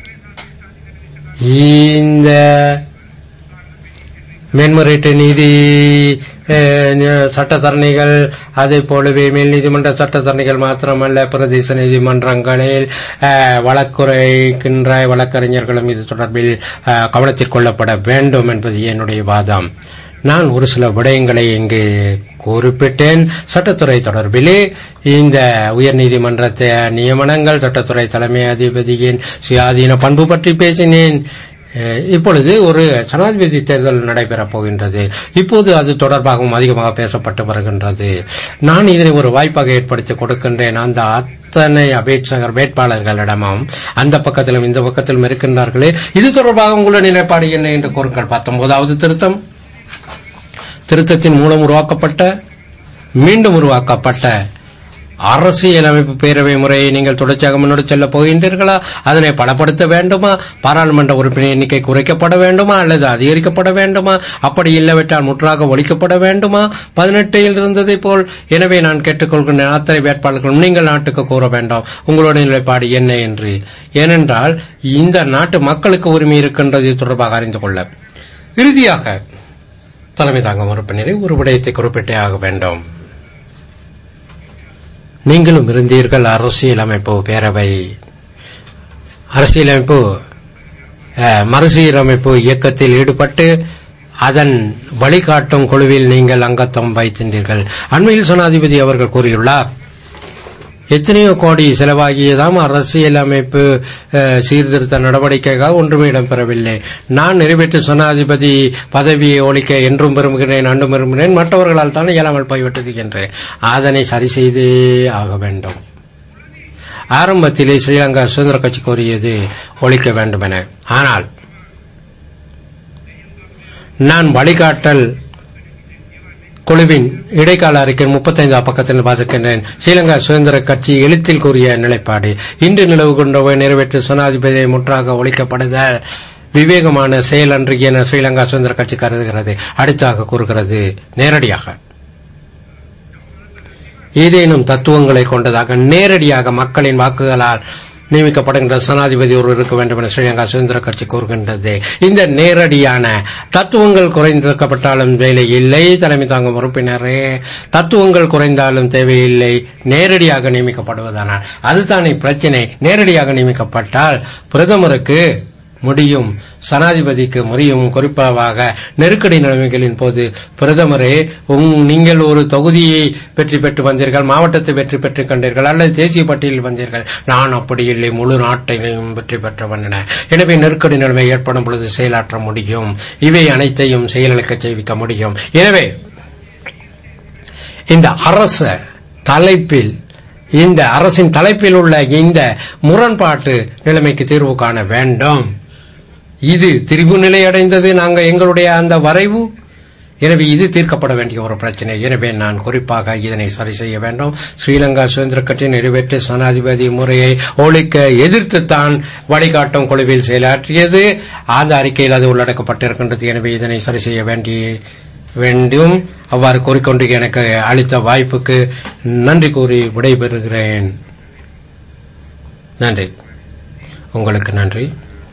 இந்த மேன்முறையீட்டு நீதி சட்டத்தரணிகள், அதே போலவே மேல் நீதிமன்ற சட்டத்தரணிகள் மாத்திரமல்ல, பிரதேச நீதிமன்றங்களில் வழக்குரைக்கின்ற வழக்கறிஞர்களும் இது தொடர்பில் கவனத்தில் கொள்ளப்பட வேண்டும் என்பது என்னுடைய வாதம். நான் ஒரு சில விடயங்களை இங்கு குறிப்பிட்டேன். சட்டத்துறை தொடர்பிலே இந்த உயர்நீதிமன்ற நியமனங்கள், சட்டத்துறை தலைமை அதிபதியின் சுயாதீன பண்பு பற்றி பேசினேன். இப்பொழுது ஒரு ஜனாதிபதி தேர்தல் நடைபெறப் போகின்றது. இப்போது அது தொடர்பாகவும் அதிகமாக பேசப்பட்டு வருகின்றது. நான் இதனை ஒரு வாய்ப்பாக ஏற்படுத்தி கொடுக்கின்றேன். அந்த அத்தனை அபேட்சகர் வேட்பாளர்களிடமும் அந்த பக்கத்திலும் இந்த பக்கத்திலும் இருக்கின்றார்களே, இது தொடர்பாக உங்களுடைய நிலைப்பாடு என்ன என்று கூறுங்கள். 19வது திருத்தத்தின் மூலம் மீண்டும் உருவாக்கப்பட்ட அரசியலமைப்பு பேரவை முறையை நீங்கள் தொடர்ச்சியாக முன்னோடு செல்லப் போகின்றீர்களா? அதனை பலப்படுத்த வேண்டுமா? பாராளுமன்ற உறுப்பினர் எண்ணிக்கை குறைக்கப்பட வேண்டுமா அல்லது அதிகரிக்கப்பட வேண்டுமா? அப்படி இல்லவிட்டால் முற்றாக ஒழிக்கப்பட வேண்டுமா? 18 இருந்ததை போல். எனவே நான் கேட்டுக்கொள்கின்றேன், அத்தனை வேட்பாளர்களும் நீங்கள் நாட்டுக்கு கூற வேண்டாம் உங்களுடைய நிலைப்பாடு என்ன என்று. ஏனென்றால் இந்த நாட்டு மக்களுக்கு உரிமை இருக்கின்றது தொடர்பாக அறிந்து கொள்ள. இறுதியாக தலைமை தாங்கும் உறுப்பினரை ஒரு விடயத்தை குறிப்பிட்டே ஆக வேண்டும். நீங்களும் இருந்தீர்கள் அரசியலமைப்பு பேரவை, அரசியலமைப்பு மறுசீரமைப்பு இயக்கத்தில் ஈடுபட்டு அதன் வழிகாட்டும் குழுவில் நீங்கள் அங்கத்துவம் வைத்திருந்தீர்கள். அண்மையில் ஜனாதிபதி அவர்கள் கூறியுள்ளார், எத்தனையோ கோடி செலவாகியதாம் அரசியலமைப்பு சீர்திருத்த நடவடிக்கைக்காக ஒன்றுமே இடம்பெறவில்லை. நான் நிறைவேற்று ஜனாதிபதி பதவியை ஒழிக்க என்றும் விரும்புகிறேன், அன்றும் விரும்புகிறேன், மற்றவர்களால் தான் இயலாமல் போய்விட்டது என்று. அதனை சரி செய்தே ஆக வேண்டும். ஆரம்பத்திலே ஸ்ரீலங்கா சுதந்திர கட்சி கோரியது ஒழிக்க வேண்டும் என. ஆனால் நான் வழிகாட்டல் குழுவின் இடைக்கால அறிக்கை 35 பக்கத்தில் வாசிக்கின்றேன். ஸ்ரீலங்கா சுதந்திர கட்சி எழுத்தில் கூறிய நிலைப்பாடு, இன்று நிலவு கொண்ட நிறைவேற்று ஜனாதிபதியை முற்றாக ஒழிக்கப்படுதல் விவேகமான செயல் அன்று என ஸ்ரீலங்கா சுதந்திர கட்சி கருதுகிறது. அடுத்தாக கூறுகிறது, நேரடியாக ஏதேனும் தத்துவங்களை கொண்டதாக நேரடியாக மக்களின் வாக்குகளால் நியமிக்கப்படுகின்ற ஜனாதிபதி ஒருவர் இருக்க வேண்டும் என ஸ்ரீலங்கா சுதந்திர கட்சி கூறுகின்றது. இந்த நேரடியான தத்துவங்கள் குறைந்திருக்கப்பட்டாலும் வேலை இல்லை. தலைமை தாங்கும் உறுப்பினரே, தத்துவங்கள் குறைந்தாலும் தேவையில்லை, நேரடியாக நியமிக்கப்படுவதானால் அதுதானே பிரச்சனை. நேரடியாக நியமிக்கப்பட்டால் பிரதமருக்கு முடியும், ஜனாதிபதிக்கு முடியும். குறிப்பாக நெருக்கடி நிலைமைகளின் போது பிரதமரே, நீங்கள் ஒரு தொகுதியை வெற்றி பெற்று வந்தீர்கள், மாவட்டத்தை வெற்றி பெற்றுக் கொண்டீர்கள், அல்லது தேசிய பட்டியலில் வந்தீர்கள். நான் அப்படி இல்லை, முழு நாட்டையும் வெற்றி பெற்றவன் என. எனவே நெருக்கடி நிலைமை ஏற்படும் பொழுது செயலாற்ற முடியும். இவை அனைத்தையும் செயலுக்க செய்விக்க முடியும். எனவே இந்த அரசின் தலைப்பில் உள்ள இந்த முரண்பாட்டு நிலைமைக்கு தீர்வு காண வேண்டும். இது திரிபு நிலை அடைந்தது. நாங்கள் எங்களுடைய அந்த வரைவு எனவே இது தீர்க்கப்பட வேண்டிய ஒரு பிரச்சனை. எனவே நான் குறிப்பாக இதனை சரி செய்ய வேண்டும். ஸ்ரீலங்கா சுதந்திர கட்சி நிறைவேற்ற ஜனாதிபதி முறையை ஒழிக்க எதிர்த்துத்தான் வழிகாட்டும் குழுவில் செயலாற்றியது. அந்த அறிக்கையில் அது உள்ளடக்கப்பட்டிருக்கின்றது. எனவே இதனை சரி செய்ய வேண்டும். அவ்வாறு கூறிக்கொண்டு எனக்கு அளித்த வாய்ப்புக்கு நன்றி கூறி விடைபெறுகிறேன். நன்றி. உங்களுக்கு நன்றி.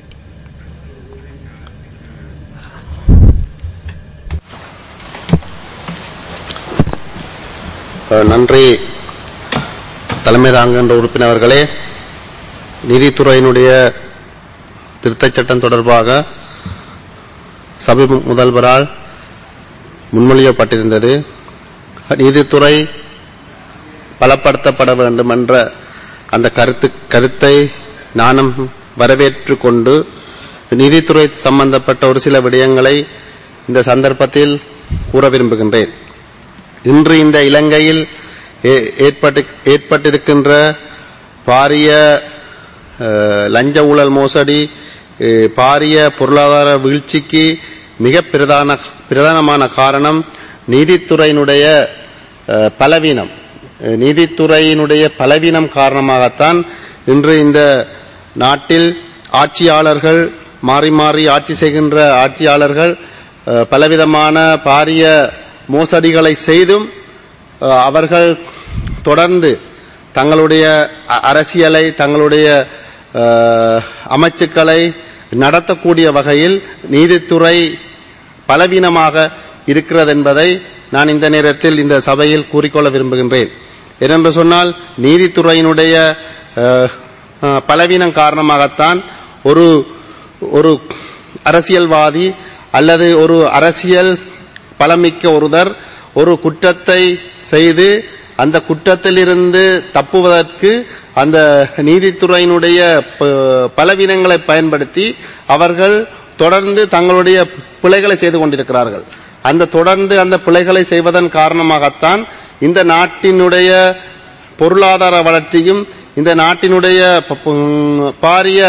நன்றி தலைமை தாங்குகின்ற உறுப்பினர்களே. நீதித்துறையினுடைய திருத்தச் சட்டம் தொடர்பாக சபை முதல்வரால் முன்மொழியப்பட்டிருந்தது. நீதித்துறை பலப்படுத்தப்பட வேண்டும் என்ற அந்த கருத்தை நானும் வரவேற்றுக் கொண்டு நீதித்துறை சம்பந்தப்பட்ட ஒரு சில விடயங்களை இந்த சந்தர்ப்பத்தில் கூற விரும்புகின்றேன். இன்று இந்த இலங்கையில் ஏற்பட்டிருக்கின்ற பாரிய லஞ்ச ஊழல் மோசடி, பாரிய பொருளாதார வீழ்ச்சிக்கு மிக பிரதானமான காரணம் நீதித்துறையினுடைய பலவீனம். நீதித்துறையினுடைய பலவீனம் காரணமாகத்தான் இன்று இந்த நாட்டில் ஆட்சியாளர்கள் மாறி மாறி ஆட்சி செய்கின்ற ஆட்சியாளர்கள் பலவிதமான பாரிய மோசடிகளை செய்தும் அவர்கள் தொடர்ந்து தங்களுடைய அரசியலை, தங்களுடைய அமைச்சுக்களை நடத்தக்கூடிய வகையில் நீதித்துறை பலவீனமாக இருக்கிறது என்பதை நான் இந்த நேரத்தில் இந்த சபையில் கூறிக்கொள்ள விரும்புகின்றேன். ஏனென்று சொன்னால் நீதித்துறையினுடைய பலவீனம் காரணமாகத்தான் ஒரு அரசியல்வாதி அல்லது ஒரு அரசியல் பலமிக்க ஒருவர் ஒரு குற்றத்தை செய்து அந்த குற்றத்திலிருந்து தப்புவதற்கு அந்த நீதித்துறையினுடைய பலவீனங்களை பயன்படுத்தி அவர்கள் தொடர்ந்து தங்களுடைய பிழைகளை செய்து கொண்டிருக்கிறார்கள். தொடர்ந்து அந்த பிழைகளை செய்வதன் காரணமாகத்தான் இந்த நாட்டினுடைய பொருளாதார வளர்ச்சியும் இந்த நாட்டினுடைய பாரிய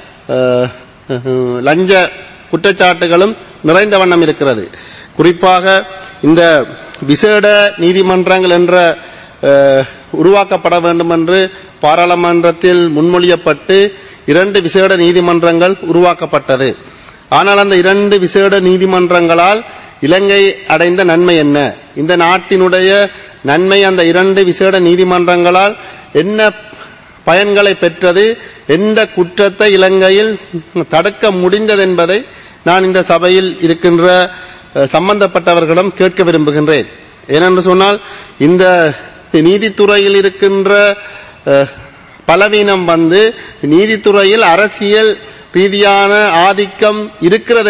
லஞ்ச குற்றச்சாட்டுகளும் நிறைந்த வண்ணம் இருக்கிறது. குறிப்பாக இந்த விசேட நீதிமன்றங்கள் என்ற உருவாக்கப்பட வேண்டும் என்று பாராளுமன்றத்தில் முன்மொழியப்பட்டு 2 விசேட நீதிமன்றங்கள் உருவாக்கப்பட்டது. ஆனால் அந்த 2 விசேட நீதிமன்றங்களால் இலங்கை அடைந்த நன்மை என்ன? இந்த நாட்டினுடைய நன்மை அந்த 2 விசேட நீதிமன்றங்களால் என்ன பயன்களை பெற்றது? எந்த குற்றத்தை இலங்கையில் தடுக்க முடிந்தது என்பதை நான் இந்த சபையில் இருக்கின்ற சம்பந்தப்பட்டவர்களிடம் கேட்க விரும்புகின்றேன். ஏனென்று சொன்னால் இந்த நீதித்துறையில் இருக்கின்ற பலவீனம் நீதித்துறையில் அரசியல் ரீதியான ஆதிக்கம் இருக்கிறது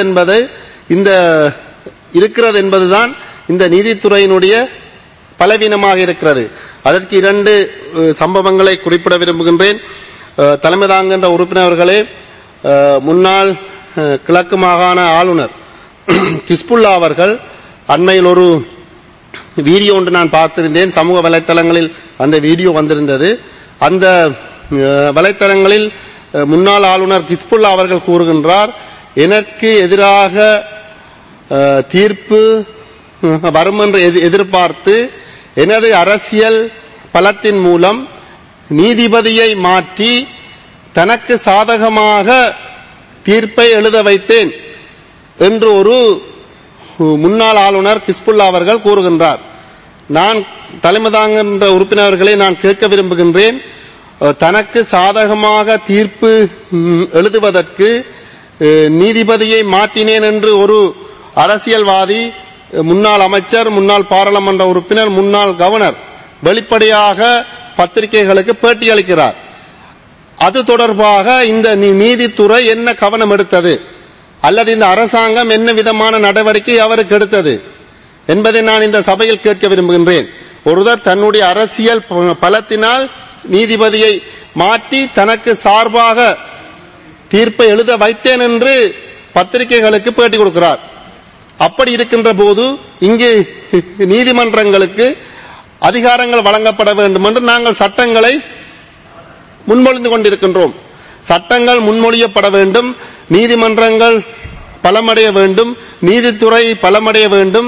என்பதுதான் இந்த நீதித்துறையினுடைய பலவீனமாக இருக்கிறது. அதற்கு 2 சம்பவங்களை குறிப்பிட விரும்புகின்றேன். தலைமை தாங்குகின்ற உறுப்பினர்களே, முன்னாள் கிழக்கு மாகாண ஆளுநர் கிஸ்புல்லா அவர்கள் அண்மையில் ஒரு வீடியோ ஒன்று நான் பார்த்திருந்தேன். சமூக வலைத்தளங்களில் அந்த வீடியோ வந்திருந்தது. அந்த வலைத்தளங்களில் முன்னாள் ஆளுநர் கிஸ்புல்லா அவர்கள் கூறுகின்றார், எனக்கு எதிராக தீர்ப்பு வரும் என்று எதிர்பார்த்து எனது அரசியல் பலத்தின் மூலம் நீதிபதியை மாற்றி தனக்கு சாதகமாக தீர்ப்பை எழுத வைத்தேன் என்று ஒரு முன்னாள் ஆளுநர் கிஸ்புல்லா அவர்கள் கூறுகின்றார். நான் தலைமை தாங்குகின்ற உறுப்பினர்களை நான் கேட்க விரும்புகின்றேன், தனக்கு சாதகமாக தீர்ப்பு எழுதுவதற்கு நீதிபதியை மாற்றினேன் என்று ஒரு அரசியல்வாதி, முன்னாள் அமைச்சர், முன்னாள் பாராளுமன்ற உறுப்பினர், முன்னாள் கவர்னர் வெளிப்படையாக பத்திரிகைகளுக்கு பேட்டி அளிக்கிறார். அது தொடர்பாக இந்த நீதித்துறை என்ன கவனம் எடுத்தது அல்லது இந்த அரசாங்கம் என்ன விதமான நடவடிக்கை அவருக்கு எடுத்தது என்பதை நான் இந்த சபையில் கேட்க விரும்புகின்றேன். ஒருவர் தன்னுடைய அரசியல் பலத்தினால் நீதிபதியை மாற்றி தனக்கு சார்பாக தீர்ப்பை எழுத வைத்தேன் என்று பத்திரிகைகளுக்கு பேட்டி கொடுக்கிறார். அப்படி இருக்கின்ற போது இங்கு நீதிமன்றங்களுக்கு அதிகாரங்கள் வழங்கப்பட வேண்டும் என்று நாங்கள் சட்டங்களை முன்மொழிந்து கொண்டிருக்கின்றோம். சட்டங்கள் முன்மொழியப்பட வேண்டும், நீதிமன்றங்கள் பலமடைய வேண்டும், நீதித்துறை பலமடைய வேண்டும்,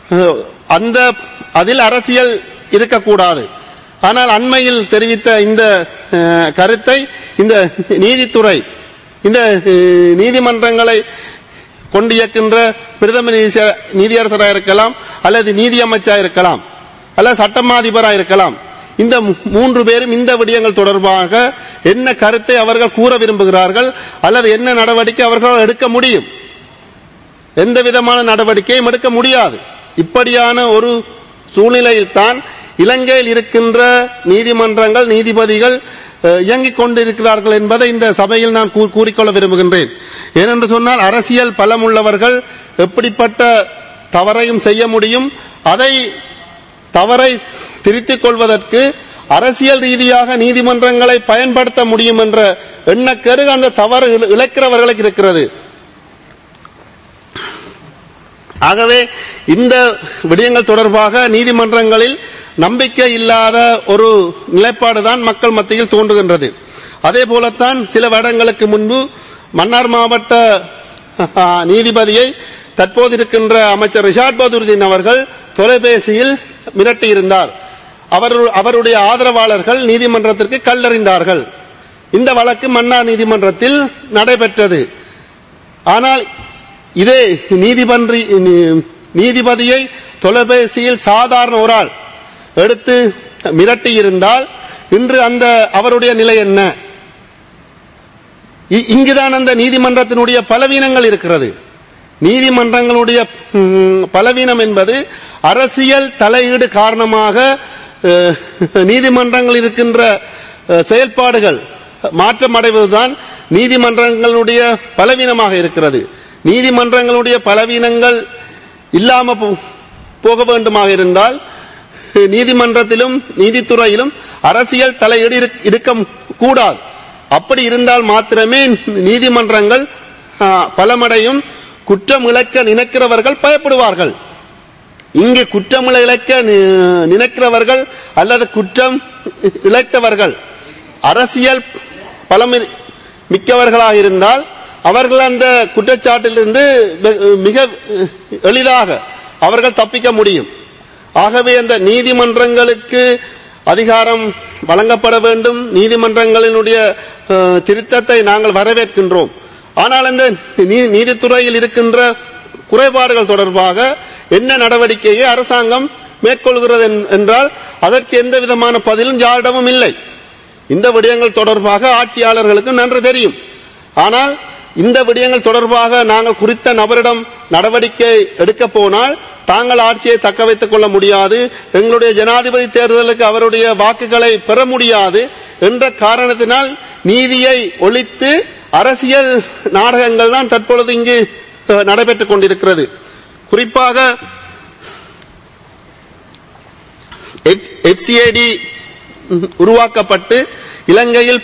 அதில் அரசியல் இருக்கக்கூடாது. ஆனால் அண்மையில் தெரிவித்த இந்த கருத்தை இந்த நீதித்துறை, இந்த நீதிமன்றங்களை கொண்டியக்கின்ற பிரதம நீதியரசராக இருக்கலாம், அல்லது நீதி அமைச்சராக இருக்கலாம், அல்லது சட்டமாதிபராக இருக்கலாம், இந்த 3 பேரும் இந்த விடயங்கள் தொடர்பாக என்ன கருத்தை அவர்கள் கூற விரும்புகிறார்கள், அல்லது என்ன நடவடிக்கை அவர்கள் எடுக்க முடியும்? எந்த விதமான நடவடிக்கையும் எடுக்க முடியாது. இப்படியான ஒரு சூழ்நிலையில் தான் இலங்கையில் இருக்கின்ற நீதிமன்றங்கள், நீதிபதிகள் இயங்கிக் கொண்டிருக்கிறார்கள் என்பதை இந்த சபையில் நான் கூறிக்கொள்ள விரும்புகின்றேன். ஏனென்று சொன்னால் அரசியல் பலமுள்ளவர்கள் எப்படிப்பட்ட தவறையும் செய்ய முடியும். அதை தவறை திருத்திக் கொள்வதற்கு அரசியல் ரீதியாக நீதிமன்றங்களை பயன்படுத்த முடியும் என்ற எண்ணக்கரு அந்த தவறு இழைக்கிறவர்களுக்கு இருக்கிறது. ஆகவே இந்த விடயங்கள் தொடர்பாக நீதிமன்றங்களில் நம்பிக்கை இல்லாத ஒரு நிலைப்பாடுதான் மக்கள் மத்தியில் தோன்றுகின்றது. அதே போலத்தான் சில வருடங்களுக்கு முன்பு மன்னார் மாவட்ட நீதிபதியை தற்போது இருக்கின்ற அமைச்சர் ரிஷாட் பதுருதீன் அவர்கள் தொலைபேசியில் மிரட்டியிருந்தார். அவருடைய ஆதரவாளர்கள் நீதிமன்றத்திற்கு கல்லெறிந்தார்கள். இந்த வழக்கு மன்னார் நீதிமன்றத்தில் நடைபெற்றது. ஆனால் இதே நீதிபதியை தொலைபேசியில் சாதாரண ஒரு ஆள் எடுத்து மிரட்டியிருந்தால் இன்று அந்த அவருடைய நிலை என்ன? இங்குதான் அந்த நீதிமன்றத்தினுடைய பலவீனங்கள் இருக்கிறது. நீதிமன்றங்களுடைய பலவீனம் என்பது அரசியல் தலையீடு காரணமாக நீதிமன்றங்கள் இருக்கின்ற செயல்பாடுகள் மாற்றமடைவதுதான் நீதிமன்றங்களுடைய பலவீனமாக இருக்கிறது. நீதிமன்றங்களுடைய பலவீனங்கள் இல்லாம போக வேண்டுமாக இருந்தால் நீதிமன்றத்திலும் நீதித்துறையிலும் அரசியல் தலையீடு இருக்க கூடாது. அப்படி இருந்தால் மாத்திரமே நீதிமன்றங்கள் பலமடையும். குற்றம் இழைக்க நினைக்கிறவர்கள் பயப்படுவார்கள். இங்கு குற்றம் இழைக்க நினைக்கிறவர்கள் அல்லது குற்றம் இழைத்தவர்கள் அரசியல் பலம் மிக்கவர்களாக இருந்தால் அவர்கள் அந்த குற்றச்சாட்டிலிருந்து மிக எளிதாக அவர்கள் தப்பிக்க முடியும். ஆகவே அந்த நீதிமன்றங்களுக்கு அதிகாரம் வழங்கப்பட வேண்டும். நீதிமன்றங்களினுடைய திருத்தத்தை நாங்கள் வரவேற்கின்றோம். ஆனால் அந்த நீதித்துறையில் இருக்கின்ற குறைபாடுகள் தொடர்பாக என்ன நடவடிக்கையை அரசாங்கம் மேற்கொள்கிறது என்றால் அதற்கு எந்த விதமான பதிலும் யாரிடமும் இல்லை. இந்த விடயங்கள் தொடர்பாக ஆட்சியாளர்களுக்கு நன்கு தெரியும். ஆனால் இந்த விடயங்கள் தொடர்பாக நாங்கள் குறித்த நபரிடம் நடவடிக்கை எடுக்க போனால் தாங்கள் ஆட்சியை தக்க வைத்துக் கொள்ள முடியாது, எங்களுடைய ஜனாதிபதி தேர்தலுக்கு அவருடைய வாக்குகளை பெற முடியாது என்ற காரணத்தினால் நீதியை ஒழித்து அரசியல் நாடகங்கள் தான் தற்பொழுது இங்கு நடைபெற்றுக் கொண்டிருக்கிறது. குறிப்பாக FCID உருவாக்கப்பட்டு இலங்கையில்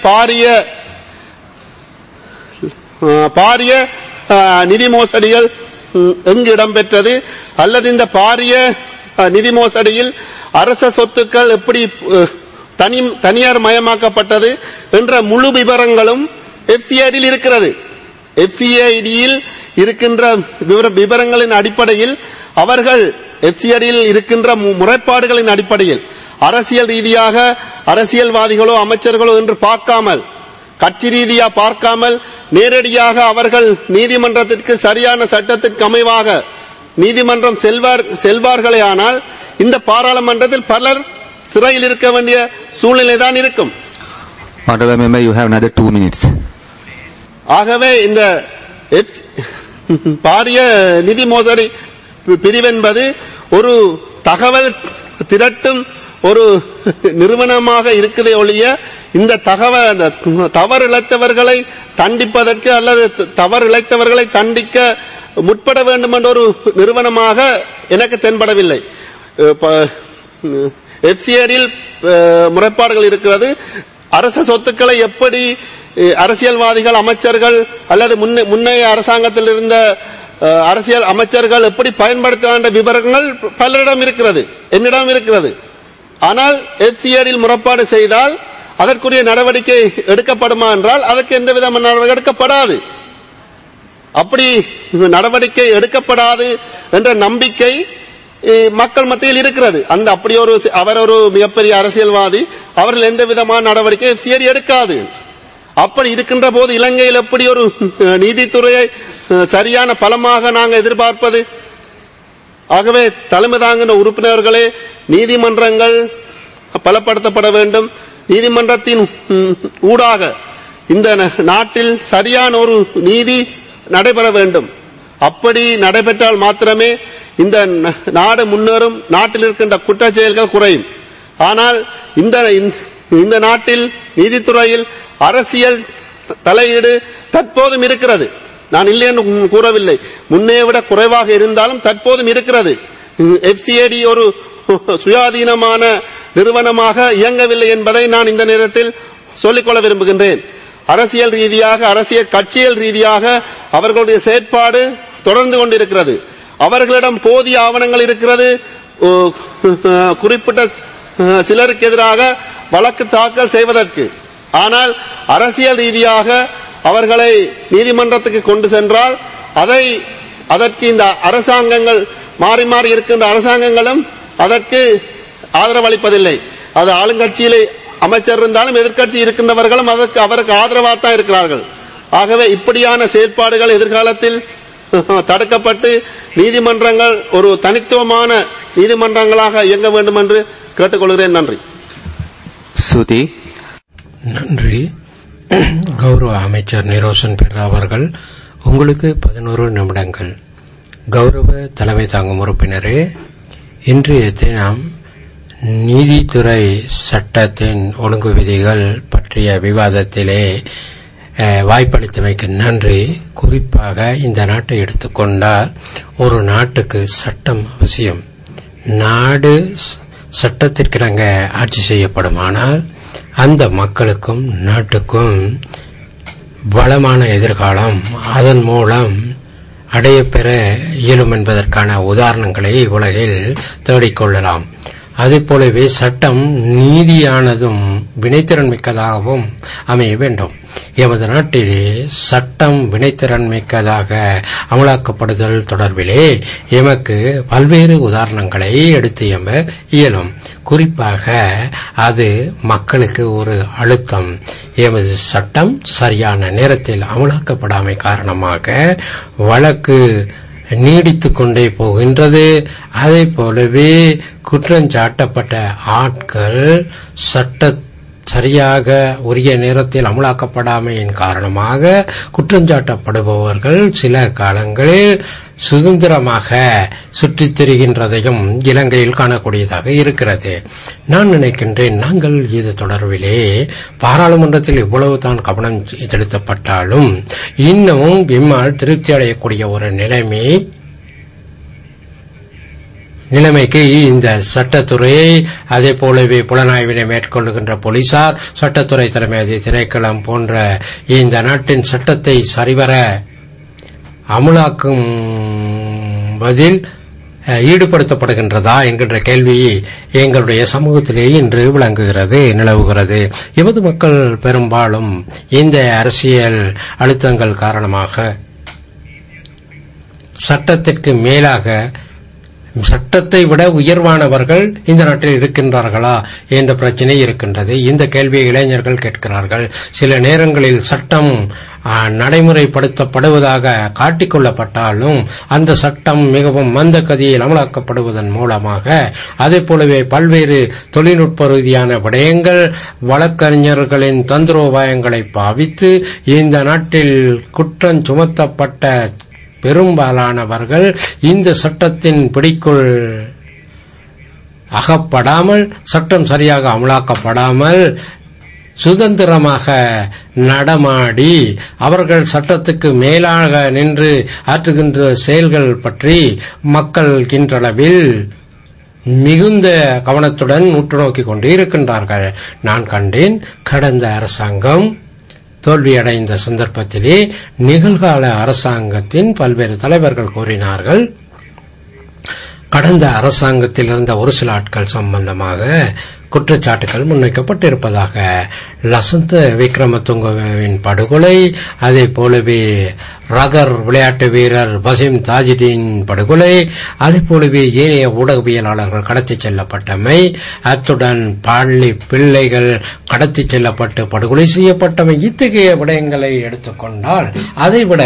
பாரிய நிதி மோசடிகள் எங்கு இடம்பெற்றது அல்லது இந்த பாரிய நிதி மோசடியில் அரச சொத்துக்கள் எப்படி தனியார் மயமாக்கப்பட்டது என்ற முழு விவரங்களும் FCID இருக்கிறது. FCID இருக்கின்ற விவரங்களின் அடிப்படையில் அவர்கள் FCID இருக்கின்ற முறைப்பாடுகளின் அடிப்படையில் அரசியல் ரீதியாக அரசியல்வாதிகளோ அமைச்சர்களோ என்று பார்க்காமல், கட்சி ரீதியா பார்க்காமல் நேரடியாக அவர்கள் நீதிமன்றத்திற்கு சரியான சட்டத்திற்கு அமைவாக நீதிமன்றம் செல்வார்களே ஆனால் இந்த பாராளுமன்றத்தில் பலர் சிறையில் இருக்க வேண்டிய சூழ்நிலை தான் இருக்கும். ஆகவே இந்த பாரிய நிதி மோசடி பிரிவென்பது ஒரு தகவல் திரட்டும் ஒரு நிறுவனமாக இருக்குதே ஒழிய இந்த தவறு இழைத்தவர்களை தண்டிப்பதற்கு அல்லது தவறு இழைத்தவர்களை தண்டிக்க முற்பட வேண்டும் என்ற ஒரு நிறுவனமாக எனக்கு தென்படவில்லை. FCID முறைப்பாடுகள் இருக்கிறது. அரச சொத்துக்களை எப்படி அரசியல்வாதிகள், அமைச்சர்கள் அல்லது முன்னைய அரசாங்கத்தில் இருந்த அரசியல் அமைச்சர்கள் எப்படி பயன்படுத்த வேண்டிய விவரங்கள் பலரிடம் இருக்கிறது, என்னிடம் இருக்கிறது. ஆனால் FCID முறைப்பாடு செய்தால் அதற்குரிய நடவடிக்கை எடுக்கப்படுமா என்றால் அதற்கு எந்த விதமான நடவடிக்கை எடுக்கப்படாது. அப்படி நடவடிக்கை எடுக்கப்படாது என்ற நம்பிக்கை மக்கள் மத்தியில் இருக்கிறது. அந்த அப்படி அவர் ஒரு மிகப்பெரிய அரசியல்வாதி, அவர்கள் எந்த விதமான நடவடிக்கை FCAD எடுக்காது. அப்படி இருக்கின்ற போது இலங்கையில் எப்படி ஒரு நீதித்துறையை சரியான பலமாக நாங்கள் எதிர்பார்ப்பது? ஆகவே தலைமை தாங்கின உறுப்பினர்களே, நீதிமன்றங்கள் பலப்படுத்தப்பட வேண்டும். நீதிமன்றத்தின் ஊடாக இந்த நாட்டில் சரியான ஒரு நீதி நடைபெற வேண்டும். அப்படி நடைபெற்றால் மாத்திரமே இந்த நாடு முன்னேறும், நாட்டில் இருக்கின்ற குற்ற செயல்கள் குறையும். ஆனால் இந்த நாட்டில் நீதித்துறையில் அரசியல் தலையீடு தற்போதும் இருக்கிறது. நான் இல்லை என்று கூறவில்லை, முன்னே விட குறைவாக இருந்தாலும் தற்போதும் இருக்கிறது. FCAD ஒரு சுயாதீனமான நிறுவனமாக இயங்கவில்லை என்பதை நான் இந்த நேரத்தில் சொல்லிக்கொள்ள விரும்புகின்றேன். அரசியல் ரீதியாக, அரசியல் கட்சியல் ரீதியாக அவர்களுடைய செயற்பாடு தொடர்ந்து கொண்டிருக்கிறது. அவர்களிடம் போதிய ஆவணங்கள் இருக்கிறது. குறிப்பிட்ட சிலருக்கு எதிராக வழக்கு தாக்கல் செய்வதற்கு. ஆனால் அரசியல் ரீதியாக அவர்களை நீதிமன்றத்துக்கு கொண்டு சென்றால் அதற்கு இந்த அரசாங்கங்கள் மாறி மாறி இருக்கின்ற அரசாங்கங்களும் அதற்கு ஆதரவளிப்பதில்லை. அது ஆளுங்கட்சியிலே அமைச்சர் இருந்தாலும் எதிர்க்கட்சி இருக்கின்றவர்களும் அவருக்கு ஆதரவாகத்தான் இருக்கிறார்கள். ஆகவே இப்படியான செயற்பாடுகள் எதிர்காலத்தில் தடுக்கப்பட்டு நீதிமன்றங்கள் ஒரு தனித்துவமான நீதிமன்றங்களாக இயங்க வேண்டும் என்று கேட்டுக்கொள்கிறேன். நன்றி. சுதி. நன்றி. கௌரவ அமைச்சர் நிரோஷன் பெர்ரா அவர்கள், உங்களுக்கு 11 நிமிடங்கள். கௌரவ தலைமை தாங்கும் உறுப்பினரே, இன்றைய தினம் நீதித்துறை சட்டத்தின் ஒழுங்கு விதிகள் பற்றிய விவாதத்திலே வாய்ப்பளித்தமைக்கு நன்றி. குறிப்பாக இந்த நாட்டை எடுத்துக்கொண்டால் ஒரு நாட்டுக்கு சட்டம் அவசியம். நாடு சட்டத்திற்கிணங்க ஆட்சி செய்யப்படுமானால் அந்த மக்களுக்கும் நாட்டுக்கும் வளமான எதிர்காலம் அதன் மூலம் அடையப்பெற இயலும் என்பதற்கான உதாரணங்களை உலகில் தேடிக்கொள்ளலாம். அதேபோலவே சட்டம் நீதியானதும் வினைத்திறன் மிக்கதாகவும் அமைய வேண்டும். எமது நாட்டிலே சட்டம் வினைத்திறன் மிக்கதாக அமலாக்கப்படுதல் தொடர்பிலே எமக்கு பல்வேறு உதாரணங்களை எடுத்து எம்ப இயலும். குறிப்பாக அது மக்களுக்கு ஒரு அழுத்தம். எமது சட்டம் சரியான நேரத்தில் அமலாக்கப்படாமை காரணமாக வழக்கு நீடித்துக் கொண்டே போகின்றது. அதே போலவே குற்றஞ்சாட்டப்பட்ட ஆட்கள் சரியாக உரிய நேரத்தில் அமலாக்கப்படாமையின் காரணமாக குற்றஞ்சாட்டப்படுபவர்கள் சில காலங்களில் சுதந்திரமாக சுற்றித் திரிகின்றதையும் இலங்கையில் காணக்கூடியதாக இருக்கிறது. நான் நினைக்கின்றேன், நாங்கள் இது தொடர்பிலே பாராளுமன்றத்தில் இவ்வளவுதான் கவனம் செலுத்தப்பட்டாலும் இன்னமும் எம்மால் திருப்தி அடையக்கூடிய ஒரு நிலைமைக்கு இந்த சட்டத்துறை, அதே போலவே புலனாய்வினை மேற்கொள்ளுகின்ற போலீசார், சட்டத்துறை தலைமை திணைக்களம் போன்ற இந்த நாட்டின் சட்டத்தை சரிவர அமுலாக்குவதில் ஈடுபடுத்தப்படுகின்றதா என்கின்ற கேள்வி எங்களுடைய சமூகத்திலே இன்று நிலவுகிறது. எமது மக்கள் பெரும்பாலும் இந்த அரசியல் அழுத்தங்கள் காரணமாக சட்டத்திற்கு மேலாக சட்டத்தை விட உயர்வானவர்கள் இந்த நாட்டில் இருக்கின்றார்களா என்ற பிரச்சனை இருக்கின்றது. இந்த கேள்வியை இளைஞர்கள் கேட்கிறார்கள். சில நேரங்களில் சட்டம் நடைமுறைப்படுத்தப்படுவதாக காட்டிக்கொள்ளப்பட்டாலும் அந்த சட்டம் மிகவும் மந்த கதியில் அமலாக்கப்படுவதன் மூலமாக அதே போலவே பல்வேறு தொழில்நுட்ப ரீதியான விடயங்கள் வழக்கறிஞர்களின் தந்திரோபாயங்களை பாவித்து இந்த நாட்டில் குற்றம் சுமத்தப்பட்ட பெரும்பாலானவர்கள் இந்த சட்டத்தின் பிடிக்குள் அகப்படாமல், சட்டம் சரியாக அமலாக்கப்படாமல் சுதந்திரமாக நடமாடி அவர்கள் சட்டத்துக்கு மேலாக நின்று ஆற்றுகின்ற செயல்கள் பற்றி மக்கள் இன்றளவில் மிகுந்த கவனத்துடன் உற்று நோக்கிக் கொண்டு இருக்கின்றார்கள். நான் கண்டேன், கடந்த அரசாங்கம் தோல்வியடைந்த சந்தர்ப்பத்திலே நிகழ்கால அரசாங்கத்தின் பல்வேறு தலைவர்கள் கூறினார்கள், கடந்த அரசாங்கத்தில் இருந்த ஒரு சில ஆட்கள் சம்பந்தமாக குற்றச்சாட்டுகள் முன்வைக்கப்பட்டிருப்பதாக. லசந்த விக்ரமதுங்கவின் படுகொலை, அதே போலவே ரகர் விளையாட்டு வீரர் வசீம் தாஜுதீன் படுகொலை, அதே போலவே ஏனைய ஊடகவியலாளர்கள் கடத்திச் செல்லப்பட்டமை, அத்துடன் பள்ளி பிள்ளைகள் கடத்திச் செல்லப்பட்டு படுகொலை செய்யப்பட்டமை, இத்தகைய விடயங்களை எடுத்துக்கொண்டால் அதைவிட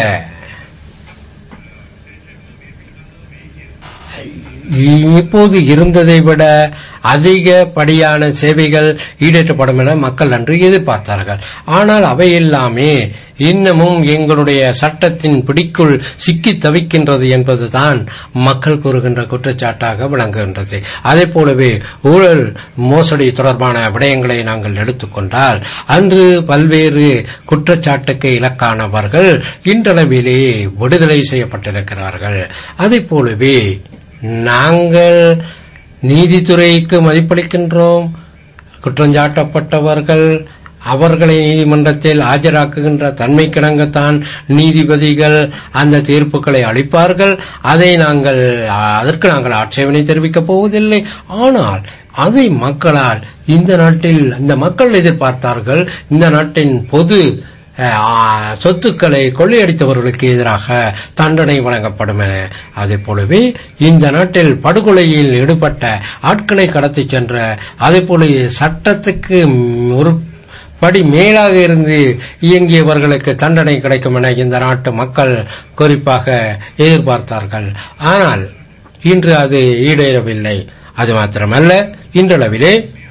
இப்போது இருந்ததை விட அதிகப்படியான சேவைகள் ஈடேற்றப்படும் என மக்கள் அன்று எதிர்பார்த்தார்கள். ஆனால் அவை எல்லாமே இன்னமும் எங்களுடைய சட்டத்தின் பிடிக்குள் சிக்கி தவிக்கின்றது என்பதுதான் மக்கள் கூறுகின்ற குற்றச்சாட்டாக விளங்குகின்றது. அதே போலவே ஊழல் மோசடி தொடர்பான விடயங்களை நாங்கள் எடுத்துக்கொண்டால் அன்று பல்வேறு குற்றச்சாட்டுக்கு இலக்கானவர்கள் இன்றளவிலே விடுதலை செய்யப்பட்டிருக்கிறார்கள். அதே போலவே நாங்கள் நீதித்துறைக்கு மதிப்பளிக்கின்றோம். குற்றஞ்சாட்டப்பட்டவர்கள் அவர்களை நீதிமன்றத்தில் ஆஜராக்குகின்ற தன்மைக்கிணங்கத்தான் நீதிபதிகள் அந்த தீர்ப்புகளை அளிப்பார்கள். அதற்கு நாங்கள் ஆட்சேபனை தெரிவிக்கப் போவதில்லை. ஆனால் அதை மக்களால் இந்த மக்கள் எதிர்பார்த்தார்கள். இந்த நாட்டின் பொது சொத்துக்களை கொள்ளையடித்தவர்களுக்கு எதிராக தண்டனை வழங்கப்படும் என. அதே போலவே இந்த நாட்டில் படுகொலையில் ஈடுபட்ட ஆட்களை கடத்திச் சென்ற, அதே போல சட்டத்துக்கு ஒரு படி மேலாக இருந்து இயங்கியவர்களுக்கு தண்டனை கிடைக்கும் என இந்த நாட்டு மக்கள் குறிப்பாக எதிர்பார்த்தார்கள். ஆனால் இன்று அது ஈடேறவில்லை. அது மாத்திரமல்ல, இன்றளவிலே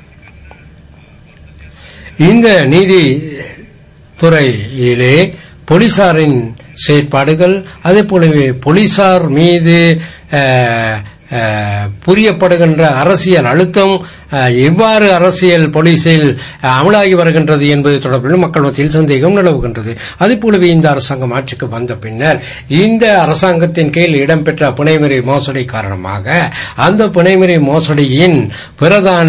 இந்த நீதி துறையிலே போலீசாரின் செயற்பாடுகள், அதே போலவே போலீசார் மீது புரியப்படுகின்ற அரசியல் அழுத்தம் எவ்வாறு அரசியல் போலீசில் அமலாகி வருகின்றது என்பது தொடர்பில் மக்கள் மத்தியில் சந்தேகம் நிலவுகின்றது. அதே போலவே இந்த அரசாங்கம் ஆட்சிக்கு வந்த பின்னர் இந்த அரசாங்கத்தின் கீழ் இடம்பெற்ற பிணைமுறை மோசடி காரணமாக அந்த பிணைமுறை மோசடியின் பிரதான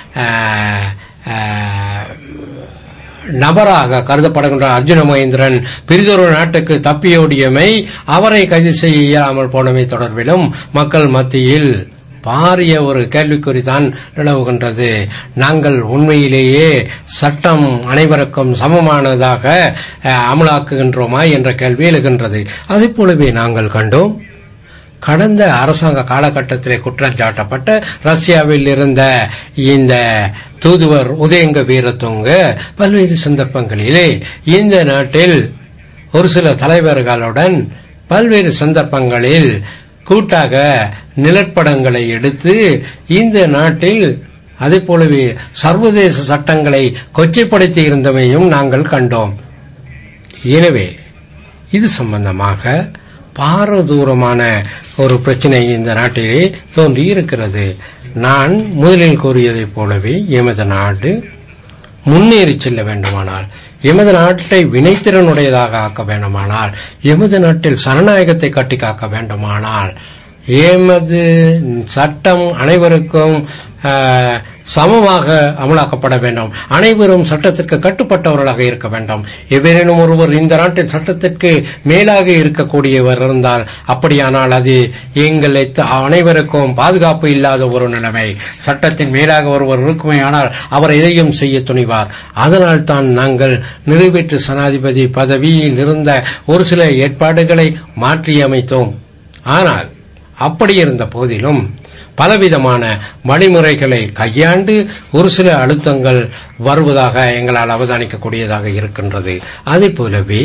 நபராக கருதப்படுகின்ற அர்ஜுன மகேந்திரன் பிரிதொரு நாட்டுக்கு தப்பியோடியமை, அவரை கைது செய்ய இயலாமல் போனமை தொடர்பிலும் மக்கள் மத்தியில் பாரிய ஒரு கேள்விக்குறிதான் நிலவுகின்றது. நாங்கள் உண்மையிலேயே சட்டம் அனைவருக்கும் சமமானதாக அமலாக்குகின்றோமா என்ற கேள்வி எழுகின்றது. அதே போலவே நாங்கள் கண்டோம், கடந்த அரசாங்க காலகட்டத்திலே குற்றம் சாட்டப்பட்ட ரஷ்யாவில் இருந்த இந்த தூதுவர் உதயங்க வீரதுங்க பல்வேறு சந்தர்ப்பங்களிலே இந்த நாட்டில் ஒரு சில தலைவர்களுடன் பல்வேறு சந்தர்ப்பங்களில் கூட்டாக நிழற்படங்களை எடுத்து இந்த நாட்டில் அதே போலவே சர்வதேச சட்டங்களை கொச்சைப்படுத்தி இருந்தமையும் நாங்கள் கண்டோம். எனவே இது சம்பந்தமாக பாரதூரமான ஒரு பிரச்சனை இந்த நாட்டிலே தோன்றி இருக்கிறது. நான் முதலில் கூறியதைப் போலவே எமது நாடு முன்னேறி செல்ல வேண்டுமானால், எமது நாட்டை வினைத்திறனுடையதாக ஆக்க வேண்டுமானால், எமது நாட்டில் சனநாயகத்தை கட்டி காக்க வேண்டுமானால், எமது சட்டம் அனைவருக்கும் சமமாக அமலாக்கப்பட வேண்டும். அனைவரும் சட்டத்திற்கு கட்டுப்பட்டவர்களாக இருக்க வேண்டும். எவரேனும் ஒருவர் இந்த நாட்டின் சட்டத்திற்கு மேலாக இருக்கக்கூடியவர் இருந்தால், அப்படியானால் அது எங்களை அனைவருக்கும் பாதுகாப்பு இல்லாத ஒரு நிலைமை. சட்டத்தின் மேலாக ஒருவர் இருக்குமே ஆனால் அவர் எதையும் செய்ய துணிவார். அதனால் தான் நாங்கள் நிறைவேற்று சனாதிபதி பதவியில் இருந்த ஒரு சில ஏற்பாடுகளை மாற்றியமைத்தோம். ஆனால் அப்படி இருந்த போதிலும் பலவிதமான வழிமுறைகளை கையாண்டு ஒரு சில அழுத்தங்கள் வருவதாக எங்களால் அவதானிக்கக்கூடியதாக இருக்கின்றது. அதே போலவே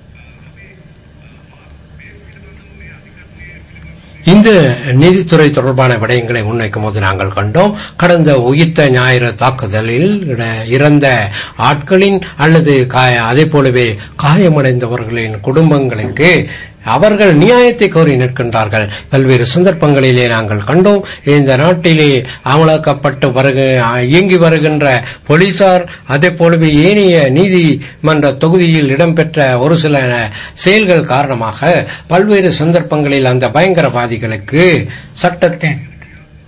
இந்த நீதித்துறை தொடர்பான விடயங்களை முன்வைக்கும் போது நாங்கள் கண்டோம், கடந்த உயிர்த்த ஞாயிறு தாக்குதலில் இறந்த ஆட்களின் அல்லது அதே போலவே காயமடைந்தவர்களின் குடும்பங்களுக்கு அவர்கள் நியாயத்தை கோரி நிற்கின்றார்கள். பல்வேறு சந்தர்ப்பங்களிலே நாங்கள் கண்டோம், இந்த நாட்டிலே அமலாக்கப்பட்டு இயங்கி வருகின்ற போலீசார் அதே போலவே ஏனைய நீதிமன்ற தொகுதியில் இடம்பெற்ற ஒரு சில செயல்கள் காரணமாக பல்வேறு சந்தர்ப்பங்களில் அந்த பயங்கரவாதிகளுக்கு சட்டத்தின்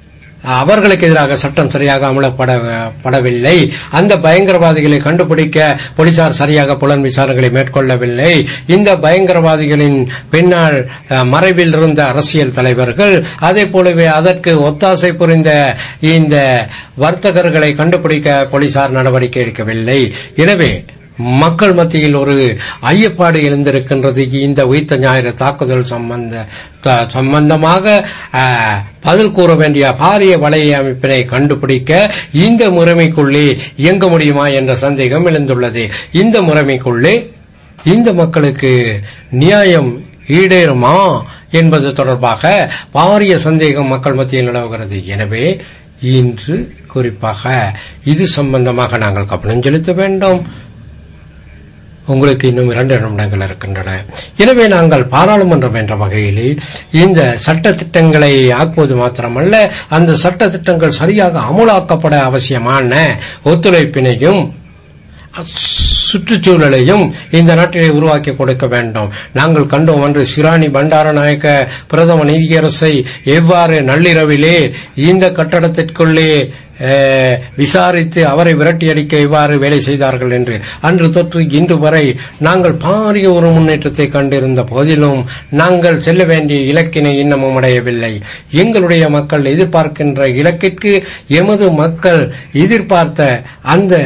அவர்களுக்கு எதிராக சட்டம் சரியாக அமலப்படவில்லை. அந்த பயங்கரவாதிகளை கண்டுபிடிக்க போலீசார் சரியாக புலன் விசாரணைகளை மேற்கொள்ளவில்லை. இந்த பயங்கரவாதிகளின் பின்னால் மறைவில் இருந்த அரசியல் தலைவர்கள், அதே போலவே அதற்கு ஒத்தாசை புரிந்த இந்த வர்த்தகர்களை கண்டுபிடிக்க போலீசார் நடவடிக்கை எடுக்கவில்லை. எனவே மக்கள் மத்தியில் ஒரு ஐயப்பாடு எழுந்திருக்கின்றது. இந்த உயிர்த்த ஞாயிறு தாக்குதல் சம்பந்தமாக பதில் கூற வேண்டிய பாரிய வலைய அமைப்பினை கண்டுபிடிக்க இந்த முறைமைக்குள்ளே இயங்க முடியுமா என்ற சந்தேகம் எழுந்துள்ளது. இந்த முறைமைக்குள்ளே இந்த மக்களுக்கு நியாயம் ஈடேறுமா என்பது தொடர்பாக பாரிய சந்தேகம் மக்கள் மத்தியில் நிலவுகிறது. எனவே இன்று குறிப்பாக இது சம்பந்தமாக நாங்கள் கவனம் செலுத்த வேண்டும். உங்களுக்கு இன்னும் 2 நிமிடங்கள் இருக்கின்றன. எனவே நாங்கள் பாராளுமன்றம் என்ற வகையில் இந்த சட்ட திட்டங்களை ஆக்குவது மாத்திரமல்ல, அந்த சட்ட திட்டங்கள் சரியாக அமுலாக்கப்பட அவசியமான ஒத்துழைப்பினையும் சுற்றுச்சூழலையும் இந்த நாட்டிலே உருவாக்கி கொடுக்க வேண்டும். நாங்கள் கண்டோம் அன்று சிராணி பண்டாரநாயக்க பிரதம நீதியரசை எவ்வாறு நள்ளிரவிலே இந்த கட்டடத்திற்குள்ளே விசாரித்து அவரை விரட்டியடிக்க எவ்வாறு வேலை செய்தார்கள் என்று அன்று தொற்று இன்று வரை நாங்கள் பாரிய ஒரு முன்னேற்றத்தை கண்டிருந்த போதிலும் நாங்கள் செல்ல வேண்டிய இலக்கினை இன்னமும் அடையவில்லை. எங்களுடைய மக்கள் எதிர்பார்க்கின்ற இலக்கிற்கு எமது மக்கள் எதிர்பார்த்த அந்த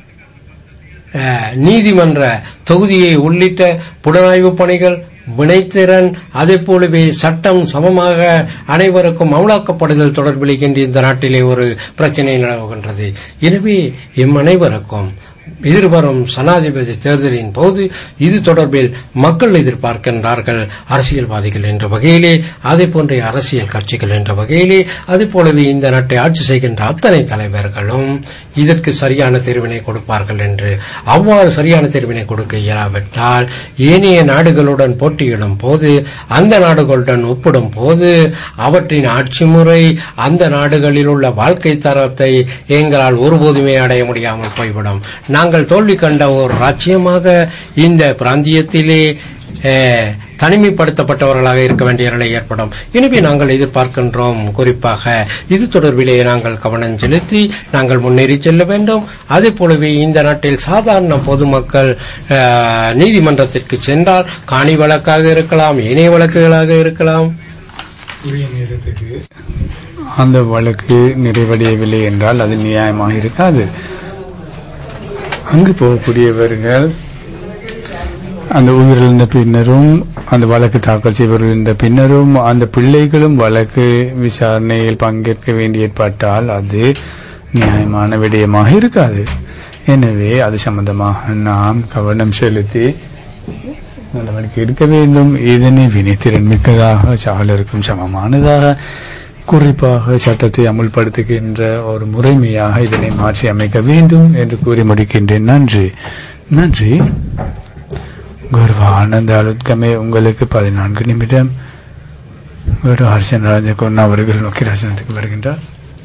நீதிமன்ற தொகுதியை உள்ளிட்ட புலனாய்வு பணிகள், வினைத்திறன், அதே போலவே சட்டம் சமமாக அனைவருக்கும் அமலாக்கப்படுதல் தொடர்பில் இந்த நாட்டிலே ஒரு பிரச்சனை நிலவுகின்றது. எனவே எம் அனைவருக்கும் எதிர்வரும் ஜனாதிபதி தேர்தலின் போது இது தொடர்பில் மக்கள் எதிர்பார்க்கின்றார்கள். அரசியல்வாதிகள் என்ற வகையிலே, அதே போன்ற அரசியல் கட்சிகள் என்ற வகையிலே, அதே போலவே இந்த நாட்டை ஆட்சி செய்கின்ற அத்தனை தலைவர்களும் இதற்கு சரியான தீர்வினை கொடுப்பார்கள் என்று. அவ்வாறு சரியான தீர்வினை கொடுக்க இயலாவிட்டால் ஏனைய நாடுகளுடன் போட்டியிடும் போது, அந்த நாடுகளுடன் ஒப்பிடும் போது அவற்றின் ஆட்சி முறை, அந்த நாடுகளில் உள்ள வாழ்க்கை தரத்தை எங்களால் ஒருபோதுமே அடைய முடியாமல் போய்விடும். நாங்கள் தோல்வி கண்ட ஒரு ராஜ்யமாக இந்த பிராந்தியத்திலே தனிமைப்படுத்தப்பட்டவர்களாக இருக்க வேண்டிய நிலை ஏற்படும். எனவே நாங்கள் எதிர்பார்க்கின்றோம். குறிப்பாக இது தொடர்பிலே நாங்கள் கவனம் செலுத்தி நாங்கள் முன்னேறி செல்ல வேண்டும். அதே போலவே இந்த நாட்டில் சாதாரண பொதுமக்கள் நீதிமன்றத்திற்கு சென்றால் காணி வழக்காக இருக்கலாம், இணைய வழக்குகளாக இருக்கலாம், உரிய நேரத்துக்கு அந்த வழக்கு நிறைவடையவில்லை என்றால் அது நியாயமாக இருக்காது. அங்கு போகக்கூடியவர்கள் அந்த உயிரிழந்த பின்னரும், அந்த வழக்கு தாக்கல் செய்வதிருந்த பின்னரும், அந்த பிள்ளைகளும் வழக்கு விசாரணையில் பங்கேற்க வேண்டி ஏற்பட்டால் அது நியாயமான விடயமாக இருக்காது. எனவே அது சம்பந்தமாக நாம் கவனம் செலுத்தி நடவடிக்கை எடுக்க வேண்டும். இதனை வினைத்திறன் மிக்கதாக, சாளருக்கும் சமமானதாக, குறிப்பாக சட்டத்தை அமுல்படுத்துகின்ற ஒரு முறைமையாக இதனை மாற்றி அமைக்க வேண்டும் என்று கூறி முடிக்கின்றேன். நன்றி. நன்றி. கௌரவானந்த அலுத்கமே, உங்களுக்கு 14 நிமிடம். கௌரவ ஹர்ஷன் ராஜகோர்ணா அவர்கள் நோக்கி ராசனத்துக்கு வருகின்றார்.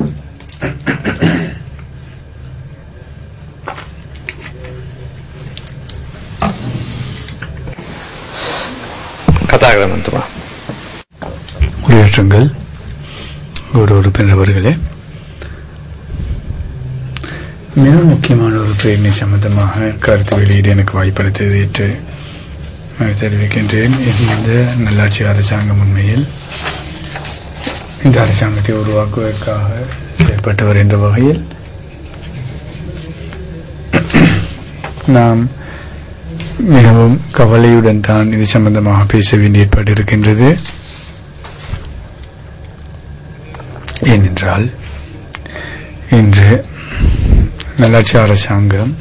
கதாகிரமந்துமா உரையாற்றுங்கள். ஒரு உறுப்பினர் அவர்களே, மிக முக்கியமான ஒரு பிரேரணை சம்பந்தமாக கருத்து வெளியீடு எனக்கு வாய்ப்பளித்தது என்று தெரிவிக்கின்றேன். இந்த நல்லாட்சி அரசாங்கம் உண்மையில் இந்த அரசாங்கத்தை உருவாக்குவதற்காக செயல்பட்டவர் என்ற வகையில் நாம் மிகவும் கவலையுடன் தான் இது சம்பந்தமாக பேச வேண்டிய ஏற்பாடு இருக்கின்றது. ஏனென்றால் இன்று நல்லாட்சி அரசாங்கம்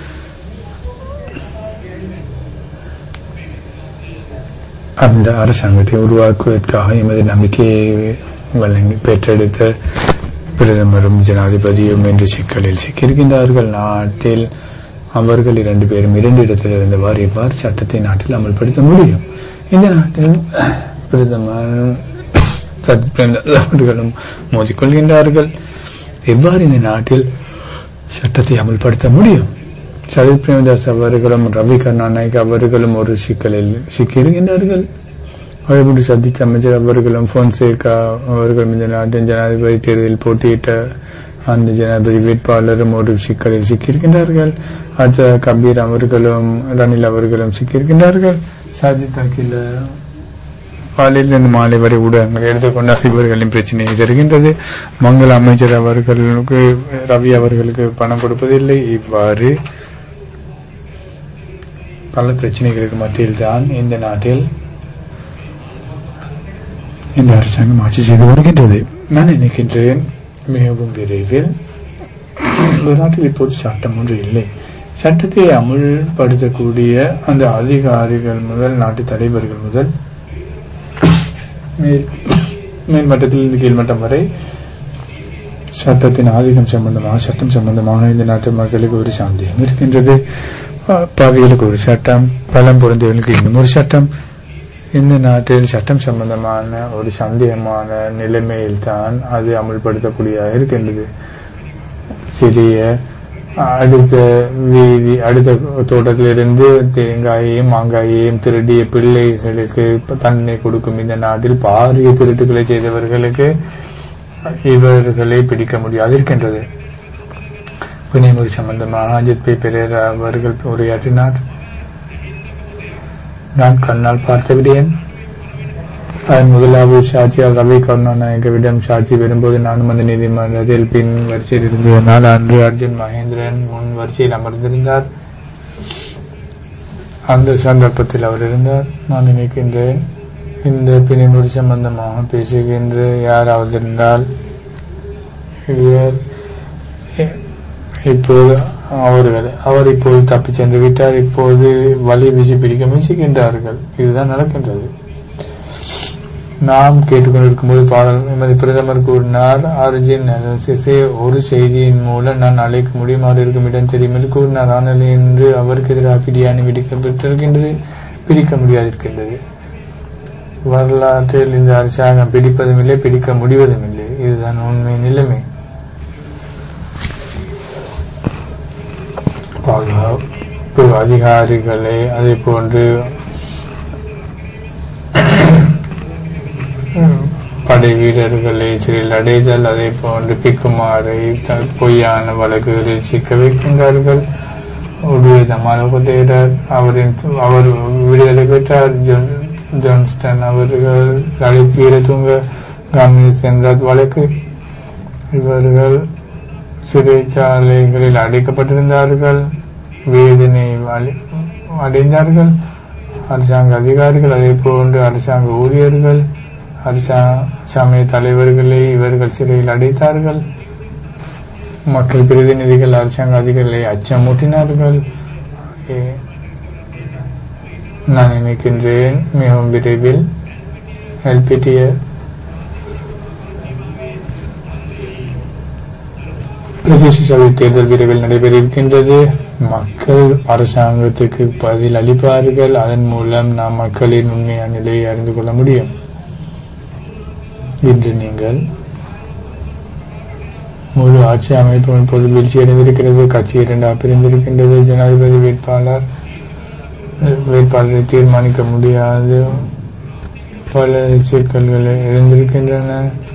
அந்த அரசாங்கத்தை உருவாக்குவதற்காக எமது நம்பிக்கையை வழங்கி பெற்றெடுத்த பிரதமரும் ஜனாதிபதியும் என்ற சிக்கலில் சிக்கியிருக்கின்றார்கள். நாட்டில் அவர்கள் 2 பேரும் 2 இடத்தில் இருந்தவாறு எவ்வாறு சட்டத்தை நாட்டில் அமல்படுத்த முடியும்? இந்த நாட்டில் பிரதமரும் அவர்களும் மோதிக்கொள்கின்றார்கள். எவ்வாறு இந்த நாட்டில் சட்டத்தை அமல்படுத்த முடியும்? சஜித் பிரேமதாஸ் அவர்களும் ரவி கருணாநாயக் அவர்களும் ஒரு சிக்கலில் சிக்கியிருக்கின்றார்கள். அதேபோன்று சதீஷ் அமைச்சர் அவர்களும் போன்சேகா அவர்களும் இந்த நாட்டின் ஜனாதிபதி தேர்தலில் போட்டியிட்ட அந்த ஜனாதிபதி வேட்பாளரும் ஒரு சிக்கலில் சிக்கியிருக்கின்றார்கள். அடுத்த கபீர் அவர்களும் ரணில் அவர்களும் சிக்கியிருக்கின்றார்கள். சாஜித் அகில காலையிலிருந்து மாலை வரை ஊடகங்கள் எடுத்துக்கொண்டால் இவர்களின் பிரச்சனை தருகின்றது. மங்கள அமைச்சர் அவர்களுக்கு ரவி அவர்களுக்கு பணம் கொடுப்பதில்லை. இவ்வாறு பல பிரச்சனைகளுக்கு மத்தியில் தான் இந்த நாட்டில் இந்த அரசாங்கம் ஆட்சி செய்து வருகின்றது. நான் நினைக்கின்றேன் மிகவும் விரைவில் இந்த நாட்டில் இப்போது சட்டம் ஒன்று இல்லை. சட்டத்தை அமுல்படுத்தக்கூடிய அந்த அதிகாரிகள் முதல் நாட்டு தலைவர்கள் முதல் மேல்மட்டத்தில் கீழ்மட்டம் வரை சட்டத்தின் ஆதிக்கம் சம்பந்தமாக சட்டம் சம்பந்தமாக இந்த நாட்டு மக்களுக்கு ஒரு சந்தேகம் இருக்கின்றது. பாவிகளுக்கு ஒரு சட்டம், பலம் பொருந்தவர்களுக்கு இன்னும் ஒரு சட்டம். இந்த நாட்டில் சட்டம் சம்பந்தமான ஒரு சந்தேகமான நிலைமையில் தான் அது அமுல்படுத்தக்கூடியதாக இருக்கின்றது. சிறிய அடுத்த தோட்டத்திலிருந்து தேங்காயையும் மாங்காயையும் திருடிய பிள்ளைகளுக்கு தண்டனை கொடுக்கும் இந்த நாட்டில் பாரிய திருட்டுகளை செய்தவர்களுக்கு இவர்களை பிடிக்க முடியாது இருக்கின்றது. பிணைமுறை சம்பந்தமாக அஜித் பை பெரேரா அவர்கள் உரையாற்றினார். நான் கண்ணால் பார்த்த விடயன். அதன் முதலாவது சாட்சியால் ரவி கருணாநாயகவிடம் சாட்சி பெறும்போது நானும் அந்த நீதிமன்றத்தில் பின் வரிசையில் இருந்ததனால் அன்று அர்ஜுன் மகேந்திரன் முன் வரிசையில் அமர்ந்திருந்தார். அந்த சந்தர்ப்பத்தில் அவர் இருந்தார். நான் நினைக்கின்றேன் இந்த பிணைமுறை சம்பந்தமாக பேசுகின்ற யாராவது இருந்தால் இப்போது அவர் இப்போது தப்பி சென்று விட்டார். இப்போது வலி வீசி பிடிக்க முயற்சிக்கின்றார்கள். இதுதான் நடக்கின்றது. நாம் கேட்டுக்கொண்டிருக்கும் போது எமது பிரதமர் கூறினார், அர்ஜுன் ஒரு செய்தியின் மூலம் நான் அழைக்க முடியுமாறு இருக்கும் இடம் தெரியும் என்று கூறினார். ஆனால் இன்று அவருக்கு எதிராக பிடியாணி விடுக்கப்பட்டிருக்கின்றது. பிடிக்க முடியாதிருக்கின்றது. வரலாற்றில் இந்த அரசாங்கம் பிடிப்பதும் இல்லை, பிடிக்க முடிவதும் இல்லை. இதுதான் உண்மை நிலைமை. பாதுகாப்பு அதிகாரிகளை அதே போன்று படை வீரர்களை சிறையில் அடைதல், அதே போன்று பிக்குமாரை பொய்யான வழக்குகளில் சிக்க வைக்கின்றார்கள். அவர் விடுதலை பெற்றார். ஜான்ஸ்டன் அவர்கள் வீரத்துங்க காமினி சென்றார் வழக்கு. இவர்கள் சிறைச்சாலைகளில் அடைக்கப்பட்டிருந்தார்கள், வேதனை அடைந்தார்கள். அரசாங்க அதிகாரிகள், அதே போன்று அரசாங்க ஊழியர்கள், சமய தலைவர்களை இவர்கள் சிறையில் அடைத்தார்கள். மக்கள் பிரதிநிதிகள் அரசாங்க அதிகாரிகளை அச்சமூட்டினார்கள். நான் நினைக்கின்றேன் மிகவும் விரைவில் எல்பிடிய பிரதேச சபை தேர்தல் விரைவில் நடைபெறிருக்கின்றது. மக்கள் அரசாங்கத்துக்கு பதில் அளிப்பார்கள். அதன் மூலம் நாம் மக்களின் உண்மையான நிலையை அறிந்து கொள்ள முடியும். இன்று நீங்கள் முழு ஆட்சி அமைப்பு இப்போது வீழ்ச்சியடைந்திருக்கிறது. கட்சி இரண்டாக பிரிந்திருக்கின்றது. ஜனாதிபதி வேட்பாளரை தீர்மானிக்க முடியாது. பல சிக்கல்கள் எழுந்திருக்கின்றன.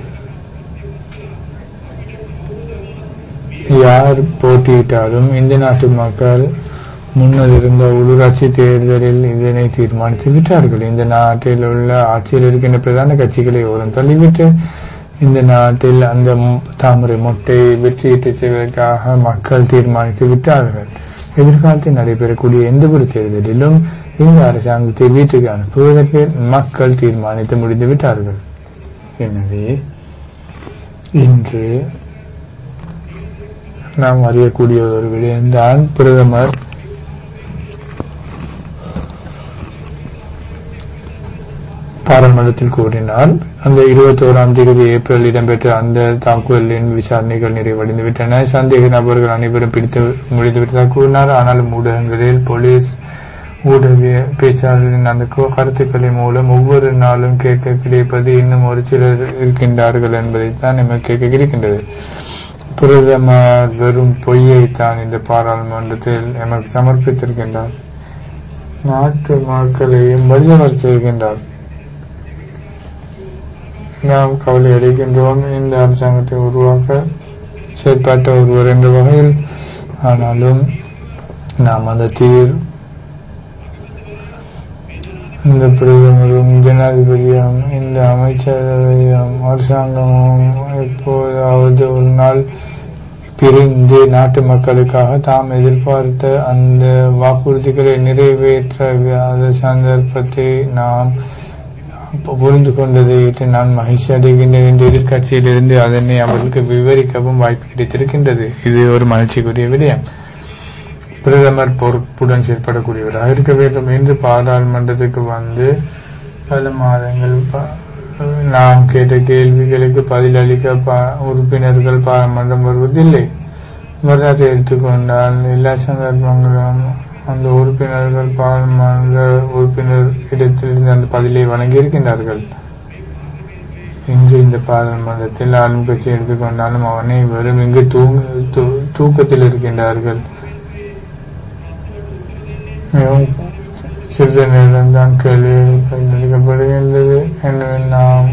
யார் போட்டியிட்டாலும் இந்த நாட்டு மக்கள் முன்னர் இருந்த உள்ளூராட்சி தேர்தலில் இதனை தீர்மானித்து விட்டார்கள். இந்த நாட்டில் உள்ள ஆட்சியில் இருக்கின்ற பிரதான கட்சிகளை ஓரம் தள்ளிவிட்டு இந்த நாட்டில் அந்த தாமரை மொட்டை வெற்றியிட்டு செய்வதற்காக மக்கள் தீர்மானித்து விட்டார்கள். எதிர்காலத்தில் நடைபெறக்கூடிய எந்த ஒரு தேர்தலிலும் இந்த அரசாங்கத்தை வீட்டுக்கு அனுப்புவதற்கு மக்கள் தீர்மானித்து முடிந்து விட்டார்கள். எனவே இன்று நாம் அறியக்கூடிய ஒரு விடயம்தான், பிரதமர் பாராளுமன்றத்தில் கூறினார், அந்த 21ஆம் தேதி ஏப்ரல் இடம்பெற்ற அந்த தாக்குதலின் விசாரணைகள் நிறைவடைந்து விட்டன. சந்தேக நபர்கள் அனைவரும் பிடித்து முடிந்துவிட்டதாக கூறினார். ஆனாலும் ஊடகங்களில் போலீஸ் ஊடக பேச்சாளரின் அந்த கருத்துக்களின் மூலம் ஒவ்வொரு நாளும் கேட்க கிடைப்பது இன்னும் ஒரு சிலர் இருக்கின்றார்கள் என்பதைத்தான் நமக்கு கேட்க கிடைக்கின்றது. பிரதமர் வெறும் பொய்யைத்தான் இந்த பாராளுமன்றத்தில் எமக்கு சமர்ப்பித்திருக்கின்றார். நாட்டு மக்களையும் வழிவர் செய்கின்றார். நாம் கவலை அடைகின்றோம். இந்த அரசாங்கத்தை உருவாக்க செயற்பட்ட ஒருவர் என்ற வகையில். ஆனாலும் நாம் அந்த இந்த பிரதமரும் ஜனாதிபதியும் இந்த அமைச்சரவையும் அரசாங்கமும் எப்போதாவது ஒரு நாள் பிரிந்து நாட்டு மக்களுக்காக தாம் எதிர்பார்த்த அந்த வாக்குறுதிகளை நிறைவேற்ற சந்தர்ப்பத்தை நாம் புரிந்து கொண்டதை நான் மகிழ்ச்சி அடைகின்றேன் என்று எதிர்கட்சியிலிருந்து அதனை அவர்களுக்கு விவரிக்கவும் வாய்ப்பு கிடைத்திருக்கின்றது. இது ஒரு மகிழ்ச்சிக்குரிய விடயம். பிரதமர் பொறுப்புடன் செயற்படக்கூடியவராக இருக்க வேண்டும் என்று பாராளுமன்றத்துக்கு வந்து பல மாதங்கள் நாம் கேட்ட கேள்விகளுக்கு பதிலளிக்க உறுப்பினர்கள் பாராளுமன்றம் வருவதில்லை. வரலாற்றை எடுத்துக்கொண்டால் எல்லா சந்தர்ப்பங்களும் அந்த உறுப்பினர்கள் பாராளுமன்ற உறுப்பினர் இடத்திலிருந்து அந்த பதிலை வழங்கியிருக்கின்றார்கள். இன்று இந்த பாராளுமன்றத்தில் ஆளும் கட்சி எடுத்துக்கொண்டாலும் அனைவரும் இங்கு தூக்கத்தில் இருக்கின்றார்கள். சிறிது நேரம் தான் கேள்விகள் பதிலளிக்கப்படுகின்றது. எனவே நாம்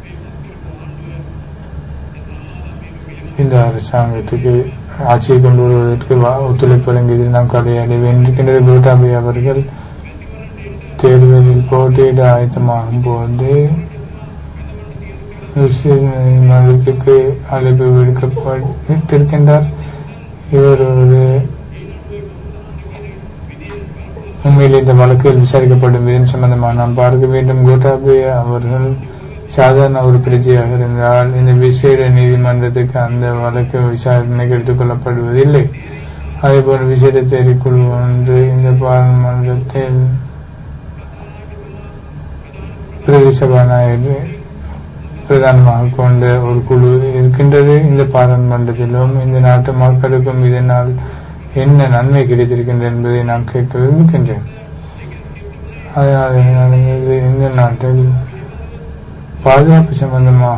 இந்த அரசாங்கத்துக்கு ஆட்சியை கொண்டு வருவதற்கு ஒத்துழைப்பு வழங்கியதில் நாம் கடையடைய வேண்டியிருக்கின்றது. கோட்டாபய அவர்கள் தேர்தலில் போட்டியிட ஆயத்தமாகும் போது நீதிமன்றத்துக்கு அழைப்பு விடுக்கப்பட்டிருக்கின்றார். இவர் ஒரு உண்மையில் இந்த வழக்கில் விசாரிக்கப்படும் விதம் சம்பந்தமாக நாம் பார்க்க வேண்டும். கோட்டாபய அவர்கள் சாதாரண ஒரு பிரஜையாக இருந்தால் இந்த விசேட நீதிமன்றத்துக்கு அந்த வழக்கு விசாரணைக்கு எடுத்துக் கொள்ளப்படுவதில்லை. அதேபோல் விசேட தேர்வுக்குழு ஒன்று இந்த பாராளுமன்றத்தில் பிரதி சபாநாயகர் பிரதானமாக கொண்ட ஒரு குழு இருக்கின்றது. இந்த பாராளுமன்றத்திலும் இந்த நாட்டு மக்களுக்கும் இதனால் என்ன நன்மை கிடைத்திருக்கின்றது என்பதை நான் கேட்க விரும்புகின்றேன். அதனால் இந்த நாட்டில் பாதுகாப்பு சம்பந்தமாக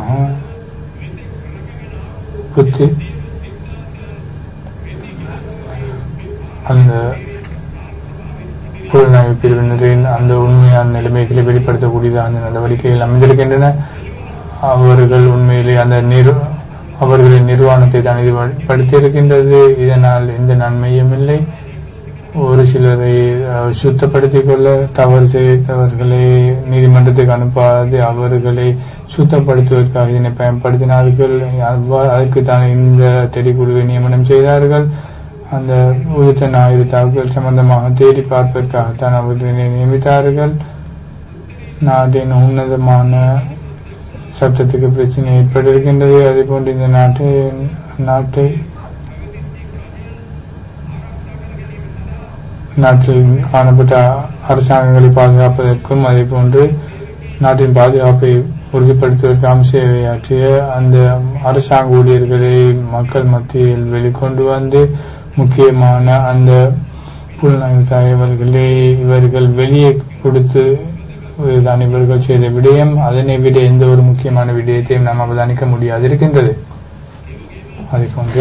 அந்த புலனாய்வு பிரிவினரின் அந்த உண்மையான நிலைமைகளை வெளிப்படுத்தக்கூடியதாக அந்த நடவடிக்கைகள் அமைந்திருக்கின்றன. அவர்கள் உண்மையிலே அந்த அவர்களின் நிர்வாணத்தை தான் இது படுத்தியிருக்கின்றது. இதனால் எந்த நன்மையும் இல்லை. ஒரு சிலரை சுத்தப்படுத்திக் கொள்ள தவறு செய்தவர்களை நீதிமன்றத்துக்கு அனுப்பாது அவர்களை சுத்தப்படுத்துவதற்காக இதனை பயன்படுத்தினார்கள். அதற்கு தான் இந்த தெரிக்குழுவை நியமனம் செய்தார்கள். அந்த உயிர்த்த ஞாயிறு தாக்குதல் சம்பந்தமாக தேடி பார்ப்பதற்காகத்தான் அவர்களை நியமித்தார்கள். நாட்டின் உன்னதமான சட்டத்துக்கு பிரச்சனை ஏற்பட்டிருக்கின்றது. அதேபோன்று இந்த நாட்டில் காணப்பட்ட அரசாங்கங்களை பாதுகாப்பதற்கும் அதேபோன்று நாட்டின் பாதுகாப்பை உறுதிப்படுத்துவதற்காக சேவையாற்றிய அந்த அரசாங்க ஊழியர்களை மக்கள் மத்தியில் வெளிக்கொண்டு வந்து முக்கியமான அந்த புலனாய்வு தகவல்களை இவர்கள் வெளியே கொடுத்து தான் இவர்கள் செய்த விடயம். அதனை விட எந்த ஒரு முக்கியமான விடயத்தையும் நாம் அவதானிக்க முடியாது இருக்கின்றது. அதேபோன்று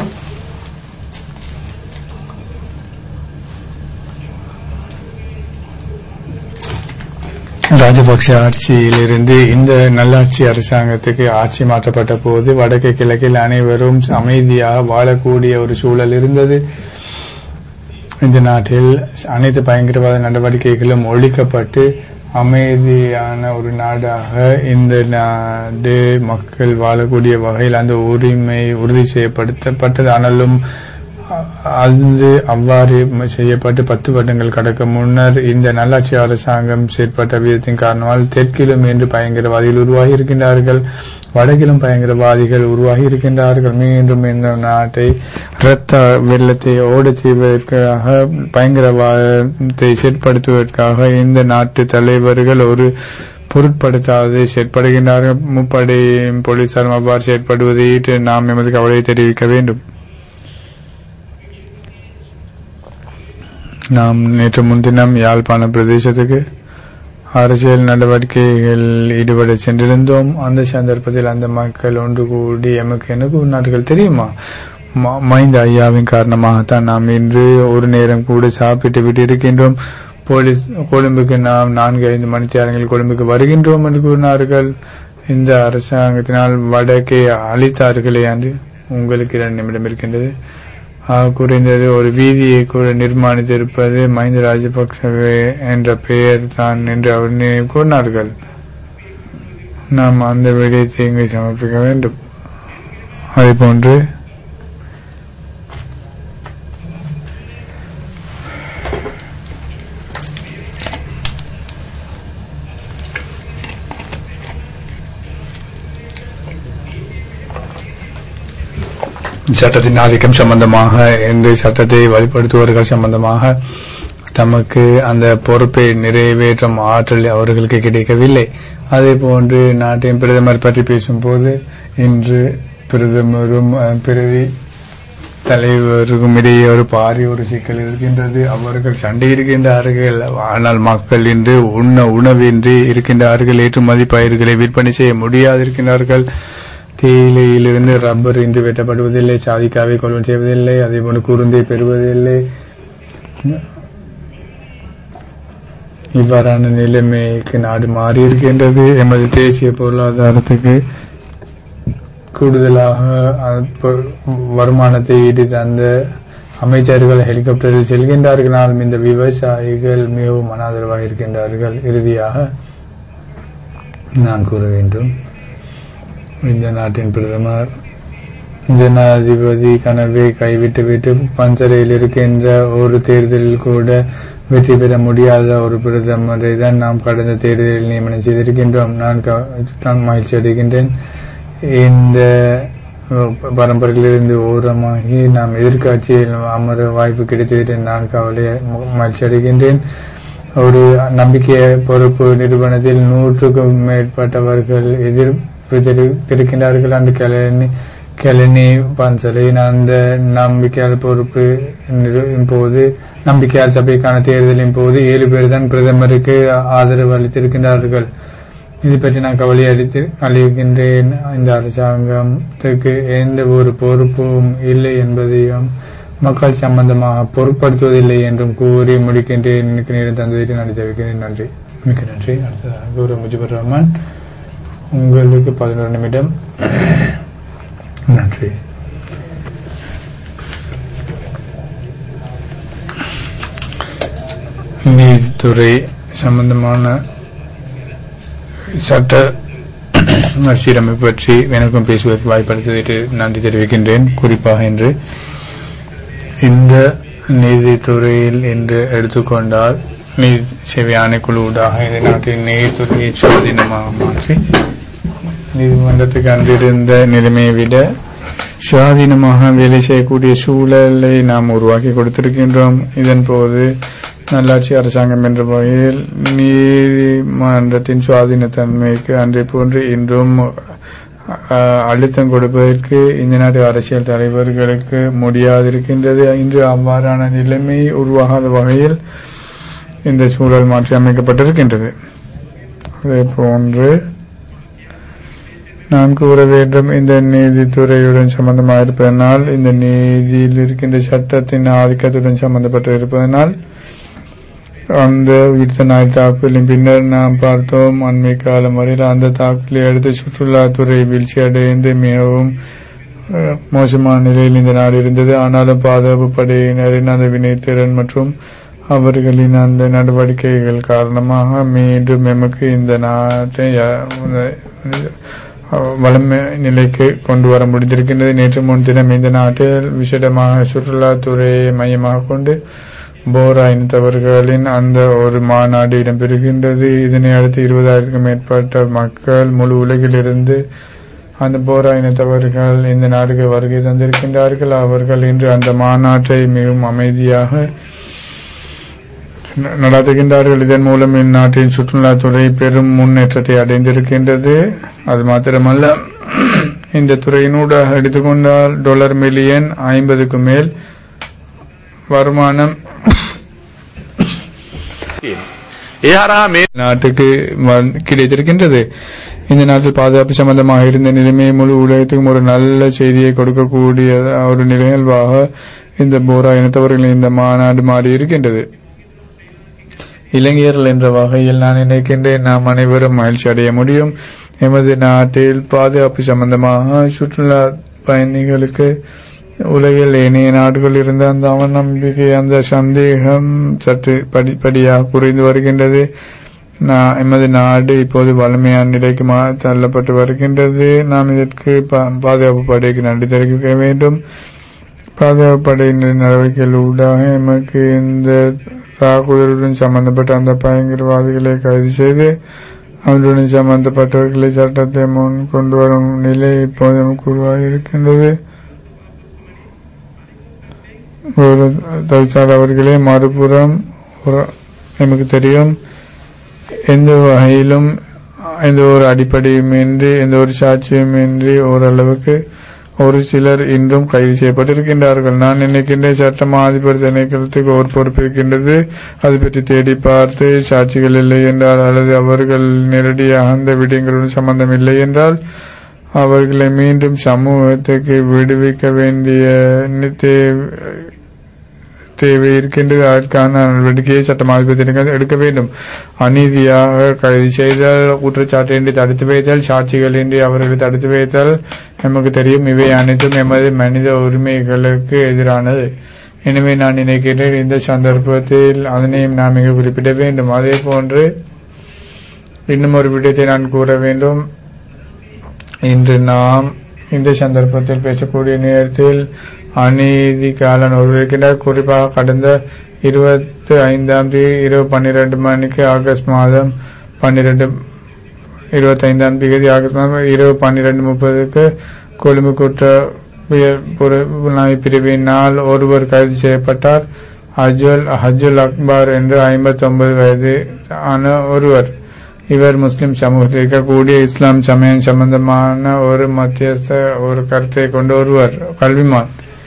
ராஜபக்ஷ ஆட்சியிலிருந்து இந்த நல்லாட்சி அரசாங்கத்துக்கு ஆட்சி மாற்றப்பட்ட போது வடக்கு கிழக்கில் அனைவரும் அமைதியாக வாழக்கூடிய ஒரு சூழல் இருந்தது. இந்த நாட்டில் அனைத்து பயங்கரவாத நடவடிக்கைகளும் ஒழிக்கப்பட்டு அமைதியான ஒரு நாடாக இந்த நாடு மக்கள் வாழக்கூடிய வகையில் அந்த உரிமை உறுதி செய்யப்படுத்தப்பட்டது. ஆனாலும் அது அவ்வாறு செய்யப்பட்டு 10 வருடங்கள் கடக்க முன்னர் இந்த நல்லாட்சி அரசாங்கம் செயற்பட்ட விதத்தின் காரணமாக தெற்கிலும் என்று பயங்கரவாதிகள் உருவாகி இருக்கின்றார்கள், வடக்கிலும் பயங்கரவாதிகள் உருவாகி இருக்கின்றார்கள். மீண்டும் இந்த நாட்டை இரத்த வெள்ளத்தை ஓடச் செய்வதற்காக பயங்கரவாதத்தை செயற்படுத்துவதற்காக இந்த நாட்டு தலைவர்கள் ஒரு பொருட்படுத்தாது செயற்படுகின்றார்கள். முப்படை போலீசாரும் அவ்வாறு செயற்படுவதை நாம் எமது கவலையை தெரிவிக்க வேண்டும். நாம் நேற்று முன்தினம் யாழ்ப்பாண பிரதேசத்துக்கு அரசியல் நடவடிக்கைகள் ஈடுபட சென்றிருந்தோம். அந்த சந்தர்ப்பத்தில் அந்த மக்கள் ஒன்று கூடி எனக்கு நாட்கள் தெரியுமா, மைந்த ஐயாவின் காரணமாகத்தான் நாம் இன்று ஒரு நேரம் கூட சாப்பிட்டு விட்டு இருக்கின்றோம். போலீஸ் கொழும்புக்கு நாம் 4-5 மணித்தியாரங்கள் கொழும்புக்கு வருகின்றோம் என்று கூறினார்கள். இந்த அரசாங்கத்தினால் வடக்கை அளித்தார்களே என்று உங்களுக்கு 2 நிமிடம் இருக்கின்றது. குறைந்தது ஒரு வீதியை கூட நிர்மாணித்திருப்பது மஹிந்த ராஜபக்சவே என்ற பெயர் தான் என்று அவர் நினைவு கூறினார்கள். நாம் அந்த விடயத்தை இங்கு சமர்ப்பிக்க வேண்டும். அதேபோன்று சட்டத்தின் ஆதிக்கம் சம்பந்தமாக என்று சட்டத்தை வலுப்படுத்துவர்கள் சம்பந்தமாக தமக்கு அந்த பொறுப்பை நிறைவேற்றும் ஆற்றல் அவர்களுக்கு கிடைக்கவில்லை. அதேபோன்று நாட்டின் பிரதமர் பற்றி பேசும்போது இன்று பிரதமரும் பிரதி தலைவருக்கும் இடையே ஒரு பாரிய ஒரு சிக்கல் இருக்கின்றது. அவர்கள் சண்டையிடுகின்றார்கள். ஆனால் மக்கள் இன்று உணவின்றி இருக்கின்றார்கள். ஏற்றுமதி பயிர்களை விற்பனை செய்ய முடியாதிருக்கின்றார்கள். தேயிலையிலிருந்து ரப்பர் இன்று வெட்டப்படுவதில்லை. சாதிக்காவை கொள்வன் செய்வதில்லை. அதேபோன்று குருந்தை பெறுவதில்லை. இவ்வாறான நிலைமைக்கு நாடு மாறியிருக்கின்றது. எமது தேசிய பொருளாதாரத்துக்கு கூடுதலாக வருமானத்தை ஈட்டி தந்த அமைச்சர்கள் ஹெலிகாப்டரில் செல்கின்றார்கள். இந்த விவசாயிகள் மிகவும் அனாதரவாக இருக்கின்றார்கள். இறுதியாக நான் கூற வேண்டும், இந்த நாட்டின் பிரதமர் ஜனாதிபதி கனவை கைவிட்டுவிட்டு பஞ்சரையில் இருக்கின்ற ஒரு தேர்தலில் கூட வெற்றி பெற முடியாத ஒரு பிரதமரை தான் நாம் கடந்த தேர்தலில் நியமனம் செய்திருக்கின்றோம். நான் மகிழ்ச்சி அடைகின்றேன். இந்த பரம்பரையிலிருந்து ஓரமாகி நாம் எதிர்காட்சியில் அமர வாய்ப்பு கிடைத்தது. நான் மகிழ்ச்சி அடைகின்றேன். ஒரு நம்பிக்கை பொறுப்பு நிறுவனத்தில் 100க்கும் மேற்பட்டவர்கள் எதிர்ப்பிருக்கின்றார்கள். அந்த கெலனி பன்சலின் அந்த நம்பிக்கையாளர் பொறுப்பு போது நம்பிக்கையாளர் சபைக்கான தேர்தலின் போது 7 பேர் தான் பிரதமருக்கு ஆதரவு அளித்திருக்கின்றார்கள். இது பற்றி நான் கவலை அளிக்கின்றேன். இந்த அரசாங்கத்துக்கு எந்த ஒரு பொறுப்பும் இல்லை என்பதையும் மக்கள் சம்பந்தமாக பொருட்படுத்துவதில்லை என்றும் கூறி முடிக்கின்றேன். எனக்கு நேரம் தந்ததை நான் தெரிவிக்கிறேன். நன்றி, மிக்க நன்றி. அடுத்ததாக முஜிபுர் ரஹ்மான், உங்களுக்கு 11 நிமிடம். நன்றி. நீதித்துறை சம்பந்தமான சட்ட மறுசீரமைப்பு பற்றி எனக்கும் பேசுவதற்கு வாய்ப்பளித்ததற்கு நன்றி தெரிவிக்கின்றேன். குறிப்பாக இன்று இந்த நீதித்துறையில் என்று எடுத்துக்கொண்டால் நீதி சேவை ஆணைக்குழு ஊடாக இந்த நாட்டின் நீதித்துறையை சுயாதீனமாக மாற்றி நீதிமன்றத்துக்கு அன்றிருந்த நிலைமையை விட சுயாதீனமாக வேலை செய்யக்கூடிய சூழலை நாம் உருவாக்கி கொடுத்திருக்கின்றோம். இதன் போது நல்லாட்சி அரசாங்கம் என்ற வகையில் நீதிமன்றத்தின் சுயாதீனத்தன்மைக்கு அன்றை போன்று இன்றும் அழுத்தம் கொடுப்பதற்கு இந்த நாட்டு அரசியல் தலைவர்களுக்கு முடியாதிருக்கின்றது. இன்று அவ்வாறான நிலைமை உருவாகாத வகையில் இந்த சூழல் மாற்றி அமைக்கப்பட்டிருக்கின்றது. அதே போன்று நான் கூற வேண்டும், இந்த நீதித்துறையுடன் சம்பந்தமாக இருப்பதனால், இந்த நீதியில் இருக்கின்ற சட்டத்தின் ஆதிக்கத்துடன் சம்பந்தப்பட்டு இருப்பதனால் அந்த உயிர்த்த நாய் தாக்குதலின் பின்னர் நாம் பார்த்தோம், அண்மை காலம் வரையில் அந்த தாக்குதலை அடுத்து சுற்றுலாத்துறை வீழ்ச்சி அடைந்து மிகவும் மோசமான நிலையில் இந்த நாடு இருந்தது. ஆனாலும் பாதுகாப்பு படையினரின் அந்த வினைத்திறன் மற்றும் அவர்களின் அந்த நடவடிக்கைகள் காரணமாக மீண்டும் எமக்கு இந்த நாட்டை வளமை நிலைக்கு கொண்டு வர முடிந்திருக்கின்றது. நேற்று முன்தினம் இந்த நாட்டில் விசேடமாக சுற்றுலாத்துறையை மையமாக கொண்டு போரா இனத்தவர்களின் அந்த ஒரு மாநாடு இடம்பெறுகின்றது. இதனை அடுத்து 20,000க்கும் மேற்பட்ட மக்கள் முழு உலகில் இருந்து அந்த போரா இனத்தவர்கள் இந்த நாடுக்கு வருகை தந்திருக்கின்றார்கள். அவர்கள் இன்று அந்த மாநாட்டை மிகவும் அமைதியாக நடத்துகின்றார்கள். இதன் மூலம் இந்நாட்டின் சுற்றுலாத்துறை பெரும் முன்னேற்றத்தை அடைந்திருக்கின்றது. அது மாத்திரமல்ல, இந்த துறையினூடாக எடுத்துக்கொண்டால் $1 மில்லியன் 50க்கும் மேல் வருமானம் நாட்டுக்கு கிடைத்திருக்கின்றது. இந்த நாட்டில் பாதுகாப்பு சம்பந்தமாக இருந்த நிலைமை முழு உலகத்துக்கும் ஒரு நல்ல செய்தியை கொடுக்கக்கூடிய ஒரு நிகழ்வாக இந்த போரா இனத்தவர்களின் இந்த மாநாடு மாறியிருக்கின்றது. இளைஞர்கள் என்ற வகையில் நான் நினைக்கின்றேன் நாம் அனைவரும் மகிழ்ச்சி அடைய முடியும். எமது நாட்டில் பாதுகாப்பு சம்பந்தமாக சுற்றுலா பயணிகளுக்கு உலகில் ஏனைய நாடுகள் இருந்த அந்த அவநம்பிக்கை, அந்த சந்தேகம் சற்று படிப்படியாக குறைந்து வருகின்றது. எமது நாடு இப்போது வலிமையான நிலைக்கு தள்ளப்பட்டு வருகின்றது. நாம் இதற்கு பாதுகாப்பு படைக்கு நன்றி தெரிவிக்க வேண்டும். பாதுகாப்பு படையினரின் நடவடிக்கைகள் ஊடாக எமக்கு இந்த தாக்குதலுடன் சம்பந்தப்பட்ட அந்த பயங்கரவாதிகளை கைது செய்து அவர்களுடன் சம்பந்தப்பட்டவர்களை சட்டத்தை முன் கொண்டு வரும் நிலை இப்போது நமக்கு உருவாகி இருக்கின்றது. ஒரு தொழிற்சாலை அவர்களே, மறுபுறம் நமக்கு தெரியும், எந்த வகையிலும் எந்த ஒரு அடிப்படையும் இன்றி எந்த ஒரு சாட்சியும் இன்றி ஓரளவுக்கு ஒரு சிலர் இன்றும் கைது செய்யப்பட்டிருக்கின்றார்கள். நான் நினைக்கின்ற சட்டம் அதிபர் திணைக்களத்துக்கு ஒரு பொறுப்பு இருக்கின்றது. அது பற்றி தேடி பார்த்து சாட்சிகள் இல்லை என்றால் அல்லது அவர்கள் நேரடியாக அந்த விடயங்களுடன் சம்பந்தம் இல்லை என்றால் அவர்களை மீண்டும் சமூகத்துக்கு விடுவிக்க வேண்டிய தேவை இருக்கின்றது. அதற்கான நடவடிக்கையை சட்டமாக எடுக்க வேண்டும். அநீதியாக கைது செய்தால், குற்றச்சாட்டின்றி தடுத்து வைத்தால், சாட்சிகளின்றி அவர்களை தடுத்து வைத்தால் நமக்கு தெரியும் இவை அனைத்தும் எமது மனித உரிமைகளுக்கு எதிரானது. எனவே நான் நினைக்கிறேன் இந்த சந்தர்ப்பத்தில் அதனையும் நாம் மிக குறிப்பிட வேண்டும். அதே போன்று இன்னும் ஒரு விடயத்தை நான் கூற வேண்டும். இன்று நாம் இந்த சந்தர்ப்பத்தில் பேசக்கூடிய நேரத்தில் அநீதிக்காலன் ஒருவர் இருக்கின்றார். குறிப்பாக கடந்த 25ஆம் தேதி இரவு 12 மணிக்கு ஆகஸ்ட் மாதம் 25ஆம் தேதி ஆகஸ்ட் மாதம் இரவு 12:30க்கு கொழும்பு குற்ற புலனாய்வு பிரிவினால் ஒருவர் கைது செய்யப்பட்டார். ஹஜ்ஜுல் அக்பர் என்று 59 வயது ஆன ஒருவர். இவர் முஸ்லிம் சமூகத்தில் இருக்கக்கூடிய இஸ்லாம் சமயம் சம்பந்தமான ஒரு மத்தியஸ்த ஒரு கருத்தை கொண்ட ஒருவர், கல்விமான்.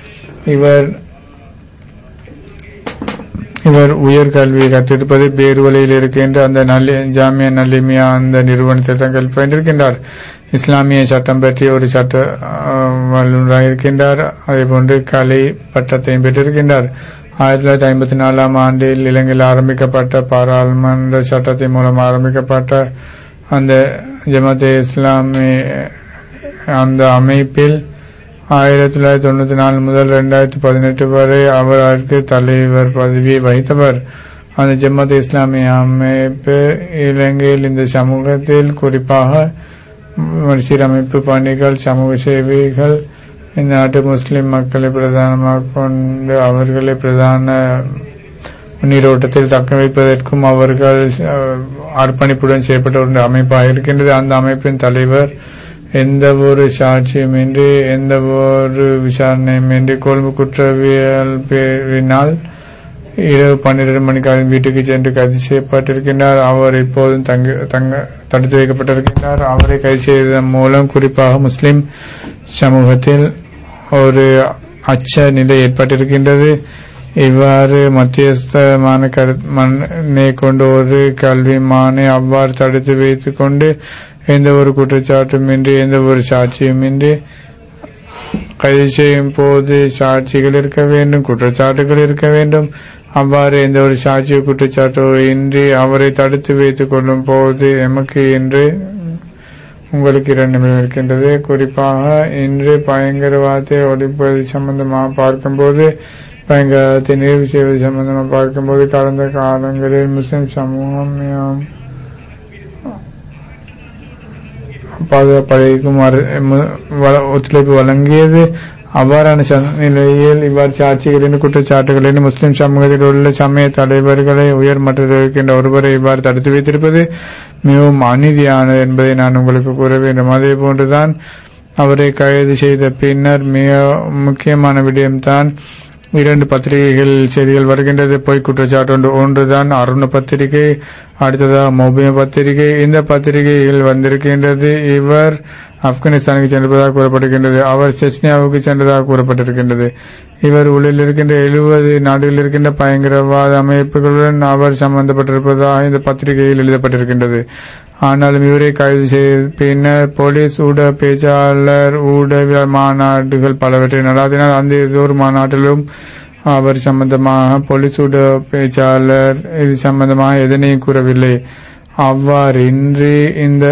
இவர் உயர்கல்வியை கற்றிருப்பது பேருவலையில் இருக்கின்ற அந்த ஜாமியா நல்லிமியா அந்த நிறுவனத்தில் தங்கள் பயின்றிருக்கின்றார். இஸ்லாமிய சட்டம் பற்றிய ஒரு சட்ட வல்லுநராக இருக்கின்றார். அதேபோன்று கலை பட்டத்தையும் பெற்றிருக்கின்றார். 1954ஆம் ஆண்டில் இலங்கையில் ஆரம்பிக்கப்பட்ட பாராளுமன்ற சட்டத்தின் மூலம் ஆரம்பிக்கப்பட்ட அந்த ஜமாத்தே இஸ்லாமி அந்த அமைப்பில் 1994 முதல் 2018 வரை அவர் அதற்கு தலைவர் பதவியை வகித்தவர். அந்த ஜமாத்தே இஸ்லாமி அமைப்பு இலங்கையில் இந்த சமூகத்தில் குறிப்பாக மறுசீரமைப்பு பணிகள், சமூக சேவைகள், இந்த நாட்டு முஸ்லிம் மக்களை பிரதானமாக கொண்டு அவர்களை பிரதான நீரோட்டத்தில் தக்க வைப்பதற்கும் அவர்கள் அர்ப்பணிப்புடன் செய்யப்பட்ட ஒரு அமைப்பாக இருக்கின்றது. அந்த அமைப்பின் தலைவர் எந்த ஒரு சாட்சியுமின்றி எந்த ஒரு விசாரணையுமின்றி கொழும்பு குற்றவியல் பிரிவினால் இரவு 12 மணிக்கு வீட்டுக்கு சென்று கைது செய்யப்பட்டிருக்கின்றார். அவர் இப்போதும் தடுத்து வைக்கப்பட்டிருக்கின்றார். அவரை கைது செய்ததன் மூலம் குறிப்பாக முஸ்லிம் சமூகத்தில் ஒரு அச்ச நிலை ஏற்பட்டிருக்கின்றது. இவ்வாறு மத்தியஸ்தமான கருத்தை கொண்டு ஒரு கல்விமானை அவ்வாறு தடுத்து வைத்துக் கொண்டு எந்த ஒரு குற்றச்சாட்டுமின்றி எந்த ஒரு சாட்சியுமின்றி கைது செய்யும் போது சாட்சிகள் இருக்க வேண்டும், குற்றச்சாட்டுகள் இருக்க வேண்டும். அவ்வாறு எந்த ஒரு சாட்சியோ குற்றச்சாட்டோ இன்றி அவரை தடுத்து வைத்துக் கொள்ளும் போது எமக்கு இன்று உங்களுக்கு 2 இருக்கின்றது. குறிப்பாக இன்று பயங்கரவாதத்தை ஒழிப்பது சம்பந்தமாக பார்க்கும்போது, பயங்கரவாதத்தை நிறைவு செய்வது சம்பந்தமாக பார்க்கும்போது கடந்த காலங்களில் முஸ்லிம் சமூகம் பாதுகாப்படைக்கும் ஒத்துழைப்பு வழங்கியது. அவ்வாறான நிலையில் இவ்வாறு சாட்சிகளின் குற்றச்சாட்டுகளின் முஸ்லிம் சமூகத்தில் உள்ள சமய தலைவர்களை உயர் மட்டத்தில் இருக்கின்ற ஒருவரை இவ்வாறு தடுத்து வைத்திருப்பது மிகவும் அநீதியானது என்பதை நான் உங்களுக்கு கூற வேண்டும். அதே போன்றுதான் அவரை கைது செய்த பின்னர் மிக முக்கியமான விடயம்தான் 2 பத்திரிகைகள் செய்திகள் வருகின்றது. பொய் குற்றச்சாட்டு ஒன்றுதான் அருண பத்திரிகை, அடுத்ததாக மௌபிய பத்திரிகை. இந்த பத்திரிகைகள் வந்திருக்கின்றது. இவர் ஆப்கானிஸ்தானுக்கு சென்றதாக கூறப்பட்டிருக்கின்றது. அவர் செச்னியாவுக்கு சென்றதாக கூறப்பட்டிருக்கின்றது. இவர் உள்ளில் இருக்கின்ற 70 நாடுகளில் இருக்கின்ற பயங்கரவாத அமைப்புகளுடன் அவர் சம்பந்தப்பட்டிருப்பதாக இந்த பத்திரிகையில் எழுதப்பட்டிருக்கின்றது. ஆனாலும் இவரை கைது செய்த பின்னர் போலீஸ் ஊடக பேச்சாளர் ஊடக மாநாடுகள் பலவற்றை நடாத்தினார். அந்த ஒரு மாநாட்டிலும் அவர் சம்பந்தமாக போலீஸ் ஊடக பேச்சாளர் இது சம்பந்தமாக எதனையும் கூறவில்லை. அவ்வாறின்றி இந்த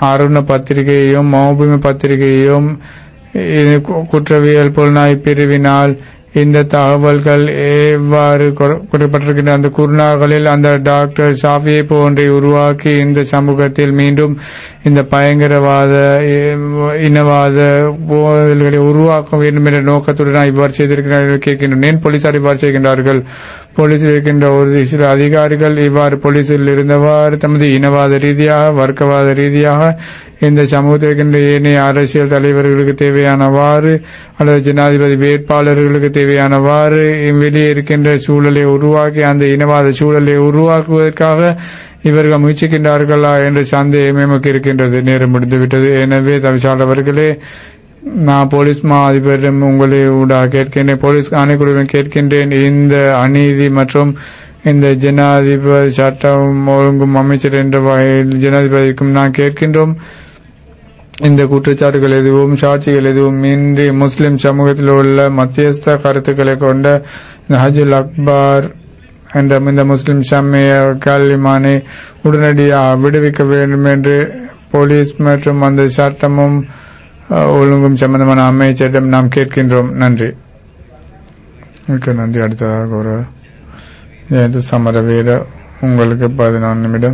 ஆர்வண பத்திரிகையையும் மௌபூமி பத்திரிகையையும் குற்றவியல் புலனாய்வு பிரிவினால் இந்த தகவல்கள் எவ்வாறு கொடுக்கப்பட்டிருக்கின்ற அந்த குருநாகளில் அந்த டாக்டர் ஷாஃபியை போன்றை உருவாக்கி இந்த சமூகத்தில் மீண்டும் இந்த பயங்கரவாத இனவாத போதல்களை உருவாக்க வேண்டும் என்ற நோக்கத்துடன் இவ்வாறு செய்திருக்கிறார்கள் கேட்கின்றனர். ஏன் போலீசார் இவ்வாறு செய்கின்றார்கள்? போலீஸ் இருக்கின்ற ஒரு சில அதிகாரிகள் இவ்வாறு போலீசில் இருந்தவாறு தமது இனவாத ரீதியாக வர்க்கவாத ரீதியாக இந்த சமூகத்திற்கின்ற ஏனைய அரசியல் தலைவர்களுக்கு தேவையானவாறு அல்லது ஜனாதிபதி வேட்பாளர்களுக்கு தேவையானவாறு வெளியே இருக்கின்ற சூழலை உருவாக்கி அந்த இனவாத சூழலை உருவாக்குவதற்காக இவர்கள் முயற்சிக்கின்றார்களா என்ற சந்தேகம் எமக்கு இருக்கின்றது. நேரம் முடிந்துவிட்டது. எனவே தவிசால் அவர்களே, நான் போலீஸ் மா அதிபரிடம் உங்களை கேட்கின்றேன், போலீஸ் ஆணைக்குழுவிடம் கேட்கின்றேன், இந்த அநீதி மற்றும் இந்த ஜனாதிபதி சட்டம் ஒழுங்கும் அமைச்சர் என்ற வகையில் ஜனாதிபதிக்கும் நான் கேட்கின்றோம், இந்த குற்றச்சாட்டுகள் எதுவும் சாட்சிகள் எதுவும் இன்றி முஸ்லிம் சமூகத்தில் உள்ள மத்தியஸ்த கருத்துக்களை கொண்ட ஹஜுல் அக்பர் என்ற இந்த முஸ்லிம் சமய கல்விமானை உடனடியாக விடுவிக்க வேண்டும் என்று போலீஸ் மற்றும் அந்த சட்டமும் ஒழுங்கும் சம்பந்தமான அமைச்சரிடம் நாம் கேட்கின்றோம். நன்றி. மிக்க நன்றி. அடுத்ததாக ஒரு சமரவீர, உங்களுக்கு 14 நிமிடம்.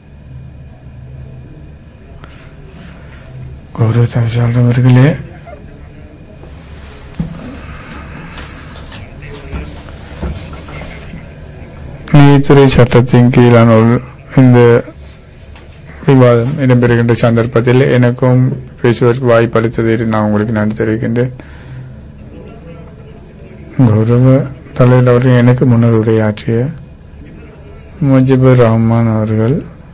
கௌரவ தவிசாளர் அவர்களே, நீதித்துறை சட்டத்தின் கீழான இந்த விவாதம் இடம்பெறுகின்ற சந்தர்ப்பத்தில் எனக்கும் பேசுவதற்கு வாய்ப்பு அளித்ததை நான் உங்களுக்கு நன்றி தெரிவிக்கின்றேன். கௌரவ தலைவர் அவர்கள் எனக்கு முன்னர் உரையாற்றிய முஜிபுர் ரஹ்மான் அவர்கள்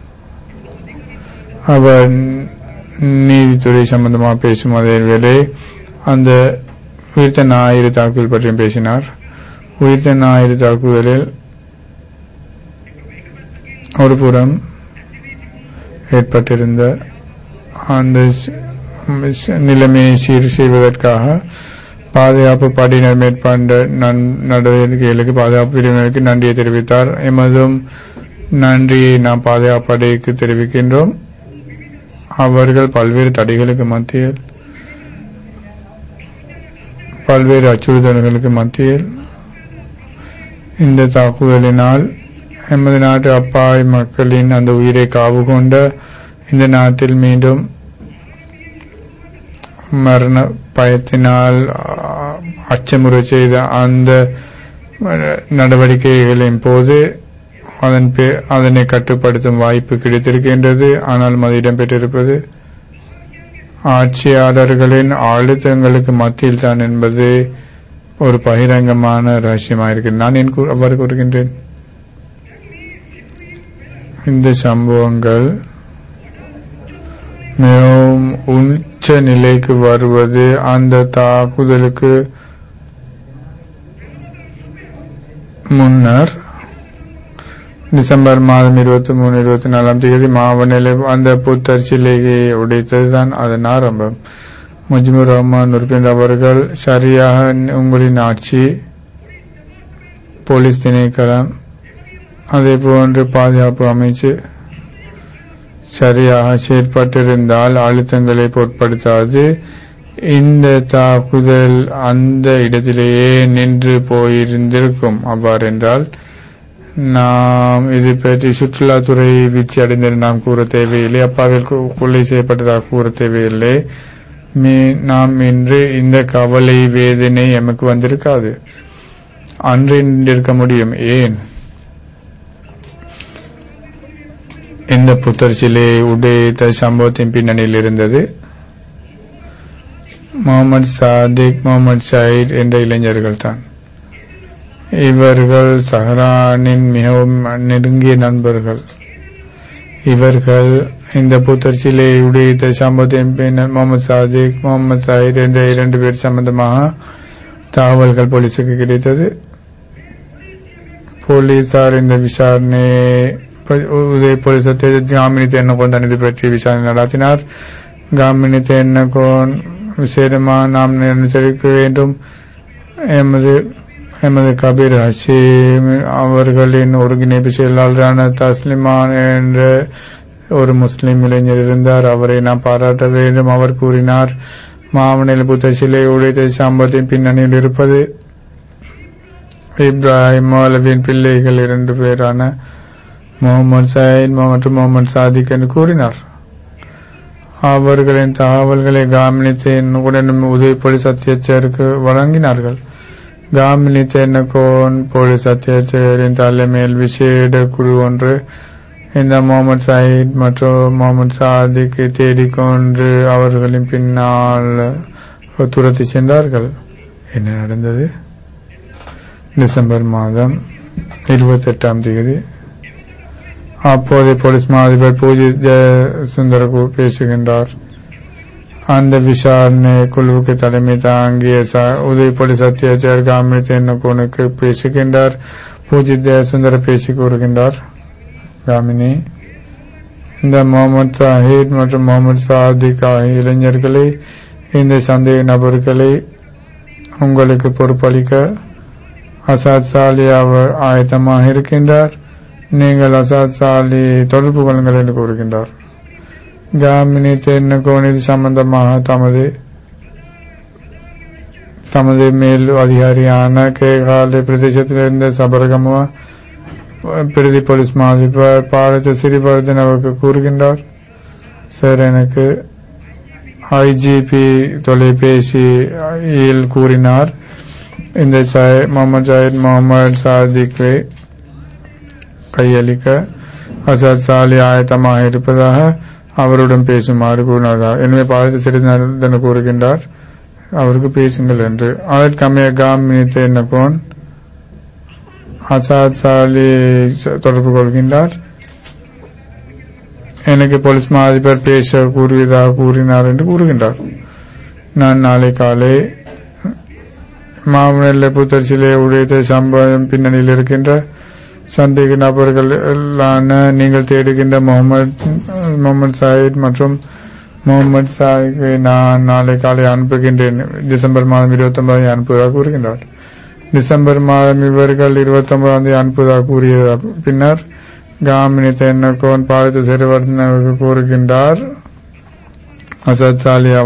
அவர் நீதித்துறை சம்பந்தமாக பேசும் அதே வேளை அந்த உயிர்த்த ஞாயிறு தாக்குதல் பற்றியும் பேசினார். உயிர்த்த ஞாயிறு தாக்குதலில் ஒரு புறம் ஏற்பட்டிருந்த அந்த நிலைமையை சீர் செய்வதற்காக பாதுகாப்பு படையினர் மேற்கொண்ட நடவடிக்கைகளுக்கு பாதுகாப்பு பிரிவினருக்கு நன்றியை தெரிவித்தார். எமதும் நன்றியை நாம் பாதுகாப்பு படைக்கு தெரிவிக்கின்றோம். அவர்கள் பல்வேறு தடைகளுக்கு மத்தியில், பல்வேறு அச்சுறுத்தல்களுக்கு மத்தியில் இந்த தாக்குதலினால் எமது நாட்டு அப்பாவி மக்களின் அந்த உயிரை காவு கொண்ட இந்த நாட்டில் மீண்டும் மரண பயத்தினால் அச்சமுறை செய்த அந்த நடவடிக்கைகளின் போது அதனை கட்டுப்படுத்தும் வாய்ப்பு கிடைத்திருக்கின்றது. ஆனால் அது இடம்பெற்றிருப்பது ஆட்சியாளர்களின் அழுத்தங்களுக்கு மத்தியில் தான் என்பது ஒரு பகிரங்கமான ரகசியமாயிருக்கிறது. நான் அவ்வாறு கூறுகின்றேன். இந்த சம்பவங்கள் மிகவும் உச்ச நிலைக்கு வருவது அந்த தாக்குதலுக்கு முன்னர் டிசம்பர் மாதம் 23, 24ஆம் தேதி மாவனிலை அந்த புத்தர் சிலையை உடைத்ததுதான் அதன் ஆரம்பம். முஜிபுர் ரஹ்மான் உறுப்பினர் அவர்கள் சரியாக உங்களின் ஆட்சி, போலீஸ் திணைக்களம், அதே போன்று பாதுகாப்பு அமைச்சு சரியாக செயற்பட்டிருந்தால் அழுத்தங்களை பொருட்படுத்தாது இந்த தாக்குதல் அந்த இடத்திலேயே நின்று போயிருந்திருக்கும். அவ்வாறென்றால் நாம் இது பற்றி சுற்றுலாத்துறை வீழ்ச்சி அடைந்தது நாம் கூற தேவையில்லை, அப்பாவில் கொள்ளை செய்யப்பட்டதாக கூற தேவையில்லை. நாம் இன்று இந்த கவலை வேதனை எமக்கு வந்திருக்காது, அன்று இருக்க முடியும். ஏன் இந்த புத்தர் சிலையை உடைத்த சம்பவத்தின் பின்னணியில் இருந்தது முகமது சாதிக், முகமது ஷாஹித் என்ற இளைஞர்கள் தான். இவர்கள் சஹரானின் மிகவும் நெருங்கிய நண்பர்கள். இவர்கள் இந்த புத்தர் சிலையை உடைத்த சம்பவத்தின் பின்னர் முகமது சாதிக், முகமது ஷாஹித் என்ற 2 பேர் சம்பந்தமாக தகவல்கள் போலீசுக்கு கிடைத்தது. போலீசார் இந்த விசாரணை உதய போலீசார் காமினி தென்னகோன் இது பற்றி விசாரணை நடத்தினார். காமினி தென்னகோன் விசேடமாக நாம் அனுசரிக்க வேண்டும். எமது கபீர் ஹஷீம் அவர்களின் ஒருங்கிணைப்பு செயலாளரான தஸ்லிமான் என்ற ஒரு முஸ்லிம் இளைஞர் இருந்தார். அவரை நாம் பாராட்ட வேண்டும். அவர் கூறினார், மாவனில் புத்த சிலை உடைத்த சம்பவத்தின் பின்னணியில் இருப்பது இப்ராஹிம் மௌலவியின் பிள்ளைகள் 2 பேரான முகமது சயீத் மற்றும் முகமது சாதிக் என்று கூறினார். அவர்களின் தகவல்களை காமினித்தேன் உடன் உதவி போலீஸ் அத்தியட்சருக்கு வழங்கினார்கள். காமினித்தேன் போலீஸ் அத்தியட்சரின் தலைமையில் விசேட குழு ஒன்று இந்த முகமது சயீத் மற்றும் முகமது சாதிக்கை தேடிக்கொண்டு அவர்களின் பின்னால் துரத்தி சென்றார்கள். என்ன நடந்தது? டிசம்பர் மாதம் 28ஆம் தேதி அப்போதைய போலீஸ் மாதிபர் பூஜித் சுந்தர பேசுகின்றார். அந்த விசாரணை குழுவுக்கு தலைமை தாங்கிய உதவி போலீஸ் அத்தியட்சர் காமினிக்கு பேசுகின்றார். பூஜித் சுந்தர பேசி கூறுகின்றார், காமினி, இந்த முகமது சாஹித் மற்றும் முகமது சாதிக் ஆகிய இளைஞர்களை, இந்த சந்தேக நபர்களை உங்களுக்கு பொறுப்பளிக்க அசாத் சாலி அவர் ஆயத்தமாக இருக்கின்றார். நீங்கள் அசாத் சாலி தொடர்பு கொள்ளுங்கள் என்று கூறுகின்றார். காமினி தென்னகோன் இது சம்பந்தமாக தமது மேல் அதிகாரியான கேகாலை பிரதேசத்திலிருந்த சபரகம பிரதி போலீஸ் மாதிபர் பாரத சிறிபர்தன் அவருக்கு கூறுகின்றார், சார், எனக்கு ஐஜிபி தொலைபேசியில் கூறினார், இந்த முகமது ஜாயித் முகமது சாதிக்கை கையளிக்க அசாத் சாலி ஆயத்தமாக இருப்பதாக அவருடன் பேசுமாறு கூறினார். எனவே பாரத சிறிதன கூறுகின்றார், அவருக்கு பேசுங்கள் என்று. அதற்கமைய காமினித்தேன் அசாத் சாலி தொடர்பு கொள்கின்றார். எனக்கு போலீஸ் மாதிபர் பேச கூறுவதாக கூறினார் என்று கூறுகின்றார். நான் நாளை காலை மாவனல்ல புத்தர் சிலையை உடைத்த சம்பவம் பின்னணியில் இருக்கின்ற சந்தேக நபர்கள் நீங்கள் தேடுகின்ற முகமது சாஹித் மற்றும் முகமது சாஹிப்பை நான் நாளை காலை அனுப்புகின்றேன். டிசம்பர் மாதம் 29 அனுப்புவதாக கூறுகின்றார். டிசம்பர் மாதம் இவர்கள் 29 அனுப்புவதாக கூறிய பின்னர் காமினி தென்னகோன் பாரத சிறுவர்தனுக்கு கூறுகின்றார், அசாத்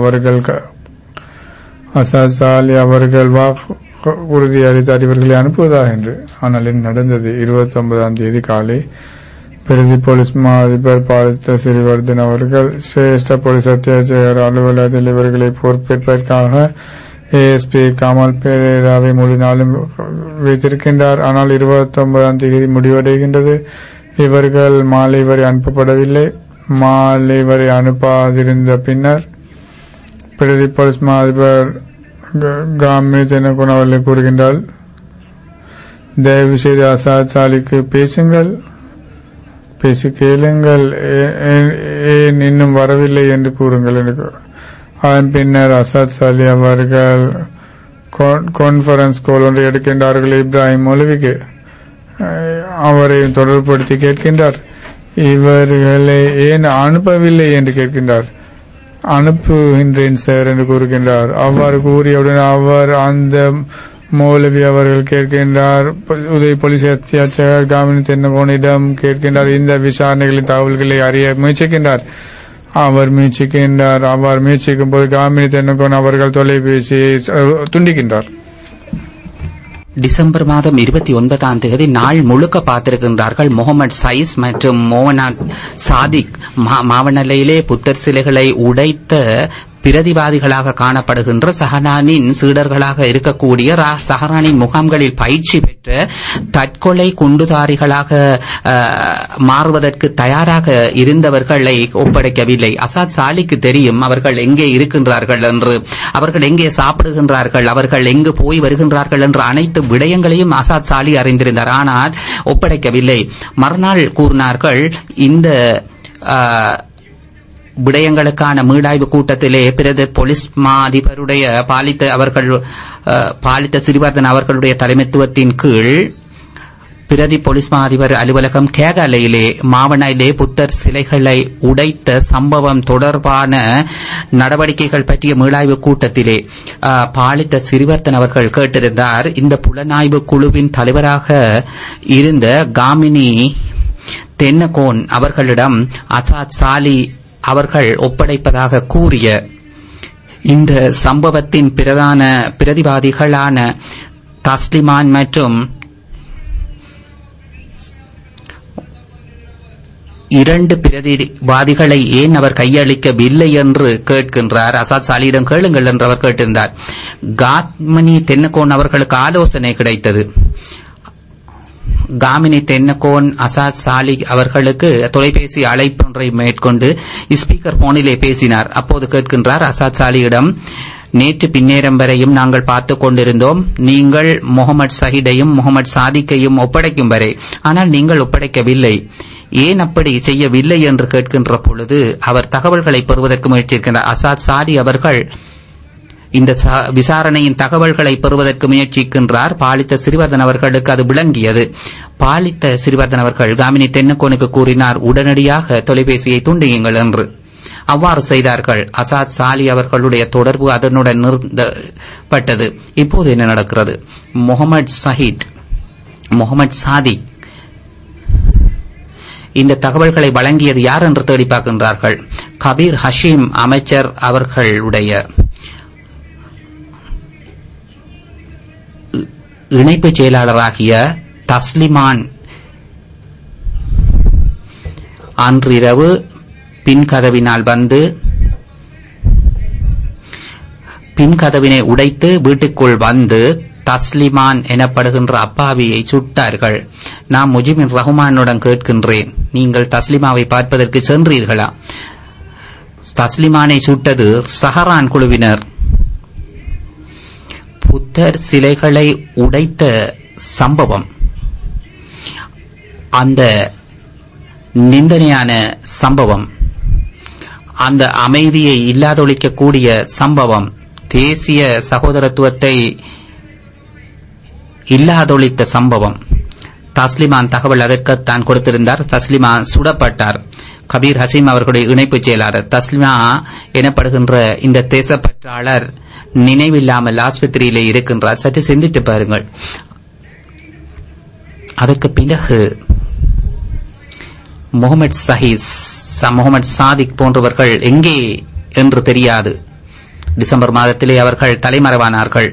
சாலி அவர்கள் உறுதி அளித்தார் இவர்களை அனுப்புவதாக என்று. ஆனால் என்ன நடந்தது? 29ஆம் தேதி காலை பிரதி போலீஸ் மாதிபர் பாரத சிறிவர்தன் அவர்கள் சிரேஷ்ட போலீஸ் அத்தியட்சர் அலுவலகத்தில் இவர்களை பொறுப்பேற்பதற்காக ஏஎஸ்பி கமல் பேராவை முழு நாளும் வைத்திருக்கின்றார். ஆனால் 29ஆம் தேதி முடிவடைகின்றது. இவர்கள் மாலை வரை அனுப்பப்படவில்லை. மாலை வரை அனுப்பாதிருந்த பின்னர் பிரதி போலீஸ் மாதிபர் காமி தென்னகோன் அவர்களை கூறுகின்றார், தயவு செய்து அசாத் சாலிக்கு பேசுங்கள், பேசி கேளுங்கள், ஏன் இன்னும் வரவில்லை என்று கூறுங்கள். அதன் பின்னர் அசாத் சாலி அவர்கள் கான்பரன்ஸ் கால் ஒன்றை எடுக்கின்றார்கள். இப்ராஹிம் மௌலவிக்கு அவரை தொடர்புபடுத்தி கேட்கின்றார், இவர்களை ஏன் அனுப்பவில்லை என்று கேட்கின்றார். அனுப்புகின்றேன் சார் என்று கூறுகின்றார். அவ்வாறு கூறியவுடன் அவர் அந்த மௌலவி அவர்கள் கேட்கின்றார், உதவி போலீஸ் அத்தியட்சர் காமினி தென்னகோனிடம் கேட்கின்றார், இந்த விசாரணைகளின் தகவல்களை அறிய முயற்சிக்கின்றார். அவர் முயற்சிக்கும் போது காமினி தென்னகோன் அவர்கள் தொலைபேசியை துண்டிக்கின்றார். டிசம்பர் மாதம் 29ஆம் தேதி நாள் முழுக்க பார்த்திருக்கின்றார்கள். முகமது சைஸ் மற்றும் மோவனாத் சாதிக் மாவனல்லையிலே புத்தர் சிலைகளை உடைத்த பிரதிவாதிகளாக காணப்படுகின்ற சஹரானின் சீடர்களாக இருக்கக்கூடிய சஹரானின் முகாம்களில் பயிற்சி பெற்ற தற்கொலை குண்டுதாரிகளாக மாறுவதற்கு தயாராக இருந்தவர்களை ஒப்படைக்கவில்லை. அசாத் சாலிக்கு தெரியும் அவர்கள் எங்கே இருக்கின்றார்கள் என்று, அவர்கள் எங்கே சாப்பிடுகின்றார்கள், அவர்கள் எங்கு போய் வருகின்றார்கள் என்ற அனைத்து விடயங்களையும் அசாத் சாலி அறிந்திருந்தார். ஆனால் ஒப்படைக்கவில்லை. மறுநாள் கூறினார்கள், இந்த விடயங்களுக்கான மீளாய்வு கூட்டத்திலே பிரதி போலீஸ் மா அதிபருடைய பாலித்த சிறிவர்தன் அவர்களுடைய தலைமைத்துவத்தின் கீழ் பிரதி போலீஸ் மா அதிபர் அலுவலகம் கேகாலையிலே மாவனல்லே புத்தர் சிலைகளை உடைத்த சம்பவம் தொடர்பான நடவடிக்கைகள் பற்றிய மீளாய்வு கூட்டத்திலே பாலித்த சிறிவர்தன் அவர்கள் கேட்டிருந்தார். இந்த புலனாய்வு குழுவின் தலைவராக இருந்த காமினி தென்னகோன் அவர்களிடம் அசாத் சாலி அவர்கள் ஒப்படைப்பதாக கூறிய இந்த சம்பவத்தின் பிரதான பிரதிவாதிகளான தஸ்லிமான் மற்றும் 2 பிரதிவாதிகளை ஏன் அவர் கையளிக்கவில்லை என்று கேட்கின்றார். அசாத் சாலியிடம் கேளுங்கள் என்று அவர் கேட்டிருந்தார். காத்மனி தென்னகோன் அவர்களுக்கு ஆலோசனை கிடைத்தது. காமினி தென்னகோன் அசாத் சாலி அவர்களுக்கு தொலைபேசி அழைப்பொன்றை மேற்கொண்டு ஸ்பீக்கர் போனிலே பேசினார். அப்போது கேட்கின்றார் அசாத் சாலியிடம், நேற்று பின்னேரம் வரையும் நாங்கள் பார்த்துக் கொண்டிருந்தோம், நீங்கள் முகமது சஹீடையும் முகமது சாதிக்கையும் ஒப்படைக்கும் வரை, ஆனால் நீங்கள் ஒப்படைக்கவில்லை, ஏன் அப்படி செய்யவில்லை என்று கேட்கின்ற பொழுது அவர் தகவல்களை பெறுவதற்கு முயற்சிக்கின்றார். அசாத் சாலி அவர்கள் இந்த விசாரணையின் தகவல்களை பெறுவதற்கு முயற்சிக்கின்றார். பாலித்த சிறிவர்தன் அவர்களுக்கு அது விளங்கியது. பாலித்த சிறிவர்தன் அவர்கள் காமினி தென்னகோனுக்கு கூறினார், உடனடியாக தொலைபேசியை துண்டியுங்கள் என்று. அவ்வாறு செய்தார்கள். அசாத் சாலி அவர்களுடைய தொடர்பு அதனுடன் நிறுத்தப்பட்டது. இப்போது என்ன நடக்கிறது? முகமது சஹீட், முகமது சாதிக் இந்த தகவல்களை வழங்கியது யார் என்று தேடி பார்க்கின்றார்கள். கபீர் ஹஷீம் அமைச்சர் அவர்களுடைய இணைப்பு செயலாளராகிய தஸ்லிமான் அன்றிரவு பின்கதவினால் வந்து பின்கதவினை உடைத்து வீட்டுக்குள் வந்து தஸ்லிமான் எனப்படுகின்ற அப்பாவியை சுட்டார்கள். நான் முஜிபின் ரஹ்மானுடன் கேட்கின்றேன், நீங்கள் தஸ்லிமாவை பார்ப்பதற்கு சென்றீர்களா? தஸ்லிமானை சுட்டது சஹரான் குழுவினர். புத்தர் சிலைகளை உடைத்த சம்பவம், அந்த நிந்தனையான சம்பவம், அந்த அமைதியை இல்லாதொழிக்கக்கூடிய சம்பவம், தேசிய சகோதரத்துவத்தை இல்லாதொழித்த சம்பவம். தஸ்லிமான் தகவல் அதற்குத்தான் கொடுத்திருந்தார். தஸ்லிமான் சுடப்பட்டார். கபீர் ஹசீம் அவர்களுடைய இணைப்பு செயலாளர். தஸ்லிமா எனப்படுகின்ற இந்த தேசப்பற்றாளர் நினைவில்லாமல் ஆஸ்பத்திரியிலே இருக்கின்றார். சற்று சிந்தித்து பாருங்கள். அதற்கு பிறகு முகமது சாதிக் போன்றவர்கள் எங்கே என்று தெரியாது. டிசம்பர் மாதத்திலே அவர்கள் தலைமறைவானார்கள்.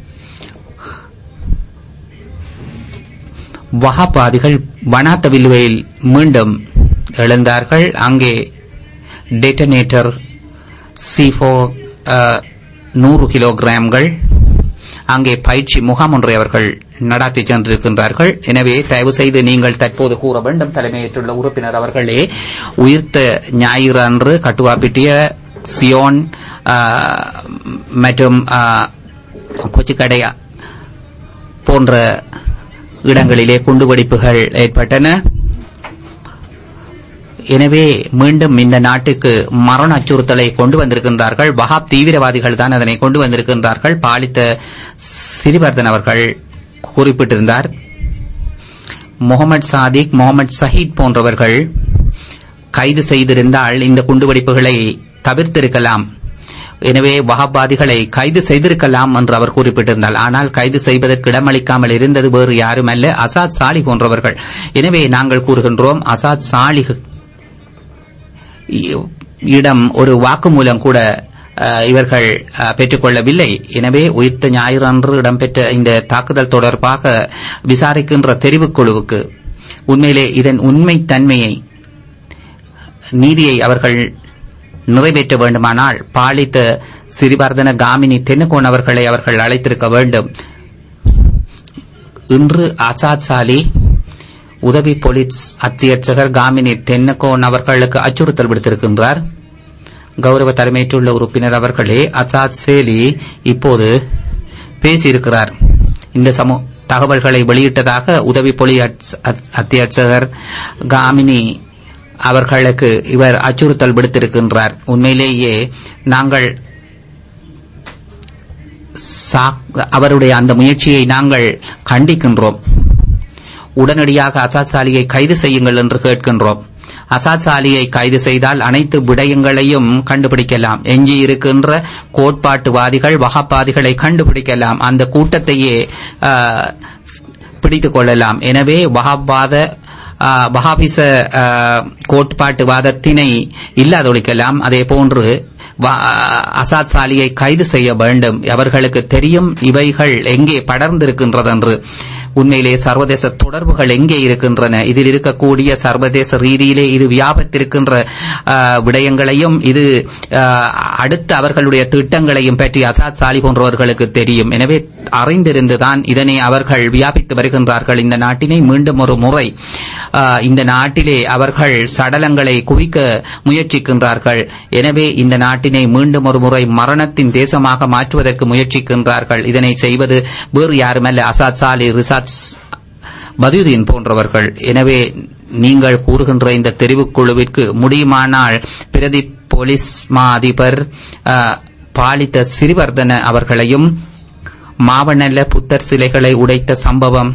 வஹாபாதிகள் வனாத்தவில்லுவையில் மீண்டும் எழுந்தார்கள். அங்கே டெட்டனேட்டர் C4 100 கிலோகிராம்கள் அங்கே பயிற்சி முகாம் ஒன்றை அவர்கள் நடாத்தி சென்றிருக்கின்றார்கள். எனவே தயவு செய்து நீங்கள் தற்போது கூற வேண்டும், தலைமையேற்றுள்ள உறுப்பினர் அவர்களே, உயிர்த்த ஞாயிறு அன்று கட்டுவாப்பிட்டிய சியோன் மற்றும் கொச்சிக்கடை போன்ற இடங்களிலே குண்டுவெடிப்புகள் ஏற்பட்டன. எனவே மீண்டும் இந்த நாட்டுக்கு மரண அச்சுறுத்தலை கொண்டு வந்திருக்கின்றார்கள். வஹாப் தீவிரவாதிகள் தான் அதனை கொண்டு வந்திருக்கின்றார்கள். பாலித்த சிறிவர்தன் அவர்கள் குறிப்பிட்டிருந்தார். முகமது சாதிக், முகமது சஹீத் போன்றவர்கள் கைது செய்திருந்தால் இந்த குண்டுவெடிப்புகளை தவிர்த்திருக்கலாம். எனவே வஹாபாதிகளை கைது செய்திருக்கலாம் என்று அவர் குறிப்பிட்டிருந்தார். ஆனால் கைது செய்வதற்கு இடமளிக்காமல் இருந்தது வேறு யாரும் அல்ல, அசாத் சாலி போன்றவர்கள். எனவே நாங்கள் கூறுகின்றோம், அசாத் சாலி இடம் ஒரு வாக்குமூலம் கூட இவர்கள் பெற்றுக் கொள்ளவில்லை. எனவே உயிர்த்த ஞாயிறு அன்று இடம்பெற்ற இந்த தாக்குதல் தொடர்பாக விசாரிக்கின்ற தெரிவுக்குழுவுக்கு உண்மையிலே இதன் உண்மைத்தன்மையை, நீதியை அவர்கள் நிறைவேற்ற வேண்டுமானால் பாலித்த சிறிவர்தன காமினி தென்னகோன் அவர்களை அவர்கள் அழைத்திருக்க வேண்டும். இன்று அசாத் சாலி உதவி போலீஸ் அத்தியட்சகர் காமினி தென்னகோன் அவர்களுக்கு அச்சுறுத்தல் விடுத்திருக்கின்றார். கௌரவ தலைமையேற்றுள்ள உறுப்பினர் அவர்களே, அசாத் சேலி இப்போது பேசியிருக்கிறார். இந்த தகவல்களை வெளியிட்டதாக உதவி போலீஸ் அத்தியட்சகர் காமினி அவர்களுக்கு இவர் அச்சுறுத்தல் விடுத்திருக்கின்றார். உண்மையிலேயே நாங்கள் அவருடைய அந்த முயற்சியை நாங்கள் கண்டிக்கின்றோம். உடனடியாக அசாத் சாலியை கைது செய்யுங்கள் என்று கேட்கின்றோம். அசாத் சாலியை கைது செய்தால் அனைத்து விடயங்களையும் கண்டுபிடிக்கலாம். எஞ்சி இருக்கின்ற கோட்பாட்டுவாதிகள், வஹாபாதிகளை கண்டுபிடிக்கலாம். அந்த கூட்டத்தையே பிடித்துக் கொள்ளலாம். எனவே வஹாபாத வஹாபிச கோட்பாட்டுவாதத்தினை இல்லாதொழிக்கலாம். அதே போன்று அசாத் சாலியை கைது செய்ய வேண்டும். அவர்களுக்கு தெரியும் இவைகள் எங்கே படர்ந்திருக்கின்றது என்று. உண்மையிலே சர்வதேச தொடர்புகள் எங்கே இருக்கின்றன, இதில் இருக்கக்கூடிய சர்வதேச ரீதியிலே இது வியாபித்திருக்கின்ற விடயங்களையும் இது அடுத்து அவர்களுடைய திட்டங்களையும் பற்றி அசாத் சாலி போன்றவர்களுக்கு தெரியும். எனவே அறிந்திருந்துதான் இதனை அவர்கள் வியாபித்து வருகின்றார்கள். இந்த நாட்டினை மீண்டும் ஒரு முறை இந்த நாட்டிலே அவர்கள் சடலங்களை குவிக்க முயற்சிக்கின்றார்கள். எனவே இந்த நாட்டினை மீண்டும் ஒரு முறை மரணத்தின் தேசமாக மாற்றுவதற்கு முயற்சிக்கின்றார்கள். இதனை செய்வது வேறு யாருமல்ல, அசாத் சாலி, ரிசாத் பதியுதீன் போன்றவர்கள். எனவே நீங்கள் கூறுகின்ற இந்த தெரிவுக்குழுவிற்கு முடியுமானால் பிரதி போலீஸ் மா அதிபர் பாலித்த சிறிவர்தன அவர்களையும் மாவனல்ல புத்தர் சிலைகளை உடைத்த சம்பவம்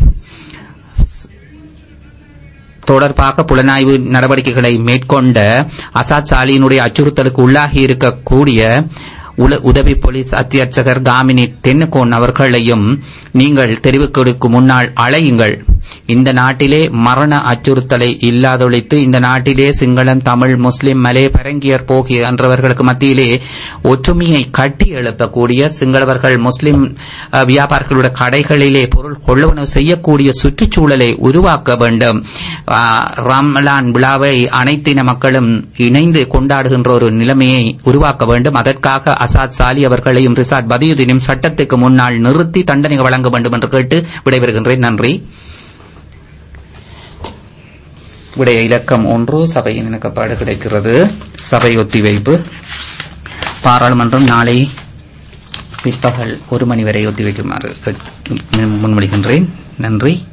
தொடர்பாக புலனாய்வு நடவடிக்கைகளை மேற்கொண்ட அசாத் சாலியினுடைய அச்சுறுத்தலுக்கு உள்ளாகி இருக்கக்கூடிய உதவி போலீஸ் அத்தியட்சகர் காமினி தென்னுகோன் அவர்களையும் நீங்கள் தெரிவுக்கு முன்னால் அழையுங்கள். இந்த நாட்டிலே மரண அச்சுறுத்தலை இல்லாதொழித்து இந்த நாட்டிலே சிங்களம், தமிழ், முஸ்லிம், மலே, பரங்கியர் போகிய என்றவர்களுக்கு மத்தியிலே ஒற்றுமையை கட்டி எழுப்பக்கூடிய, சிங்களவர்கள் முஸ்லிம் வியாபாரிகளுடைய கடைகளிலே பொருள் கொள்வனவு செய்யக்கூடிய சுற்றுச்சூழலை உருவாக்க வேண்டும். ரமலான் விழாவை அனைத்தின மக்களும் இணைந்து கொண்டாடுகின்ற ஒரு நிலைமையை உருவாக்க வேண்டும். அதற்காக அசாத் சாலி அவர்களையும் ரிசாத் பதியுதீனும் சட்டத்துக்கு முன்னால் நிறுத்தி தண்டனை வழங்க வேண்டும் என்று கேட்டு விடைபெறுகின்றேன். நன்றி. விடைய இலக்கம் 1 சபையின் இணக்கப்பாடு கிடைக்கிறது. சபை ஒத்திவைப்பு. பாராளுமன்றம் நாளை பிற்பகல் 1 மணி வரை ஒத்திவைக்குமாறு முன்மொழிகின்றேன். நன்றி.